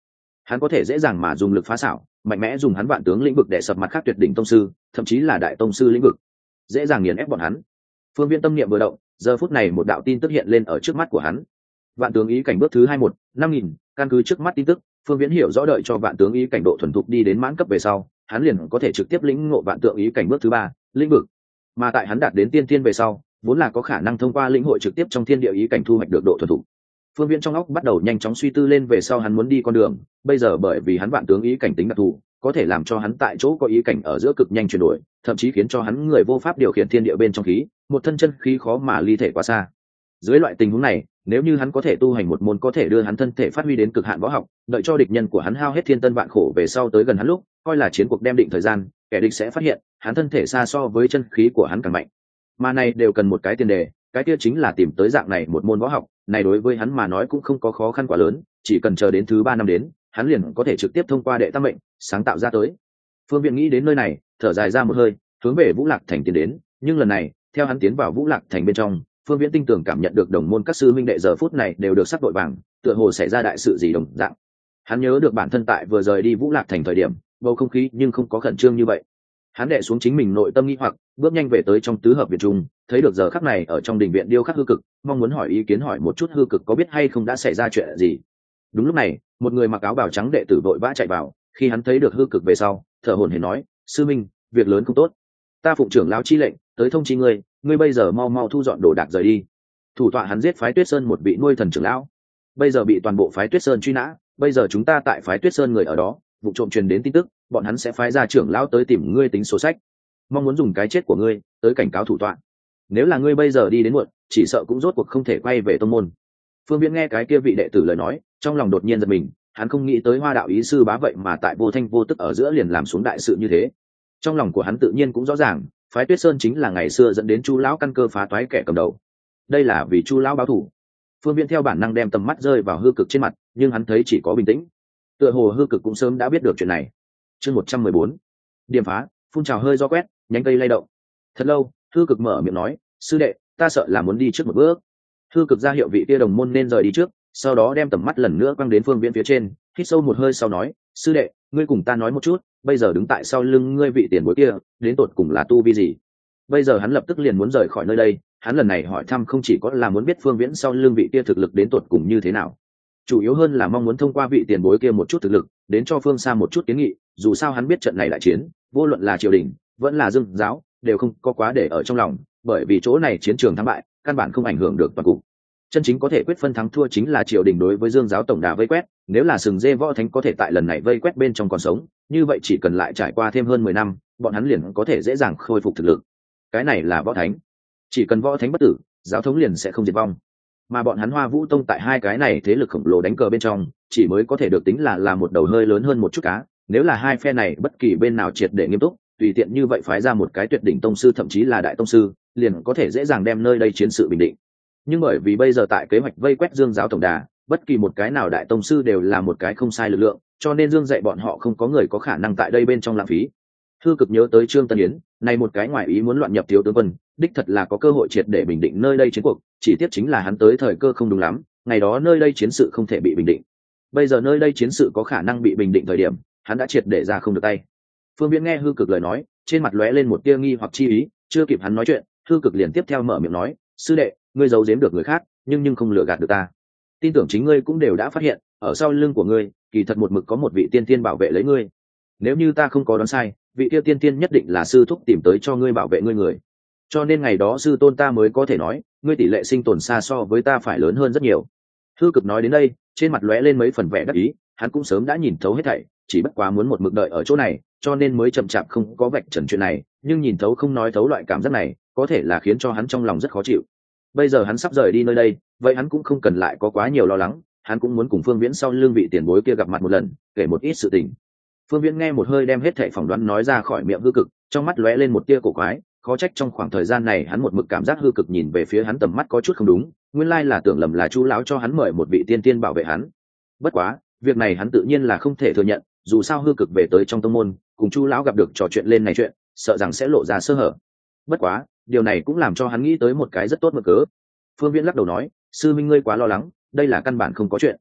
hắn có thể dễ dàng mà dùng lực phá xảo mạnh mẽ dùng hắn vạn tướng lĩnh vực để sập mặt khác tuyệt đỉnh tông sư, thậm chí là đại tông sư lĩnh vực, dễ dàng nghiền ép bọn hắn. Phương Viễn tâm niệm vừa động, giờ phút này một đạo tin tức hiện lên ở trước mắt của hắn. Vạn tướng ý cảnh bước thứ 21, 5000, căn cứ trước mắt tin tức, Phương Viễn hiểu rõ đợi cho vạn tướng ý cảnh độ thuần thục đi đến mãn cấp về sau, hắn liền có thể trực tiếp lĩnh ngộ vạn tượng ý cảnh bước thứ 3, lĩnh vực. Mà tại hắn đạt đến tiên thiên về sau, vốn là có khả năng thông qua lĩnh hội trực tiếp trong thiên địa ý cảnh thu hoạch được độ thuần thục. Phương Viễn trong óc bắt đầu nhanh chóng suy tư lên về sau hắn muốn đi con đường, bây giờ bởi vì hắn vạn tướng ý cảnh tính đặc thù, có thể làm cho hắn tại chỗ có ý cảnh ở giữa cực nhanh chuyển đổi, thậm chí khiến cho hắn người vô pháp điều khiển thiên địa bên trong khí, một thân chân khí khó mà ly thể quá xa. Dưới loại tình huống này, nếu như hắn có thể tu hành một môn có thể đưa hắn thân thể phát huy đến cực hạn võ học, đợi cho địch nhân của hắn hao hết thiên tân vạn khổ về sau tới gần hắn lúc, coi là chiến cuộc đem định thời gian, kẻ địch sẽ phát hiện, hắn thân thể xa so với chân khí của hắn càng mạnh. Mà này đều cần một cái tiền đề, cái kia chính là tìm tới dạng này một môn võ học, này đối với hắn mà nói cũng không có khó khăn quá lớn, chỉ cần chờ đến thứ 3 năm đến, hắn liền có thể trực tiếp thông qua đệ tam mệnh, sáng tạo ra tới. Phương Viễn nghĩ đến nơi này, thở dài ra một hơi, hướng về Vũ Lạc Thành tiến đến, nhưng lần này, theo hắn tiến vào Vũ Lạc Thành bên trong, Phương Viễn tinh tường cảm nhận được đồng môn các sư minh đệ giờ phút này đều được sắc đội vàng, tựa hồ xảy ra đại sự gì đồng dạng. Hắn nhớ được bản thân tại vừa rời đi Vũ Lạc Thành thời điểm, bầu không khí nhưng không có khẩn trương như vậy. Hắn đè xuống chính mình nội tâm nghi hoặc, bước nhanh về tới trong tứ hợp viện trung, thấy được giờ khắc này ở trong đình viện điêu khắc hư cực, mong muốn hỏi ý kiến hỏi một chút hư cực có biết hay không đã xảy ra chuyện gì. Đúng lúc này, một người mặc áo bào trắng đệ tử vội vã chạy vào, khi hắn thấy được hư cực về sau, thở hổn hển nói: "Sư minh, việc lớn không tốt. Ta phụng trưởng lão chi lệnh, tới thông chi ngươi, ngươi bây giờ mau mau thu dọn đồ đạc rời đi." Thủ tọa hắn giết phái Tuyết Sơn một vị nuôi thần trưởng lão, bây giờ bị toàn bộ phái Tuyết Sơn truy nã, bây giờ chúng ta tại phái Tuyết Sơn người ở đó, vụ trộm truyền đến tin tức, bọn hắn sẽ phái ra trưởng lão tới tìm ngươi tính sổ sách, mong muốn dùng cái chết của ngươi tới cảnh cáo thủ tọa. Nếu là ngươi bây giờ đi đến muộn, chỉ sợ cũng rốt cuộc không thể quay về tông môn. Phương Viễn nghe cái kia vị đệ tử lời nói, trong lòng đột nhiên giật mình, hắn không nghĩ tới Hoa đạo ý sư bá vậy mà tại vô thanh vô tức ở giữa liền làm xuống đại sự như thế. Trong lòng của hắn tự nhiên cũng rõ ràng, phái Tuyết Sơn chính là ngày xưa dẫn đến Chu lão căn cơ phá toái kẻ cầm đầu. Đây là vì Chu lão báo thù. Phương Viễn theo bản năng đem tầm mắt rơi vào hư cực trên mặt, nhưng hắn thấy chỉ có bình tĩnh. Tựa hồ hư cực cũng sớm đã biết được chuyện này. Chương 114. Điểm phá, phun trào hơi gió quét, nhánh cây lay động. Thật lâu, hư cực mở miệng nói: "Sư đệ, ta sợ là muốn đi trước một bước." Hư cực ra hiệu vị kia đồng môn nên rời đi trước, sau đó đem tầm mắt lần nữa quăng đến Phương Viễn phía trên, hít sâu một hơi sau nói: "Sư đệ, ngươi cùng ta nói một chút, bây giờ đứng tại sau lưng ngươi vị tiền bối kia, đến tột cùng là tu vi gì?" Bây giờ hắn lập tức liền muốn rời khỏi nơi đây, hắn lần này hỏi thăm không chỉ có là muốn biết Phương Viễn sau lưng vị kia thực lực đến tột cùng như thế nào, chủ yếu hơn là mong muốn thông qua vị tiền bối kia một chút thực lực, đến cho Phương Sa một chút kiến nghị, dù sao hắn biết trận này đại chiến, vô luận là triều đình, vẫn là Dương giáo, đều không có quá để ở trong lòng, bởi vì chỗ này chiến trường thắng bại, căn bản không ảnh hưởng được toàn cục. Chân chính có thể quyết phân thắng thua chính là triều đình đối với Dương giáo tổng đà vây quét, nếu là Sừng Dê Võ Thánh có thể tại lần này vây quét bên trong còn sống, như vậy chỉ cần lại trải qua thêm hơn 10 năm, bọn hắn liền có thể dễ dàng khôi phục thực lực. Cái này là Võ Thánh, chỉ cần Võ Thánh bất tử, giáo thống liền sẽ không diệt vong. Mà bọn hắn Hoa Vũ Tông tại hai cái này thế lực khổng lồ đánh cờ bên trong, chỉ mới có thể được tính là một đầu hơi lớn hơn một chút cá, nếu là hai phe này bất kỳ bên nào triệt để nghiêm túc, tùy tiện như vậy phái ra một cái tuyệt đỉnh tông sư thậm chí là đại tông sư, liền có thể dễ dàng đem nơi đây chiến sự bình định. Nhưng bởi vì bây giờ tại kế hoạch vây quét Dương giáo tổng đà, bất kỳ một cái nào đại tông sư đều là một cái không sai lực lượng, cho nên Dương dạy bọn họ không có người có khả năng tại đây bên trong lãng phí. Hư cực nhớ tới Trương Tân Yến, này một cái ngoài ý muốn loạn nhập thiếu tướng quân, đích thật là có cơ hội triệt để bình định nơi đây chiến cuộc, chỉ tiếc chính là hắn tới thời cơ không đúng lắm, ngày đó nơi đây chiến sự không thể bị bình định. Bây giờ nơi đây chiến sự có khả năng bị bình định thời điểm, hắn đã triệt để ra không được tay. Phương Viễn nghe hư cực lời nói, trên mặt lóe lên một tia nghi hoặc chi ý, chưa kịp hắn nói chuyện, hư cực liền tiếp theo mở miệng nói: "Sư đệ, ngươi giấu giếm được người khác, nhưng không lừa gạt được ta. Tin tưởng chính ngươi cũng đều đã phát hiện, ở sau lưng của ngươi, kỳ thật một mực có một vị tiên tiên bảo vệ lấy ngươi. Nếu như ta không có đoán sai, vị kia tiên tiên nhất định là sư thúc tìm tới cho ngươi bảo vệ ngươi người. Cho nên ngày đó sư tôn ta mới có thể nói, ngươi tỷ lệ sinh tồn xa so với ta phải lớn hơn rất nhiều." Hư cực nói đến đây, trên mặt lóe lên mấy phần vẻ đắc ý, hắn cũng sớm đã nhìn thấu hết thảy, chỉ bất quá muốn một mực đợi ở chỗ này, cho nên mới chậm chạp không có vạch trần chuyện này, nhưng nhìn thấu không nói thấu loại cảm giác này, có thể là khiến cho hắn trong lòng rất khó chịu. Bây giờ hắn sắp rời đi nơi đây, vậy hắn cũng không cần lại có quá nhiều lo lắng, hắn cũng muốn cùng Phương Viễn sau lưng vị tiền bối kia gặp mặt một lần, kể một ít sự tình. Phương Viễn nghe một hơi đem hết thảy phỏng đoán nói ra khỏi miệng hư cực, trong mắt lóe lên một tia cổ quái, khó trách trong khoảng thời gian này hắn một mực cảm giác hư cực nhìn về phía hắn tầm mắt có chút không đúng, nguyên lai là tưởng lầm là Chu lão cho hắn mời một vị tiên tiên bảo vệ hắn. Bất quá, việc này hắn tự nhiên là không thể thừa nhận, dù sao hư cực về tới trong tông môn, cùng Chu lão gặp được trò chuyện lên này chuyện, sợ rằng sẽ lộ ra sơ hở. Bất quá, điều này cũng làm cho hắn nghĩ tới một cái rất tốt mực cớ. Phương Viễn lắc đầu nói: "Sư minh ngươi quá lo lắng, đây là căn bản không có chuyện."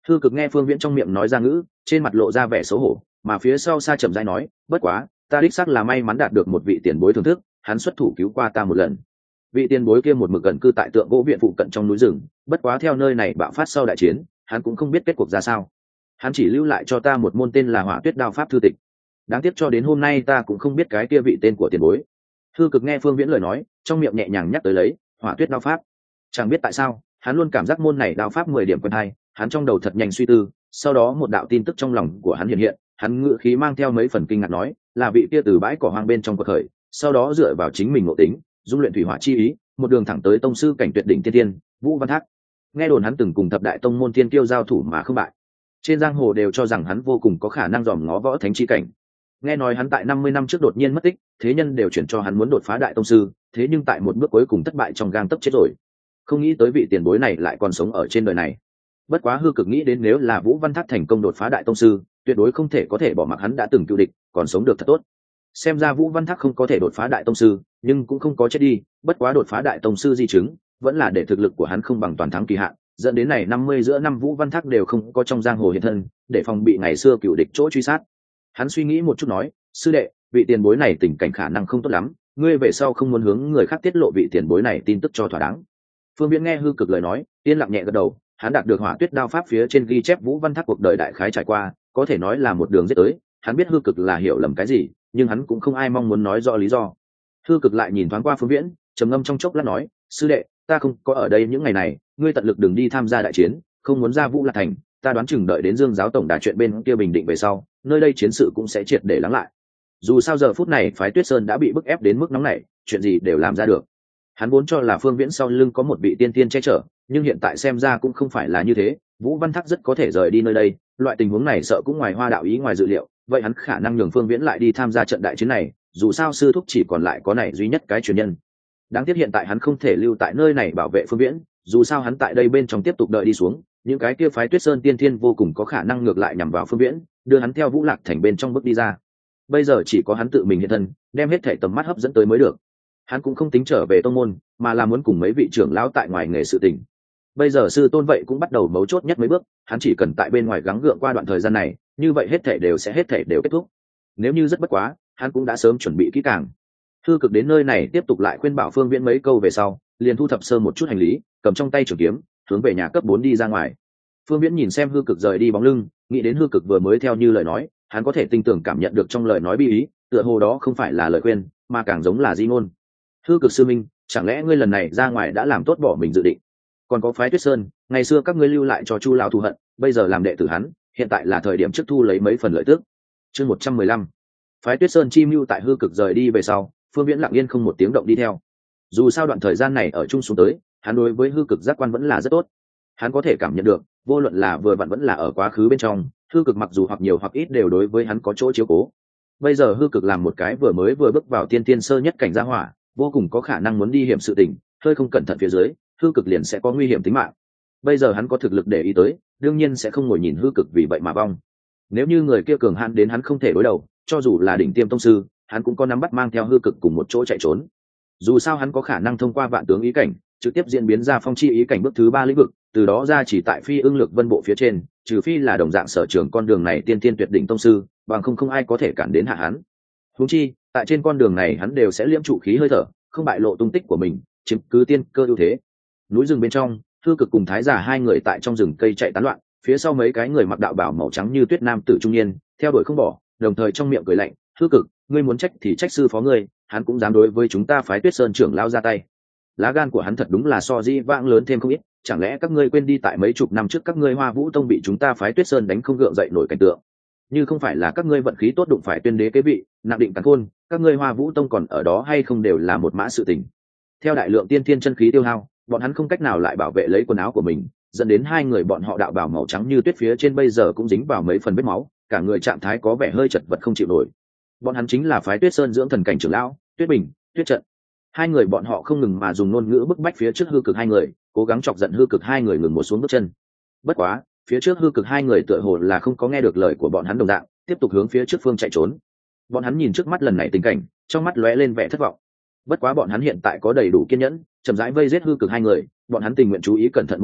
Hư Cực nghe Phương Viễn trong miệng nói ra ngữ, trên mặt lộ ra vẻ xấu hổ, mà phía sau xa chậm rãi nói, bất quá ta đích xác là may mắn đạt được một vị tiền bối thưởng thức, hắn xuất thủ cứu qua ta một lần. Vị tiền bối kia một mực gần cư tại tượng gỗ viện phụ cận trong núi rừng, bất quá theo nơi này bạo phát sau đại chiến, hắn cũng không biết kết cuộc ra sao. Hắn chỉ lưu lại cho ta một môn tên là Hỏa Tuyết Đao pháp thư tịch. Đáng tiếc cho đến hôm nay ta cũng không biết cái kia vị tên của tiền bối. Hư Cực nghe Phương Viễn lời nói, trong miệng nhẹ nhàng nhắc tới lấy Hỏa Tuyết Đao pháp. Chẳng biết tại sao, hắn luôn cảm giác môn này đao pháp 10 điểm quen hay, hắn trong đầu thật nhanh suy tư, sau đó một đạo tin tức trong lòng của hắn hiện hiện, hắn ngữ khí mang theo mấy phần kinh ngạc nói, là vị kia từ bãi cỏ hoang bên trong quật khởi, sau đó dựa vào chính mình ngộ tính, dung luyện thủy hỏa chi ý, một đường thẳng tới tông sư cảnh tuyệt đỉnh tiên tiên, Vũ Văn Thác. Nghe đồn hắn từng cùng thập đại tông môn thiên kiêu giao thủ mà không bại. Trên giang hồ đều cho rằng hắn vô cùng có khả năng dòm ngó võ thánh chi cảnh. Nghe nói hắn tại 50 năm trước đột nhiên mất tích, thế nhân đều chuyển cho hắn muốn đột phá đại tông sư, thế nhưng tại một bước cuối cùng thất bại trong gang tấc chết rồi. Không nghĩ tới vị tiền bối này lại còn sống ở trên đời này. Bất quá Hư Cực nghĩ đến nếu là Vũ Văn Thác thành công đột phá đại tông sư, tuyệt đối không thể có thể bỏ mặc hắn đã từng cựu địch, còn sống được thật tốt. Xem ra Vũ Văn Thác không có thể đột phá đại tông sư, nhưng cũng không có chết đi, bất quá đột phá đại tông sư di chứng, vẫn là để thực lực của hắn không bằng toàn thắng kỳ hạn, dẫn đến này 50 giữa năm Vũ Văn Thác đều không có trong giang hồ hiện thân, để phòng bị ngày xưa cựu địch chỗ truy sát. Hắn suy nghĩ một chút nói, sư đệ, vị tiền bối này tình cảnh khả năng không tốt lắm, ngươi về sau không muốn hướng người khác tiết lộ vị tiền bối này tin tức cho thỏa đáng. Phương Viễn nghe Hư Cực lời nói, yên lặng nhẹ gật đầu, hắn đạt được Hỏa Tuyết Đao pháp phía trên ghi chép Vũ Văn Thác cuộc đời đại khái trải qua, có thể nói là một đường giết tới, hắn biết Hư Cực là hiểu lầm cái gì, nhưng hắn cũng không ai mong muốn nói rõ lý do. Hư Cực lại nhìn thoáng qua Phương Viễn, trầm ngâm trong chốc lát nói, sư đệ, ta không có ở đây những ngày này, ngươi tận lực đừng đi tham gia đại chiến, không muốn ra Vũ Lạc thành, ta đoán chừng đợi đến Dương giáo tổng đà chuyện bên kia bình định về sau, nơi đây chiến sự cũng sẽ triệt để lắng lại. Dù sao giờ phút này phái Tuyết Sơn đã bị bức ép đến mức nóng này, chuyện gì đều làm ra được. Hắn vốn cho là Phương Viễn sau lưng có một vị tiên tiên che chở, nhưng hiện tại xem ra cũng không phải là như thế, Vũ Văn Thác rất có thể rời đi nơi đây, loại tình huống này sợ cũng ngoài hoa đạo ý ngoài dự liệu, vậy hắn khả năng nhường Phương Viễn lại đi tham gia trận đại chiến này, dù sao sư thúc chỉ còn lại có này duy nhất cái truyền nhân. Đáng tiếc hiện tại hắn không thể lưu tại nơi này bảo vệ Phương Viễn, dù sao hắn tại đây bên trong tiếp tục đợi đi xuống, những cái kia phái Tuyết Sơn tiên thiên vô cùng có khả năng ngược lại nhằm vào Phương Viễn, đưa hắn theo Vũ Lạc thành bên trong bước đi ra. Bây giờ chỉ có hắn tự mình hiện thân, đem hết thể tầm mắt hấp dẫn tới mới được. Hắn cũng không tính trở về tông môn, mà là muốn cùng mấy vị trưởng lão tại ngoài nghề sự tình. Bây giờ sư tôn vậy cũng bắt đầu mấu chốt nhất mấy bước, hắn chỉ cần tại bên ngoài gắng gượng qua đoạn thời gian này, như vậy hết thể đều kết thúc. Nếu như rất bất quá, hắn cũng đã sớm chuẩn bị kỹ càng. Hư Cực đến nơi này tiếp tục lại khuyên bảo Phương Viễn mấy câu về sau, liền thu thập sơ một chút hành lý, cầm trong tay trường kiếm, hướng về nhà cấp 4 đi ra ngoài. Phương Viễn nhìn xem Hư Cực rời đi bóng lưng, nghĩ đến Hư Cực vừa mới theo như lời nói, hắn có thể tinh tường cảm nhận được trong lời nói bi ý, tựa hồ đó không phải là lời khuyên, mà càng giống là di ngôn. Hư Cực sư minh, chẳng lẽ ngươi lần này ra ngoài đã làm tốt bỏ mình dự định? Còn có phái Tuyết Sơn, ngày xưa các ngươi lưu lại cho Chu lão thù hận, bây giờ làm đệ tử hắn, hiện tại là thời điểm trước thu lấy mấy phần lợi tức. Chương 115. Phái Tuyết Sơn chi mưu tại Hư Cực rời đi về sau, Phương Viễn lặng yên không một tiếng động đi theo. Dù sao đoạn thời gian này ở chung xuống tới, hắn đối với Hư Cực giác quan vẫn là rất tốt. Hắn có thể cảm nhận được, vô luận là vừa vặn vẫn là ở quá khứ bên trong, Hư Cực mặc dù hoặc nhiều hoặc ít đều đối với hắn có chỗ chiếu cố. Bây giờ Hư Cực làm một cái vừa bước vào tiên tiên sơ nhất cảnh gia hỏa, vô cùng có khả năng muốn đi hiểm sự tình, hơi không cẩn thận phía dưới, Hư Cực liền sẽ có nguy hiểm tính mạng. Bây giờ hắn có thực lực để ý tới, đương nhiên sẽ không ngồi nhìn Hư Cực vì vậy mà vong. Nếu như người kia cường hãn đến hắn không thể đối đầu, cho dù là đỉnh tiêm tông sư, hắn cũng có nắm bắt mang theo Hư Cực cùng một chỗ chạy trốn. Dù sao hắn có khả năng thông qua vạn tướng ý cảnh, trực tiếp diễn biến ra phong chi ý cảnh bước thứ 3 lĩnh vực, từ đó ra chỉ tại phi ưng lực vân bộ phía trên, trừ phi là đồng dạng sở trường con đường này tiên tiên tuyệt đỉnh tông sư, bằng không ai có thể cản đến hạ hắn. Huống chi, tại trên con đường này hắn đều sẽ liễm trụ khí hơi thở, không bại lộ tung tích của mình, chiếm cứ tiên cơ ưu thế. Núi rừng bên trong, Hư Cực cùng Thái Giả hai người tại trong rừng cây chạy tán loạn, phía sau mấy cái người mặc đạo bào màu trắng như tuyết nam tử trung niên, theo đuổi không bỏ, đồng thời trong miệng cười lạnh, "Hư Cực, ngươi muốn trách thì trách sư phó ngươi, hắn cũng dám đối với chúng ta phái Tuyết Sơn trưởng lao ra tay." Lá gan của hắn thật đúng là so di vãng lớn thêm không ít, chẳng lẽ các ngươi quên đi tại mấy chục năm trước các ngươi Hoa Vũ Tông bị chúng ta phái Tuyết Sơn đánh không gượng dậy nổi cảnh tượng? Như không phải là các ngươi vận khí tốt đụng phải tuyên đế kế vị, nặng định càn khôn, các ngươi Hoa Vũ Tông còn ở đó hay không đều là một mã sự tình. Theo đại lượng tiên thiên chân khí tiêu hao, bọn hắn không cách nào lại bảo vệ lấy quần áo của mình, dẫn đến hai người bọn họ đạo bào màu trắng như tuyết phía trên bây giờ cũng dính vào mấy phần vết máu, cả người trạng thái có vẻ hơi chật vật không chịu nổi. Bọn hắn chính là phái Tuyết Sơn dưỡng thần cảnh trưởng lão, Tuyết Bình, Tuyết Trận. Hai người bọn họ không ngừng mà dùng ngôn ngữ bức bách phía trước Hư Cực hai người, cố gắng chọc giận Hư Cực hai người ngừng một xuống bước chân. Bất quá, phía trước Hư Cực hai người tựa hồ là không có nghe được lời của bọn hắn đồng dạng, tiếp tục hướng phía trước phương chạy trốn. Bọn hắn nhìn trước mắt lần này tình cảnh, trong mắt lóe lên vẻ thất vọng. Bất quá bọn hắn hiện tại có đầy đủ kiên nhẫn, chậm rãi vây giết Hư Cực hai người, bọn hắn tình nguyện chú ý cẩn thận một điểm,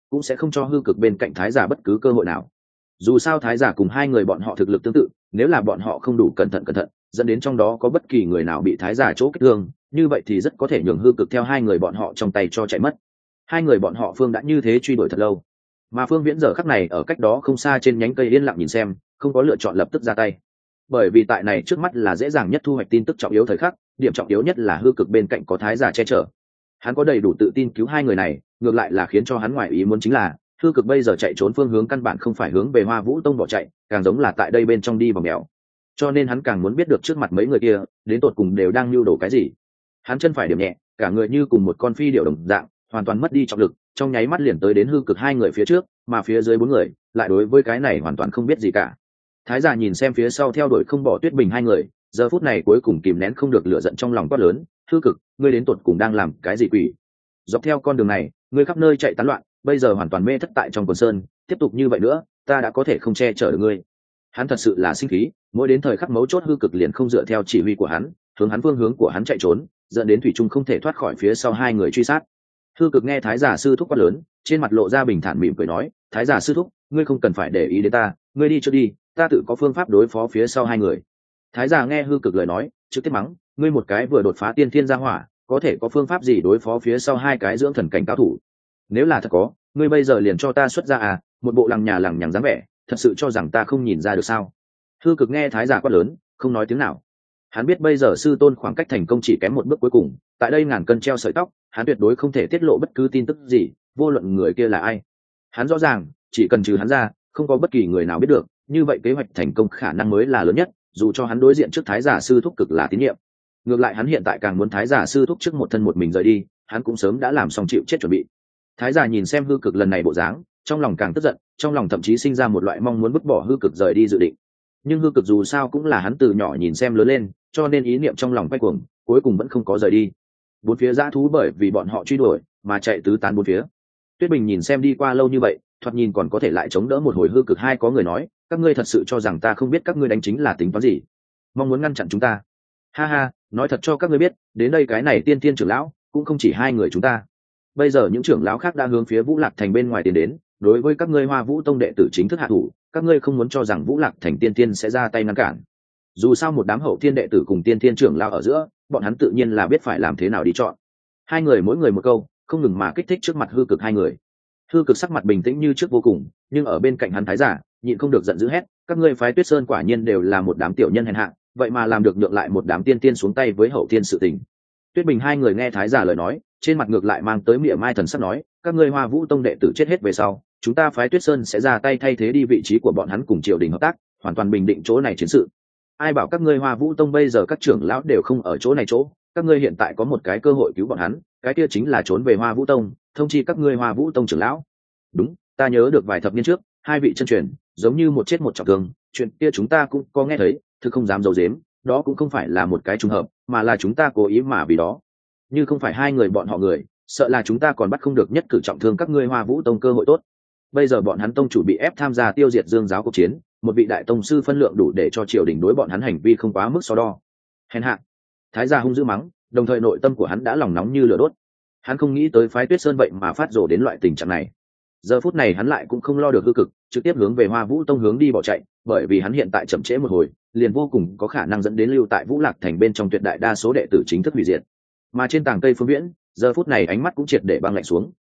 cũng sẽ không cho hư cực bên cạnh thái giả bất cứ cơ hội nào. Dù sao thái giả cùng hai người bọn họ thực lực tương tự, nếu là bọn họ không đủ cẩn thận dẫn đến trong đó có bất kỳ người nào bị thái giả chỗ kích thương, như vậy thì rất có thể nhường hư cực theo hai người bọn họ trong tay cho chạy mất. Hai người bọn họ Phương đã như thế truy đuổi thật lâu, mà Phương Viễn giờ khắc này ở cách đó không xa trên nhánh cây yên lặng nhìn xem, không có lựa chọn lập tức ra tay, bởi vì tại này trước mắt là dễ dàng nhất thu hoạch tin tức trọng yếu thời khắc, điểm trọng yếu nhất là hư cực bên cạnh có thái giả che chở. Hắn có đầy đủ tự tin cứu hai người này, ngược lại là khiến cho hắn ngoài ý muốn chính là hư cực bây giờ chạy trốn phương hướng căn bản không phải hướng về Hoa Vũ Tông bỏ chạy, càng giống là tại đây bên trong đi vòng mèo. Cho nên hắn càng muốn biết được trước mặt mấy người kia đến tột cùng đều đang lưu đồ cái gì. Hắn chân phải điểm nhẹ, cả người như cùng một con phi điểu đồng dạng, hoàn toàn mất đi trọng lực, trong nháy mắt liền tới đến hư cực hai người phía trước, mà phía dưới bốn người lại đối với cái này hoàn toàn không biết gì cả. Thái giả nhìn xem phía sau theo đuổi không bỏ Tuyết Bình hai người, giờ phút này cuối cùng kìm nén không được lửa giận trong lòng quát lớn: hư cực, ngươi đến tột cùng đang làm cái gì quỷ? Dọc theo con đường này ngươi khắp nơi chạy tán loạn, bây giờ hoàn toàn mê thất tại trong quần sơn, tiếp tục như vậy nữa ta đã có thể không che chở được ngươi. Hắn thật sự là sinh khí, mỗi đến thời khắc mấu chốt hư cực liền không dựa theo chỉ huy của hắn, hướng hắn phương hướng của hắn chạy trốn, dẫn đến thủy trung không thể thoát khỏi phía sau hai người truy sát. Hư cực nghe thái giả sư thúc quát lớn, trên mặt lộ ra bình thản mỉm cười nói: thái giả sư thúc, ngươi không cần phải để ý đến ta, ngươi đi trước đi, ta tự có phương pháp đối phó phía sau hai người. Thái giả nghe hư cực lời nói, trực tiếp mắng: ngươi một cái vừa đột phá tiên thiên gia hỏa, có thể có phương pháp gì đối phó phía sau hai cái dưỡng thần cảnh cao thủ? Nếu là thật có, ngươi bây giờ liền cho ta xuất ra à, một bộ lằng nhằng dáng vẻ, thật sự cho rằng ta không nhìn ra được sao? Hư cực nghe thái giả quát lớn, không nói tiếng nào. Hắn biết bây giờ sư tôn khoảng cách thành công chỉ kém một bước cuối cùng, tại đây ngàn cân treo sợi tóc, hắn tuyệt đối không thể tiết lộ bất cứ tin tức gì, vô luận người kia là ai. Hắn rõ ràng, chỉ cần trừ hắn ra, không có bất kỳ người nào biết được, như vậy kế hoạch thành công khả năng mới là lớn nhất, dù cho hắn đối diện trước thái giả sư thúc cực là tín nhiệm. Ngược lại hắn hiện tại càng muốn thái giả sư thúc trước một thân một mình rời đi, hắn cũng sớm đã làm xong chịu chết chuẩn bị. Thái giả nhìn xem hư cực lần này bộ dáng, trong lòng càng tức giận, trong lòng thậm chí sinh ra một loại mong muốn vứt bỏ hư cực rời đi dự định. Nhưng hư cực dù sao cũng là hắn từ nhỏ nhìn xem lớn lên, cho nên ý niệm trong lòng quay cuồng, cuối cùng vẫn không có rời đi. Bốn phía dã thú bởi vì bọn họ truy đuổi mà chạy tứ tán bốn phía. Tuyết Bình nhìn xem đi qua lâu như vậy, thoạt nhìn còn có thể lại chống đỡ một hồi hư cực hai có người nói: các ngươi thật sự cho rằng ta không biết các ngươi đánh chính là tính toán gì, mong muốn ngăn chặn chúng ta? Ha ha, nói thật cho các ngươi biết, đến đây cái này tiên tiên trưởng lão cũng không chỉ hai người chúng ta. Bây giờ những trưởng lão khác đã hướng phía Vũ Lạc Thành bên ngoài tiến đến, đối với các ngươi Hoa Vũ Tông đệ tử chính thức hạ thủ, các ngươi không muốn cho rằng Vũ Lạc Thành tiên tiên sẽ ra tay ngăn cản. Dù sao một đám hậu thiên đệ tử cùng tiên tiên trưởng lão ở giữa, bọn hắn tự nhiên là biết phải làm thế nào đi chọn. Hai người mỗi người một câu, không ngừng mà kích thích trước mặt hư cực hai người. Hư cực sắc mặt bình tĩnh như trước vô cùng, nhưng ở bên cạnh hắn thái giả nhịn không được giận dữ hét: các ngươi phái Tuyết Sơn quả nhiên đều là một đám tiểu nhân hèn hạ, vậy mà làm được nhượng lại một đám tiên tiên xuống tay với hậu tiên sự tình. Tuyết Bình hai người nghe thái giả lời nói, trên mặt ngược lại mang tới mỉa mai thần sắc nói: các ngươi Hoa Vũ Tông đệ tử chết hết về sau, chúng ta phái Tuyết Sơn sẽ ra tay thay thế đi vị trí của bọn hắn cùng triều đình hợp tác, hoàn toàn bình định chỗ này chiến sự. Ai bảo các ngươi Hoa Vũ Tông bây giờ các trưởng lão đều không ở chỗ này chỗ, các ngươi hiện tại có một cái cơ hội cứu bọn hắn, cái kia chính là trốn về Hoa Vũ Tông, thông chi các ngươi Hoa Vũ Tông trưởng lão. Đúng, ta nhớ được vài thập niên trước, hai vị chân truyền giống như một chết một trọng thương, chuyện kia chúng ta cũng có nghe thấy, thực không dám giấu giếm, đó cũng không phải là một cái trùng hợp, mà là chúng ta cố ý mà vì đó. Như không phải hai người bọn họ người, sợ là chúng ta còn bắt không được nhất cử trọng thương các ngươi Hoa Vũ Tông cơ hội tốt. Bây giờ bọn hắn tông chủ bị ép tham gia tiêu diệt Dương giáo cuộc chiến, một vị đại tông sư phân lượng đủ để cho triều đình đối bọn hắn hành vi không quá mức so đo. Hèn hạ! Thái gia hung dữ mắng, đồng thời nội tâm của hắn đã lòng nóng như lửa đốt. Hắn không nghĩ tới phái Tuyết Sơn vậy mà phát rồ đến loại tình trạng này. Giờ phút này hắn lại cũng không lo được hư cực, trực tiếp hướng về Hoa Vũ Tông hướng đi bỏ chạy, bởi vì hắn hiện tại chậm trễ một hồi, liền vô cùng có khả năng dẫn đến lưu tại Vũ Lạc Thành bên trong tuyệt đại đa số đệ tử chính thức hủy diệt. Mà trên tảng cây Phương Viễn, giờ phút này ánh mắt cũng triệt để băng lạnh xuống,